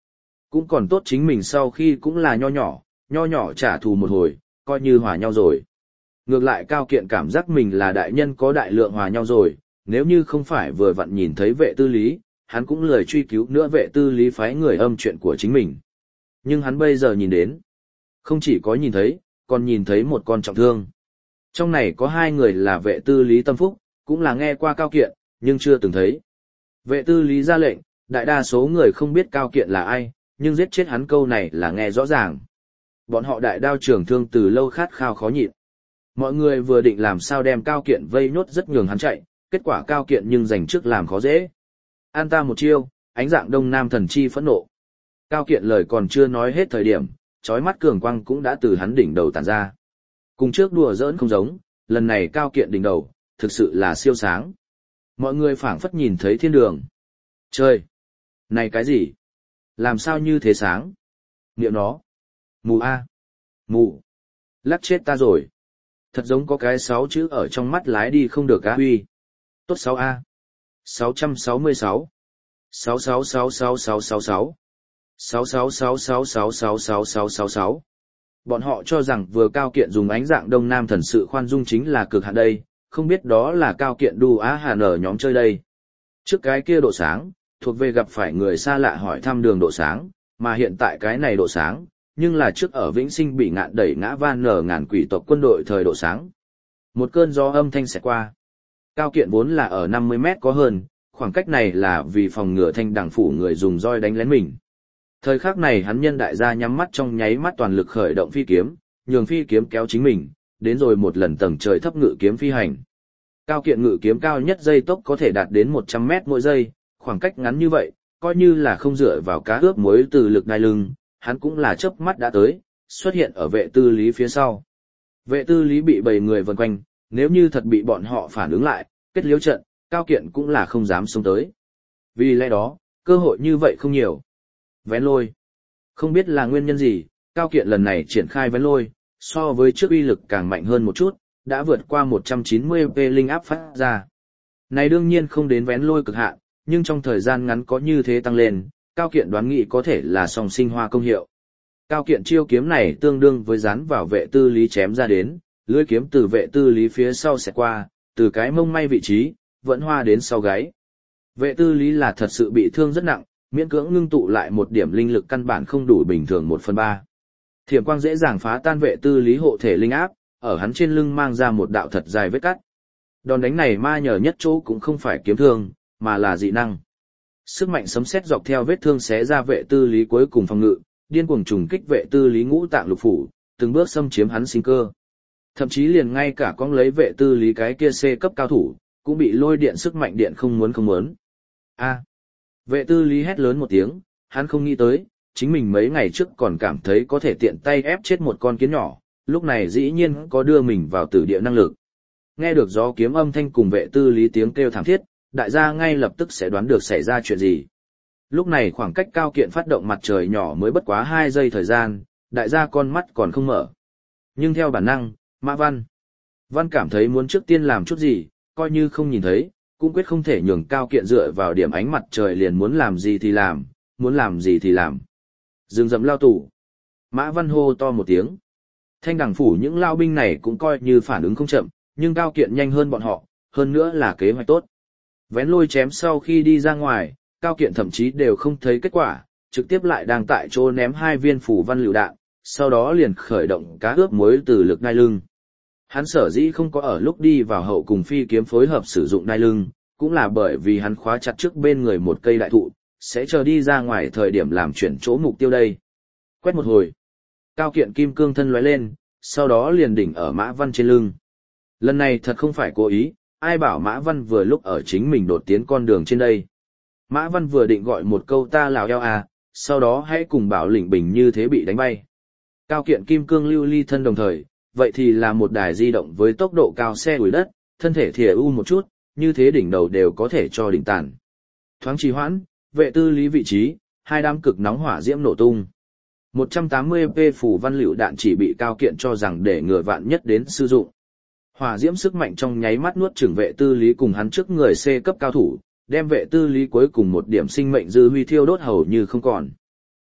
Speaker 1: Cũng còn tốt chính mình sau khi cũng là nho nhỏ, nho nhỏ trả thù một hồi, coi như hòa nhau rồi. Ngược lại Cao Kiện cảm giác mình là đại nhân có đại lượng hòa nhau rồi, nếu như không phải vừa vặn nhìn thấy vệ tư lý, hắn cũng lười truy cứu nữa vệ tư lý phái người âm chuyện của chính mình. Nhưng hắn bây giờ nhìn đến, không chỉ có nhìn thấy, còn nhìn thấy một con trọng thương. Trong này có hai người là vệ tư lý tâm phúc, cũng là nghe qua Cao Kiện, nhưng chưa từng thấy. Vệ tư lý ra lệnh, đại đa số người không biết Cao Kiện là ai, nhưng giết chết hắn câu này là nghe rõ ràng. Bọn họ đại đao trưởng thương từ lâu khát khao khó nhịn. Mọi người vừa định làm sao đem Cao Kiện vây nhốt rất nhường hắn chạy, kết quả Cao Kiện nhưng giành trước làm khó dễ. An ta một chiêu, ánh dạng đông nam thần chi phẫn nộ. Cao Kiện lời còn chưa nói hết thời điểm, chói mắt cường quang cũng đã từ hắn đỉnh đầu tản ra. Cùng trước đùa giỡn không giống, lần này Cao Kiện đỉnh đầu, thực sự là siêu sáng. Mọi người phảng phất nhìn thấy thiên đường. Trời! Này cái gì? Làm sao như thế sáng? Niệm nó! Mù a! Mù! Lắc chết ta rồi! Thật giống có cái sáu chữ ở trong mắt lái đi không được á huy. Tốt sáu a. sáu trăm sáu mươi sáu. sáu sáu sáu sáu sáu sáu sáu. sáu sáu sáu sáu sáu sáu sáu sáu sáu sáu. Bọn họ cho rằng vừa Cao Kiện dùng ánh dạng đông nam thần sự khoan dung chính là cực hạn đây, không biết đó là Cao Kiện đu á hà nở nhóm chơi đây. Trước cái kia độ sáng, thuộc về gặp phải người xa lạ hỏi thăm đường độ sáng, mà hiện tại cái này độ sáng, nhưng là trước ở Vĩnh Sinh bị ngạn đẩy ngã van nở ngàn quỷ tộc quân đội thời độ sáng. Một cơn gió âm thanh sẽ qua. Cao Kiện vốn là ở năm mươi mét có hơn, khoảng cách này là vì phòng ngừa thanh đẳng phủ người dùng roi đánh lén mình. Thời khắc này hắn nhân đại gia nhắm mắt trong nháy mắt toàn lực khởi động phi kiếm, nhường phi kiếm kéo chính mình, đến rồi một lần tầng trời thấp ngự kiếm phi hành. Cao Kiện ngự kiếm cao nhất giây tốc có thể đạt đến một trăm mét mỗi giây, khoảng cách ngắn như vậy, coi như là không dựa vào cá ướp muối từ lực đai lưng, hắn cũng là chớp mắt đã tới, xuất hiện ở vệ tư lý phía sau. Vệ tư lý bị bầy người vần quanh, nếu như thật bị bọn họ phản ứng lại, kết liễu trận, Cao Kiện cũng là không dám xông tới. Vì lẽ đó, cơ hội như vậy không nhiều. Vén lôi. Không biết là nguyên nhân gì, Cao Kiện lần này triển khai vén lôi, so với trước uy lực càng mạnh hơn một chút, đã vượt qua một trăm chín mươi p linh áp phát ra. Này đương nhiên không đến vén lôi cực hạn, nhưng trong thời gian ngắn có như thế tăng lên, Cao Kiện đoán nghĩ có thể là song sinh hoa công hiệu. Cao Kiện chiêu kiếm này tương đương với dán vào vệ tư lý chém ra đến, lưỡi kiếm từ vệ tư lý phía sau sẽ qua, từ cái mông may vị trí, vẫn hoa đến sau gáy. Vệ tư lý là thật sự bị thương rất nặng, miễn cưỡng ngưng tụ lại một điểm linh lực căn bản không đủ bình thường một phần ba. Thiểm quang dễ dàng phá tan vệ tư lý hộ thể linh áp, ở hắn trên lưng mang ra một đạo thật dài vết cắt. Đòn đánh này ma nhờ nhất chỗ cũng không phải kiếm thương, mà là dị năng. Sức mạnh sấm sét dọc theo vết thương xé ra vệ tư lý cuối cùng phòng ngự, điên cuồng trùng kích vệ tư lý ngũ tạng lục phủ, từng bước xâm chiếm hắn sinh cơ. Thậm chí liền ngay cả con lấy vệ tư lý cái kia C cấp cao thủ, cũng bị lôi điện sức mạnh điện không muốn không muốn. A. Vệ tư lý hét lớn một tiếng, hắn không nghĩ tới, chính mình mấy ngày trước còn cảm thấy có thể tiện tay ép chết một con kiến nhỏ, lúc này dĩ nhiên có đưa mình vào tử địa năng lực. Nghe được gió kiếm âm thanh cùng vệ tư lý tiếng kêu thảm thiết, đại gia ngay lập tức sẽ đoán được xảy ra chuyện gì. Lúc này khoảng cách Cao Kiện phát động mặt trời nhỏ mới bất quá hai giây thời gian, đại gia con mắt còn không mở. Nhưng theo bản năng, Mã Văn. Văn cảm thấy muốn trước tiên làm chút gì, coi như không nhìn thấy, cũng quyết không thể nhường Cao Kiện dựa vào điểm ánh mặt trời liền muốn làm gì thì làm, muốn làm gì thì làm. Dừng dậm lao tủ. Mã Văn hô to một tiếng. Thanh đẳng phủ những lao binh này cũng coi như phản ứng không chậm, nhưng Cao Kiện nhanh hơn bọn họ, hơn nữa là kế hoạch tốt. Vén lôi chém sau khi đi ra ngoài, Cao Kiện thậm chí đều không thấy kết quả, trực tiếp lại đang tại chỗ ném hai viên phủ văn lựu đạn, sau đó liền khởi động cá ướp muối từ lực đai lưng. Hắn sở dĩ không có ở lúc đi vào hậu cùng phi kiếm phối hợp sử dụng đai lưng, cũng là bởi vì hắn khóa chặt trước bên người một cây đại thụ, sẽ chờ đi ra ngoài thời điểm làm chuyển chỗ mục tiêu đây. Quét một hồi, Cao Kiện kim cương thân lóe lên, sau đó liền đỉnh ở Mã Văn trên lưng. Lần này thật không phải cố ý, ai bảo Mã Văn vừa lúc ở chính mình đột tiến con đường trên đây. Mã Văn vừa định gọi một câu ta lào eo à, sau đó hãy cùng bảo lĩnh bình như thế bị đánh bay. Cao Kiện kim cương lưu ly thân đồng thời, vậy thì là một đài di động với tốc độ cao xe đuổi đất, thân thể thìa u một chút, như thế đỉnh đầu đều có thể cho đỉnh tàn. Thoáng trì hoãn, vệ tư lý vị trí, hai đám cực nóng hỏa diễm nổ tung. một trăm tám mươi p phủ văn lựu đạn chỉ bị Cao Kiện cho rằng để ngừa vạn nhất đến sử dụng. Hỏa diễm sức mạnh trong nháy mắt nuốt chửng vệ tư lý cùng hắn trước người C cấp cao thủ, đem vệ tư lý cuối cùng một điểm sinh mệnh dư huy thiêu đốt hầu như không còn.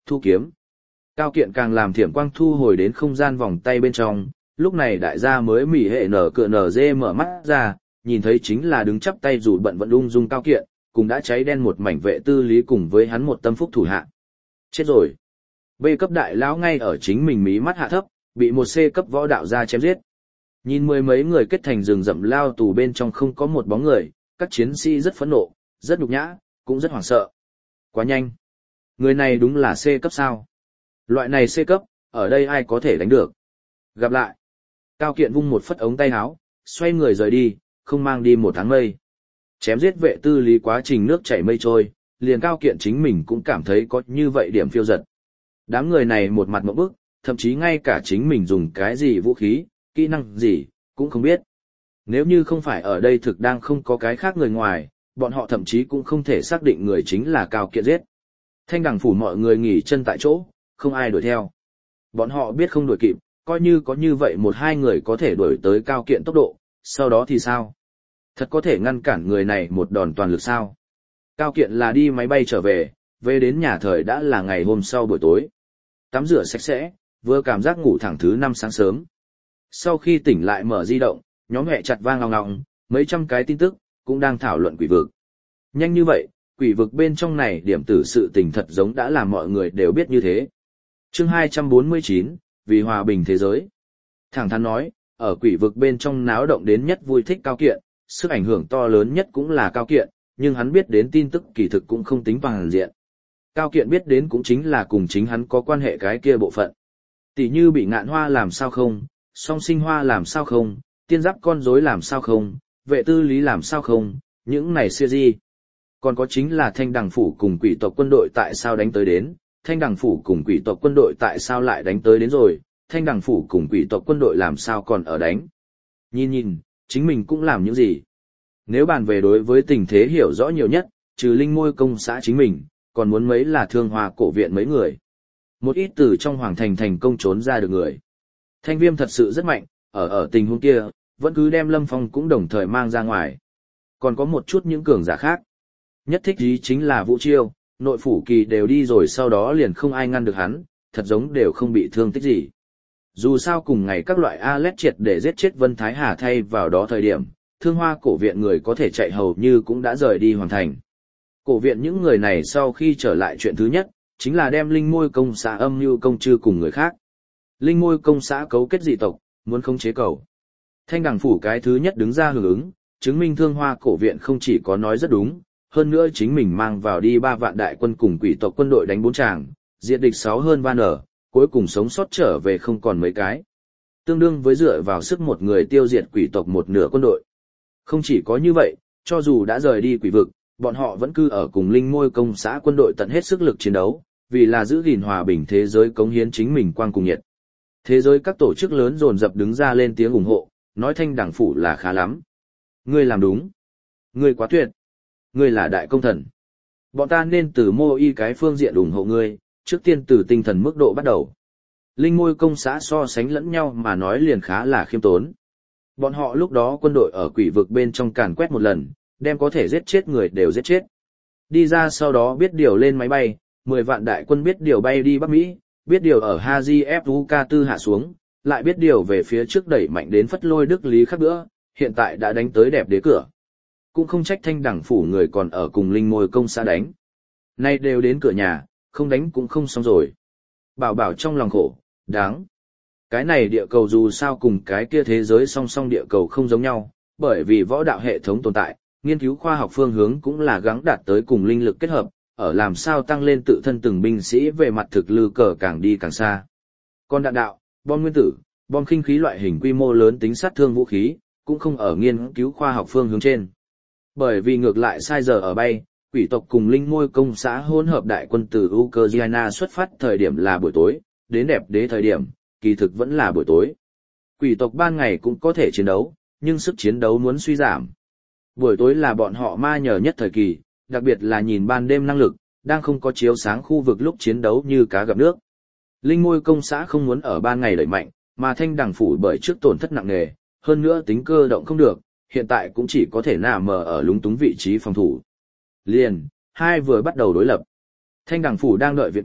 Speaker 1: Thu kiếm. Cao Kiện càng làm thiểm quang thu hồi đến không gian vòng tay bên trong, lúc này đại gia mới mỉ hệ nở cựa nở dê mở mắt ra, nhìn thấy chính là đứng chắp tay rủ bận vận ung dung Cao Kiện, cùng đã cháy đen một mảnh vệ tư lý cùng với hắn một tâm phúc thủ hạ. Chết rồi. B cấp đại lão ngay ở chính mình mí mắt hạ thấp, bị một C cấp võ đạo gia chém giết. Nhìn mười mấy người kết thành rừng rậm lao tù bên trong không có một bóng người, các chiến sĩ rất phẫn nộ, rất nhục nhã, cũng rất hoảng sợ. Quá nhanh. Người này đúng là C cấp sao? Loại này C cấp, ở đây ai có thể đánh được? Gặp lại. Cao Kiện vung một phất ống tay áo, xoay người rời đi, không mang đi một tháng mây. Chém giết vệ tư lý quá trình nước chảy mây trôi, liền Cao Kiện chính mình cũng cảm thấy có như vậy điểm phiêu giật. Đám người này một mặt ngộp bức, thậm chí ngay cả chính mình dùng cái gì vũ khí, kỹ năng gì, cũng không biết. Nếu như không phải ở đây thực đang không có cái khác người ngoài, bọn họ thậm chí cũng không thể xác định người chính là Cao Kiện giết. Thanh đằng phủ mọi người nghỉ chân tại chỗ, không ai đuổi theo. Bọn họ biết không đuổi kịp, coi như có như vậy một hai người có thể đuổi tới Cao Kiện tốc độ, sau đó thì sao? Thật có thể ngăn cản người này một đòn toàn lực sao? Cao Kiện là đi máy bay trở về, về đến nhà thời đã là ngày hôm sau buổi tối. Tắm rửa sạch sẽ, vừa cảm giác ngủ thẳng thứ năm sáng sớm. Sau khi tỉnh lại mở di động, nhóm hẹ chặt vang ngọng ngọng, mấy trăm cái tin tức, cũng đang thảo luận quỷ vực. Nhanh như vậy, quỷ vực bên trong này điểm tử sự tình thật giống đã làm mọi người đều biết như thế. Chương hai trăm bốn mươi chín, vì hòa bình thế giới. Thẳng thắn nói, ở quỷ vực bên trong náo động đến nhất vui thích Cao Kiện, sức ảnh hưởng to lớn nhất cũng là Cao Kiện, nhưng hắn biết đến tin tức kỳ thực cũng không tính bằng diện. Cao Kiện biết đến cũng chính là cùng chính hắn có quan hệ cái kia bộ phận. Tỷ như bị ngạn hoa làm sao không, song sinh hoa làm sao không, tiên giáp con rối làm sao không, vệ tư lý làm sao không, những này siêu di. Còn có chính là thanh đằng phủ cùng quỷ tộc quân đội tại sao đánh tới đến, thanh đằng phủ cùng quỷ tộc quân đội tại sao lại đánh tới đến rồi, thanh đằng phủ cùng quỷ tộc quân đội làm sao còn ở đánh. Nhìn nhìn, chính mình cũng làm những gì. Nếu bàn về đối với tình thế hiểu rõ nhiều nhất, trừ linh môi công xã chính mình, còn muốn mấy là thương hoa cổ viện mấy người. Một ít từ trong hoàng thành thành công trốn ra được người. Thanh Viêm thật sự rất mạnh, ở ở tình huống kia, vẫn cứ đem Lâm Phong cũng đồng thời mang ra ngoài. Còn có một chút những cường giả khác. Nhất thích ý chính là Vũ Chiêu, nội phủ kỳ đều đi rồi sau đó liền không ai ngăn được hắn, thật giống đều không bị thương tích gì. Dù sao cùng ngày các loại Alet triệt để giết chết Vân Thái Hà thay vào đó thời điểm, thương hoa cổ viện người có thể chạy hầu như cũng đã rời đi hoàn thành. Cổ viện những người này sau khi trở lại chuyện thứ nhất, chính là đem linh môi công xã âm mưu công chư cùng người khác. Linh môi công xã cấu kết dị tộc, muốn khống chế cầu. Thanh đằng phủ cái thứ nhất đứng ra hưởng ứng, chứng minh thương hoa cổ viện không chỉ có nói rất đúng, hơn nữa chính mình mang vào đi ba vạn đại quân cùng quỷ tộc quân đội đánh bốn tràng, diệt địch sáu hơn ba nở, cuối cùng sống sót trở về không còn mấy cái. Tương đương với dựa vào sức một người tiêu diệt quỷ tộc một nửa quân đội. Không chỉ có như vậy, cho dù đã rời đi quỷ vực, bọn họ vẫn cứ ở cùng linh môi công xã quân đội tận hết sức lực chiến đấu, vì là giữ gìn hòa bình thế giới cống hiến chính mình quang cùng nhiệt. Thế giới các tổ chức lớn dồn dập đứng ra lên tiếng ủng hộ, nói thanh đảng phủ là khá lắm. Ngươi làm đúng. Ngươi quá tuyệt. Ngươi là đại công thần. Bọn ta nên từ mô y cái phương diện ủng hộ ngươi, trước tiên từ tinh thần mức độ bắt đầu. Linh môi công xã so sánh lẫn nhau mà nói liền khá là khiêm tốn. Bọn họ lúc đó quân đội ở quỷ vực bên trong càn quét một lần, đem có thể giết chết người đều giết chết. Đi ra sau đó biết điều lên máy bay, mười vạn đại quân biết điều bay đi Bắc Mỹ, biết điều ở Haji Fuka tư hạ xuống, lại biết điều về phía trước đẩy mạnh đến phất lôi Đức Lý khác nữa, hiện tại đã đánh tới đẹp đế cửa. Cũng không trách thanh đẳng phủ người còn ở cùng linh môi công xã đánh. Nay đều đến cửa nhà, không đánh cũng không xong rồi. Bảo bảo trong lòng khổ, đáng. Cái này địa cầu dù sao cùng cái kia thế giới song song địa cầu không giống nhau, bởi vì võ đạo hệ thống tồn tại, nghiên cứu khoa học phương hướng cũng là gắng đạt tới cùng linh lực kết hợp, ở làm sao tăng lên tự thân từng binh sĩ về mặt thực lư cờ càng đi càng xa. Còn đạn đạo, bom nguyên tử, bom khinh khí loại hình quy mô lớn tính sát thương vũ khí, cũng không ở nghiên cứu khoa học phương hướng trên. Bởi vì ngược lại sai giờ ở bay, quỷ tộc cùng linh môi công xã hỗn hợp đại quân từ Ukraine xuất phát thời điểm là buổi tối, đến đẹp đế thời điểm, kỳ thực vẫn là buổi tối. Quỷ tộc ban ngày cũng có thể chiến đấu, nhưng sức chiến đấu muốn suy giảm. Buổi tối là bọn họ ma nhờ nhất thời kỳ, đặc biệt là nhìn ban đêm năng lực, đang không có chiếu sáng khu vực lúc chiến đấu như cá gặp nước. Linh môi công xã không muốn ở ban ngày đẩy mạnh, mà thanh đằng phủ bởi trước tổn thất nặng nề, hơn nữa tính cơ động không được, hiện tại cũng chỉ có thể nằm mờ ở lúng túng vị trí phòng thủ. Liền, hai vừa bắt đầu đối lập. Thanh đằng phủ đang đợi viện quân,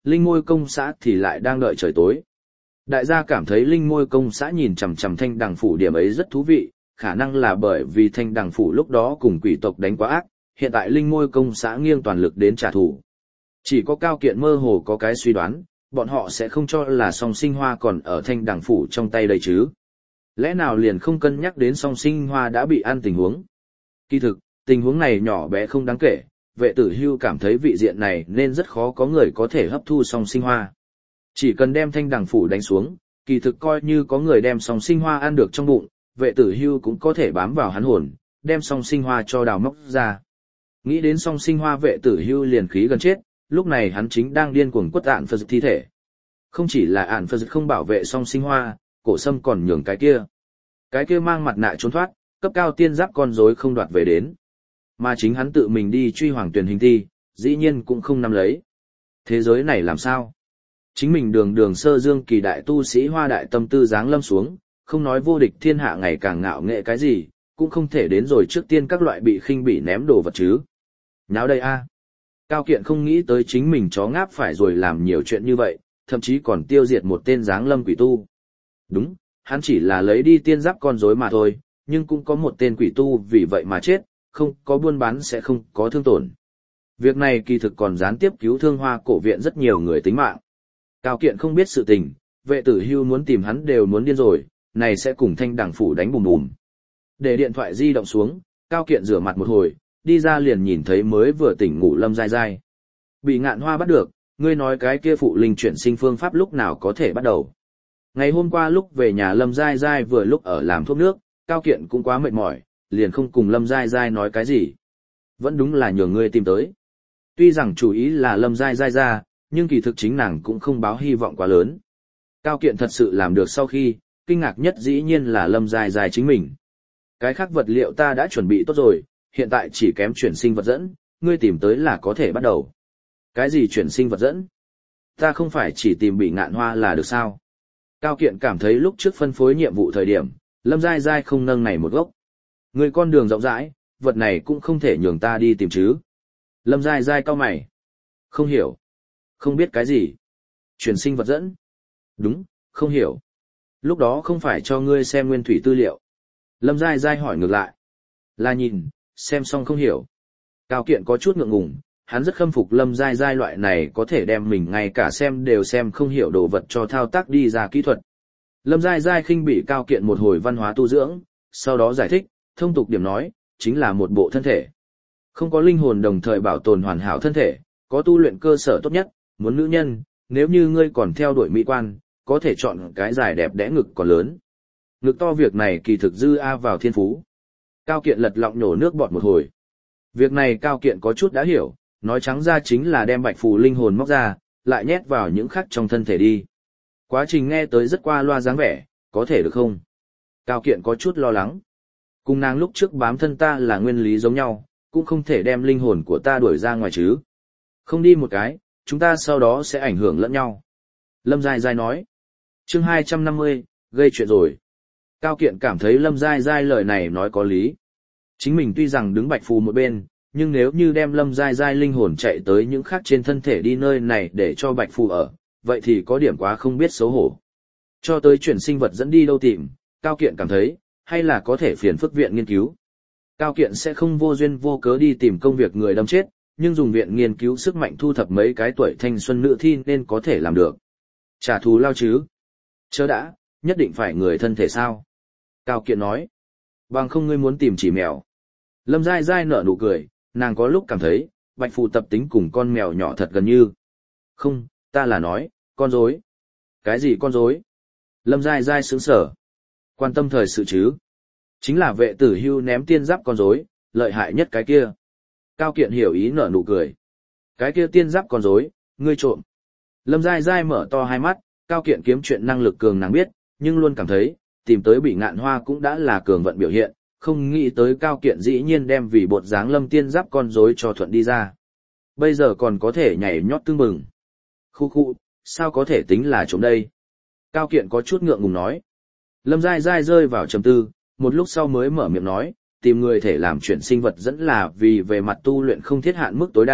Speaker 1: linh môi công xã thì lại đang đợi trời tối. Đại gia cảm thấy linh môi công xã nhìn chằm chằm thanh đằng phủ điểm ấy rất thú vị, khả năng là bởi vì thanh đằng phủ lúc đó cùng quỷ tộc đánh quá ác, hiện tại linh môi công xã nghiêng toàn lực đến trả thù. Chỉ có Cao Kiện mơ hồ có cái suy đoán, bọn họ sẽ không cho là song sinh hoa còn ở thanh đằng phủ trong tay đây chứ. Lẽ nào liền không cân nhắc đến song sinh hoa đã bị ăn tình huống. Kỳ thực, tình huống này nhỏ bé không đáng kể, vệ tử hưu cảm thấy vị diện này nên rất khó có người có thể hấp thu song sinh hoa. Chỉ cần đem thanh đằng phủ đánh xuống, kỳ thực coi như có người đem song sinh hoa ăn được trong bụng, vệ tử hưu cũng có thể bám vào hắn hồn, đem song sinh hoa cho đào móc ra. Nghĩ đến song sinh hoa vệ tử hưu liền khí gần chết, lúc này hắn chính đang điên cuồng quất ạn Phật thi thể. Không chỉ là ạn Phật không bảo vệ song sinh hoa, cổ sâm còn nhường cái kia. Cái kia mang mặt nạ trốn thoát, cấp cao tiên giáp con rối không đoạt về đến. Mà chính hắn tự mình đi truy hoàng tuyển hình thi, dĩ nhiên cũng không nắm lấy. Thế giới này làm sao? Chính mình đường đường sơ dương kỳ đại tu sĩ hoa đại tâm tư giáng lâm xuống, không nói vô địch thiên hạ ngày càng ngạo nghệ cái gì, cũng không thể đến rồi trước tiên các loại bị khinh bỉ ném đồ vật chứ. Nháo đây a. Cao Kiện không nghĩ tới chính mình chó ngáp phải rồi làm nhiều chuyện như vậy, thậm chí còn tiêu diệt một tên giáng lâm quỷ tu. Đúng, hắn chỉ là lấy đi tiên giáp con rối mà thôi, nhưng cũng có một tên quỷ tu vì vậy mà chết, không có buôn bán sẽ không có thương tổn. Việc này kỳ thực còn gián tiếp cứu thương hoa cổ viện rất nhiều người tính mạng. Cao Kiện không biết sự tình, vệ tử hưu muốn tìm hắn đều muốn điên rồi, này sẽ cùng thanh đằng phủ đánh bùm bùm. Để điện thoại di động xuống, Cao Kiện rửa mặt một hồi, đi ra liền nhìn thấy mới vừa tỉnh ngủ Lâm Giai Giai. Bị Ngạn Hoa bắt được, ngươi nói cái kia phụ linh chuyển sinh phương pháp lúc nào có thể bắt đầu. Ngày hôm qua lúc về nhà Lâm Giai Giai vừa lúc ở làm thuốc nước, Cao Kiện cũng quá mệt mỏi, liền không cùng Lâm Giai Giai nói cái gì. Vẫn đúng là nhờ ngươi tìm tới. Tuy rằng chủ ý là Lâm Giai Giai ra, nhưng kỳ thực chính nàng cũng không báo hy vọng quá lớn. Cao Kiện thật sự làm được sau khi, kinh ngạc nhất dĩ nhiên là Lâm Giai Giai chính mình. Cái khác vật liệu ta đã chuẩn bị tốt rồi, hiện tại chỉ kém chuyển sinh vật dẫn, ngươi tìm tới là có thể bắt đầu. Cái gì chuyển sinh vật dẫn? Ta không phải chỉ tìm Bị Ngạn Hoa là được sao? Cao Kiện cảm thấy lúc trước phân phối nhiệm vụ thời điểm, Lâm Giai Giai không nâng này một gốc. Người con đường rộng rãi, vật này cũng không thể nhường ta đi tìm chứ. Lâm Giai Giai cau mày. Không hiểu. Không biết cái gì. Chuyển sinh vật dẫn. Đúng, không hiểu. Lúc đó không phải cho ngươi xem nguyên thủy tư liệu. Lâm Giai Giai hỏi ngược lại. Là nhìn, xem xong không hiểu. Cao Kiện có chút ngượng ngùng, hắn rất khâm phục Lâm Giai Giai loại này có thể đem mình ngay cả xem đều xem không hiểu đồ vật cho thao tác đi ra kỹ thuật. Lâm Giai Giai khinh bị Cao Kiện một hồi văn hóa tu dưỡng, sau đó giải thích, thông tục điểm nói, chính là một bộ thân thể. Không có linh hồn đồng thời bảo tồn hoàn hảo thân thể, có tu luyện cơ sở tốt nhất, muốn nữ nhân, nếu như ngươi còn theo đuổi mỹ quan, có thể chọn cái dài đẹp đẽ ngực còn lớn. Ngực to việc này kỳ thực dư a vào thiên phú. Cao Kiện lật lọng nhổ nước bọt một hồi. Việc này Cao Kiện có chút đã hiểu, nói trắng ra chính là đem bạch phù linh hồn móc ra, lại nhét vào những khắc trong thân thể đi. Quá trình nghe tới rất qua loa dáng vẻ, có thể được không? Cao Kiện có chút lo lắng. Cùng nàng lúc trước bám thân ta là nguyên lý giống nhau, cũng không thể đem linh hồn của ta đuổi ra ngoài chứ. Không đi một cái, chúng ta sau đó sẽ ảnh hưởng lẫn nhau. Lâm Giai Giai nói. Chương hai trăm năm mươi, gây chuyện rồi. Cao Kiện cảm thấy Lâm Giai Giai lời này nói có lý. Chính mình tuy rằng đứng bạch phù một bên, nhưng nếu như đem Lâm Giai Giai linh hồn chạy tới những khác trên thân thể đi nơi này để cho bạch phù ở, vậy thì có điểm quá không biết xấu hổ. Cho tới chuyển sinh vật dẫn đi đâu tìm, Cao Kiện cảm thấy, hay là có thể phiền phức viện nghiên cứu. Cao Kiện sẽ không vô duyên vô cớ đi tìm công việc người đâm chết, nhưng dùng viện nghiên cứu sức mạnh thu thập mấy cái tuổi thanh xuân nữ thi nên có thể làm được. Trả thù lao chứ? Chớ đã, nhất định phải người thân thể sao? Cao Kiện nói. Bằng không ngươi muốn tìm chỉ mèo. Lâm Giai Giai nở nụ cười, nàng có lúc cảm thấy, bạch phù tập tính cùng con mèo nhỏ thật gần như. Không, ta là nói, con rối. Cái gì con rối? Lâm Giai Giai sững sở. Quan tâm thời sự chứ? Chính là vệ tử hưu ném tiên giáp con rối, lợi hại nhất cái kia. Cao Kiện hiểu ý nở nụ cười. Cái kia tiên giáp con rối, ngươi trộm. Lâm Giai Giai mở to hai mắt, Cao Kiện kiếm chuyện năng lực cường nàng biết, nhưng luôn cảm thấy, tìm tới Bị Ngạn Hoa cũng đã là cường vận biểu hiện, không nghĩ tới Cao Kiện dĩ nhiên đem vì bột dáng Lâm tiên giáp con rối cho thuận đi ra. Bây giờ còn có thể nhảy nhót tưng bừng. Khu khu, sao có thể tính là trộm đây? Cao Kiện có chút ngượng ngùng nói. Lâm Giai Giai rơi vào trầm tư, một lúc sau mới mở miệng nói, tìm người thể làm chuyển sinh vật dẫn là vì về mặt tu luyện không thiết hạn mức tối đa,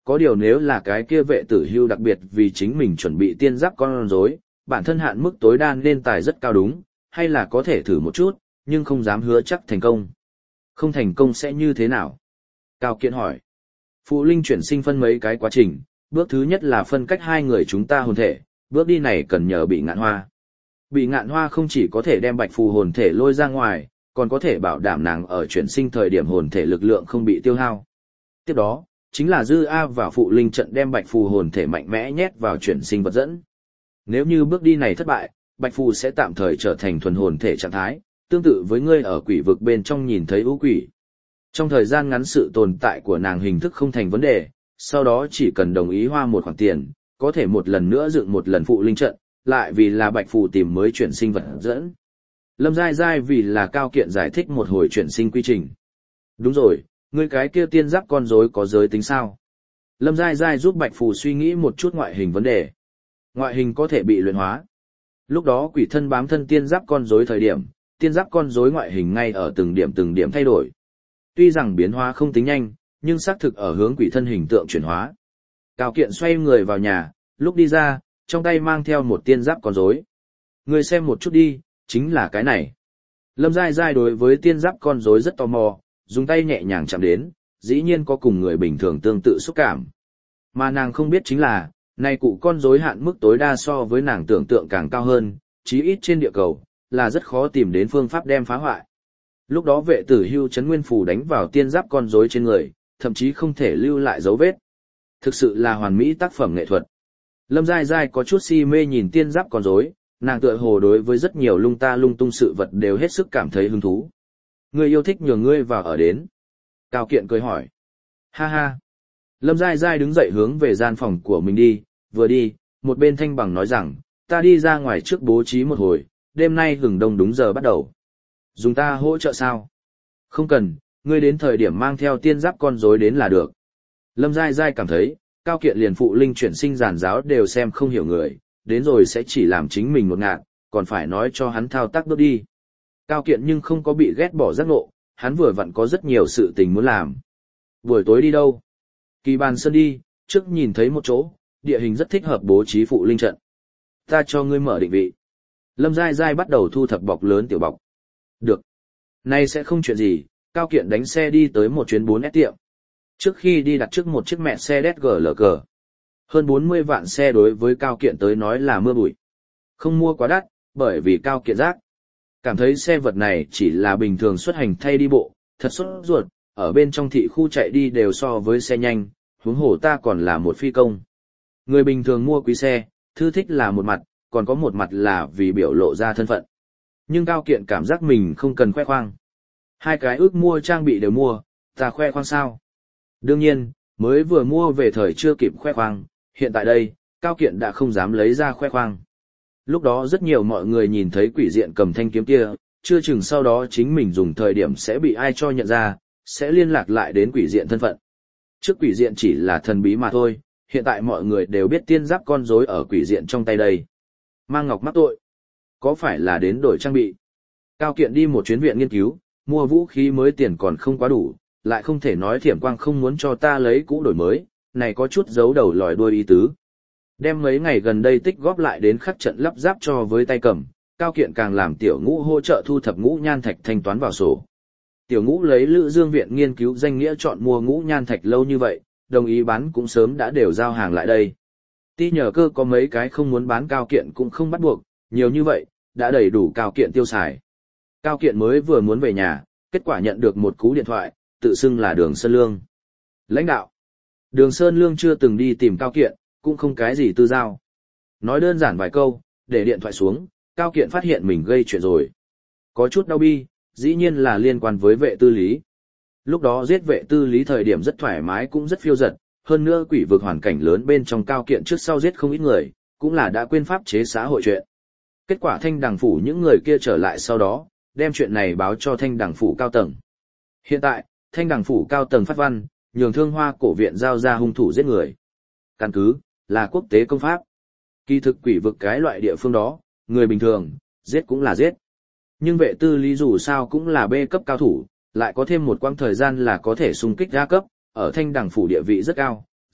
Speaker 1: có điều nếu là cái kia vệ tử hưu đặc biệt vì chính mình chuẩn bị tiên giáp con rối, bản thân hạn mức tối đa nên tài rất cao đúng, hay là có thể thử một chút, nhưng không dám hứa chắc thành công. Không thành công sẽ như thế nào? Cao Kiện hỏi. Phụ linh chuyển sinh phân mấy cái quá trình, bước thứ nhất là phân cách hai người chúng ta hồn thể, bước đi này cần nhờ bị ngạn hoa. Bị ngạn hoa không chỉ có thể đem bạch phù hồn thể lôi ra ngoài, còn có thể bảo đảm nàng ở chuyển sinh thời điểm hồn thể lực lượng không bị tiêu hao. Tiếp đó, chính là dư A và phụ linh trận đem bạch phù hồn thể mạnh mẽ nhét vào chuyển sinh vật dẫn. Nếu như bước đi này thất bại, bạch phù sẽ tạm thời trở thành thuần hồn thể trạng thái, tương tự với ngươi ở quỷ vực bên trong nhìn thấy ưu quỷ. Trong thời gian ngắn sự tồn tại của nàng hình thức không thành vấn đề, sau đó chỉ cần đồng ý hoa một khoản tiền, có thể một lần nữa dựng một lần phụ linh trận, lại vì là bạch phù tìm mới chuyển sinh vật dẫn. Lâm Giai Giai vì là Cao Kiện giải thích một hồi chuyển sinh quy trình. Đúng rồi, ngươi cái kia tiên giáp con rối có giới tính sao? Lâm Giai Giai giúp bạch phù suy nghĩ một chút ngoại hình vấn đề. Ngoại hình có thể bị luyện hóa. Lúc đó quỷ thân bám thân tiên giáp con rối thời điểm, tiên giáp con rối ngoại hình ngay ở từng điểm từng điểm thay đổi. Tuy rằng biến hóa không tính nhanh, nhưng xác thực ở hướng quỷ thân hình tượng chuyển hóa. Cao Kiện xoay người vào nhà, lúc đi ra, trong tay mang theo một tiên giáp con rối. Người xem một chút đi, chính là cái này. Lâm Giai Giai đối với tiên giáp con rối rất tò mò, dùng tay nhẹ nhàng chạm đến, dĩ nhiên có cùng người bình thường tương tự xúc cảm. Mà nàng không biết chính là, này cụ con rối hạn mức tối đa so với nàng tưởng tượng càng cao hơn, chí ít trên địa cầu, là rất khó tìm đến phương pháp đem phá hoại. Lúc đó vệ tử hưu chấn nguyên phù đánh vào tiên giáp con rối trên người, thậm chí không thể lưu lại dấu vết. Thực sự là hoàn mỹ tác phẩm nghệ thuật. Lâm Giai Giai có chút si mê nhìn tiên giáp con rối, nàng tựa hồ đối với rất nhiều lung ta lung tung sự vật đều hết sức cảm thấy hứng thú. Ngươi yêu thích nhường ngươi vào ở đến. Cao Kiện cười hỏi. Ha ha. Lâm Giai Giai đứng dậy hướng về gian phòng của mình đi, vừa đi, một bên thanh bằng nói rằng, ta đi ra ngoài trước bố trí một hồi, đêm nay hừng đông đúng giờ bắt đầu. Dùng ta hỗ trợ sao? Không cần, ngươi đến thời điểm mang theo tiên giáp con rối đến là được. Lâm Giai Giai cảm thấy, Cao Kiện liền phụ linh chuyển sinh giản giáo đều xem không hiểu người, đến rồi sẽ chỉ làm chính mình một ngạt, còn phải nói cho hắn thao tác bước đi. Cao Kiện nhưng không có bị ghét bỏ giác ngộ, hắn vừa vặn có rất nhiều sự tình muốn làm. Buổi tối đi đâu? Kỳ Bàn Sơn đi, trước nhìn thấy một chỗ, địa hình rất thích hợp bố trí phụ linh trận. Ta cho ngươi mở định vị. Lâm Giai Giai bắt đầu thu thập bọc lớn tiểu bọc. Được. Nay sẽ không chuyện gì, Cao Kiện đánh xe đi tới một chuyến bốn S tiệm. Trước khi đi đặt trước một chiếc mẹ xe đét gờ lờ cờ. Hơn bốn mươi vạn xe đối với Cao Kiện tới nói là mưa bụi. Không mua quá đắt, bởi vì Cao Kiện giác. Cảm thấy xe vật này chỉ là bình thường xuất hành thay đi bộ, thật sốt ruột, ở bên trong thị khu chạy đi đều so với xe nhanh, huống hồ ta còn là một phi công. Người bình thường mua quý xe, thư thích là một mặt, còn có một mặt là vì biểu lộ ra thân phận. Nhưng Cao Kiện cảm giác mình không cần khoe khoang. Hai cái ước mua trang bị đều mua, ta khoe khoang sao? Đương nhiên, mới vừa mua về thời chưa kịp khoe khoang, hiện tại đây, Cao Kiện đã không dám lấy ra khoe khoang. Lúc đó rất nhiều mọi người nhìn thấy quỷ diện cầm thanh kiếm kia, chưa chừng sau đó chính mình dùng thời điểm sẽ bị ai cho nhận ra, sẽ liên lạc lại đến quỷ diện thân phận. Trước quỷ diện chỉ là thần bí mà thôi, hiện tại mọi người đều biết tiên giáp con rối ở quỷ diện trong tay đây. Mang ngọc mắc tội. Có phải là đến đổi trang bị? Cao Kiện đi một chuyến viện nghiên cứu, mua vũ khí mới tiền còn không quá đủ, lại không thể nói Thiểm Quang không muốn cho ta lấy cũ đổi mới, này có chút giấu đầu lòi đuôi ý tứ. Đem mấy ngày gần đây tích góp lại đến khắc trận lắp ráp cho với tay cầm, Cao Kiện càng làm Tiểu Ngũ hỗ trợ thu thập ngũ nhan thạch thanh toán vào sổ. Tiểu Ngũ lấy Lữ Dương viện nghiên cứu danh nghĩa chọn mua ngũ nhan thạch lâu như vậy, đồng ý bán cũng sớm đã đều giao hàng lại đây. Ti nhờ cơ có mấy cái không muốn bán Cao Kiện cũng không bắt buộc, nhiều như vậy, đã đầy đủ Cao Kiện tiêu xài. Cao Kiện mới vừa muốn về nhà, kết quả nhận được một cú điện thoại, tự xưng là Đường Sơn Lương. Lãnh đạo. Đường Sơn Lương chưa từng đi tìm Cao Kiện, cũng không cái gì tư giao. Nói đơn giản vài câu, để điện thoại xuống, Cao Kiện phát hiện mình gây chuyện rồi. Có chút đau bi, dĩ nhiên là liên quan với vệ tư lý. Lúc đó giết vệ tư lý thời điểm rất thoải mái cũng rất phiêu dật, hơn nữa quỷ vực hoàn cảnh lớn bên trong Cao Kiện trước sau giết không ít người, cũng là đã quên pháp chế xã hội chuyện. Kết quả Thanh Đằng Phủ những người kia trở lại sau đó, đem chuyện này báo cho Thanh Đằng Phủ cao tầng. Hiện tại, Thanh Đằng Phủ cao tầng phát văn, nhường Thương Hoa cổ viện giao ra hung thủ giết người. Căn cứ, là quốc tế công pháp. Kỳ thực quỷ vực cái loại địa phương đó, người bình thường, giết cũng là giết. Nhưng vệ tư lý dù sao cũng là B cấp cao thủ, lại có thêm một quãng thời gian là có thể xung kích A cấp, ở Thanh Đằng Phủ địa vị rất cao,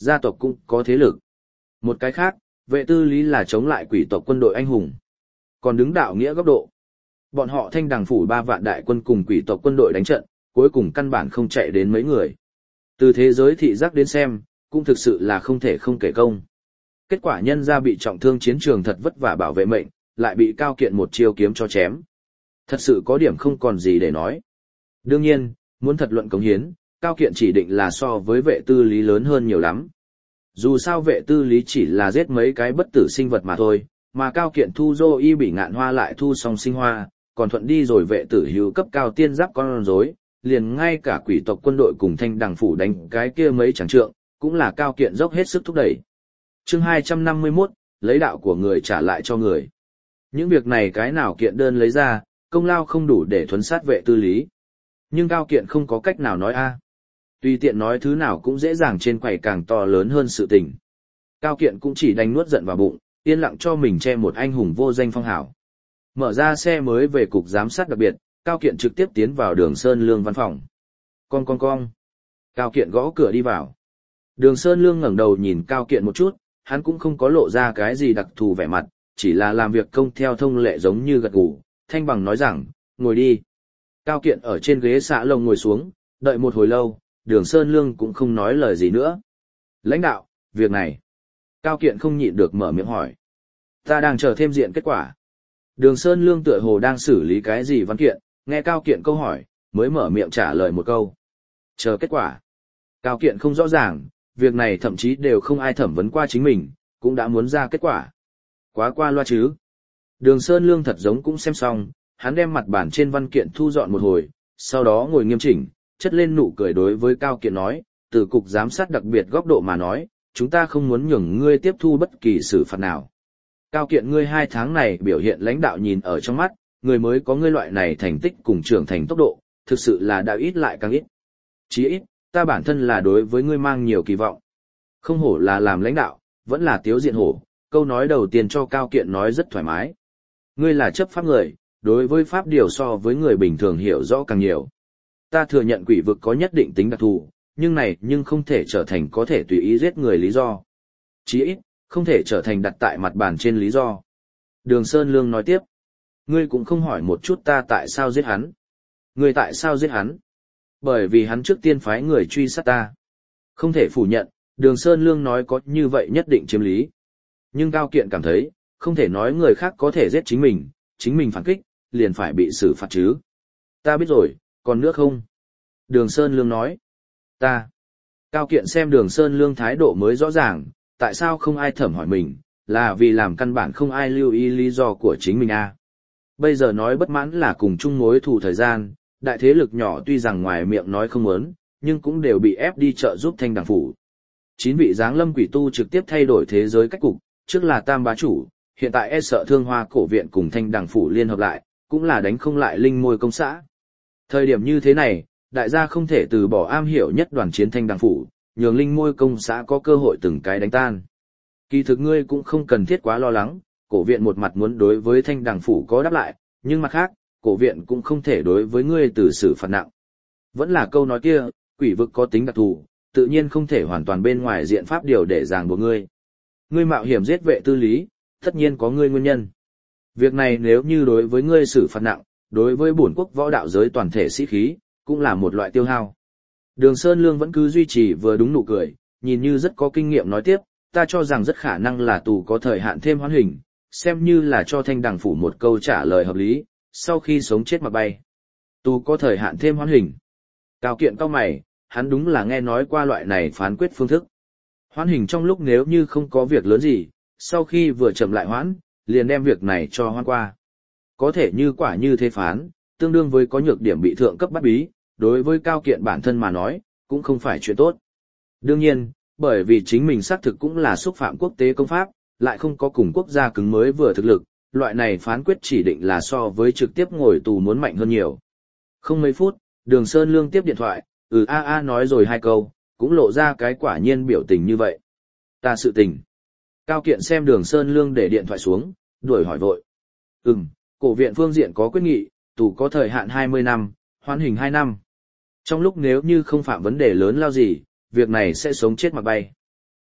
Speaker 1: gia tộc cũng có thế lực. Một cái khác, vệ tư lý là chống lại quỷ tộc quân đội anh hùng. Còn đứng đạo nghĩa góc độ, bọn họ thanh đằng phủ ba vạn đại quân cùng quỷ tộc quân đội đánh trận, cuối cùng căn bản không chạy đến mấy người. Từ thế giới thị giác đến xem, cũng thực sự là không thể không kể công. Kết quả nhân ra bị trọng thương chiến trường thật vất vả bảo vệ mệnh, lại bị Cao Kiện một chiêu kiếm cho chém. Thật sự có điểm không còn gì để nói. Đương nhiên, muốn thật luận cống hiến, Cao Kiện chỉ định là so với vệ tư lý lớn hơn nhiều lắm. Dù sao vệ tư lý chỉ là giết mấy cái bất tử sinh vật mà thôi, mà Cao Kiện thu dô y bị ngạn hoa lại thu song sinh hoa, còn thuận đi rồi vệ tử hữu cấp cao tiên giáp con rối, liền ngay cả quỷ tộc quân đội cùng thanh đằng phủ đánh cái kia mấy chẳng trượng, cũng là Cao Kiện dốc hết sức thúc đẩy. Chương hai trăm năm mươi mốt, lấy đạo của người trả lại cho người. Những việc này cái nào Kiện đơn lấy ra, công lao không đủ để thuấn sát vệ tư lý. Nhưng Cao Kiện không có cách nào nói a. Tùy tiện nói thứ nào cũng dễ dàng trên quầy càng to lớn hơn sự tình. Cao Kiện cũng chỉ đành nuốt giận vào bụng, yên lặng cho mình che một anh hùng vô danh phong hảo. Mở ra xe mới về cục giám sát đặc biệt, Cao Kiện trực tiếp tiến vào Đường Sơn Lương văn phòng. Con con con. Cao Kiện gõ cửa đi vào. Đường Sơn Lương ngẩng đầu nhìn Cao Kiện một chút, hắn cũng không có lộ ra cái gì đặc thù vẻ mặt, chỉ là làm việc công theo thông lệ giống như gật gù, thanh bằng nói rằng, ngồi đi. Cao Kiện ở trên ghế xạ lồng ngồi xuống, đợi một hồi lâu, Đường Sơn Lương cũng không nói lời gì nữa. Lãnh đạo, việc này. Cao Kiện không nhịn được mở miệng hỏi. Ta đang chờ thêm diện kết quả. Đường Sơn Lương tựa hồ đang xử lý cái gì văn kiện, nghe Cao Kiện câu hỏi, mới mở miệng trả lời một câu. Chờ kết quả. Cao Kiện không rõ ràng, việc này thậm chí đều không ai thẩm vấn qua chính mình, cũng đã muốn ra kết quả. Quá qua loa chứ. Đường Sơn Lương thật giống cũng xem xong, hắn đem mặt bản trên văn kiện thu dọn một hồi, sau đó ngồi nghiêm chỉnh, chất lên nụ cười đối với Cao Kiện nói, từ cục giám sát đặc biệt góc độ mà nói, chúng ta không muốn nhường ngươi tiếp thu bất kỳ xử phạt nào. Cao Kiện ngươi hai tháng này biểu hiện lãnh đạo nhìn ở trong mắt, người mới có ngươi loại này thành tích cùng trưởng thành tốc độ, thực sự là đã ít lại càng ít. Chí ít, ta bản thân là đối với ngươi mang nhiều kỳ vọng. Không hổ là làm lãnh đạo, vẫn là tiếu diện hổ, câu nói đầu tiên cho Cao Kiện nói rất thoải mái. Ngươi là chấp pháp người, đối với pháp điều so với người bình thường hiểu rõ càng nhiều. Ta thừa nhận quỷ vực có nhất định tính đặc thù, nhưng này nhưng không thể trở thành có thể tùy ý giết người lý do. Chí ít, không thể trở thành đặt tại mặt bàn trên lý do. Đường Sơn Lương nói tiếp. Ngươi cũng không hỏi một chút ta tại sao giết hắn. Ngươi tại sao giết hắn? Bởi vì hắn trước tiên phái người truy sát ta. Không thể phủ nhận, Đường Sơn Lương nói có như vậy nhất định chiếm lý. Nhưng Cao Kiện cảm thấy, không thể nói người khác có thể giết chính mình, chính mình phản kích, liền phải bị xử phạt chứ. Ta biết rồi, còn nữa không? Đường Sơn Lương nói. Ta. Cao Kiện xem Đường Sơn Lương thái độ mới rõ ràng, tại sao không ai thẩm hỏi mình, là vì làm căn bản không ai lưu ý lý do của chính mình à. Bây giờ nói bất mãn là cùng chung mối thù thời gian, đại thế lực nhỏ tuy rằng ngoài miệng nói không muốn, nhưng cũng đều bị ép đi trợ giúp thanh đằng phủ. Chín vị giáng lâm quỷ tu trực tiếp thay đổi thế giới cách cục, trước là tam bá chủ, hiện tại e sợ thương hoa cổ viện cùng thanh đằng phủ liên hợp lại, cũng là đánh không lại linh môi công xã. Thời điểm như thế này, đại gia không thể từ bỏ am hiểu nhất đoàn chiến thanh đằng phủ, nhường linh môi công xã có cơ hội từng cái đánh tan. Kỳ thực ngươi cũng không cần thiết quá lo lắng, cổ viện một mặt muốn đối với thanh đằng phủ có đáp lại, nhưng mặt khác, cổ viện cũng không thể đối với ngươi từ xử phạt nặng. Vẫn là câu nói kia, quỷ vực có tính đặc thù, tự nhiên không thể hoàn toàn bên ngoài diện pháp điều để ràng buộc ngươi. Ngươi mạo hiểm giết vệ tư lý, tất nhiên có ngươi nguyên nhân. Việc này nếu như đối với ngươi xử phạt nặng, đối với bổn quốc võ đạo giới toàn thể sĩ khí, cũng là một loại tiêu hao. Đường Sơn Lương vẫn cứ duy trì vừa đúng nụ cười, nhìn như rất có kinh nghiệm nói tiếp, ta cho rằng rất khả năng là tù có thời hạn thêm hoán hình, xem như là cho thanh đằng phủ một câu trả lời hợp lý, sau khi sống chết mà bay. Tù có thời hạn thêm hoán hình. Cao Kiện cau mày, hắn đúng là nghe nói qua loại này phán quyết phương thức. Hoán hình trong lúc nếu như không có việc lớn gì, sau khi vừa chậm lại hoãn, liền đem việc này cho hoãn qua. Có thể như quả như thế phán, tương đương với có nhược điểm bị thượng cấp bắt bí, đối với Cao Kiện bản thân mà nói, cũng không phải chuyện tốt. Đương nhiên, bởi vì chính mình xác thực cũng là xúc phạm quốc tế công pháp, lại không có cùng quốc gia cứng mới vừa thực lực, loại này phán quyết chỉ định là so với trực tiếp ngồi tù muốn mạnh hơn nhiều. Không mấy phút, Đường Sơn Lương tiếp điện thoại, ừ a a nói rồi hai câu, cũng lộ ra cái quả nhiên biểu tình như vậy. Ta sự tình. Cao Kiện xem Đường Sơn Lương để điện thoại xuống, đuổi hỏi vội. Ừm, cổ viện phương diện có quyết nghị, tù có thời hạn hai mươi năm, hoán hình hai năm. Trong lúc nếu như không phạm vấn đề lớn lao gì, việc này sẽ sống chết mà bay.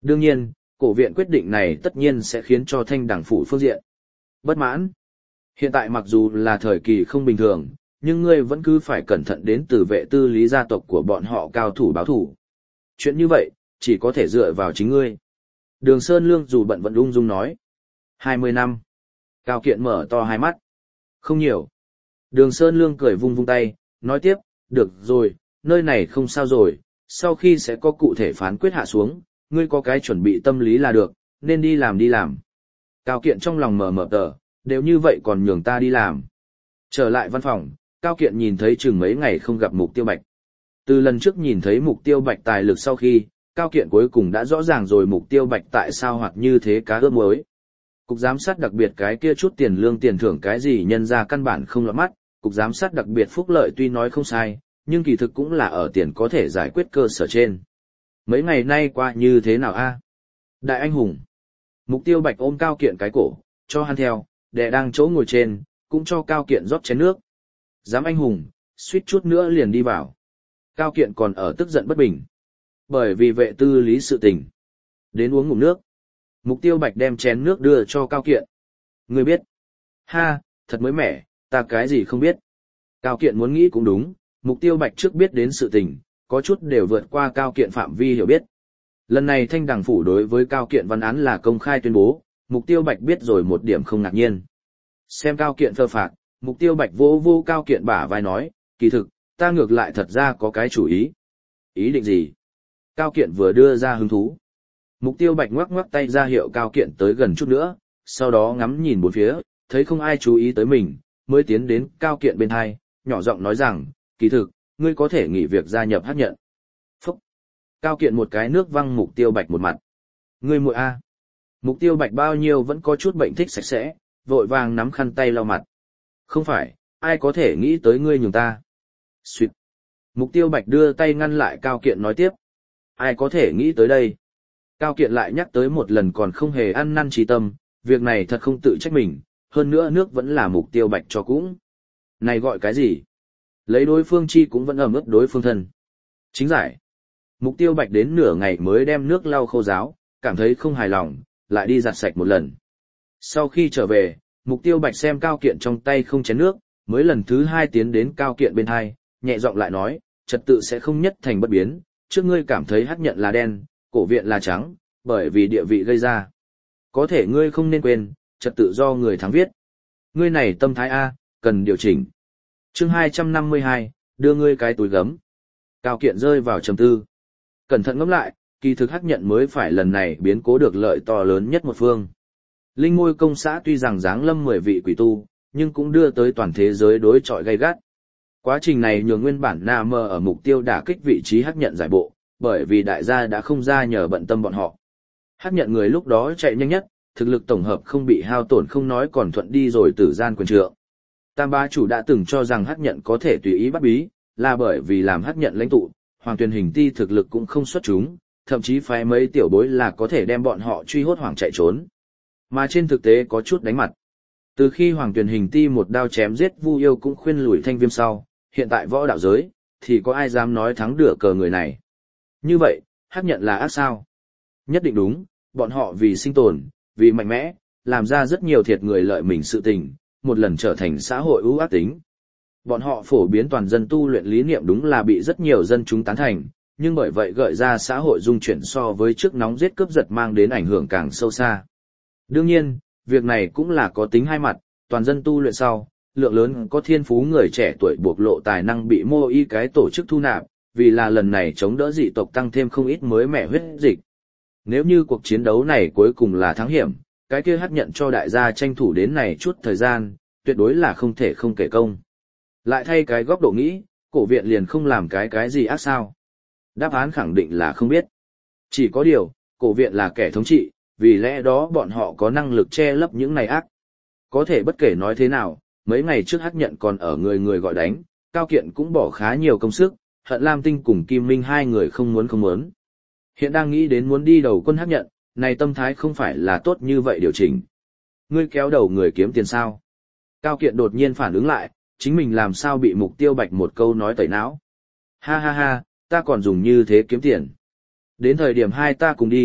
Speaker 1: Đương nhiên, cổ viện quyết định này tất nhiên sẽ khiến cho thanh đẳng phủ phương diện bất mãn. Hiện tại mặc dù là thời kỳ không bình thường, nhưng ngươi vẫn cứ phải cẩn thận đến từ vệ tư lý gia tộc của bọn họ cao thủ báo thủ. Chuyện như vậy, chỉ có thể dựa vào chính ngươi. Đường Sơn Lương dù bận vẫn ung dung nói. Hai mươi năm. Cao Kiện mở to hai mắt. Không nhiều. Đường Sơn Lương cười vung vung tay, nói tiếp, được rồi, nơi này không sao rồi, sau khi sẽ có cụ thể phán quyết hạ xuống, ngươi có cái chuẩn bị tâm lý là được, nên đi làm đi làm. Cao Kiện trong lòng mở mở tờ, đều như vậy còn nhường ta đi làm. Trở lại văn phòng, Cao Kiện nhìn thấy chừng mấy ngày không gặp Mục Tiêu Bạch. Từ lần trước nhìn thấy Mục Tiêu Bạch tài lực sau khi, Cao Kiện cuối cùng đã rõ ràng rồi Mục Tiêu Bạch tại sao hoặc như thế cá ướp muối. Cục giám sát đặc biệt cái kia chút tiền lương tiền thưởng cái gì nhân ra căn bản không lọt mắt, cục giám sát đặc biệt phúc lợi tuy nói không sai, nhưng kỳ thực cũng là ở tiền có thể giải quyết cơ sở trên. Mấy ngày nay qua như thế nào a? Đại anh hùng. Mục Tiêu Bạch ôm Cao Kiện cái cổ, cho hắn theo, đè đang chỗ ngồi trên, cũng cho Cao Kiện rót chén nước. Dám anh hùng, suýt chút nữa liền đi vào. Cao Kiện còn ở tức giận bất bình. Bởi vì vệ tư lý sự tình. Đến uống ngụm nước. Mục Tiêu Bạch đem chén nước đưa cho Cao Kiện. Ngươi biết. Ha, thật mới mẻ, ta cái gì không biết. Cao Kiện muốn nghĩ cũng đúng, Mục Tiêu Bạch trước biết đến sự tình, có chút đều vượt qua Cao Kiện phạm vi hiểu biết. Lần này thanh đằng phủ đối với Cao Kiện văn án là công khai tuyên bố, Mục Tiêu Bạch biết rồi một điểm không ngạc nhiên. Xem Cao Kiện phơ phạc, Mục Tiêu Bạch vô vô Cao Kiện bả vai nói, kỳ thực, ta ngược lại thật ra có cái chủ ý. Ý định gì? Cao Kiện vừa đưa ra hứng thú. Mục Tiêu Bạch ngoắc ngoắc tay ra hiệu Cao Kiện tới gần chút nữa, sau đó ngắm nhìn bốn phía, thấy không ai chú ý tới mình, mới tiến đến Cao Kiện bên hai, nhỏ giọng nói rằng, kỳ thực, ngươi có thể nghỉ việc gia nhập hát nhận. Phúc! Cao Kiện một cái nước văng Mục Tiêu Bạch một mặt. Ngươi muội a. Mục Tiêu Bạch bao nhiêu vẫn có chút bệnh thích sạch sẽ, vội vàng nắm khăn tay lau mặt. Không phải, ai có thể nghĩ tới ngươi nhường ta. Xuyệt. Mục Tiêu Bạch đưa tay ngăn lại Cao Kiện nói tiếp. Ai có thể nghĩ tới đây? Cao Kiện lại nhắc tới một lần còn không hề ăn năn trí tâm, việc này thật không tự trách mình, hơn nữa nước vẫn là Mục Tiêu Bạch cho cũng. Này gọi cái gì? Lấy đối phương chi cũng vẫn ẩm ướt đối phương thân. Chính giải. Mục Tiêu Bạch đến nửa ngày mới đem nước lau khô ráo, cảm thấy không hài lòng, lại đi giặt sạch một lần. Sau khi trở về, Mục Tiêu Bạch xem Cao Kiện trong tay không chén nước, mới lần thứ hai tiến đến Cao Kiện bên hai, nhẹ giọng lại nói, trật tự sẽ không nhất thành bất biến, trước ngươi cảm thấy hắc nhận là đen, cổ viện là trắng, bởi vì địa vị gây ra. Có thể ngươi không nên quên, trật tự do người thắng viết. Ngươi này tâm thái A, cần điều chỉnh. Chương hai trăm năm mươi hai, đưa ngươi cái túi gấm. Cao Kiện rơi vào trầm tư. Cẩn thận ngẫm lại, kỳ thực hắc nhận mới phải lần này biến cố được lợi to lớn nhất một phương. Linh Ngôi công xã tuy rằng giáng lâm mười vị quỷ tu, nhưng cũng đưa tới toàn thế giới đối chọi gay gắt. Quá trình này nhường nguyên bản Na Mơ ở mục tiêu đả kích vị trí hắc nhận giải bộ, bởi vì đại gia đã không ra nhờ bận tâm bọn họ. Hắc nhận người lúc đó chạy nhanh nhất, thực lực tổng hợp không bị hao tổn không nói còn thuận đi rồi tử gian quyền trượng. Tam bá chủ đã từng cho rằng hắc nhận có thể tùy ý bắt bí, là bởi vì làm hắc nhận lãnh tụ, Hoàng Tuyền Hình Ti thực lực cũng không xuất chúng, thậm chí phái mấy tiểu bối là có thể đem bọn họ truy hốt hoảng chạy trốn. Mà trên thực tế có chút đánh mặt. Từ khi Hoàng Tuyền Hình Ti một đao chém giết Vu Yêu cũng khuyên lùi Thanh Viêm sau, hiện tại võ đạo giới, thì có ai dám nói thắng được cờ người này. Như vậy, hắc nhận là ác sao? Nhất định đúng, bọn họ vì sinh tồn, vì mạnh mẽ, làm ra rất nhiều thiệt người lợi mình sự tình, một lần trở thành xã hội ưu ác tính. Bọn họ phổ biến toàn dân tu luyện lý niệm đúng là bị rất nhiều dân chúng tán thành, nhưng bởi vậy gợi ra xã hội dung chuyển so với trước nóng giết cướp giật mang đến ảnh hưởng càng sâu xa. Đương nhiên, việc này cũng là có tính hai mặt, toàn dân tu luyện sau, lượng lớn có thiên phú người trẻ tuổi bộc lộ tài năng bị mô y cái tổ chức thu nạp, vì là lần này chống đỡ dị tộc tăng thêm không ít mới mẻ huyết dịch. Nếu như cuộc chiến đấu này cuối cùng là thắng hiểm, cái kia hắc nhận cho đại gia tranh thủ đến này chút thời gian, tuyệt đối là không thể không kể công. Lại thay cái góc độ nghĩ, cổ viện liền không làm cái cái gì ác sao? Đáp án khẳng định là không biết. Chỉ có điều, cổ viện là kẻ thống trị, vì lẽ đó bọn họ có năng lực che lấp những này ác. Có thể bất kể nói thế nào, mấy ngày trước hắc nhận còn ở người người gọi đánh, Cao Kiện cũng bỏ khá nhiều công sức, Hận Lam Tinh cùng Kim Minh hai người không muốn không muốn. Hiện đang nghĩ đến muốn đi đầu quân hắc nhận, này tâm thái không phải là tốt như vậy điều chỉnh. Ngươi kéo đầu người kiếm tiền sao? Cao Kiện đột nhiên phản ứng lại, chính mình làm sao bị Mục Tiêu Bạch một câu nói tẩy não. Ha ha ha, ta còn dùng như thế kiếm tiền. Đến thời điểm hai ta cùng đi,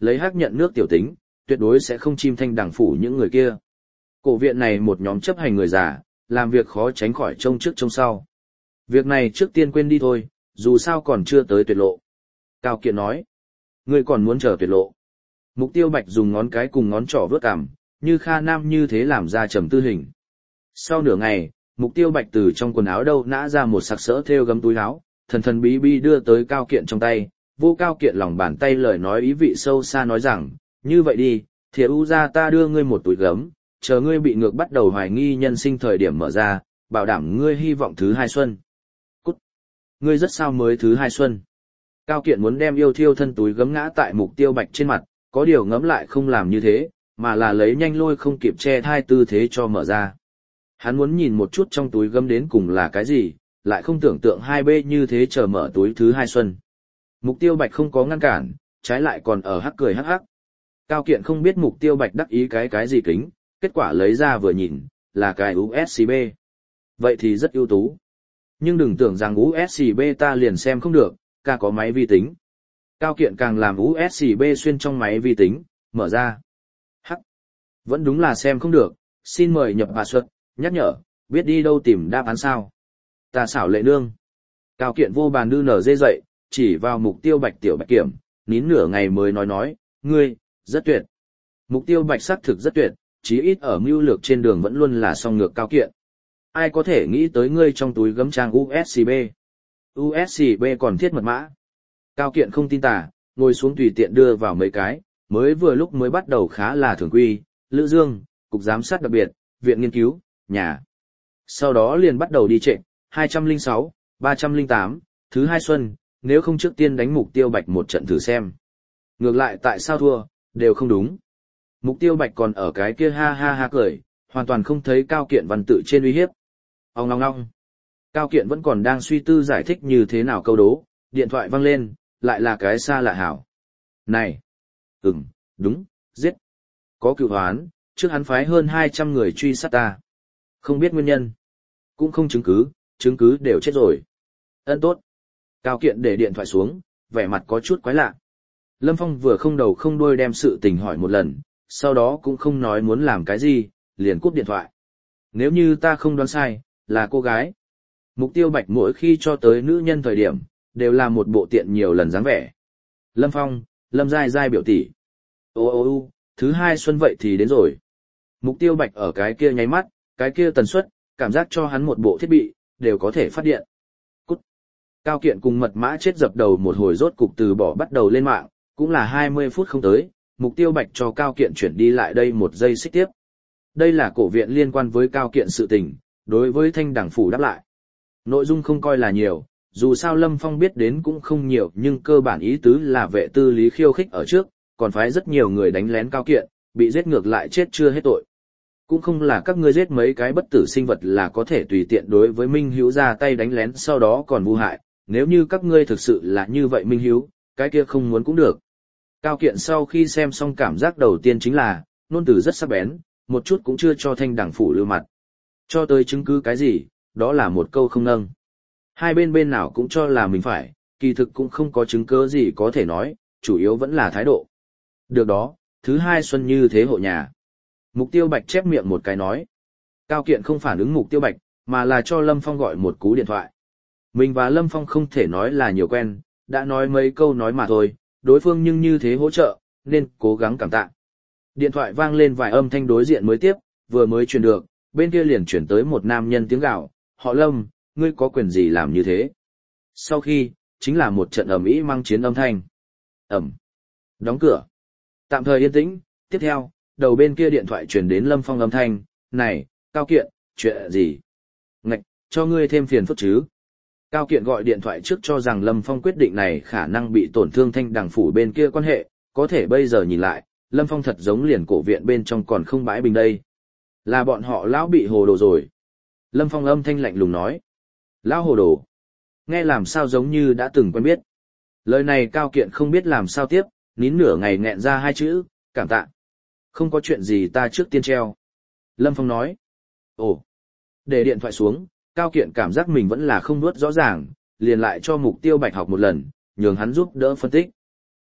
Speaker 1: lấy hắc nhận nước tiểu tính, tuyệt đối sẽ không chim thanh đằng phủ những người kia. Cổ viện này một nhóm chấp hành người già, làm việc khó tránh khỏi trông trước trông sau. Việc này trước tiên quên đi thôi, dù sao còn chưa tới tuyệt lộ. Cao Kiện nói, ngươi còn muốn chờ tuyệt lộ. Mục Tiêu Bạch dùng ngón cái cùng ngón trỏ vớt cằm, như Kha Nam như thế làm ra trầm tư hình. Sau nửa ngày, Mục Tiêu Bạch từ trong quần áo đâu nã ra một sặc sỡ thêu gấm túi áo, thần thần bí bí đưa tới Cao Kiện trong tay, vô Cao Kiện lòng bàn tay lời nói ý vị sâu xa nói rằng, như vậy đi, thiệt u ra ta đưa ngươi một túi gấm, chờ ngươi bị ngược bắt đầu hoài nghi nhân sinh thời điểm mở ra, bảo đảm ngươi hy vọng thứ hai xuân. Cút! Ngươi rất sao mới thứ hai xuân. Cao Kiện muốn đem yêu thiêu thân túi gấm ngã tại Mục Tiêu Bạch trên mặt, có điều ngấm lại không làm như thế, mà là lấy nhanh lôi không kịp che thai tư thế cho mở ra. Hắn muốn nhìn một chút trong túi gấm đến cùng là cái gì, lại không tưởng tượng hai bê như thế chờ mở túi thứ hai xuân. Mục Tiêu Bạch không có ngăn cản, trái lại còn ở hắc cười hắc hắc. Cao Kiện không biết Mục Tiêu Bạch đắc ý cái cái gì kính, kết quả lấy ra vừa nhìn, là cái u ét bê. Vậy thì rất ưu tú. Nhưng đừng tưởng rằng u ét bê ta liền xem không được, ca có máy vi tính. Cao Kiện càng làm u ét bê xuyên trong máy vi tính, mở ra. Hắc. Vẫn đúng là xem không được, xin mời nhập password, nhắc nhở, biết đi đâu tìm đáp án sao. Ta xảo lệ nương. Cao Kiện vô bàn đưa nở dê dậy, chỉ vào Mục Tiêu Bạch tiểu bạch kiểm, nín nửa ngày mới nói nói, ngươi, rất tuyệt. Mục Tiêu Bạch xác thực rất tuyệt, chí ít ở mưu lược trên đường vẫn luôn là song ngược Cao Kiện. Ai có thể nghĩ tới ngươi trong túi gấm trang u ét bê. u ét bê còn thiết mật mã. Cao Kiện không tin tà, ngồi xuống tùy tiện đưa vào mấy cái, mới vừa lúc mới bắt đầu khá là thường quy, Lữ Dương, Cục Giám sát đặc biệt, Viện Nghiên cứu, nhà. Sau đó liền bắt đầu đi trệ, hai trăm lẻ sáu, ba trăm lẻ tám, thứ hai xuân, nếu không trước tiên đánh Mục Tiêu Bạch một trận thử xem. Ngược lại tại sao thua, đều không đúng. Mục Tiêu Bạch còn ở cái kia ha ha ha cười, hoàn toàn không thấy Cao Kiện văn tự trên uy hiếp. Ông ngong ngong. Cao Kiện vẫn còn đang suy tư giải thích như thế nào câu đố, điện thoại vang lên, lại là cái xa lạ hảo. Này! Ừm, đúng, giết. Có cựu hoán, trước hắn phái hơn hai trăm người truy sát ta. Không biết nguyên nhân. Cũng không chứng cứ, chứng cứ đều chết rồi. Ân tốt. Cao Kiện để điện thoại xuống, vẻ mặt có chút quái lạ. Lâm Phong vừa không đầu không đuôi đem sự tình hỏi một lần, sau đó cũng không nói muốn làm cái gì, liền cúp điện thoại. Nếu như ta không đoán sai, là cô gái. Mục Tiêu Bạch mỗi khi cho tới nữ nhân thời điểm, đều là một bộ tiện nhiều lần dáng vẻ. Lâm Phong, Lâm Giai Giai biểu tỷ. Ô ô ô, thứ hai xuân vậy thì đến rồi. Mục Tiêu Bạch ở cái kia nháy mắt, cái kia tần suất, cảm giác cho hắn một bộ thiết bị, đều có thể phát điện. Cút. Cao Kiện cùng mật mã chết dập đầu một hồi rốt cục từ bỏ bắt đầu lên mạng, cũng là hai mươi phút không tới, Mục Tiêu Bạch cho Cao Kiện chuyển đi lại đây một giây xích tiếp. Đây là cổ viện liên quan với Cao Kiện sự tình, đối với thanh đảng phủ đáp lại. Nội dung không coi là nhiều, dù sao Lâm Phong biết đến cũng không nhiều nhưng cơ bản ý tứ là vệ tư lý khiêu khích ở trước, còn phái rất nhiều người đánh lén Cao Kiện, bị giết ngược lại chết chưa hết tội. Cũng không là các ngươi giết mấy cái bất tử sinh vật là có thể tùy tiện đối với Minh Hiếu ra tay đánh lén sau đó còn vu hại, nếu như các ngươi thực sự là như vậy Minh Hiếu, cái kia không muốn cũng được. Cao Kiện sau khi xem xong cảm giác đầu tiên chính là, ngôn từ rất sắc bén, một chút cũng chưa cho thanh đảng phủ lưu mặt. Cho tới chứng cứ cái gì, đó là một câu không nâng. Hai bên bên nào cũng cho là mình phải, kỳ thực cũng không có chứng cứ gì có thể nói, chủ yếu vẫn là thái độ. Được đó, thứ hai xuân như thế hộ nhà. Mục Tiêu Bạch chép miệng một cái nói. Cao Kiện không phản ứng Mục Tiêu Bạch, mà là cho Lâm Phong gọi một cú điện thoại. Mình và Lâm Phong không thể nói là nhiều quen, đã nói mấy câu nói mà thôi, đối phương nhưng như thế hỗ trợ, nên cố gắng cảm tạ. Điện thoại vang lên vài âm thanh đối diện mới tiếp, vừa mới truyền được, bên kia liền chuyển tới một nam nhân tiếng gào, họ Lâm, ngươi có quyền gì làm như thế? Sau khi, chính là một trận ầm ĩ mang chiến âm thanh. Ẩm. Đóng cửa. Tạm thời yên tĩnh, tiếp theo, đầu bên kia điện thoại truyền đến Lâm Phong âm thanh, này, Cao Kiện, chuyện gì? Ngạch, cho ngươi thêm phiền phức chứ? Cao Kiện gọi điện thoại trước cho rằng Lâm Phong quyết định này khả năng bị tổn thương thanh đằng phủ bên kia quan hệ, có thể bây giờ nhìn lại, Lâm Phong thật giống liền cổ viện bên trong còn không bãi bình đây. Là bọn họ lão bị hồ đồ rồi. Lâm Phong âm thanh lạnh lùng nói. Lão hồ đồ. Nghe làm sao giống như đã từng quen biết. Lời này Cao Kiện không biết làm sao tiếp, nín nửa ngày nghẹn ra hai chữ, cảm tạ. Không có chuyện gì ta trước tiên treo. Lâm Phong nói. Ồ. Để điện thoại xuống, Cao Kiện cảm giác mình vẫn là không nuốt rõ ràng, liền lại cho Mục Tiêu Bạch học một lần, nhường hắn giúp đỡ phân tích.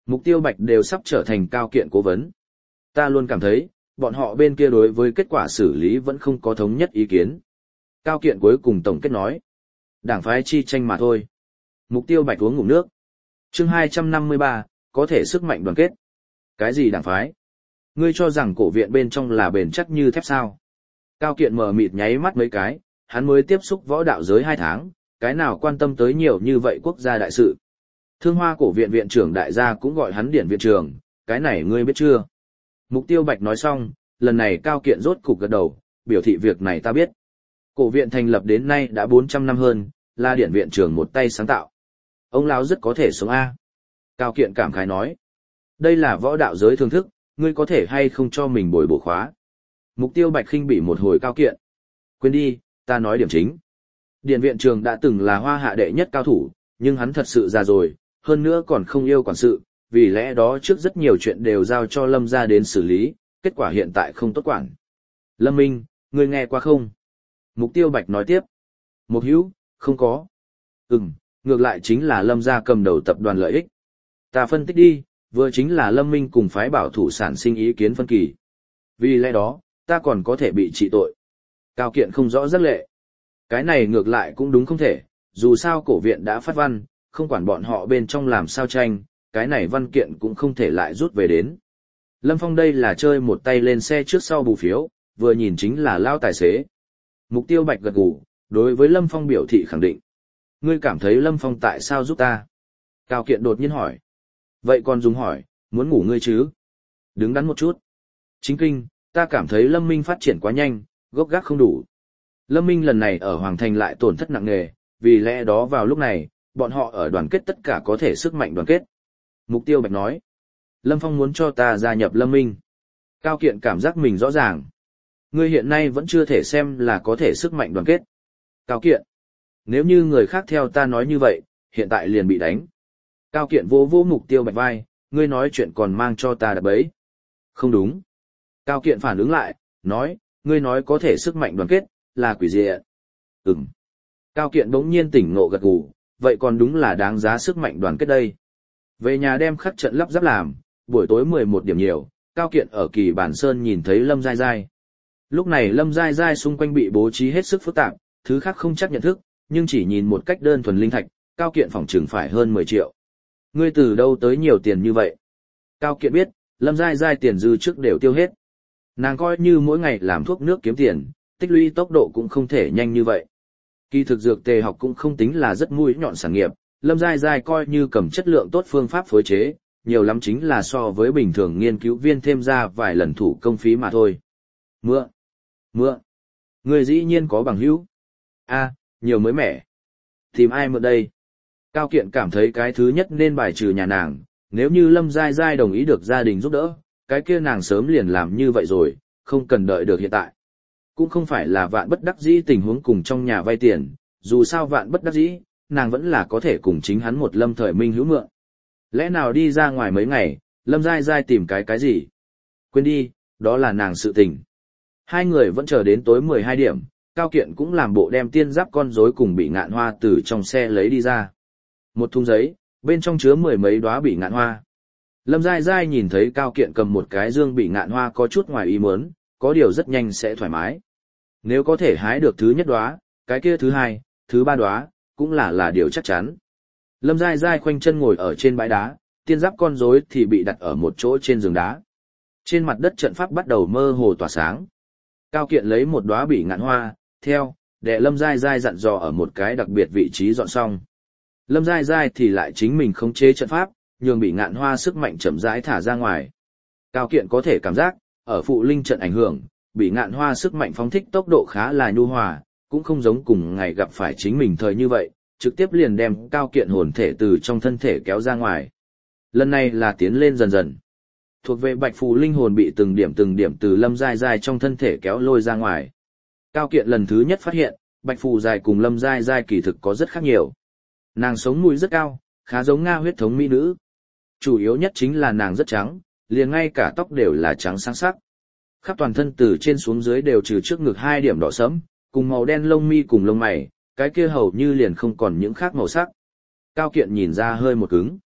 Speaker 1: Mục Tiêu Bạch đều sắp trở thành Cao Kiện cố vấn. Ta luôn cảm thấy, bọn họ bên kia đối với kết quả xử lý vẫn không có thống nhất ý kiến. Cao Kiện cuối cùng tổng kết nói. Đảng phái chi tranh mà thôi. Mục Tiêu Bạch uống ngụm nước. Chương hai trăm năm mươi ba, có thể sức mạnh đoàn kết. Cái gì đảng phái? Ngươi cho rằng cổ viện bên trong là bền chắc như thép sao? Cao Kiện mờ mịt nháy mắt mấy cái, hắn mới tiếp xúc võ đạo giới hai tháng, cái nào quan tâm tới nhiều như vậy quốc gia đại sự. Thương Hoa cổ viện viện trưởng đại gia cũng gọi hắn điển viện trưởng, cái này ngươi biết chưa? Mục Tiêu Bạch nói xong, lần này Cao Kiện rốt cục gật đầu, biểu thị việc này ta biết. Cổ viện thành lập đến nay đã bốn trăm năm hơn, là điển viện trưởng một tay sáng tạo. Ông lão rất có thể sống A. Cao Kiện cảm khái nói. Đây là võ đạo giới thường thức, ngươi có thể hay không cho mình bồi bổ khóa. Mục Tiêu Bạch khinh bỉ một hồi Cao Kiện. Quên đi, ta nói điểm chính. Điển viện trưởng đã từng là hoa hạ đệ nhất cao thủ, nhưng hắn thật sự già rồi, hơn nữa còn không yêu quản sự, vì lẽ đó trước rất nhiều chuyện đều giao cho Lâm gia đến xử lý, kết quả hiện tại không tốt quản. Lâm Minh, ngươi nghe qua không? Mục Tiêu Bạch nói tiếp. Một hữu, không có. Ừm, ngược lại chính là Lâm gia cầm đầu tập đoàn lợi ích. Ta phân tích đi, vừa chính là Lâm Minh cùng phái bảo thủ sản sinh ý kiến phân kỳ. Vì lẽ đó, ta còn có thể bị trị tội. Cao Kiện không rõ rất lệ. Cái này ngược lại cũng đúng không thể, dù sao cổ viện đã phát văn, không quản bọn họ bên trong làm sao tranh, cái này văn kiện cũng không thể lại rút về đến. Lâm Phong đây là chơi một tay lên xe trước sau bù phiếu, vừa nhìn chính là lao tài xế. Mục Tiêu Bạch gật gù, đối với Lâm Phong biểu thị khẳng định. Ngươi cảm thấy Lâm Phong tại sao giúp ta? Cao Kiện đột nhiên hỏi. Vậy còn dùng hỏi, muốn ngủ ngươi chứ? Đứng đắn một chút. Chính kinh, ta cảm thấy Lâm Minh phát triển quá nhanh, gốc gác không đủ. Lâm Minh lần này ở Hoàng Thành lại tổn thất nặng nề, vì lẽ đó vào lúc này, bọn họ ở đoàn kết tất cả có thể sức mạnh đoàn kết. Mục Tiêu Bạch nói. Lâm Phong muốn cho ta gia nhập Lâm Minh. Cao Kiện cảm giác mình rõ ràng. Ngươi hiện nay vẫn chưa thể xem là có thể sức mạnh đoàn kết. Cao Kiện. Nếu như người khác theo ta nói như vậy, hiện tại liền bị đánh. Cao Kiện vỗ vỗ Mục Tiêu Bạch vai, ngươi nói chuyện còn mang cho ta đập bấy. Không đúng. Cao Kiện phản ứng lại, nói, ngươi nói có thể sức mạnh đoàn kết, là quỷ dị. Ừm. Cao Kiện bỗng nhiên tỉnh ngộ gật gù, vậy còn đúng là đáng giá sức mạnh đoàn kết đây. Về nhà đem khắc trận lắp ráp làm, buổi tối mười một điểm nhiều, Cao Kiện ở Kỳ Bản Sơn nhìn thấy Lâm Giai Giai. Lúc này Lâm Giai Giai xung quanh bị bố trí hết sức phức tạp, thứ khác không chắc nhận thức, nhưng chỉ nhìn một cách đơn thuần linh thạch, Cao Kiện phỏng chừng phải hơn mười triệu. Ngươi từ đâu tới nhiều tiền như vậy? Cao Kiện biết, Lâm Giai Giai tiền dư trước đều tiêu hết. Nàng coi như mỗi ngày làm thuốc nước kiếm tiền, tích lũy tốc độ cũng không thể nhanh như vậy. Kỳ thực dược tề học cũng không tính là rất mũi nhọn sản nghiệp, Lâm Giai Giai coi như cầm chất lượng tốt phương pháp phối chế, nhiều lắm chính là so với bình thường nghiên cứu viên thêm ra vài lần thủ công phí mà thôi. Mưa! Mưa! Người dĩ nhiên có bằng hữu. A, nhiều mới mẻ. Tìm ai mượn đây? Cao Kiện cảm thấy cái thứ nhất nên bài trừ nhà nàng, nếu như Lâm Giai Giai đồng ý được gia đình giúp đỡ, cái kia nàng sớm liền làm như vậy rồi, không cần đợi được hiện tại. Cũng không phải là vạn bất đắc dĩ tình huống cùng trong nhà vay tiền, dù sao vạn bất đắc dĩ, nàng vẫn là có thể cùng chính hắn một Lâm Thời Minh hữu mượn. Lẽ nào đi ra ngoài mấy ngày, Lâm Giai Giai tìm cái cái gì? Quên đi, đó là nàng sự tình. Hai người vẫn chờ đến tối mười hai điểm, Cao Kiện cũng làm bộ đem tiên giáp con rối cùng bị ngạn hoa từ trong xe lấy đi ra. Một thùng giấy, bên trong chứa mười mấy đóa bị ngạn hoa. Lâm Giai Giai nhìn thấy Cao Kiện cầm một cái dương bị ngạn hoa có chút ngoài ý muốn, có điều rất nhanh sẽ thoải mái. Nếu có thể hái được thứ nhất đóa, cái kia thứ hai, thứ ba đóa, cũng là là điều chắc chắn. Lâm Giai Giai khoanh chân ngồi ở trên bãi đá, tiên giáp con rối thì bị đặt ở một chỗ trên giường đá. Trên mặt đất trận pháp bắt đầu mơ hồ tỏa sáng. Cao Kiện lấy một đóa bị ngạn hoa, theo, để Lâm Giai Giai dặn dò ở một cái đặc biệt vị trí dọn xong. Lâm Giai Giai thì lại chính mình khống chế trận pháp, nhường bị ngạn hoa sức mạnh chậm rãi thả ra ngoài. Cao Kiện có thể cảm giác, ở phụ linh trận ảnh hưởng, bị ngạn hoa sức mạnh phóng thích tốc độ khá là nhu hòa, cũng không giống cùng ngày gặp phải chính mình thời như vậy, trực tiếp liền đem Cao Kiện hồn thể từ trong thân thể kéo ra ngoài. Lần này là tiến lên dần dần. Thuộc về bạch phù linh hồn bị từng điểm từng điểm từ Lâm Giai Giai trong thân thể kéo lôi ra ngoài. Cao Kiện lần thứ nhất phát hiện, bạch phù dài cùng Lâm Giai Giai kỳ thực có rất khác nhiều. Nàng sống mũi rất cao, khá giống Nga huyết thống mỹ nữ. Chủ yếu nhất chính là nàng rất trắng, liền ngay cả tóc đều là trắng sáng sắc. Khắp toàn thân từ trên xuống dưới đều trừ trước ngực hai điểm đỏ sẫm, cùng màu đen lông mi cùng lông mày, cái kia hầu như liền không còn những khác màu sắc. Cao Kiện nhìn ra hơi một cứng.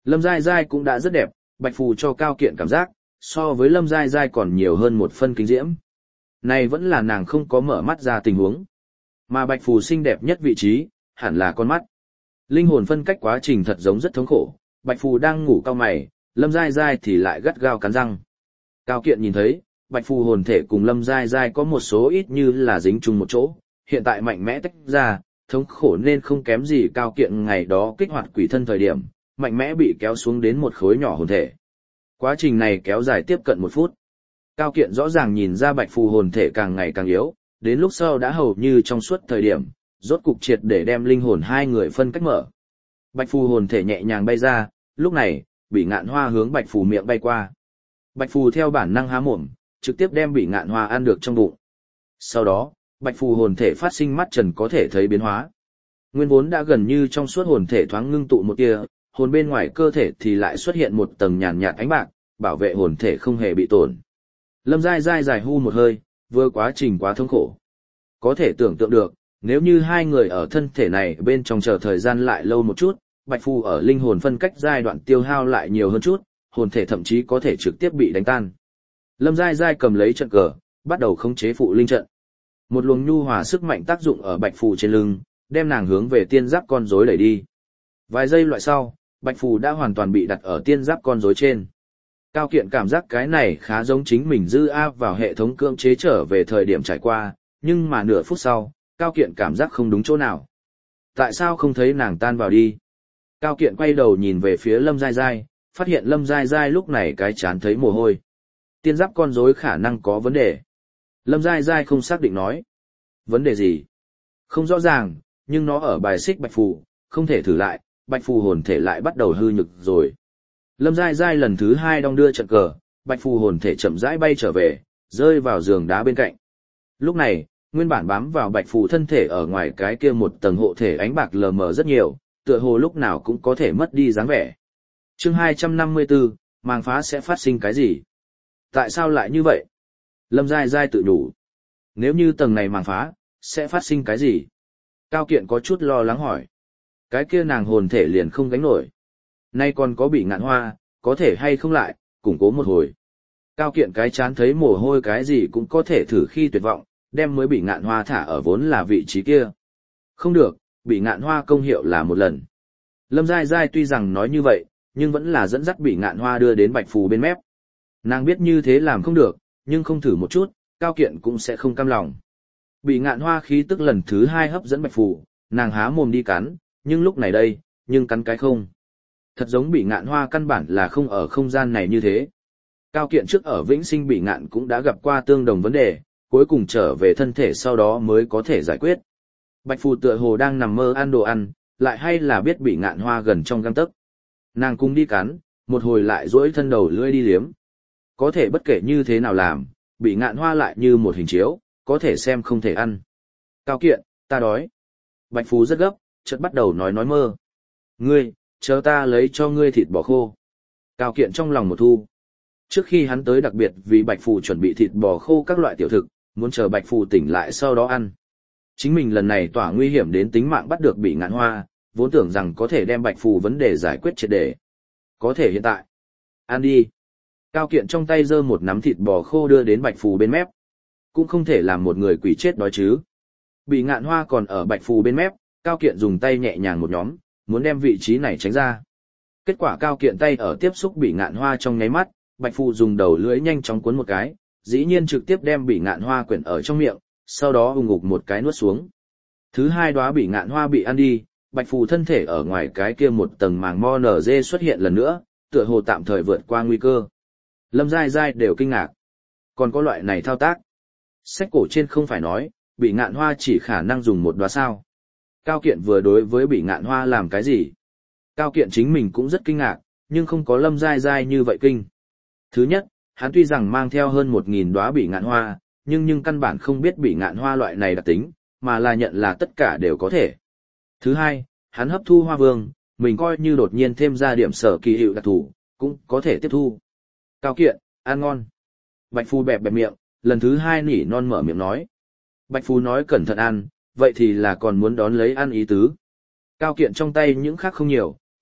Speaker 1: Lâm Giai Giai cũng đã rất đẹp, Bạch Phù cho Cao Kiện cảm giác, so với Lâm Giai Giai còn nhiều hơn một phân kinh diễm. Này vẫn là nàng không có mở mắt ra tình huống. Mà Bạch Phù xinh đẹp nhất vị trí, hẳn là con mắt. Linh hồn phân cách quá trình thật giống rất thống khổ, Bạch Phù đang ngủ cao mày, Lâm Giai Giai thì lại gắt gao cắn răng. Cao Kiện nhìn thấy, Bạch Phù hồn thể cùng Lâm Giai Giai có một số ít như là dính chung một chỗ, hiện tại mạnh mẽ tách ra, thống khổ nên không kém gì Cao Kiện ngày đó kích hoạt quỷ thân thời điểm, mạnh mẽ bị kéo xuống đến một khối nhỏ hồn thể. Quá trình này kéo dài tiếp cận một phút. Cao Kiện rõ ràng nhìn ra Bạch Phù hồn thể càng ngày càng yếu, đến lúc sau đã hầu như trong suốt thời điểm, rốt cục triệt để đem linh hồn hai người phân cách mở. Bạch Phù hồn thể nhẹ nhàng bay ra, lúc này, Bỉ Ngạn Hoa hướng Bạch Phù miệng bay qua. Bạch Phù theo bản năng há mồm, trực tiếp đem Bỉ Ngạn Hoa ăn được trong bụng. Sau đó, Bạch Phù hồn thể phát sinh mắt trần có thể thấy biến hóa. Nguyên vốn đã gần như trong suốt hồn thể thoáng ngưng tụ một tia, hồn bên ngoài cơ thể thì lại xuất hiện một tầng nhàn nhạt ánh bạc, bảo vệ hồn thể không hề bị tổn. Lâm Giai Giai dài hu một hơi, vừa quá trình quá thống khổ. Có thể tưởng tượng được, nếu như hai người ở thân thể này bên trong chờ thời gian lại lâu một chút, Bạch Phù ở linh hồn phân cách giai đoạn tiêu hao lại nhiều hơn chút, hồn thể thậm chí có thể trực tiếp bị đánh tan. Lâm Giai Giai cầm lấy trận cờ, bắt đầu khống chế phụ linh trận. Một luồng nhu hòa sức mạnh tác dụng ở Bạch Phù trên lưng, đem nàng hướng về tiên giáp con rối đẩy đi. Vài giây loại sau, Bạch Phù đã hoàn toàn bị đặt ở tiên giáp con rối trên. Cao Kiện cảm giác cái này khá giống chính mình dư áp vào hệ thống cưỡng chế trở về thời điểm trải qua, nhưng mà nửa phút sau, Cao Kiện cảm giác không đúng chỗ nào. Tại sao không thấy nàng tan vào đi? Cao Kiện quay đầu nhìn về phía Lâm Giai Giai, phát hiện Lâm Giai Giai lúc này cái chán thấy mồ hôi. Tiên giáp con rối khả năng có vấn đề. Lâm Giai Giai không xác định nói. Vấn đề gì? Không rõ ràng, nhưng nó ở bài xích Bạch Phù, không thể thử lại, Bạch Phù hồn thể lại bắt đầu hư nhược rồi. Lâm Giai Giai lần thứ hai đong đưa trận cờ, Bạch Phù hồn thể chậm rãi bay trở về, rơi vào giường đá bên cạnh. Lúc này, nguyên bản bám vào Bạch Phù thân thể ở ngoài cái kia một tầng hộ thể ánh bạc lờ mờ rất nhiều, tựa hồ lúc nào cũng có thể mất đi dáng vẻ. Chương hai trăm năm mươi tư, màng phá sẽ phát sinh cái gì? Tại sao lại như vậy? Lâm Giai Giai tự nhủ. Nếu như tầng này màng phá, sẽ phát sinh cái gì? Cao Kiện có chút lo lắng hỏi. Cái kia nàng hồn thể liền không gánh nổi. Nay còn có Bỉ Ngạn Hoa, có thể hay không lại, củng cố một hồi. Cao Kiện cái chán thấy mồ hôi cái gì cũng có thể thử khi tuyệt vọng, đem mới Bỉ Ngạn Hoa thả ở vốn là vị trí kia. Không được, Bỉ Ngạn Hoa công hiệu là một lần. Lâm Giai Giai tuy rằng nói như vậy, nhưng vẫn là dẫn dắt Bỉ Ngạn Hoa đưa đến Bạch Phù bên mép. Nàng biết như thế làm không được, nhưng không thử một chút, Cao Kiện cũng sẽ không cam lòng. Bỉ Ngạn Hoa khí tức lần thứ hai hấp dẫn Bạch Phù, nàng há mồm đi cắn, nhưng lúc này đây, nhưng cắn cái không. Thật giống Bỉ Ngạn Hoa căn bản là không ở không gian này như thế. Cao Kiện trước ở Vĩnh Sinh Bỉ Ngạn cũng đã gặp qua tương đồng vấn đề, cuối cùng trở về thân thể sau đó mới có thể giải quyết. Bạch Phù tựa hồ đang nằm mơ ăn đồ ăn, lại hay là biết Bỉ Ngạn Hoa gần trong gang tấc. Nàng cũng đi cắn, một hồi lại duỗi thân đầu lưỡi đi liếm. Có thể bất kể như thế nào làm, Bỉ Ngạn Hoa lại như một hình chiếu, có thể xem không thể ăn. Cao Kiện, ta đói. Bạch Phù rất gấp, chợt bắt đầu nói nói mơ. Ngươi, chờ ta lấy cho ngươi thịt bò khô. Cao Kiện trong lòng một thu. Trước khi hắn tới đặc biệt vì Bạch Phù chuẩn bị thịt bò khô các loại tiểu thực, muốn chờ Bạch Phù tỉnh lại sau đó ăn. Chính mình lần này tỏa nguy hiểm đến tính mạng bắt được Bỉ Ngạn Hoa, vốn tưởng rằng có thể đem Bạch Phù vấn đề giải quyết triệt để. Có thể hiện tại. Ăn đi. Cao Kiện trong tay giơ một nắm thịt bò khô đưa đến Bạch Phù bên mép. Cũng không thể làm một người quỷ chết đói chứ. Bỉ Ngạn Hoa còn ở Bạch Phù bên mép, Cao Kiện dùng tay nhẹ nhàng một nhóm, muốn đem vị trí này tránh ra. Kết quả Cao Kiện tay ở tiếp xúc Bỉ Ngạn Hoa trong nháy mắt, Bạch Phù dùng đầu lưỡi nhanh chóng cuốn một cái, dĩ nhiên trực tiếp đem Bỉ Ngạn Hoa quyển ở trong miệng, sau đó ung ngục một cái nuốt xuống. Thứ hai đóa Bỉ Ngạn Hoa bị ăn đi, Bạch Phù thân thể ở ngoài cái kia một tầng màng mo nở dê xuất hiện lần nữa, tựa hồ tạm thời vượt qua nguy cơ. Lâm Giai Giai đều kinh ngạc. Còn có loại này thao tác. Sách cổ trên không phải nói, Bỉ Ngạn Hoa chỉ khả năng dùng một đóa sao. Cao Kiện vừa đối với Bỉ Ngạn Hoa làm cái gì? Cao Kiện chính mình cũng rất kinh ngạc, nhưng không có Lâm Giai Giai như vậy kinh. Thứ nhất, hắn tuy rằng mang theo hơn một nghìn đóa Bỉ Ngạn Hoa, nhưng nhưng căn bản không biết Bỉ Ngạn Hoa loại này đặc tính, mà là nhận là tất cả đều có thể. Thứ hai, hắn hấp thu hoa vương, mình coi như đột nhiên thêm ra điểm sở kỳ hiệu đặc thù, cũng có thể tiếp thu. Cao Kiện, ăn ngon. Bạch Phù bẹp bẹp miệng, lần thứ hai nỉ non mở miệng nói. Bạch Phù nói cẩn thận ăn, vậy thì là còn muốn đón lấy ăn ý tứ. Cao Kiện trong tay những khác không nhiều,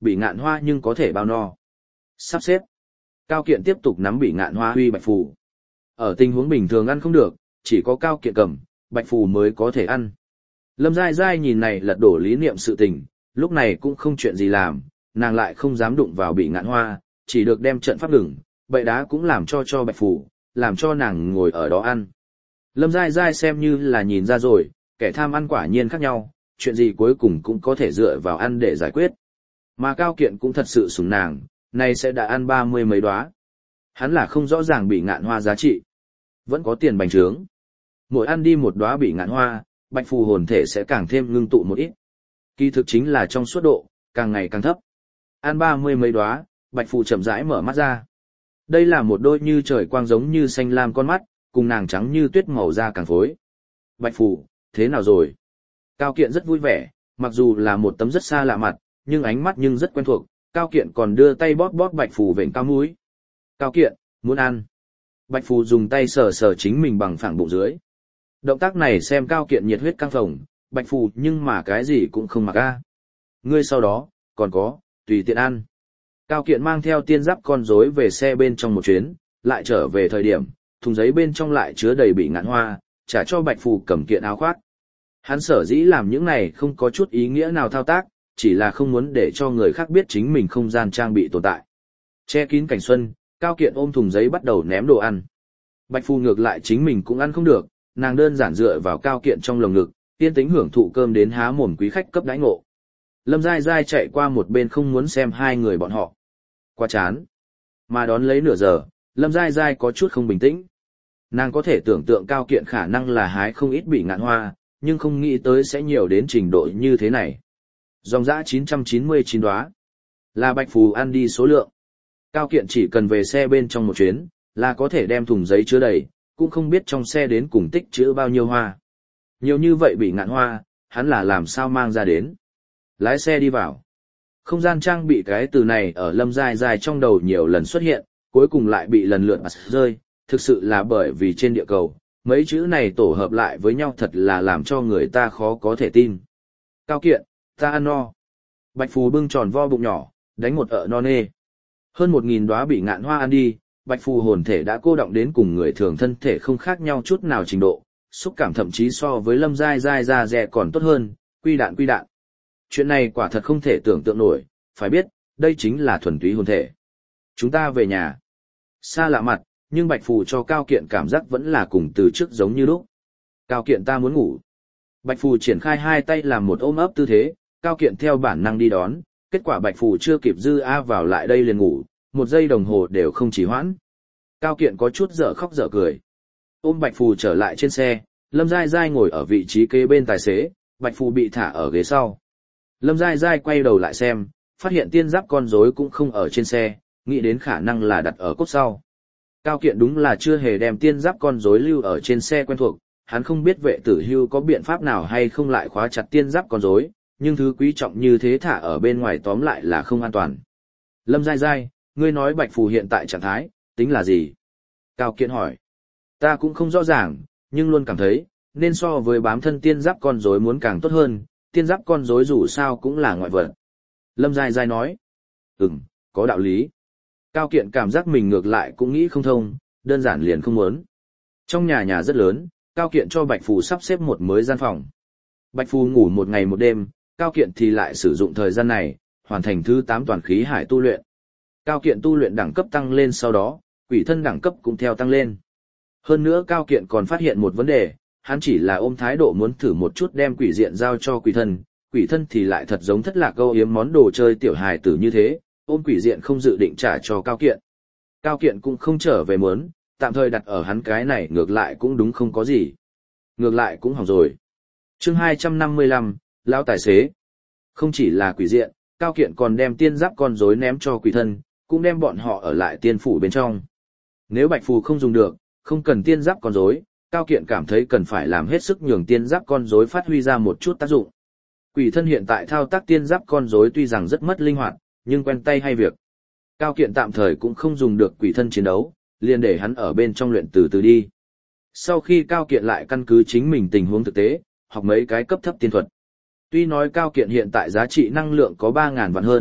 Speaker 1: bị ngạn hoa nhưng có thể bao no. Sắp xếp. Cao Kiện tiếp tục nắm bị ngạn hoa huy Bạch Phù. Ở tình huống bình thường ăn không được, chỉ có Cao Kiện cầm, Bạch Phù mới có thể ăn. Lâm Giai Giai nhìn này lật đổ lý niệm sự tình, lúc này cũng không chuyện gì làm, nàng lại không dám đụng vào bị ngạn hoa, chỉ được đem trận pháp ngừng, bậy đá cũng làm cho cho Bạch Phù, làm cho nàng ngồi ở đó ăn. Lâm Giai Giai xem như là nhìn ra rồi, kẻ tham ăn quả nhiên khác nhau, chuyện gì cuối cùng cũng có thể dựa vào ăn để giải quyết. Mà Cao Kiện cũng thật sự sủng nàng, nay sẽ đã ăn ba mươi mấy đóa. Hắn là không rõ ràng bị ngạn hoa giá trị. Vẫn có tiền bành trướng. Mỗi ăn đi một đóa bị ngạn hoa, Bạch Phù hồn thể sẽ càng thêm ngưng tụ một ít. Kỳ thực chính là trong suốt độ, càng ngày càng thấp. Ăn ba mươi mấy đóa, Bạch Phù chậm rãi mở mắt ra. Đây là một đôi như trời quang giống như xanh lam con mắt, cùng nàng trắng như tuyết màu da càng phối. Bạch Phù, thế nào rồi? Cao Kiện rất vui vẻ, mặc dù là một tấm rất xa lạ mặt, nhưng ánh mắt nhưng rất quen thuộc. Cao Kiện còn đưa tay bóp bóp Bạch Phù vểnh cao mũi. Cao Kiện, muốn ăn. Bạch Phù dùng tay sờ sờ chính mình bằng phẳng bụng dưới. Động tác này xem Cao Kiện nhiệt huyết căng phồng, Bạch Phù nhưng mà cái gì cũng không mặc a. Ngươi sau đó, còn có, tùy tiện ăn. Cao Kiện mang theo tiên giáp con rối về xe bên trong một chuyến, lại trở về thời điểm, thùng giấy bên trong lại chứa đầy bị ngạn hoa, trả cho Bạch Phù cầm kiện áo khoác. Hắn sở dĩ làm những này không có chút ý nghĩa nào thao tác, chỉ là không muốn để cho người khác biết chính mình không gian trang bị tồn tại. Che kín cảnh xuân, Cao Kiện ôm thùng giấy bắt đầu ném đồ ăn. Bạch Phù ngược lại chính mình cũng ăn không được, nàng đơn giản dựa vào Cao Kiện trong lồng ngực, yên tĩnh hưởng thụ cơm đến há mồm quý khách cấp đãi ngộ. Lâm Giai Giai chạy qua một bên không muốn xem hai người bọn họ. Quá chán. Mà đón lấy nửa giờ, Lâm Giai Giai có chút không bình tĩnh. Nàng có thể tưởng tượng Cao Kiện khả năng là hái không ít bị ngạn hoa, nhưng không nghĩ tới sẽ nhiều đến trình độ như thế này. Dòng dã chín trăm chín mươi chín đóa. Là Bạch Phù ăn đi số lượng. Cao Kiện chỉ cần về xe bên trong một chuyến, là có thể đem thùng giấy chứa đầy, cũng không biết trong xe đến cùng tích chứa bao nhiêu hoa. Nhiều như vậy bị ngạn hoa, hắn là làm sao mang ra đến. Lái xe đi vào. Không gian trang bị cái từ này ở Lâm Giai Giai trong đầu nhiều lần xuất hiện, cuối cùng lại bị lần lượt bắt rơi, thực sự là bởi vì trên địa cầu, mấy chữ này tổ hợp lại với nhau thật là làm cho người ta khó có thể tin. Cao Kiện, ta ăn no. Bạch Phù bưng tròn vo bụng nhỏ, đánh một ợ no nê. Hơn một nghìn đóa bị ngạn hoa ăn đi, Bạch Phù hồn thể đã cô động đến cùng người thường thân thể không khác nhau chút nào trình độ, xúc cảm thậm chí so với Lâm Giai Giai da dẻ còn tốt hơn, quy đạn quy đạn. Chuyện này quả thật không thể tưởng tượng nổi, phải biết, đây chính là thuần túy hồn thể. Chúng ta về nhà. Xa lạ mặt, nhưng Bạch Phù cho Cao Kiện cảm giác vẫn là cùng từ trước giống như lúc. Cao Kiện ta muốn ngủ. Bạch Phù triển khai hai tay làm một ôm ấp tư thế, Cao Kiện theo bản năng đi đón, kết quả Bạch Phù chưa kịp dư a vào lại đây liền ngủ, một giây đồng hồ đều không chỉ hoãn. Cao Kiện có chút dở khóc dở cười. Ôm Bạch Phù trở lại trên xe, Lâm Giai Giai ngồi ở vị trí kế bên tài xế, Bạch Phù bị thả ở ghế sau. Lâm Giai Giai quay đầu lại xem, phát hiện tiên giáp con rối cũng không ở trên xe, nghĩ đến khả năng là đặt ở cốp sau. Cao Kiện đúng là chưa hề đem tiên giáp con rối lưu ở trên xe quen thuộc, hắn không biết vệ tử hưu có biện pháp nào hay không lại khóa chặt tiên giáp con rối, nhưng thứ quý trọng như thế thả ở bên ngoài tóm lại là không an toàn. Lâm Giai Giai, ngươi nói Bạch Phù hiện tại trạng thái, tính là gì? Cao Kiện hỏi. Ta cũng không rõ ràng, nhưng luôn cảm thấy, nên so với bám thân tiên giáp con rối muốn càng tốt hơn, tiên giáp con rối dù sao cũng là ngoại vật. Lâm Giai Giai nói. Ừm, có đạo lý. Cao Kiện cảm giác mình ngược lại cũng nghĩ không thông, đơn giản liền không muốn. Trong nhà nhà rất lớn, Cao Kiện cho Bạch Phù sắp xếp một mới gian phòng. Bạch Phù ngủ một ngày một đêm, Cao Kiện thì lại sử dụng thời gian này, hoàn thành thứ tám toàn khí hải tu luyện. Cao Kiện tu luyện đẳng cấp tăng lên sau đó, quỷ thân đẳng cấp cũng theo tăng lên. Hơn nữa Cao Kiện còn phát hiện một vấn đề, hắn chỉ là ôm thái độ muốn thử một chút đem quỷ diện giao cho quỷ thân, quỷ thân thì lại thật giống thất lạc âu yếm món đồ chơi tiểu hài tử như thế, ôm quỷ diện không dự định trả cho Cao Kiện. Cao Kiện cũng không trở về muốn, tạm thời đặt ở hắn cái này ngược lại cũng đúng không có gì. Ngược lại cũng hỏng rồi. Chương hai trăm năm mươi lăm, lão tài xế. Không chỉ là quỷ diện, Cao Kiện còn đem tiên giáp con rối ném cho quỷ thân, cũng đem bọn họ ở lại tiên phủ bên trong. Nếu Bạch Phù không dùng được, không cần tiên giáp con rối, Cao Kiện cảm thấy cần phải làm hết sức nhường tiên giáp con rối phát huy ra một chút tác dụng. Quỷ thân hiện tại thao tác tiên giáp con rối tuy rằng rất mất linh hoạt, nhưng quen tay hay việc. Cao Kiện tạm thời cũng không dùng được quỷ thân chiến đấu, liền để hắn ở bên trong luyện từ từ đi. Sau khi Cao Kiện lại căn cứ chính mình tình huống thực tế, học mấy cái cấp thấp tiên thuật. Tuy nói Cao Kiện hiện tại giá trị năng lượng có ba ngàn vạn hơn,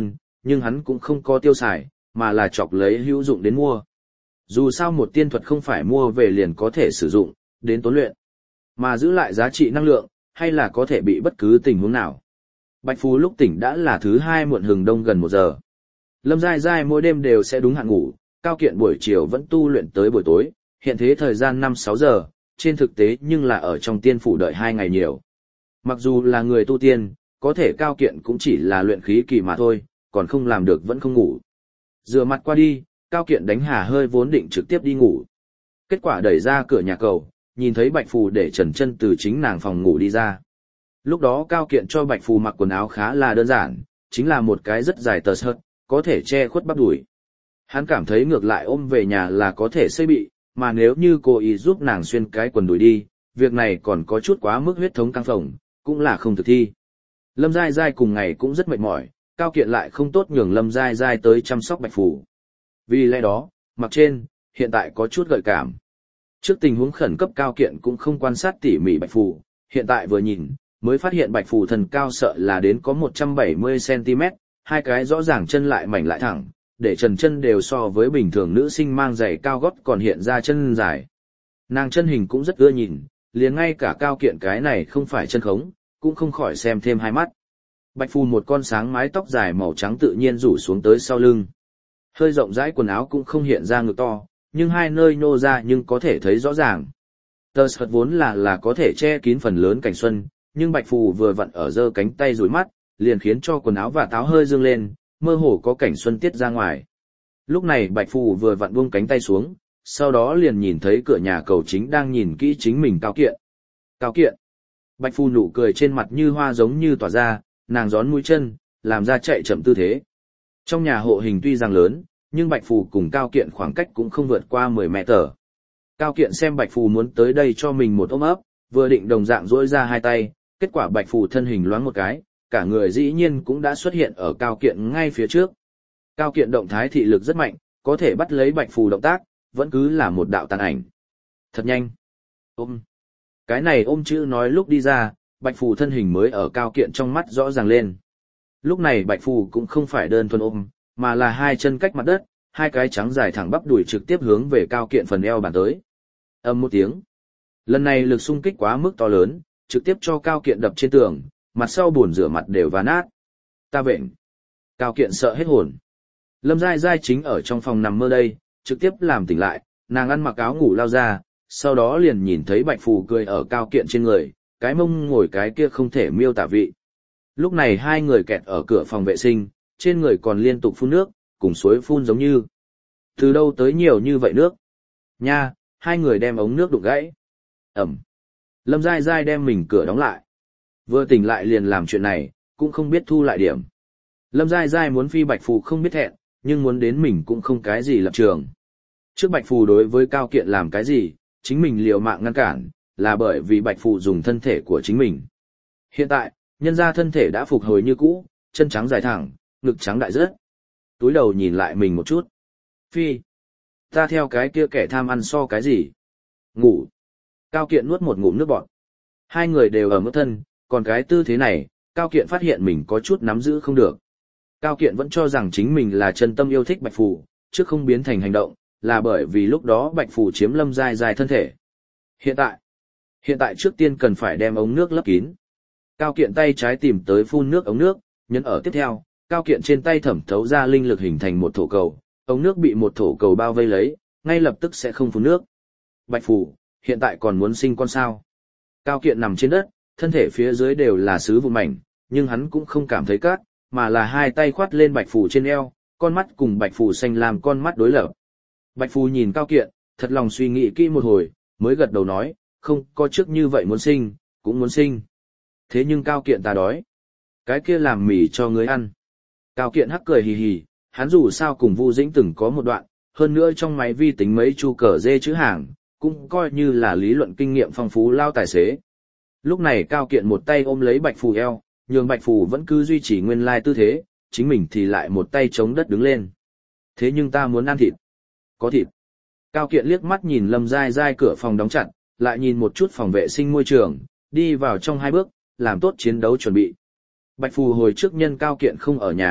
Speaker 1: nhưng hắn cũng không có tiêu xài, mà là chọc lấy hữu dụng đến mua. Dù sao một tiên thuật không phải mua về liền có thể sử dụng, đến tốn luyện, mà giữ lại giá trị năng lượng, hay là có thể bị bất cứ tình huống nào. Bạch Phù lúc tỉnh đã là thứ hai muộn hừng đông gần một giờ. Lâm Giai Giai mỗi đêm đều sẽ đúng hạn ngủ, Cao Kiện buổi chiều vẫn tu luyện tới buổi tối, hiện thế thời gian năm sáu giờ, trên thực tế nhưng là ở trong tiên phủ đợi hai ngày nhiều. Mặc dù là người tu tiên, có thể Cao Kiện cũng chỉ là luyện khí kỳ mà thôi, còn không làm được vẫn không ngủ. Rửa mặt qua đi, Cao Kiện đánh hà hơi vốn định trực tiếp đi ngủ. Kết quả đẩy ra cửa nhà cầu, nhìn thấy Bạch Phù để trần chân từ chính nàng phòng ngủ đi ra. Lúc đó Cao Kiện cho Bạch Phù mặc quần áo khá là đơn giản, chính là một cái rất dài tờ sợt, có thể che khuất bắp đùi. Hắn cảm thấy ngược lại ôm về nhà là có thể xây bị, mà nếu như cô ý giúp nàng xuyên cái quần đùi đi, việc này còn có chút quá mức huyết thống căng phồng, cũng là không thực thi. Lâm Giai Giai cùng ngày cũng rất mệt mỏi, Cao Kiện lại không tốt nhường Lâm Giai Giai tới chăm sóc Bạch Phù. Vì lẽ đó, mặc trên, hiện tại có chút gợi cảm. Trước tình huống khẩn cấp Cao Kiện cũng không quan sát tỉ mỉ Bạch Phù, hiện tại vừa nhìn, mới phát hiện Bạch Phù thần cao sợ là đến có một trăm bảy mươi xăng ti mét, hai cái rõ ràng chân lại mảnh lại thẳng, để trần chân đều so với bình thường nữ sinh mang giày cao gót còn hiện ra chân dài. Nàng chân hình cũng rất ưa nhìn, liền ngay cả Cao Kiện cái này không phải chân khống, cũng không khỏi xem thêm hai mắt. Bạch Phù một con sáng mái tóc dài màu trắng tự nhiên rủ xuống tới sau lưng. Hơi rộng rãi quần áo cũng không hiện ra ngực to, nhưng hai nơi nô ra nhưng có thể thấy rõ ràng. Tờ sợt vốn là là có thể che kín phần lớn cảnh xuân, nhưng Bạch Phù vừa vặn ở giơ cánh tay rủi mắt, liền khiến cho quần áo và táo hơi dương lên, mơ hồ có cảnh xuân tiết ra ngoài. Lúc này Bạch Phù vừa vặn buông cánh tay xuống, sau đó liền nhìn thấy cửa nhà cầu chính đang nhìn kỹ chính mình Cao Kiện. Cao Kiện. Bạch Phù nụ cười trên mặt như hoa giống như tỏa ra, nàng gión mũi chân, làm ra chạy chậm tư thế. Trong nhà hộ hình tuy rằng lớn, nhưng Bạch Phù cùng Cao Kiện khoảng cách cũng không vượt qua mười mét. Cao Kiện xem Bạch Phù muốn tới đây cho mình một ôm ấp, vừa định đồng dạng duỗi ra hai tay, kết quả Bạch Phù thân hình loáng một cái, cả người dĩ nhiên cũng đã xuất hiện ở Cao Kiện ngay phía trước. Cao Kiện động thái thị lực rất mạnh, có thể bắt lấy Bạch Phù động tác, vẫn cứ là một đạo tàn ảnh. Thật nhanh. Ôm. Cái này ôm chữ nói lúc đi ra, Bạch Phù thân hình mới ở Cao Kiện trong mắt rõ ràng lên. Lúc này Bạch Phù cũng không phải đơn thuần ôm, mà là hai chân cách mặt đất, hai cái trắng dài thẳng bắp đùi trực tiếp hướng về Cao Kiện phần eo bàn tới. Ầm một tiếng. Lần này lực xung kích quá mức to lớn, trực tiếp cho Cao Kiện đập trên tường, mặt sau bồn rửa mặt đều vá nát. Ta vệnh. Cao Kiện sợ hết hồn. Lâm Giai Giai chính ở trong phòng nằm mơ đây, trực tiếp làm tỉnh lại, nàng ăn mặc áo ngủ lao ra, sau đó liền nhìn thấy Bạch Phù cười ở Cao Kiện trên người, cái mông ngồi cái kia không thể miêu tả vị. Lúc này hai người kẹt ở cửa phòng vệ sinh, trên người còn liên tục phun nước, cùng suối phun giống như. Từ đâu tới nhiều như vậy nước? Nha, hai người đem ống nước đụng gãy. Ẩm. Lâm Giai Giai đem mình cửa đóng lại. Vừa tỉnh lại liền làm chuyện này, cũng không biết thu lại điểm. Lâm Giai Giai muốn phi Bạch Phù không biết thẹn, nhưng muốn đến mình cũng không cái gì lập trường. Trước Bạch Phù đối với Cao Kiện làm cái gì, chính mình liều mạng ngăn cản, là bởi vì Bạch Phù dùng thân thể của chính mình. Hiện tại, nhân ra thân thể đã phục hồi như cũ, chân trắng dài thẳng, ngực trắng đại rớt. Túi đầu nhìn lại mình một chút. Phi. Ta theo cái kia kẻ tham ăn so cái gì? Ngủ. Cao Kiện nuốt một ngụm nước bọt. Hai người đều ở mức thân, còn cái tư thế này, Cao Kiện phát hiện mình có chút nắm giữ không được. Cao Kiện vẫn cho rằng chính mình là chân tâm yêu thích Bạch Phù, trước không biến thành hành động, là bởi vì lúc đó Bạch Phù chiếm Lâm Giai Giai thân thể. Hiện tại, hiện tại trước tiên cần phải đem ống nước lấp kín. Cao Kiện tay trái tìm tới phun nước ống nước, nhấn ở tiếp theo, Cao Kiện trên tay thẩm thấu ra linh lực hình thành một thổ cầu, ống nước bị một thổ cầu bao vây lấy, ngay lập tức sẽ không phun nước. Bạch Phù, hiện tại còn muốn sinh con sao? Cao Kiện nằm trên đất, thân thể phía dưới đều là sứ vụn mảnh, nhưng hắn cũng không cảm thấy cát, mà là hai tay khoát lên Bạch Phù trên eo, con mắt cùng Bạch Phù xanh làm con mắt đối lập. Bạch Phù nhìn Cao Kiện, thật lòng suy nghĩ kỹ một hồi, mới gật đầu nói, không có trước như vậy muốn sinh, cũng muốn sinh. Thế nhưng Cao Kiện ta đói. Cái kia làm mì cho ngươi ăn. Cao Kiện hắc cười hì hì, hắn dù sao cùng Vu Dĩnh từng có một đoạn, hơn nữa trong máy vi tính mấy chu cờ dê chữ hàng, cũng coi như là lý luận kinh nghiệm phong phú lao tài xế. Lúc này Cao Kiện một tay ôm lấy Bạch Phù eo, nhường Bạch Phù vẫn cứ duy trì nguyên lai tư thế, chính mình thì lại một tay chống đất đứng lên. Thế nhưng ta muốn ăn thịt. Có thịt. Cao Kiện liếc mắt nhìn Lâm Giai Giai cửa phòng đóng chặt, lại nhìn một chút phòng vệ sinh môi trường, đi vào trong hai bước, làm tốt chiến đấu chuẩn bị. Bạch Phù hồi trước nhân Cao Kiện không ở nhà,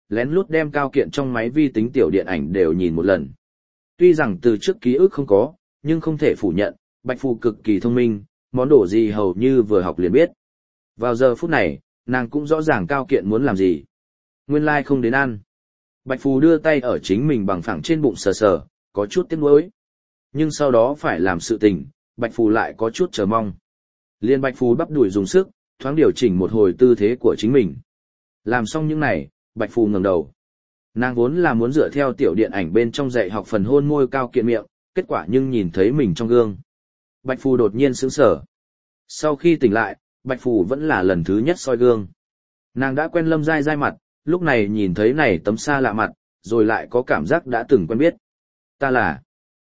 Speaker 1: lén lút đem Cao Kiện trong máy vi tính tiểu điện ảnh đều nhìn một lần. Tuy rằng từ trước ký ức không có, nhưng không thể phủ nhận, Bạch Phù cực kỳ thông minh, món đồ gì hầu như vừa học liền biết. Vào giờ phút này, nàng cũng rõ ràng Cao Kiện muốn làm gì. Nguyên lai like không đến ăn. Bạch Phù đưa tay ở chính mình bằng phẳng trên bụng sờ sờ, có chút tiếc nuối. Nhưng sau đó phải làm sự tình, Bạch Phù lại có chút chờ mong. Liên Bạch Phù bắp đùi dùng sức, thoáng điều chỉnh một hồi tư thế của chính mình. Làm xong những này, Bạch Phù ngẩng đầu. Nàng vốn là muốn dựa theo tiểu điện ảnh bên trong dạy học phần hôn môi Cao Kiện miệng, kết quả nhưng nhìn thấy mình trong gương. Bạch Phù đột nhiên sững sờ. Sau khi tỉnh lại, Bạch Phù vẫn là lần thứ nhất soi gương. Nàng đã quen Lâm Giai Giai mặt, lúc này nhìn thấy này tấm xa lạ mặt, rồi lại có cảm giác đã từng quen biết. Ta là...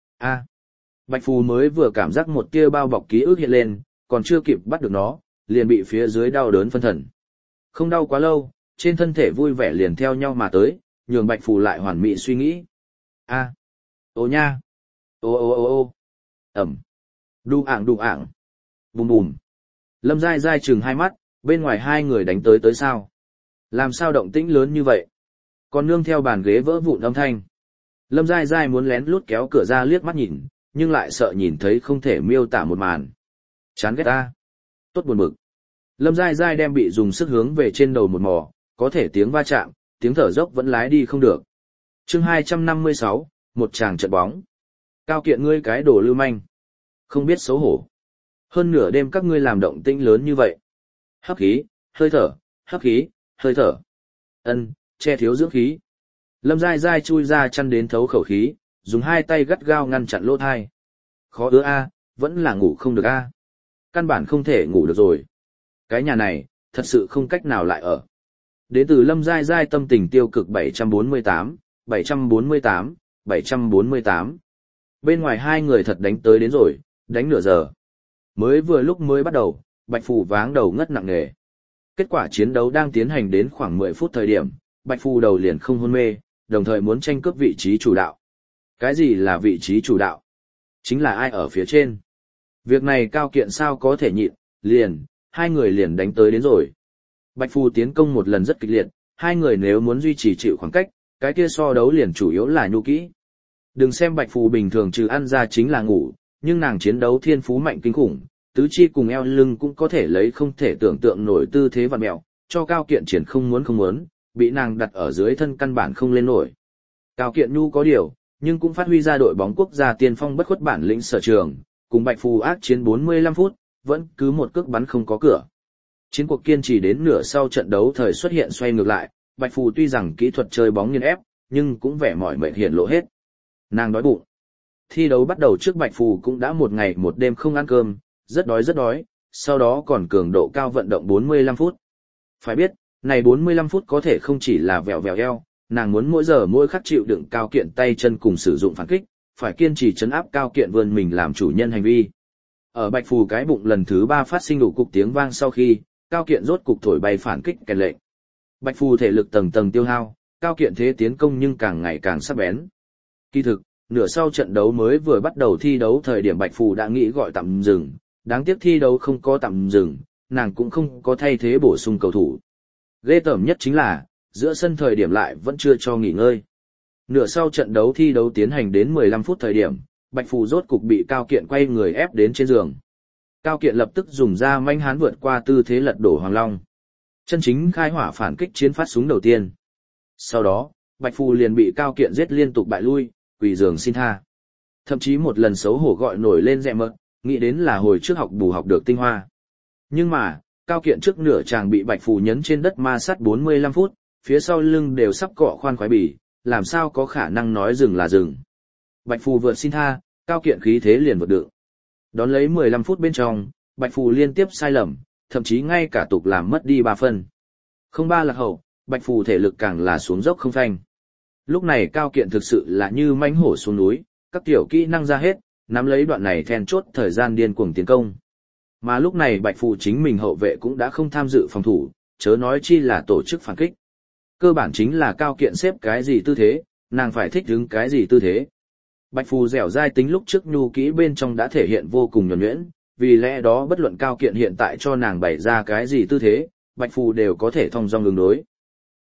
Speaker 1: a Bạch Phù mới vừa cảm giác một tia bao bọc ký ức hiện lên, còn chưa kịp bắt được nó, liền bị phía dưới đau đớn phân thần. Không đau quá lâu, trên thân thể vui vẻ liền theo nhau mà tới, nhường Bạch Phù lại hoàn mỹ suy nghĩ. A, ô nha, ô ô ô ô, ẩm, đu ảng đu ảng, bùm bùm. Lâm Giai Giai chừng hai mắt, bên ngoài hai người đánh tới tới sao? Làm sao động tĩnh lớn như vậy? Còn nương theo bàn ghế vỡ vụn âm thanh. Lâm Giai Giai muốn lén lút kéo cửa ra liếc mắt nhìn, nhưng lại sợ nhìn thấy không thể miêu tả một màn. Chán ghét ta. Tốt buồn bực. Lâm Giai Giai đem bị dùng sức hướng về trên đầu một mò, có thể tiếng va chạm, tiếng thở dốc vẫn lái đi không được. Chương hai trăm năm mươi sáu, một chàng trận bóng. Cao Kiện ngươi cái đồ lưu manh. Không biết xấu hổ. Hơn nửa đêm các ngươi làm động tĩnh lớn như vậy. Hấp khí, hơi thở, hấp khí, hơi thở. Ân, che thiếu dưỡng khí. Lâm Giai Giai chui ra chăn đến thấu khẩu khí, dùng hai tay gắt gao ngăn chặn lỗ thai. Khó ứa a, vẫn là ngủ không được a. Căn bản không thể ngủ được rồi. Cái nhà này, thật sự không cách nào lại ở. Đến từ Lâm Giai Giai tâm tình tiêu cực bảy trăm bốn mươi tám, bảy trăm bốn mươi tám, bảy trăm bốn mươi tám. Bên ngoài hai người thật đánh tới đến rồi, đánh nửa giờ. Mới vừa lúc mới bắt đầu, Bạch Phù váng đầu ngất nặng nề. Kết quả chiến đấu đang tiến hành đến khoảng mười phút thời điểm, Bạch Phù đầu liền không hôn mê, đồng thời muốn tranh cướp vị trí chủ đạo. Cái gì là vị trí chủ đạo? Chính là ai ở phía trên. Việc này Cao Kiện sao có thể nhịn, liền, hai người liền đánh tới đến rồi. Bạch Phù tiến công một lần rất kịch liệt, hai người nếu muốn duy trì chịu khoảng cách, cái kia so đấu liền chủ yếu là nhu kỹ. Đừng xem Bạch Phù bình thường trừ ăn ra chính là ngủ, nhưng nàng chiến đấu thiên phú mạnh kinh khủng, tứ chi cùng eo lưng cũng có thể lấy không thể tưởng tượng nổi tư thế vặn mẹo, cho Cao Kiện triển không muốn không muốn, bị nàng đặt ở dưới thân căn bản không lên nổi. Cao Kiện nhu có điều, nhưng cũng phát huy ra đội bóng quốc gia tiên phong bất khuất bản lĩnh sở trường, cùng Bạch Phù ác chiến bốn mươi lăm phút, vẫn cứ một cước bắn không có cửa. Chiến cuộc kiên trì đến nửa sau trận đấu thời xuất hiện xoay ngược lại, Bạch Phù tuy rằng kỹ thuật chơi bóng nghiền ép, nhưng cũng vẻ mỏi mệt hiển lộ hết. Nàng đói bụng. Thi đấu bắt đầu trước Bạch Phù cũng đã một ngày một đêm không ăn cơm, rất đói rất đói, sau đó còn cường độ cao vận động bốn mươi lăm phút. Phải biết, này bốn mươi lăm phút có thể không chỉ là vèo vèo eo, nàng muốn mỗi giờ mỗi khắc chịu đựng Cao Kiện tay chân cùng sử dụng phản kích, phải kiên trì chấn áp Cao Kiện vươn mình làm chủ nhân hành vi. Ở Bạch Phù cái bụng lần thứ ba phát sinh đủ cục tiếng vang sau khi, Cao Kiện rốt cục thổi bay phản kích kèn lệnh. Bạch Phù thể lực tầng tầng tiêu hao, Cao Kiện thế tiến công nhưng càng ngày càng sắc bén. Kỳ thực, nửa sau trận đấu mới vừa bắt đầu thi đấu thời điểm Bạch Phù đã nghĩ gọi tạm dừng, đáng tiếc thi đấu không có tạm dừng, nàng cũng không có thay thế bổ sung cầu thủ. Ghê tởm nhất chính là, giữa sân thời điểm lại vẫn chưa cho nghỉ ngơi. Nửa sau trận đấu thi đấu tiến hành đến mười lăm phút thời điểm, Bạch Phù rốt cục bị Cao Kiện quay người ép đến trên giường. Cao Kiện lập tức dùng ra manh hán vượt qua tư thế lật đổ Hoàng Long. Chân chính khai hỏa phản kích chiến phát súng đầu tiên. Sau đó, Bạch Phù liền bị Cao Kiện giết liên tục bại lui, quỳ giường xin tha. Thậm chí một lần xấu hổ gọi nổi lên rẹ mợn, nghĩ đến là hồi trước học bù học được tinh hoa. Nhưng mà, Cao Kiện trước nửa chàng bị Bạch Phù nhấn trên đất ma sát bốn mươi lăm phút, phía sau lưng đều sắp cọ khoan khoái bỉ, làm sao có khả năng nói dừng là dừng. Bạch Phù vượt xin tha, Cao Kiện khí thế liền vượt đựng. Đón lấy mười lăm phút bên trong, Bạch Phù liên tiếp sai lầm, thậm chí ngay cả tục làm mất đi ba phân. Không ba lạc hậu, Bạch Phù thể lực càng là xuống dốc không phanh. Lúc này Cao Kiện thực sự là như mãnh hổ xuống núi, các tiểu kỹ năng ra hết, nắm lấy đoạn này then chốt thời gian điên cuồng tiến công. Mà lúc này Bạch Phù chính mình hậu vệ cũng đã không tham dự phòng thủ, chớ nói chi là tổ chức phản kích. Cơ bản chính là Cao Kiện xếp cái gì tư thế, nàng phải thích ứng cái gì tư thế. Bạch Phù dẻo dai tính lúc trước nhu kỹ bên trong đã thể hiện vô cùng nhuần nhuyễn, vì lẽ đó bất luận Cao Kiện hiện tại cho nàng bày ra cái gì tư thế, Bạch Phù đều có thể thông dong ứng đối.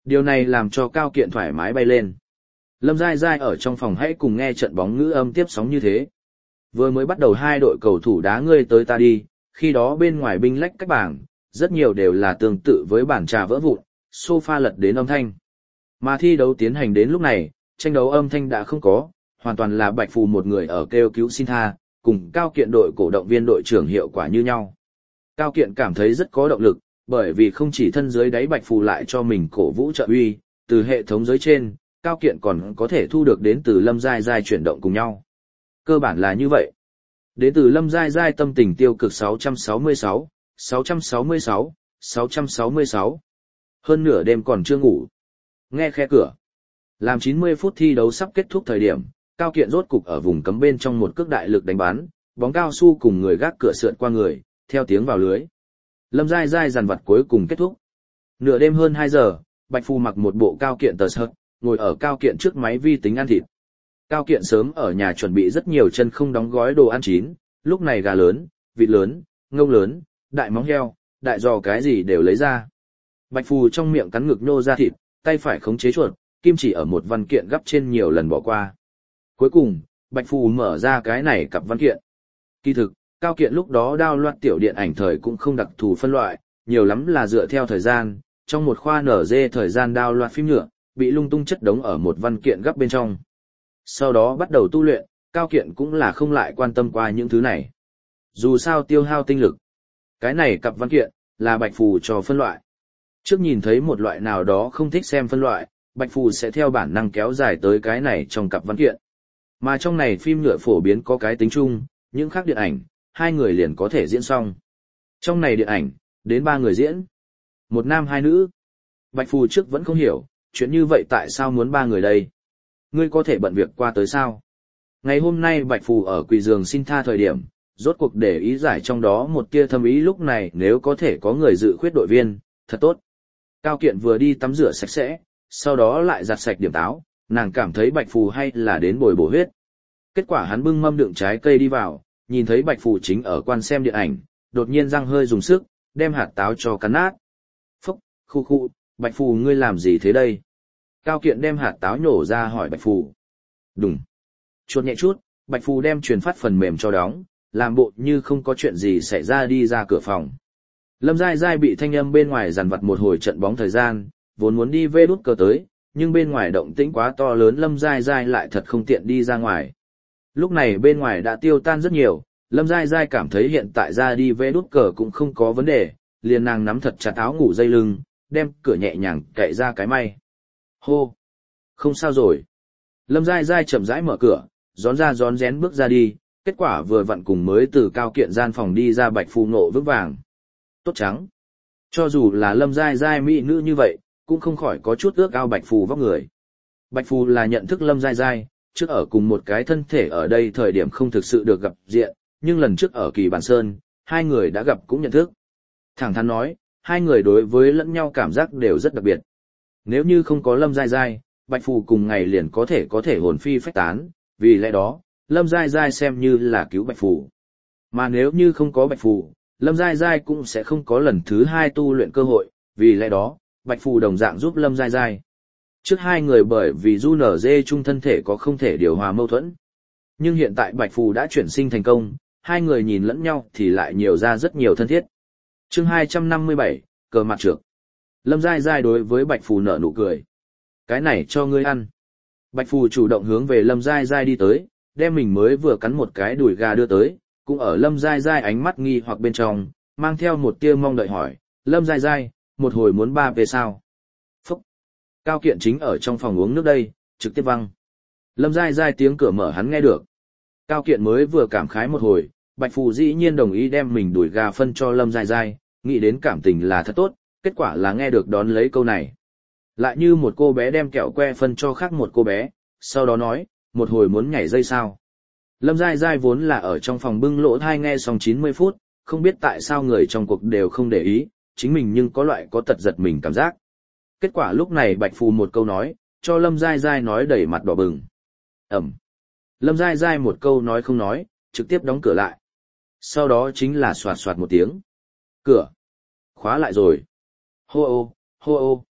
Speaker 1: Điều này làm cho Cao Kiện thoải mái bay lên. Lâm Giai Giai ở trong phòng hãy cùng nghe trận bóng ngữ âm tiếp sóng như thế. Vừa mới bắt đầu hai đội cầu thủ đá ngươi tới ta đi, khi đó bên ngoài binh lách cách bảng, rất nhiều đều là tương tự với bản trà vỡ vụn, sofa lật đến âm thanh. Mà thi đấu tiến hành đến lúc này, tranh đấu âm thanh đã không có, hoàn toàn là Bạch Phù một người ở kêu cứu xin tha, cùng Cao Kiện đội cổ động viên đội trưởng hiệu quả như nhau. Cao Kiện cảm thấy rất có động lực, bởi vì không chỉ thân dưới đáy Bạch Phù lại cho mình cổ vũ trợ uy, từ hệ thống dưới trên, Cao Kiện còn có thể thu được đến từ Lâm Giai Giai chuyển động cùng nhau. Cơ bản là như vậy. Đến từ Lâm Giai Giai tâm tình tiêu cực sáu trăm sáu mươi sáu, sáu trăm sáu mươi sáu, sáu trăm sáu mươi sáu. Hơn nửa đêm còn chưa ngủ. Nghe khe cửa. Làm chín mươi phút thi đấu sắp kết thúc thời điểm, Cao Kiện rốt cục ở vùng cấm bên trong một cước đại lực đánh bắn, bóng cao su cùng người gác cửa sượt qua người, theo tiếng vào lưới. Lâm Giai Giai dàn vặt cuối cùng kết thúc. Nửa đêm hơn hai giờ, Bạch Phù mặc một bộ Cao Kiện tờ sợt, ngồi ở Cao Kiện trước máy vi tính ăn thịt. Cao Kiện sớm ở nhà chuẩn bị rất nhiều chân không đóng gói đồ ăn chín, lúc này gà lớn, vịt lớn, ngông lớn, đại móng heo, đại giò cái gì đều lấy ra. Bạch Phù trong miệng cắn ngực nhô ra thịt, tay phải khống chế chuột, kim chỉ ở một văn kiện gấp trên nhiều lần bỏ qua. Cuối cùng, Bạch Phù mở ra cái này cặp văn kiện. Kỳ thực, Cao Kiện lúc đó download tiểu điện ảnh thời cũng không đặc thù phân loại, nhiều lắm là dựa theo thời gian, trong một khoa en giê thời gian download phim nhựa, bị lung tung chất đống ở một văn kiện gấp bên trong. Sau đó bắt đầu tu luyện, Cao Kiện cũng là không lại quan tâm qua những thứ này. Dù sao tiêu hao tinh lực. Cái này cặp văn kiện, là Bạch Phù cho phân loại. Trước nhìn thấy một loại nào đó không thích xem phân loại, Bạch Phù sẽ theo bản năng kéo dài tới cái này trong cặp văn kiện. Mà trong này phim nhựa phổ biến có cái tính chung, những khác điện ảnh, hai người liền có thể diễn xong. Trong này điện ảnh, đến ba người diễn. Một nam hai nữ. Bạch Phù trước vẫn không hiểu, chuyện như vậy tại sao muốn ba người đây? Ngươi có thể bận việc qua tới sao? Ngày hôm nay Bạch Phù ở quỳ giường xin tha thời điểm, rốt cuộc để ý giải trong đó một tia thâm ý lúc này nếu có thể có người dự khuyết đội viên, thật tốt. Cao Kiện vừa đi tắm rửa sạch sẽ, sau đó lại giặt sạch điểm táo, nàng cảm thấy Bạch Phù hay là đến bồi bổ huyết. Kết quả hắn bưng mâm đựng trái cây đi vào, nhìn thấy Bạch Phù chính ở quan xem điện ảnh, đột nhiên răng hơi dùng sức, đem hạt táo cho cắn nát. Phúc, khu khu, Bạch Phù ngươi làm gì thế đây? Cao Kiện đem hạt táo nhổ ra hỏi Bạch Phù. Đùng. Chuột nhẹ chút, Bạch Phù đem truyền phát phần mềm cho đóng, làm bộ như không có chuyện gì xảy ra đi ra cửa phòng. Lâm Giai Giai bị thanh âm bên ngoài dằn vặt một hồi trận bóng thời gian, vốn muốn đi vê đút cờ tới, nhưng bên ngoài động tĩnh quá to lớn Lâm Giai Giai lại thật không tiện đi ra ngoài. Lúc này bên ngoài đã tiêu tan rất nhiều, Lâm Giai Giai cảm thấy hiện tại ra đi vê đút cờ cũng không có vấn đề, liền nàng nắm thật chặt áo ngủ dây lưng, đem cửa nhẹ nhàng cậy ra cái may. Hô! Không sao rồi. Lâm Giai Giai chậm rãi mở cửa, rón ra rón rén bước ra đi, kết quả vừa vặn cùng mới từ Cao Kiện gian phòng đi ra Bạch Phù nộ vững vàng. Tốt trắng. Cho dù là Lâm Giai Giai mỹ nữ như vậy, cũng không khỏi có chút ước ao Bạch Phù vóc người. Bạch Phù là nhận thức Lâm Giai Giai, trước ở cùng một cái thân thể ở đây thời điểm không thực sự được gặp diện, nhưng lần trước ở Kỳ Bản Sơn, hai người đã gặp cũng nhận thức. Thẳng thắn nói, hai người đối với lẫn nhau cảm giác đều rất đặc biệt. Nếu như không có Lâm Giai Giai, Bạch Phù cùng ngày liền có thể có thể hồn phi phách tán, vì lẽ đó, Lâm Giai Giai xem như là cứu Bạch Phù. Mà nếu như không có Bạch Phù, Lâm Giai Giai cũng sẽ không có lần thứ hai tu luyện cơ hội, vì lẽ đó, Bạch Phù đồng dạng giúp Lâm Giai Giai. Trước hai người bởi vì du nở dê chung thân thể có không thể điều hòa mâu thuẫn. Nhưng hiện tại Bạch Phù đã chuyển sinh thành công, hai người nhìn lẫn nhau thì lại nhiều ra rất nhiều thân thiết. Chương hai trăm năm mươi bảy, cờ mặt trược. Lâm Giai Giai đối với Bạch Phù nở nụ cười. Cái này cho ngươi ăn. Bạch Phù chủ động hướng về Lâm Giai Giai đi tới, đem mình mới vừa cắn một cái đùi gà đưa tới, cũng ở Lâm Giai Giai ánh mắt nghi hoặc bên trong, mang theo một tia mong đợi hỏi, Lâm Giai Giai, một hồi muốn ba về sao? Phúc! Cao Kiện chính ở trong phòng uống nước đây, trực tiếp văng. Lâm Giai Giai tiếng cửa mở hắn nghe được. Cao Kiện mới vừa cảm khái một hồi, Bạch Phù dĩ nhiên đồng ý đem mình đuổi gà phân cho Lâm Giai Giai, nghĩ đến cảm tình là thật tốt, kết quả là nghe được đón lấy câu này. Lại như một cô bé đem kẹo que phân cho khác một cô bé, sau đó nói, một hồi muốn nhảy dây sao. Lâm Giai Giai vốn là ở trong phòng bưng lỗ thai nghe xong chín mươi phút, không biết tại sao người trong cuộc đều không để ý, chính mình nhưng có loại có tật giật mình cảm giác. Kết quả lúc này Bạch Phù một câu nói, cho Lâm Giai Giai nói đẩy mặt đỏ bừng. Ẩm. Lâm Giai Giai một câu nói không nói, trực tiếp đóng cửa lại. Sau đó chính là soạt soạt một tiếng. Cửa. Khóa lại rồi. Hô ô, hô ô.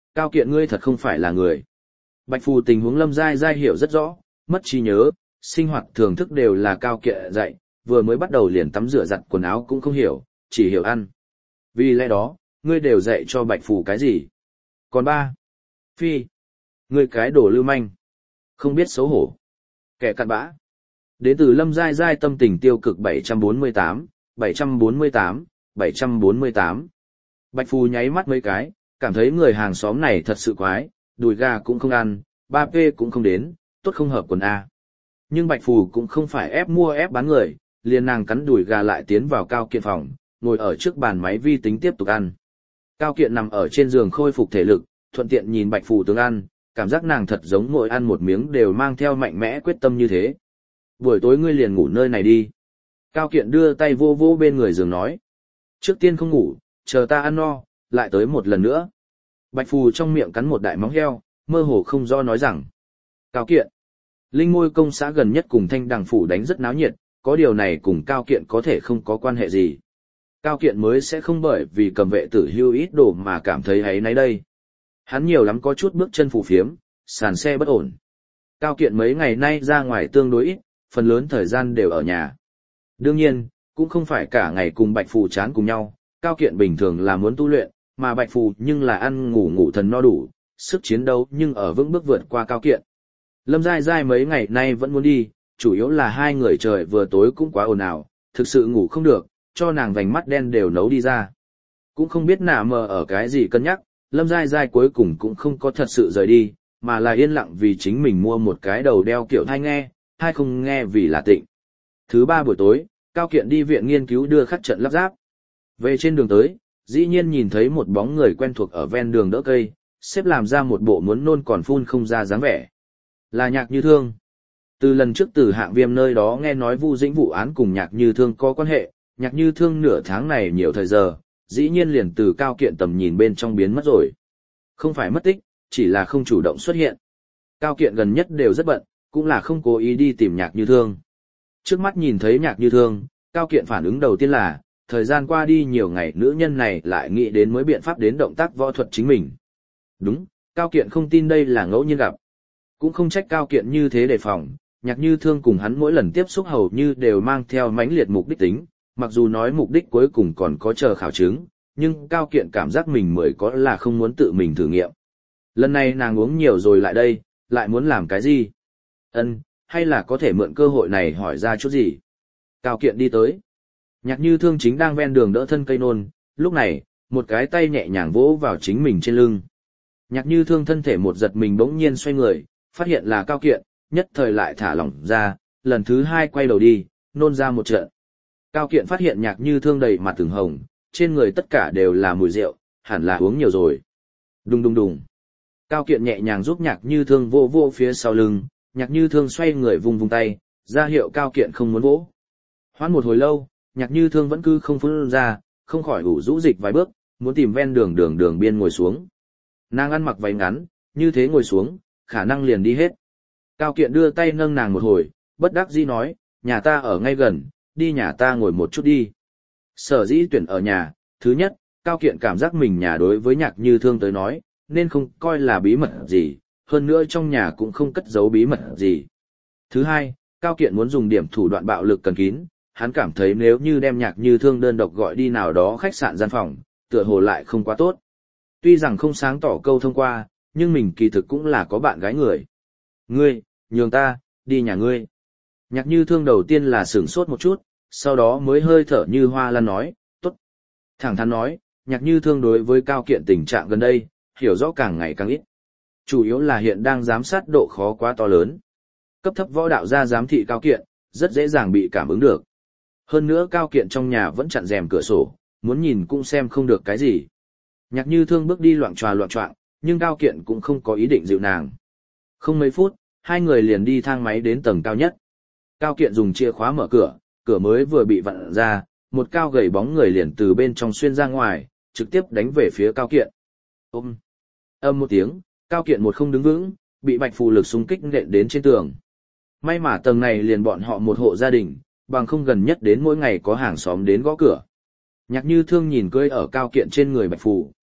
Speaker 1: Cao Kiện ngươi thật không phải là người. Bạch Phù tình huống Lâm Giai Giai hiểu rất rõ, mất trí nhớ, sinh hoạt thưởng thức đều là Cao Kiện dạy, vừa mới bắt đầu liền tắm rửa giặt quần áo cũng không hiểu, chỉ hiểu ăn. Vì lẽ đó, ngươi đều dạy cho Bạch Phù cái gì? Còn ba, phi, ngươi cái đồ lưu manh, không biết xấu hổ, kẻ cặn bã. Đến từ Lâm Giai Giai tâm tình tiêu cực bảy trăm bốn mươi tám, bảy trăm bốn mươi tám, bảy trăm bốn mươi tám. Bạch Phù nháy mắt mấy cái, cảm thấy người hàng xóm này thật sự quái, đùi gà cũng không ăn, ba p cũng không đến, tốt không hợp quần A. Nhưng Bạch Phù cũng không phải ép mua ép bán người, liền nàng cắn đùi gà lại tiến vào Cao Kiện phòng, ngồi ở trước bàn máy vi tính tiếp tục ăn. Cao Kiện nằm ở trên giường khôi phục thể lực, thuận tiện nhìn Bạch Phù tướng ăn, cảm giác nàng thật giống ngồi ăn một miếng đều mang theo mạnh mẽ quyết tâm như thế. Buổi tối ngươi liền ngủ nơi này đi. Cao Kiện đưa tay vô vô bên người giường nói. Trước tiên không ngủ, chờ ta ăn no, lại tới một lần nữa. Bạch Phù trong miệng cắn một đại móng heo, mơ hồ không do nói rằng. Cao Kiện. Linh Ngôi công xã gần nhất cùng Thanh Đằng phủ đánh rất náo nhiệt, có điều này cùng Cao Kiện có thể không có quan hệ gì. Cao Kiện mới sẽ không bởi vì cầm vệ tử hưu ít đồ mà cảm thấy ấy nấy đây. Hắn nhiều lắm có chút bước chân phù phiếm, sàn xe bất ổn. Cao Kiện mấy ngày nay ra ngoài tương đối ít, phần lớn thời gian đều ở nhà. Đương nhiên, cũng không phải cả ngày cùng Bạch Phù chán cùng nhau, Cao Kiện bình thường là muốn tu luyện, mà Bạch Phù nhưng là ăn ngủ ngủ thần no đủ, sức chiến đấu nhưng ở vững bước vượt qua Cao Kiện. Lâm Giai Giai mấy ngày nay vẫn muốn đi, chủ yếu là hai người trời vừa tối cũng quá ồn ào, thực sự ngủ không được, cho nàng vành mắt đen đều nấu đi ra. Cũng không biết nà mờ ở cái gì cân nhắc, Lâm Giai Giai cuối cùng cũng không có thật sự rời đi, mà là yên lặng vì chính mình mua một cái đầu đeo kiểu thai nghe, thai không nghe vì là tịnh. Thứ ba buổi tối, Cao Kiện đi viện nghiên cứu đưa khắc trận lắp ráp. Về trên đường tới, dĩ nhiên nhìn thấy một bóng người quen thuộc ở ven đường đỡ cây, xếp làm ra một bộ muốn nôn còn phun không ra dáng vẻ. Là Nhạc Như Thương. Từ lần trước từ Hạng Viêm nơi đó nghe nói Vu Dĩnh vụ án cùng Nhạc Như Thương có quan hệ, Nhạc Như Thương nửa tháng này nhiều thời giờ, dĩ nhiên liền từ Cao Kiện tầm nhìn bên trong biến mất rồi. Không phải mất tích, chỉ là không chủ động xuất hiện. Cao Kiện gần nhất đều rất bận, cũng là không cố ý đi tìm Nhạc Như Thương. Trước mắt nhìn thấy Nhạc Như Thương, Cao Kiện phản ứng đầu tiên là, thời gian qua đi nhiều ngày nữ nhân này lại nghĩ đến mới biện pháp đến động tác võ thuật chính mình. Đúng, Cao Kiện không tin đây là ngẫu nhiên gặp. Cũng không trách Cao Kiện như thế đề phòng, Nhạc Như Thương cùng hắn mỗi lần tiếp xúc hầu như đều mang theo mãnh liệt mục đích tính, mặc dù nói mục đích cuối cùng còn có chờ khảo chứng, nhưng Cao Kiện cảm giác mình mới có là không muốn tự mình thử nghiệm. Lần này nàng uống nhiều rồi lại đây, lại muốn làm cái gì? Ân, hay là có thể mượn cơ hội này hỏi ra chút gì? Cao Kiện đi tới. Nhạc Như Thương chính đang ven đường đỡ thân cây nôn, lúc này, một cái tay nhẹ nhàng vỗ vào chính mình trên lưng. Nhạc Như Thương thân thể một giật mình bỗng nhiên xoay người, phát hiện là Cao Kiện, nhất thời lại thả lỏng ra, lần thứ hai quay đầu đi, nôn ra một trận. Cao Kiện phát hiện Nhạc Như Thương đầy mặt từng hồng, trên người tất cả đều là mùi rượu, hẳn là uống nhiều rồi. Đùng đùng đùng. Cao Kiện nhẹ nhàng giúp Nhạc Như Thương vô vô phía sau lưng, Nhạc Như Thương xoay người vùng vùng tay, ra hiệu Cao Kiện không muốn vỗ. Hoãn một hồi lâu, Nhạc Như Thương vẫn cứ không phun ra, không khỏi ủ rũ dịch vài bước, muốn tìm ven đường đường đường biên ngồi xuống. Nàng ăn mặc váy ngắn, như thế ngồi xuống, khả năng liền đi hết. Cao Kiện đưa tay nâng nàng một hồi, bất đắc dĩ nói, nhà ta ở ngay gần, đi nhà ta ngồi một chút đi. Sở dĩ tuyển ở nhà, thứ nhất, Cao Kiện cảm giác mình nhà đối với Nhạc Như Thương tới nói, nên không coi là bí mật gì, hơn nữa trong nhà cũng không cất giấu bí mật gì. Thứ hai, Cao Kiện muốn dùng điểm thủ đoạn bạo lực cần kín, hắn cảm thấy nếu như đem Nhạc Như Thương đơn độc gọi đi nào đó khách sạn gian phòng, tựa hồ lại không quá tốt. Tuy rằng không sáng tỏ câu thông qua, nhưng mình kỳ thực cũng là có bạn gái người. Ngươi, nhường ta, đi nhà ngươi. Nhạc Như Thương đầu tiên là sửng sốt một chút, sau đó mới hơi thở như hoa lan nói, tốt. Thẳng thắn nói, Nhạc Như Thương đối với Cao Kiện tình trạng gần đây, hiểu rõ càng ngày càng ít. Chủ yếu là hiện đang giám sát độ khó quá to lớn. Cấp thấp võ đạo gia giám thị Cao Kiện, rất dễ dàng bị cảm ứng được. Hơn nữa Cao Kiện trong nhà vẫn chặn rèm cửa sổ, muốn nhìn cũng xem không được cái gì. Nhạc Như Thương bước đi loạng choạng loạng choạng, nhưng Cao Kiện cũng không có ý định dịu nàng. Không mấy phút, hai người liền đi thang máy đến tầng cao nhất. Cao Kiện dùng chìa khóa mở cửa, cửa mới vừa bị vặn ra, một cao gầy bóng người liền từ bên trong xuyên ra ngoài, trực tiếp đánh về phía Cao Kiện. Ôm! Âm một tiếng, Cao Kiện một không đứng vững, bị Bạch Phù lực xung kích nện đến trên tường. May mà tầng này liền bọn họ một hộ gia đình, bằng không gần nhất đến mỗi ngày có hàng xóm đến gõ cửa. Nhạc Như Thương nhìn cưỡi ở Cao Kiện trên người Bạch Phù.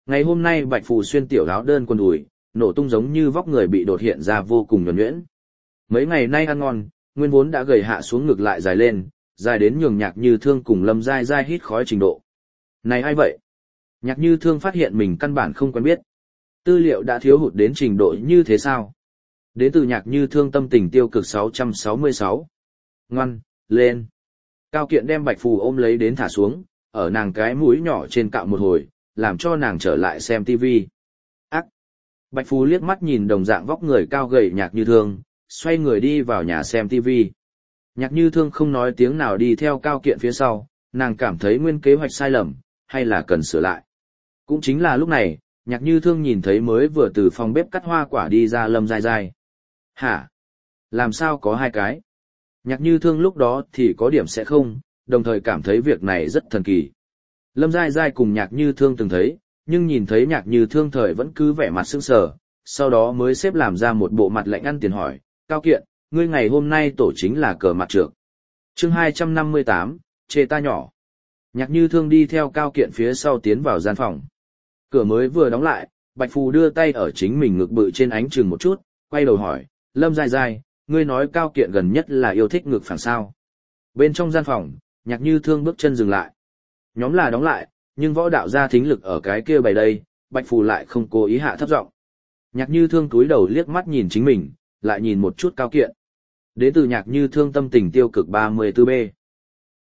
Speaker 1: Ngày hôm nay Bạch Phù xuyên tiểu áo đơn quần đùi, nổ tung giống như vóc người bị đột hiện ra vô cùng nhuần nhuyễn. Mấy ngày nay ăn ngon, nguyên vốn đã gầy hạ xuống ngược lại dài lên, dài đến nhường Nhạc Như Thương cùng Lâm Giai Giai hít khói trình độ. Này ai vậy? Nhạc Như Thương phát hiện mình căn bản không quen biết. Tư liệu đã thiếu hụt đến trình độ như thế sao? Đến từ Nhạc Như Thương tâm tình tiêu cực sáu trăm sáu mươi sáu. Ngoan, lên. Cao Kiện đem Bạch Phù ôm lấy đến thả xuống, ở nàng cái mũi nhỏ trên cạo một hồi, làm cho nàng trở lại xem tivi. Ác! Bạch Phù liếc mắt nhìn đồng dạng vóc người cao gầy Nhạc Như Thương, xoay người đi vào nhà xem tivi. Nhạc Như Thương không nói tiếng nào đi theo Cao Kiện phía sau, nàng cảm thấy nguyên kế hoạch sai lầm, hay là cần sửa lại. Cũng chính là lúc này, Nhạc Như Thương nhìn thấy mới vừa từ phòng bếp cắt hoa quả đi ra Lâm Giai Giai. Hả? Làm sao có hai cái? Nhạc Như Thương lúc đó thì có điểm sẽ không, đồng thời cảm thấy việc này rất thần kỳ. Lâm Giai Giai cùng Nhạc Như Thương từng thấy, nhưng nhìn thấy Nhạc Như Thương thời vẫn cứ vẻ mặt sững sờ, sau đó mới xếp làm ra một bộ mặt lạnh ăn tiền hỏi, Cao Kiện, ngươi ngày hôm nay tổ chính là cờ mặt trược. Chương hai trăm năm mươi tám, chê ta nhỏ. Nhạc Như Thương đi theo Cao Kiện phía sau tiến vào gian phòng. Cửa mới vừa đóng lại, Bạch Phù đưa tay ở chính mình ngực bự trên ánh chừng một chút, quay đầu hỏi, Lâm Giai Giai, ngươi nói Cao Kiện gần nhất là yêu thích ngực phẳng sao. Bên trong gian phòng, Nhạc Như Thương bước chân dừng lại. Nhóm là đóng lại, nhưng võ đạo gia thính lực ở cái kia bày đây, Bạch Phù lại không cố ý hạ thấp giọng. Nhạc Như Thương cúi đầu liếc mắt nhìn chính mình, lại nhìn một chút Cao Kiện. Đến từ Nhạc Như Thương tâm tình tiêu cực ba mươi tư B.